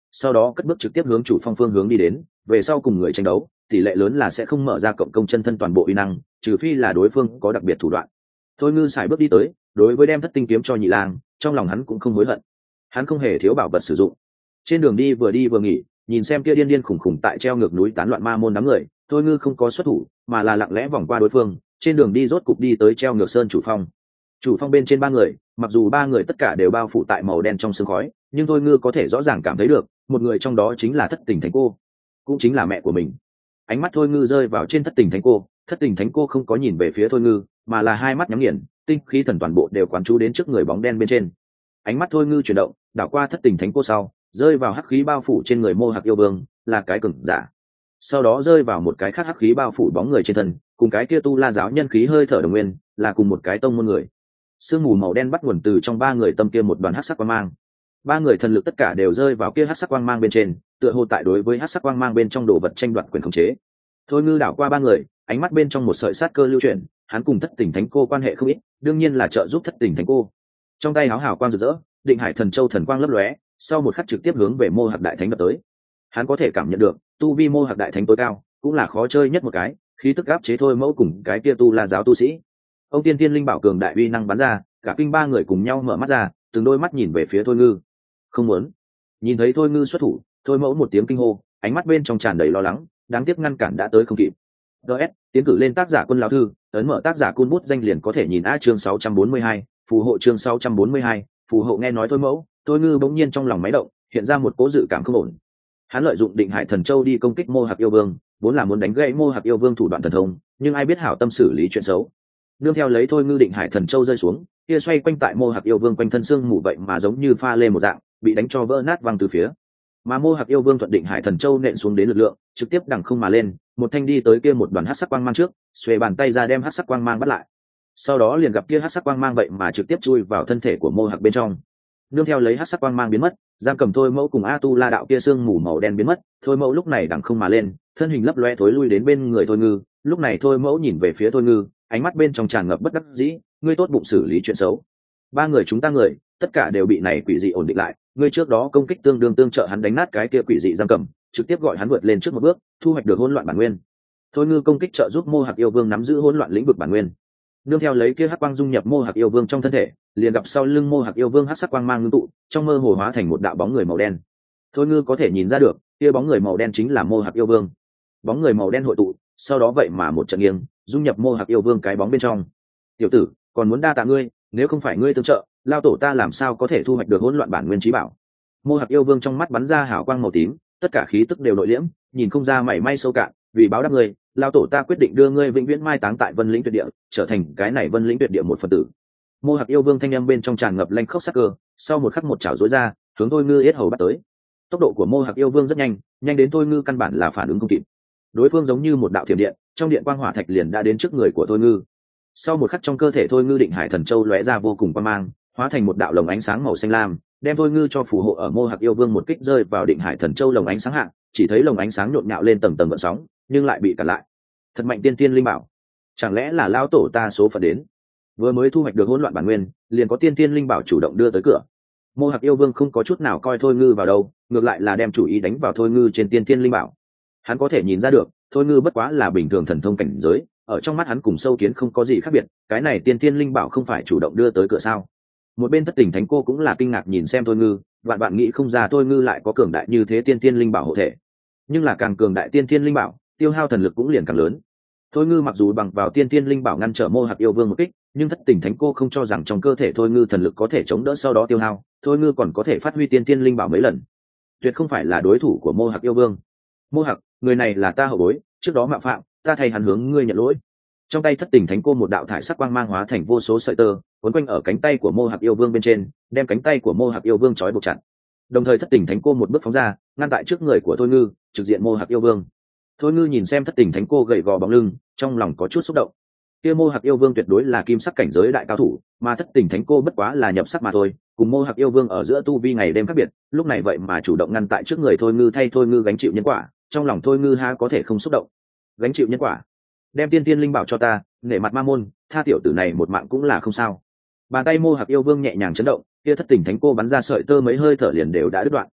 sau đó cất bước trực tiếp hướng chủ phong phương hướng đi đến, về sau cùng người tranh đấu tỷ lệ lớn là sẽ không mở ra cộng công chân thân toàn bộ uy năng, trừ phi là đối phương có đặc biệt thủ đoạn. Thôi ngư xài bước đi tới, đối với đem thất tinh kiếm cho nhị lang, trong lòng hắn cũng không hối hận, hắn không hề thiếu bảo vật sử dụng. Trên đường đi vừa nghỉ, nhìn xem kia điên điên khủng khủng tại treo ngược núi tán loạn ma môn đám người, thôi ngư không có xuất thủ mà là lặng lẽ vòng qua đối phương, trên đường đi rốt cục đi tới treo ngược sơn chủ phong. Chủ phong bên trên ba người, mặc dù ba người tất cả đều bao phủ tại màu đen trong sương khói, nhưng thôi ngư có thể rõ ràng cảm thấy được một người trong đó chính là thất tình thánh cô, cũng chính là mẹ của mình. Ánh mắt thôi ngư rơi vào trên thất tình thánh cô, thất tình thánh cô không có nhìn về phía thôi ngư mà là hai mắt nhắm nghiền, tinh khí thần toàn bộ đều quán chú đến trước người bóng đen bên trên. Ánh mắt thôi ngư chuyển động, đảo qua thất tình thánh cô sau rơi vào hắc khí bao phủ trên người Mô Hạc yêu vương, là cái cường giả. Sau đó rơi vào một cái khác hắc khí bao phủ bóng người trên thân, cùng cái kia tu la giáo nhân khí hơi thở đồng nguyên, là cùng một cái tông môn người. Sương mù màu đen bắt nguồn từ trong ba người tâm kia một đoàn hắc sắc quang mang. Ba người thần lực tất cả đều rơi vào kia hắc sắc quang mang bên trên, tựa hồ tại đối với hắc sắc quang mang bên trong đồ vật tranh đoạt quyền khống chế. Thôi ngư đảo qua ba người, ánh mắt bên trong một sợi sát cơ lưu chuyển, hắn cùng thất tình thánh cô quan hệ không ít, đương nhiên là trợ giúp thất tình thánh cô. Trong tay háo hào quang rực rỡ, định hải thần châu thần quang lấp lóe, sau một khắc trực tiếp hướng về Mô Hạc đại thánh đập tới. Hắn có thể cảm nhận được tu vi Mô Hạc đại thánh tối cao, cũng là khó chơi nhất một cái, khí tức áp chế thôi mẫu cùng cái kia tu la giáo tu sĩ. Ông tiên tiên linh bảo cường đại uy năng bắn ra, cả kinh ba người cùng nhau mở mắt ra, từng đôi mắt nhìn về phía thôi ngư. Không muốn. Nhìn thấy thôi ngư xuất thủ, thôi mẫu một tiếng kinh hô, ánh mắt bên trong tràn đầy lo lắng, đáng tiếc ngăn cản đã tới không kịp. DS tiến cử lên tác giả Quân Lão Thư, ấn mở tác giả cun bút danh liền có thể nhìn chương 642, phù hộ chương 642, phù hộ. Nghe nói thôi mẫu, thôi ngư bỗng nhiên trong lòng máy động, hiện ra một cố dự cảm không ổn. Hắn lợi dụng định hải thần châu đi công kích Mô Hạc yêu vương, vốn là muốn đánh gãy Mô Hạc yêu vương thủ đoạn thần thông, nhưng ai biết hảo tâm xử lý chuyện xấu. Nương theo lấy thôi ngư định hải thần châu rơi xuống, kia xoay quanh tại Mô Hạc yêu vương quanh thân xương mù vậy mà giống như pha lê một dạng, bị đánh cho vỡ nát văng từ phía. Mà Mô Hạc yêu vương thuận định hải thần châu nện xuống đến lực lượng, trực tiếp đằng không mà lên, một thanh đi tới kia một đoàn hắc sắc quang mang trước, xuề bàn tay ra đem hắc sắc quang mang bắt lại. Sau đó liền gặp kia hắc sắc quang mang vậy mà trực tiếp chui vào thân thể của Mô Hạc bên trong. Nương theo lấy hắc sắc quang mang biến mất, giam cầm thôi mẫu cùng A Tu La đạo kia xương mù màu đen biến mất, thôi mẫu lúc này đằng không mà lên, thân hình lấp loe thối lui đến bên người thôi ngư. Lúc này thôi mẫu nhìn về phía thôi ngư, ánh mắt bên trong tràn ngập bất đắc dĩ, ngươi tốt bụng xử lý chuyện xấu. Ba người chúng ta người, tất cả đều bị này quỷ dị ổn định lại, ngươi trước đó công kích tương đương tương trợ hắn đánh nát cái kia quỷ dị giam cầm, trực tiếp gọi hắn vượt lên trước một bước, thu hoạch được hỗn loạn bản nguyên. Thôi ngư công kích trợ giúp Mô Hạc yêu vương nắm giữ hỗn loạn lĩnh vực bản nguyên. Nương theo lấy kia hắc quang dung nhập Mô Hạc yêu vương trong thân thể, liền gặp sau lưng Mô Hạc yêu vương hắc sắc quang mang ngưng tụ, trong mơ hồ hóa thành một đạo bóng người màu đen. Thôi ngư có thể nhìn ra được, kia bóng người màu đen chính là Mô Hạc yêu vương. Bóng người màu đen hội tụ, sau đó vậy mà một trận nghiêng, dung nhập Mô Hạc yêu vương cái bóng bên trong. Tiểu tử, còn muốn đa tạ ngươi, nếu không phải ngươi tương trợ, lao tổ ta làm sao có thể thu hoạch được hỗn loạn bản nguyên trí bảo. Mô Hạc yêu vương trong mắt bắn ra hào quang màu tím, tất cả khí tức đều nội liễm, nhìn không ra mảy may sâu cạn, vì báo đáp ngươi, lao tổ ta quyết định đưa ngươi vĩnh viễn mai táng tại Vân Lĩnh Tuyệt Địa, trở thành cái này Vân Lĩnh Tuyệt Địa một phần tử. Mô Hạc yêu vương thanh âm bên trong tràn ngập lanh khốc sắc cơ, sau một khắc một chảo rối ra, hướng thôi ngư yết hầu bắt tới. Tốc độ của Mô Hạc yêu vương rất nhanh, nhanh đến thôi ngư căn bản là phản ứng không kịp. Đối phương giống như một đạo thiểm điện, trong điện quang hỏa thạch liền đã đến trước người của thôi ngư. Sau một khắc trong cơ thể thôi ngư định hải thần châu lóe ra vô cùng quang mang, hóa thành một đạo lồng ánh sáng màu xanh lam, đem thôi ngư cho phù hộ ở Mô Hạc yêu vương một kích rơi vào định hải thần châu lồng ánh sáng hạ, chỉ thấy lồng ánh sáng nhộn nhạo lên tầng tầng gợn sóng, nhưng lại bị cản lại. Thật mạnh tiên tiên linh bảo, chẳng lẽ là lao tổ ta số phận đến? Vừa mới thu hoạch được hỗn loạn bản nguyên, liền có tiên tiên linh bảo chủ động đưa tới cửa. Mô Hạc yêu vương không có chút nào coi thôi ngư vào đâu, ngược lại là đem chủ ý đánh vào thôi ngư trên tiên tiên linh bảo. Hắn có thể nhìn ra được, thôi ngư bất quá là bình thường thần thông cảnh giới, ở trong mắt hắn cùng sâu kiến không có gì khác biệt, cái này tiên tiên linh bảo không phải chủ động đưa tới cửa sao? Một bên thất tình thánh cô cũng là kinh ngạc nhìn xem thôi ngư, vạn bạn nghĩ không ra thôi ngư lại có cường đại như thế tiên tiên linh bảo hộ thể. Nhưng là càng cường đại tiên tiên linh bảo, tiêu hao thần lực cũng liền càng lớn. Thôi ngư mặc dù bằng vào tiên tiên linh bảo ngăn trở Mô Hạc yêu vương một kích, nhưng thất tình thánh cô không cho rằng trong cơ thể thôi ngư thần lực có thể chống đỡ sau đó tiêu hao, thôi ngư còn có thể phát huy tiên tiên linh bảo mấy lần, tuyệt không phải là đối thủ của Mô Hạc yêu vương. Mô Hạc, người này là ta hậu bối, trước đó mạo phạm, ta thay hắn hướng ngươi nhận lỗi. Trong tay thất tình thánh cô một đạo thải sắc quang mang hóa thành vô số sợi tơ, quấn quanh ở cánh tay của Mô Hạc yêu vương bên trên, đem cánh tay của Mô Hạc yêu vương trói buộc chặt. Đồng thời thất tình thánh cô một bước phóng ra, ngăn tại trước người của thôi ngư, trực diện Mô Hạc yêu vương. Thôi ngư nhìn xem thất tình thánh cô gầy gò bóng lưng, trong lòng có chút xúc động. Kia Mô Hạc yêu vương tuyệt đối là kim sắc cảnh giới đại cao thủ, mà thất tình thánh cô bất quá là nhập sắc mà thôi, cùng Mô Hạc yêu vương ở giữa tu vi ngày đêm khác biệt, lúc này vậy mà chủ động ngăn tại trước người thôi ngư thay thôi ngư gánh chịu nhân quả, trong lòng thôi ngư ha có thể không xúc động. Gánh chịu nhân quả, đem tiên tiên linh bảo cho ta, nể mặt ma môn, tha tiểu tử này một mạng cũng là không sao. Bàn tay Mô Hạc yêu vương nhẹ nhàng chấn động, kia thất tình thánh cô bắn ra sợi tơ mấy hơi thở liền đều đã đứt đoạn.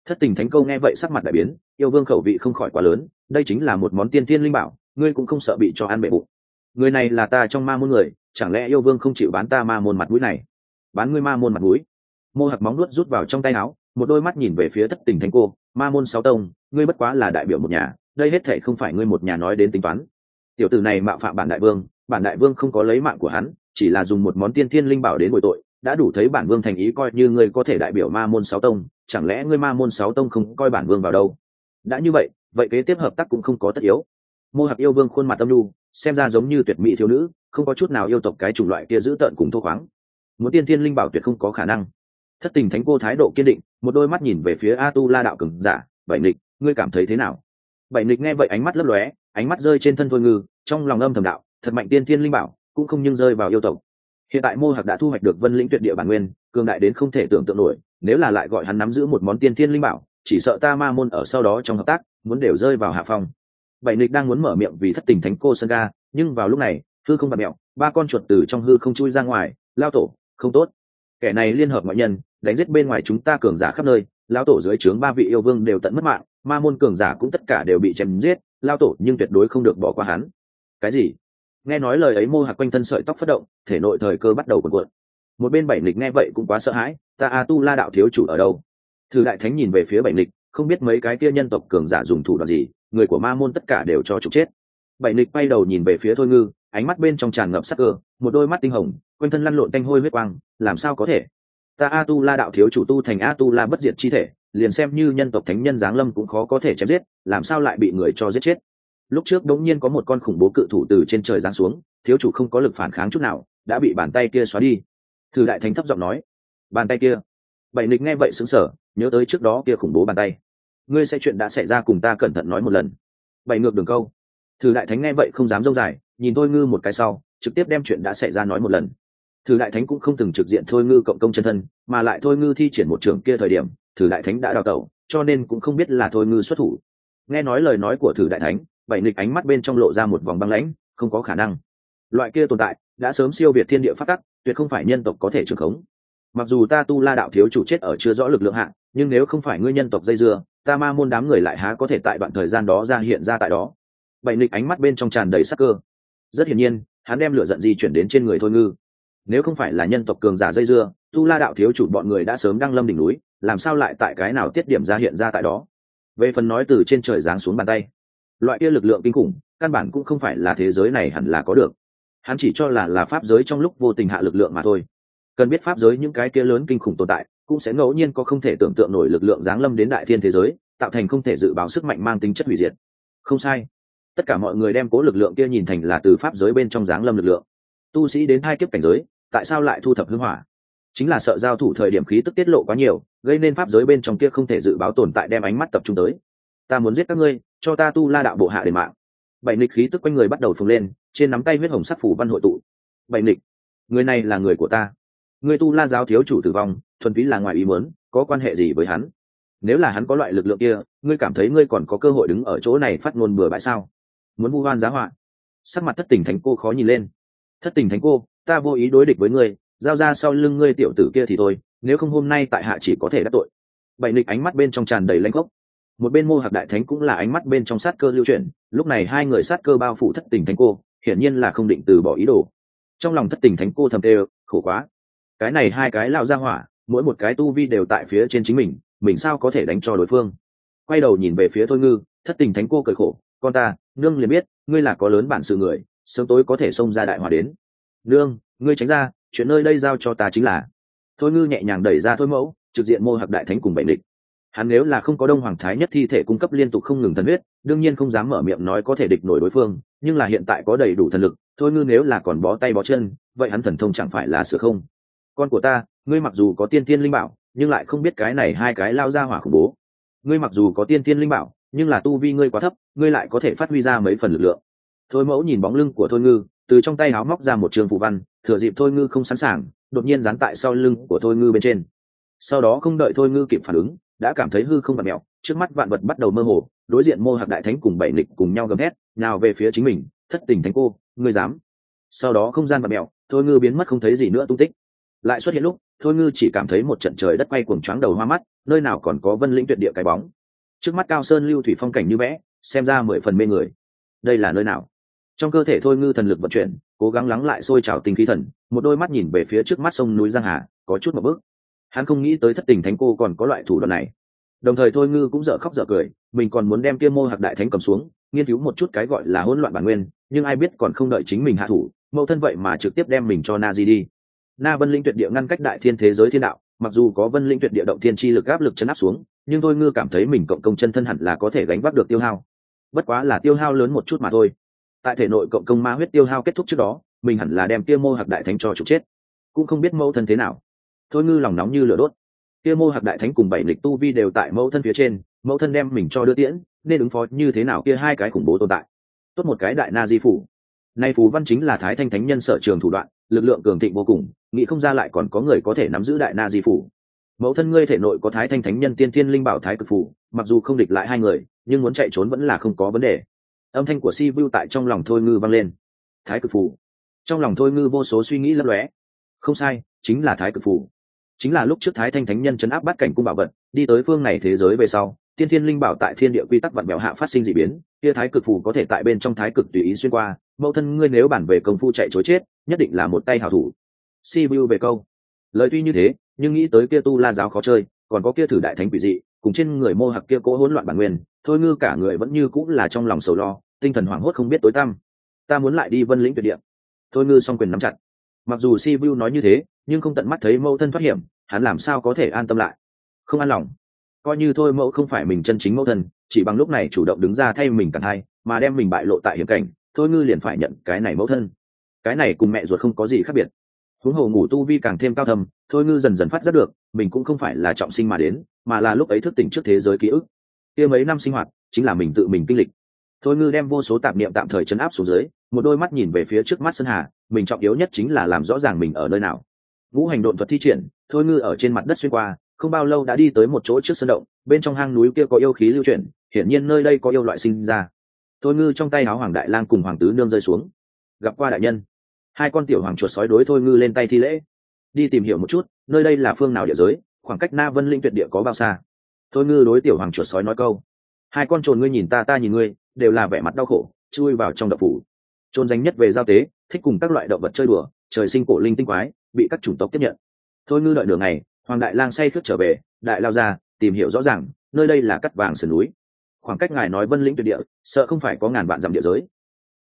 Thất tình thánh câu nghe vậy sắc mặt đại biến, yêu vương khẩu vị không khỏi quá lớn, đây chính là một món tiên thiên linh bảo, ngươi cũng không sợ bị cho ăn bể bụng. Người này là ta trong ma môn người, chẳng lẽ yêu vương không chịu bán ta ma môn mặt mũi này? Bán ngươi ma môn mặt mũi? Mô Hạc móng nuốt rút vào trong tay áo, một đôi mắt nhìn về phía thất tình thánh cô, ma môn sáu tông, ngươi bất quá là đại biểu một nhà, đây hết thảy không phải ngươi một nhà nói đến tính toán. Tiểu tử này mạo phạm bản đại vương không có lấy mạng của hắn, chỉ là dùng một món tiên thiên linh bảo đến bồi tội, đã đủ thấy bản vương thành ý, coi như ngươi có thể đại biểu ma môn sáu tông, chẳng lẽ ngươi ma môn sáu tông không coi bản vương vào đâu? Đã như vậy, vậy kế tiếp hợp tác cũng không có tất yếu. Mô Hạc yêu vương khuôn mặt âm nhu, xem ra giống như tuyệt mỹ thiếu nữ, không có chút nào yêu tộc cái chủng loại kia giữ tợn cùng thô khoáng. Muốn tiên thiên linh bảo tuyệt không có khả năng. Thất tình thánh cô thái độ kiên định, một đôi mắt nhìn về phía A Tu La đạo cường giả, Bảy Nịch, ngươi cảm thấy thế nào? Bảy Nịch nghe vậy ánh mắt lấp lóe, ánh mắt rơi trên thân Thôi Ngư, trong lòng âm thầm đạo, thật mạnh tiên thiên linh bảo, cũng không nhưng rơi vào yêu tộc. Hiện tại Mô Hạc đã thu hoạch được Vân Lĩnh tuyệt địa bản nguyên, cường đại đến không thể tưởng tượng nổi, nếu là lại gọi hắn nắm giữ một món tiên thiên linh bảo, chỉ sợ ta ma môn ở sau đó trong hợp tác, muốn đều rơi vào hạ phong. Bảy Nịch đang muốn mở miệng vì thất tình thánh cô sân ga, nhưng vào lúc này, hư không bạt mẹo, ba con chuột từ trong hư không chui ra ngoài, lao tổ, không tốt. Kẻ này liên hợp ngoại nhân, đánh giết bên ngoài chúng ta cường giả khắp nơi, lao tổ dưới trướng ba vị yêu vương đều tận mất mạng, ma môn cường giả cũng tất cả đều bị chém giết, lao tổ nhưng tuyệt đối không được bỏ qua hắn. Cái gì? Nghe nói lời ấy Mô Hạc quanh thân sợi tóc phất động, thể nội thời cơ bắt đầu cuộn cuộn. Một bên Bảy Nịch nghe vậy cũng quá sợ hãi, ta A Tu La đạo thiếu chủ ở đâu? Thử đại thánh nhìn về phía Bảy Nịch, không biết mấy cái kia nhân tộc cường giả dùng thủ đoạn gì, người của ma môn tất cả đều cho trục chết. Bảy Nịch quay đầu nhìn về phía Thôi Ngư, ánh mắt bên trong tràn ngập sắc cơ, một đôi mắt tinh hồng, quanh thân lăn lộn tanh hôi huyết quang, làm sao có thể? Ta A Tu La đạo thiếu chủ tu thành A Tu La bất diệt chi thể, liền xem như nhân tộc thánh nhân giáng lâm cũng khó có thể chém giết, làm sao lại bị người cho giết chết? Lúc trước đống nhiên có một con khủng bố cự thủ từ trên trời giáng xuống, thiếu chủ không có lực phản kháng chút nào, đã bị bàn tay kia xóa đi. Thử đại thánh thấp giọng nói, bàn tay kia. Bảy Nịch nghe vậy sững sờ, nhớ tới trước đó kia khủng bố bàn tay. Ngươi sẽ chuyện đã xảy ra cùng ta cẩn thận nói một lần. Bảy ngược đường câu. Thử đại thánh nghe vậy không dám dông dài, nhìn Thôi Ngư một cái sau, trực tiếp đem chuyện đã xảy ra nói một lần. Thử đại thánh cũng không từng trực diện Thôi Ngư cộng công chân thân, mà lại Thôi Ngư thi triển một trường kia thời điểm, Thử đại thánh đã đào tẩu, cho nên cũng không biết là Thôi Ngư xuất thủ. Nghe nói lời nói của Thử đại thánh, Bảy Nịch ánh mắt bên trong lộ ra một vòng băng lãnh, không có khả năng. Loại kia tồn tại đã sớm siêu việt thiên địa pháp tắc, tuyệt không phải nhân tộc có thể trưởng khống. Mặc dù ta Tu La đạo thiếu chủ chết ở chưa rõ lực lượng hạng, nhưng nếu không phải ngươi nhân tộc dây dưa, ta ma môn đám người lại há có thể tại đoạn thời gian đó ra hiện ra tại đó. Bảy Nịch ánh mắt bên trong tràn đầy sắc cơ. Rất hiển nhiên, hắn đem lửa giận di chuyển đến trên người Thôi Ngư. Nếu không phải là nhân tộc cường giả dây dưa, Tu La đạo thiếu chủ bọn người đã sớm đăng lâm đỉnh núi, làm sao lại tại cái nào tiết điểm ra hiện ra tại đó? Về phần nói từ trên trời giáng xuống bàn tay, loại kia lực lượng kinh khủng, căn bản cũng không phải là thế giới này hẳn là có được. Hắn chỉ cho là pháp giới trong lúc vô tình hạ lực lượng mà thôi. Cần biết pháp giới những cái kia lớn kinh khủng tồn tại, cũng sẽ ngẫu nhiên có không thể tưởng tượng nổi lực lượng giáng lâm đến đại thiên thế giới, tạo thành không thể dự báo sức mạnh mang tính chất hủy diệt. Không sai, tất cả mọi người đem cố lực lượng kia nhìn thành là từ pháp giới bên trong giáng lâm lực lượng. Tu sĩ đến hai kiếp cảnh giới, tại sao lại thu thập hương hỏa? Chính là sợ giao thủ thời điểm khí tức tiết lộ quá nhiều, gây nên pháp giới bên trong kia không thể dự báo tồn tại đem ánh mắt tập trung tới. Ta muốn giết các ngươi, cho ta Tu La đạo bộ hạ đền mạng. Bảy Nịch khí tức quanh người bắt đầu phồng lên, trên nắm tay huyết hồng sắc phủ văn hội tụ. Bảy Nịch, người này là người của ta. Người Tu La giáo thiếu chủ tử vong, thuần túy là ngoài ý muốn, có quan hệ gì với hắn? Nếu là hắn có loại lực lượng kia, ngươi cảm thấy ngươi còn có cơ hội đứng ở chỗ này phát ngôn bừa bãi sao? Muốn vu oan giá họa? Sắc mặt thất tình thánh cô khó nhìn lên. Thất tình thánh cô, ta vô ý đối địch với ngươi, giao ra sau lưng ngươi tiểu tử kia thì thôi, nếu không hôm nay tại hạ chỉ có thể đắc tội. Bảy Nịch ánh mắt bên trong tràn đầy lãnh khốc. Một bên Mô Hạc đại thánh cũng là ánh mắt bên trong sát cơ lưu chuyển, lúc này hai người sát cơ bao phủ thất tình thánh cô, hiển nhiên là không định từ bỏ ý đồ. Trong lòng thất tình thánh cô thầm tê, khổ quá, cái này hai cái lao ra hỏa, mỗi một cái tu vi đều tại phía trên chính mình sao có thể đánh cho đối phương? Quay đầu nhìn về phía Thôi Ngư, thất tình thánh cô cười khổ, con ta, nương liền biết, ngươi là có lớn bản sự người, sớm tối có thể xông ra đại hỏa đến. Nương, ngươi tránh ra, chuyện nơi đây giao cho ta chính là. Thôi Ngư nhẹ nhàng đẩy ra Thôi Mẫu, trực diện Mô Hạc đại thánh cùng Bảy Nịch. Hắn nếu là không có Đông Hoàng Thái Nhất thi thể cung cấp liên tục không ngừng thần huyết, đương nhiên không dám mở miệng nói có thể địch nổi đối phương, nhưng là hiện tại có đầy đủ thần lực, Thôi Ngư nếu là còn bó tay bó chân, vậy hắn thần thông chẳng phải là sửa không? Con của ta, ngươi mặc dù có tiên tiên linh bảo, nhưng lại không biết cái này hai cái lao ra hỏa khủng bố. Ngươi mặc dù có tiên tiên linh bảo, nhưng là tu vi ngươi quá thấp, ngươi lại có thể phát huy ra mấy phần lực lượng. Thôi Mẫu nhìn bóng lưng của Thôi Ngư, từ trong tay áo móc ra một trường phù văn, thừa dịp Thôi Ngư không sẵn sàng, đột nhiên dán tại sau lưng của Thôi Ngư bên trên. Sau đó không đợi Thôi Ngư kịp phản ứng, đã cảm thấy hư không vặn mèo, trước mắt vạn vật bắt đầu mơ hồ, đối diện Mô Hạc đại thánh cùng Bảy Nịch cùng nhau gầm hét, nào về phía chính mình, thất tình thánh cô, ngươi dám? Sau đó không gian vặn mèo, Thôi Ngư biến mất không thấy gì nữa tung tích. Lại xuất hiện lúc, Thôi Ngư chỉ cảm thấy một trận trời đất quay cuồng choáng đầu hoa mắt, nơi nào còn có vân lĩnh tuyệt địa cái bóng. Trước mắt cao sơn lưu thủy phong cảnh như vẽ, xem ra 10 phần mê người. Đây là nơi nào? Trong cơ thể thôi ngư thần lực vận chuyển, cố gắng lắng lại sôi trào tinh khí thần, một đôi mắt nhìn về phía trước mắt sông núi Giang Hà, có chút một bước. Hắn không nghĩ tới thất tình thánh cô còn có loại thủ đoạn này. Đồng thời thôi ngư cũng dở khóc dở cười, mình còn muốn đem kia mô hạc đại thánh cầm xuống, nghiên cứu một chút cái gọi là hỗn loạn bản nguyên, nhưng ai biết còn không đợi chính mình hạ thủ, mẫu thân vậy mà trực tiếp đem mình cho Na Di đi. Na Vân Linh tuyệt địa ngăn cách đại thiên thế giới thiên đạo, mặc dù có Vân Linh tuyệt địa động thiên chi lực áp lực chấn áp xuống, nhưng thôi ngư cảm thấy mình cộng công chân thân hẳn là có thể gánh vác được tiêu hao. Bất quá là tiêu hao lớn một chút mà thôi. Tại thể nội cộng công ma huyết tiêu hao kết thúc trước đó, mình hẳn là đem kia mô hạc đại thánh cho trục chết. Cũng không biết mẫu thân thế nào. Thôi ngư lòng nóng như lửa đốt. Kia mô hạc đại thánh cùng bảy lịch tu vi đều tại mẫu thân phía trên, mẫu thân đem mình cho đưa tiễn, nên ứng phó như thế nào kia hai cái khủng bố tồn tại. Tốt một cái đại na di phủ. Nay phù văn chính là Thái Thanh Thánh Nhân sở trường thủ đoạn, lực lượng cường thịnh vô cùng, nghĩ không ra lại còn có người có thể nắm giữ đại na di phủ. Mẫu thân ngươi thể nội có Thái Thanh Thánh Nhân tiên thiên linh bảo thái cực phủ, mặc dù không địch lại hai người, nhưng muốn chạy trốn vẫn là không có vấn đề. Âm thanh của Si Vu tại trong lòng Thôi Ngư vang lên. Thái cực phủ. Trong lòng Thôi Ngư vô số suy nghĩ lấp lóe. Không sai, chính là thái cực phủ. Chính là lúc trước Thái Thanh Thánh Nhân trấn áp bát cảnh cung bảo vật, đi tới phương này thế giới về sau, tiên thiên linh bảo tại thiên địa quy tắc vặn vẹo hạ phát sinh dị biến, kia thái cực phủ có thể tại bên trong thái cực tùy ý xuyên qua. Mẫu thân ngươi nếu bản về công phu chạy chối chết, nhất định là một tay hảo thủ. Si Vu về câu. Lời tuy như thế, nhưng nghĩ tới kia tu la giáo khó chơi, còn có kia thử đại thánh quỷ dị, cùng trên người mô hạc kia cố hỗn loạn bản nguyên, Thôi Ngư cả người vẫn như cũng là trong lòng sầu lo, tinh thần hoảng hốt không biết tối tăm. Ta muốn lại đi Vân Lĩnh tuyệt địa. Thôi Ngư song quyền nắm chặt. Mặc dù Si Vu nói như thế, nhưng không tận mắt thấy mẫu thân thoát hiểm, hắn làm sao có thể an tâm lại? Không an lòng. Coi như thôi mẫu không phải mình chân chính mẫu thân, chỉ bằng lúc này chủ động đứng ra thay mình cản hai, mà đem mình bại lộ tại hiểm cảnh, Thôi Ngư liền phải nhận cái này mẫu thân. Cái này cùng mẹ ruột không có gì khác biệt. Huống hồ ngủ tu vi càng thêm cao thầm, Thôi Ngư dần dần phát giác được, mình cũng không phải là trọng sinh mà đến, mà là lúc ấy thức tỉnh trước thế giới ký ức. Kia mấy năm sinh hoạt, chính là mình tự mình kinh lịch. Thôi Ngư đem vô số tạp niệm tạm thời chấn áp xuống dưới, một đôi mắt nhìn về phía trước mắt Sơn Hà, mình trọng yếu nhất chính là làm rõ ràng mình ở nơi nào. Ngũ hành độn thuật thi triển, Thôi Ngư ở trên mặt đất xuyên qua, không bao lâu đã đi tới một chỗ trước sân động, bên trong hang núi kia có yêu khí lưu chuyển, hiển nhiên nơi đây có yêu loại sinh ra. Thôi Ngư trong tay áo hoàng đại lang cùng hoàng tứ nương rơi xuống. Gặp qua đại nhân. Hai con tiểu hoàng chuột sói đối Thôi Ngư lên tay thi lễ. Đi tìm hiểu một chút, nơi đây là phương nào địa giới, khoảng cách Na Vân Linh tuyệt địa có bao xa? Thôi Ngư đối tiểu hoàng chuột sói nói câu. Hai con trồn ngươi nhìn ta, ta nhìn ngươi, đều là vẻ mặt đau khổ, chui vào trong động phủ. Trồn danh nhất về giao tế, thích cùng các loại động vật chơi đùa, trời sinh cổ linh tinh quái, bị các chủng tộc tiếp nhận. Thôi Ngư đợi nửa ngày, hoàng đại lang say khướt trở về, đại lao ra tìm hiểu rõ ràng, nơi đây là cắt vàng sườn núi, khoảng cách ngài nói Vân Lĩnh tuyệt địa, sợ không phải có ngàn vạn dặm địa giới.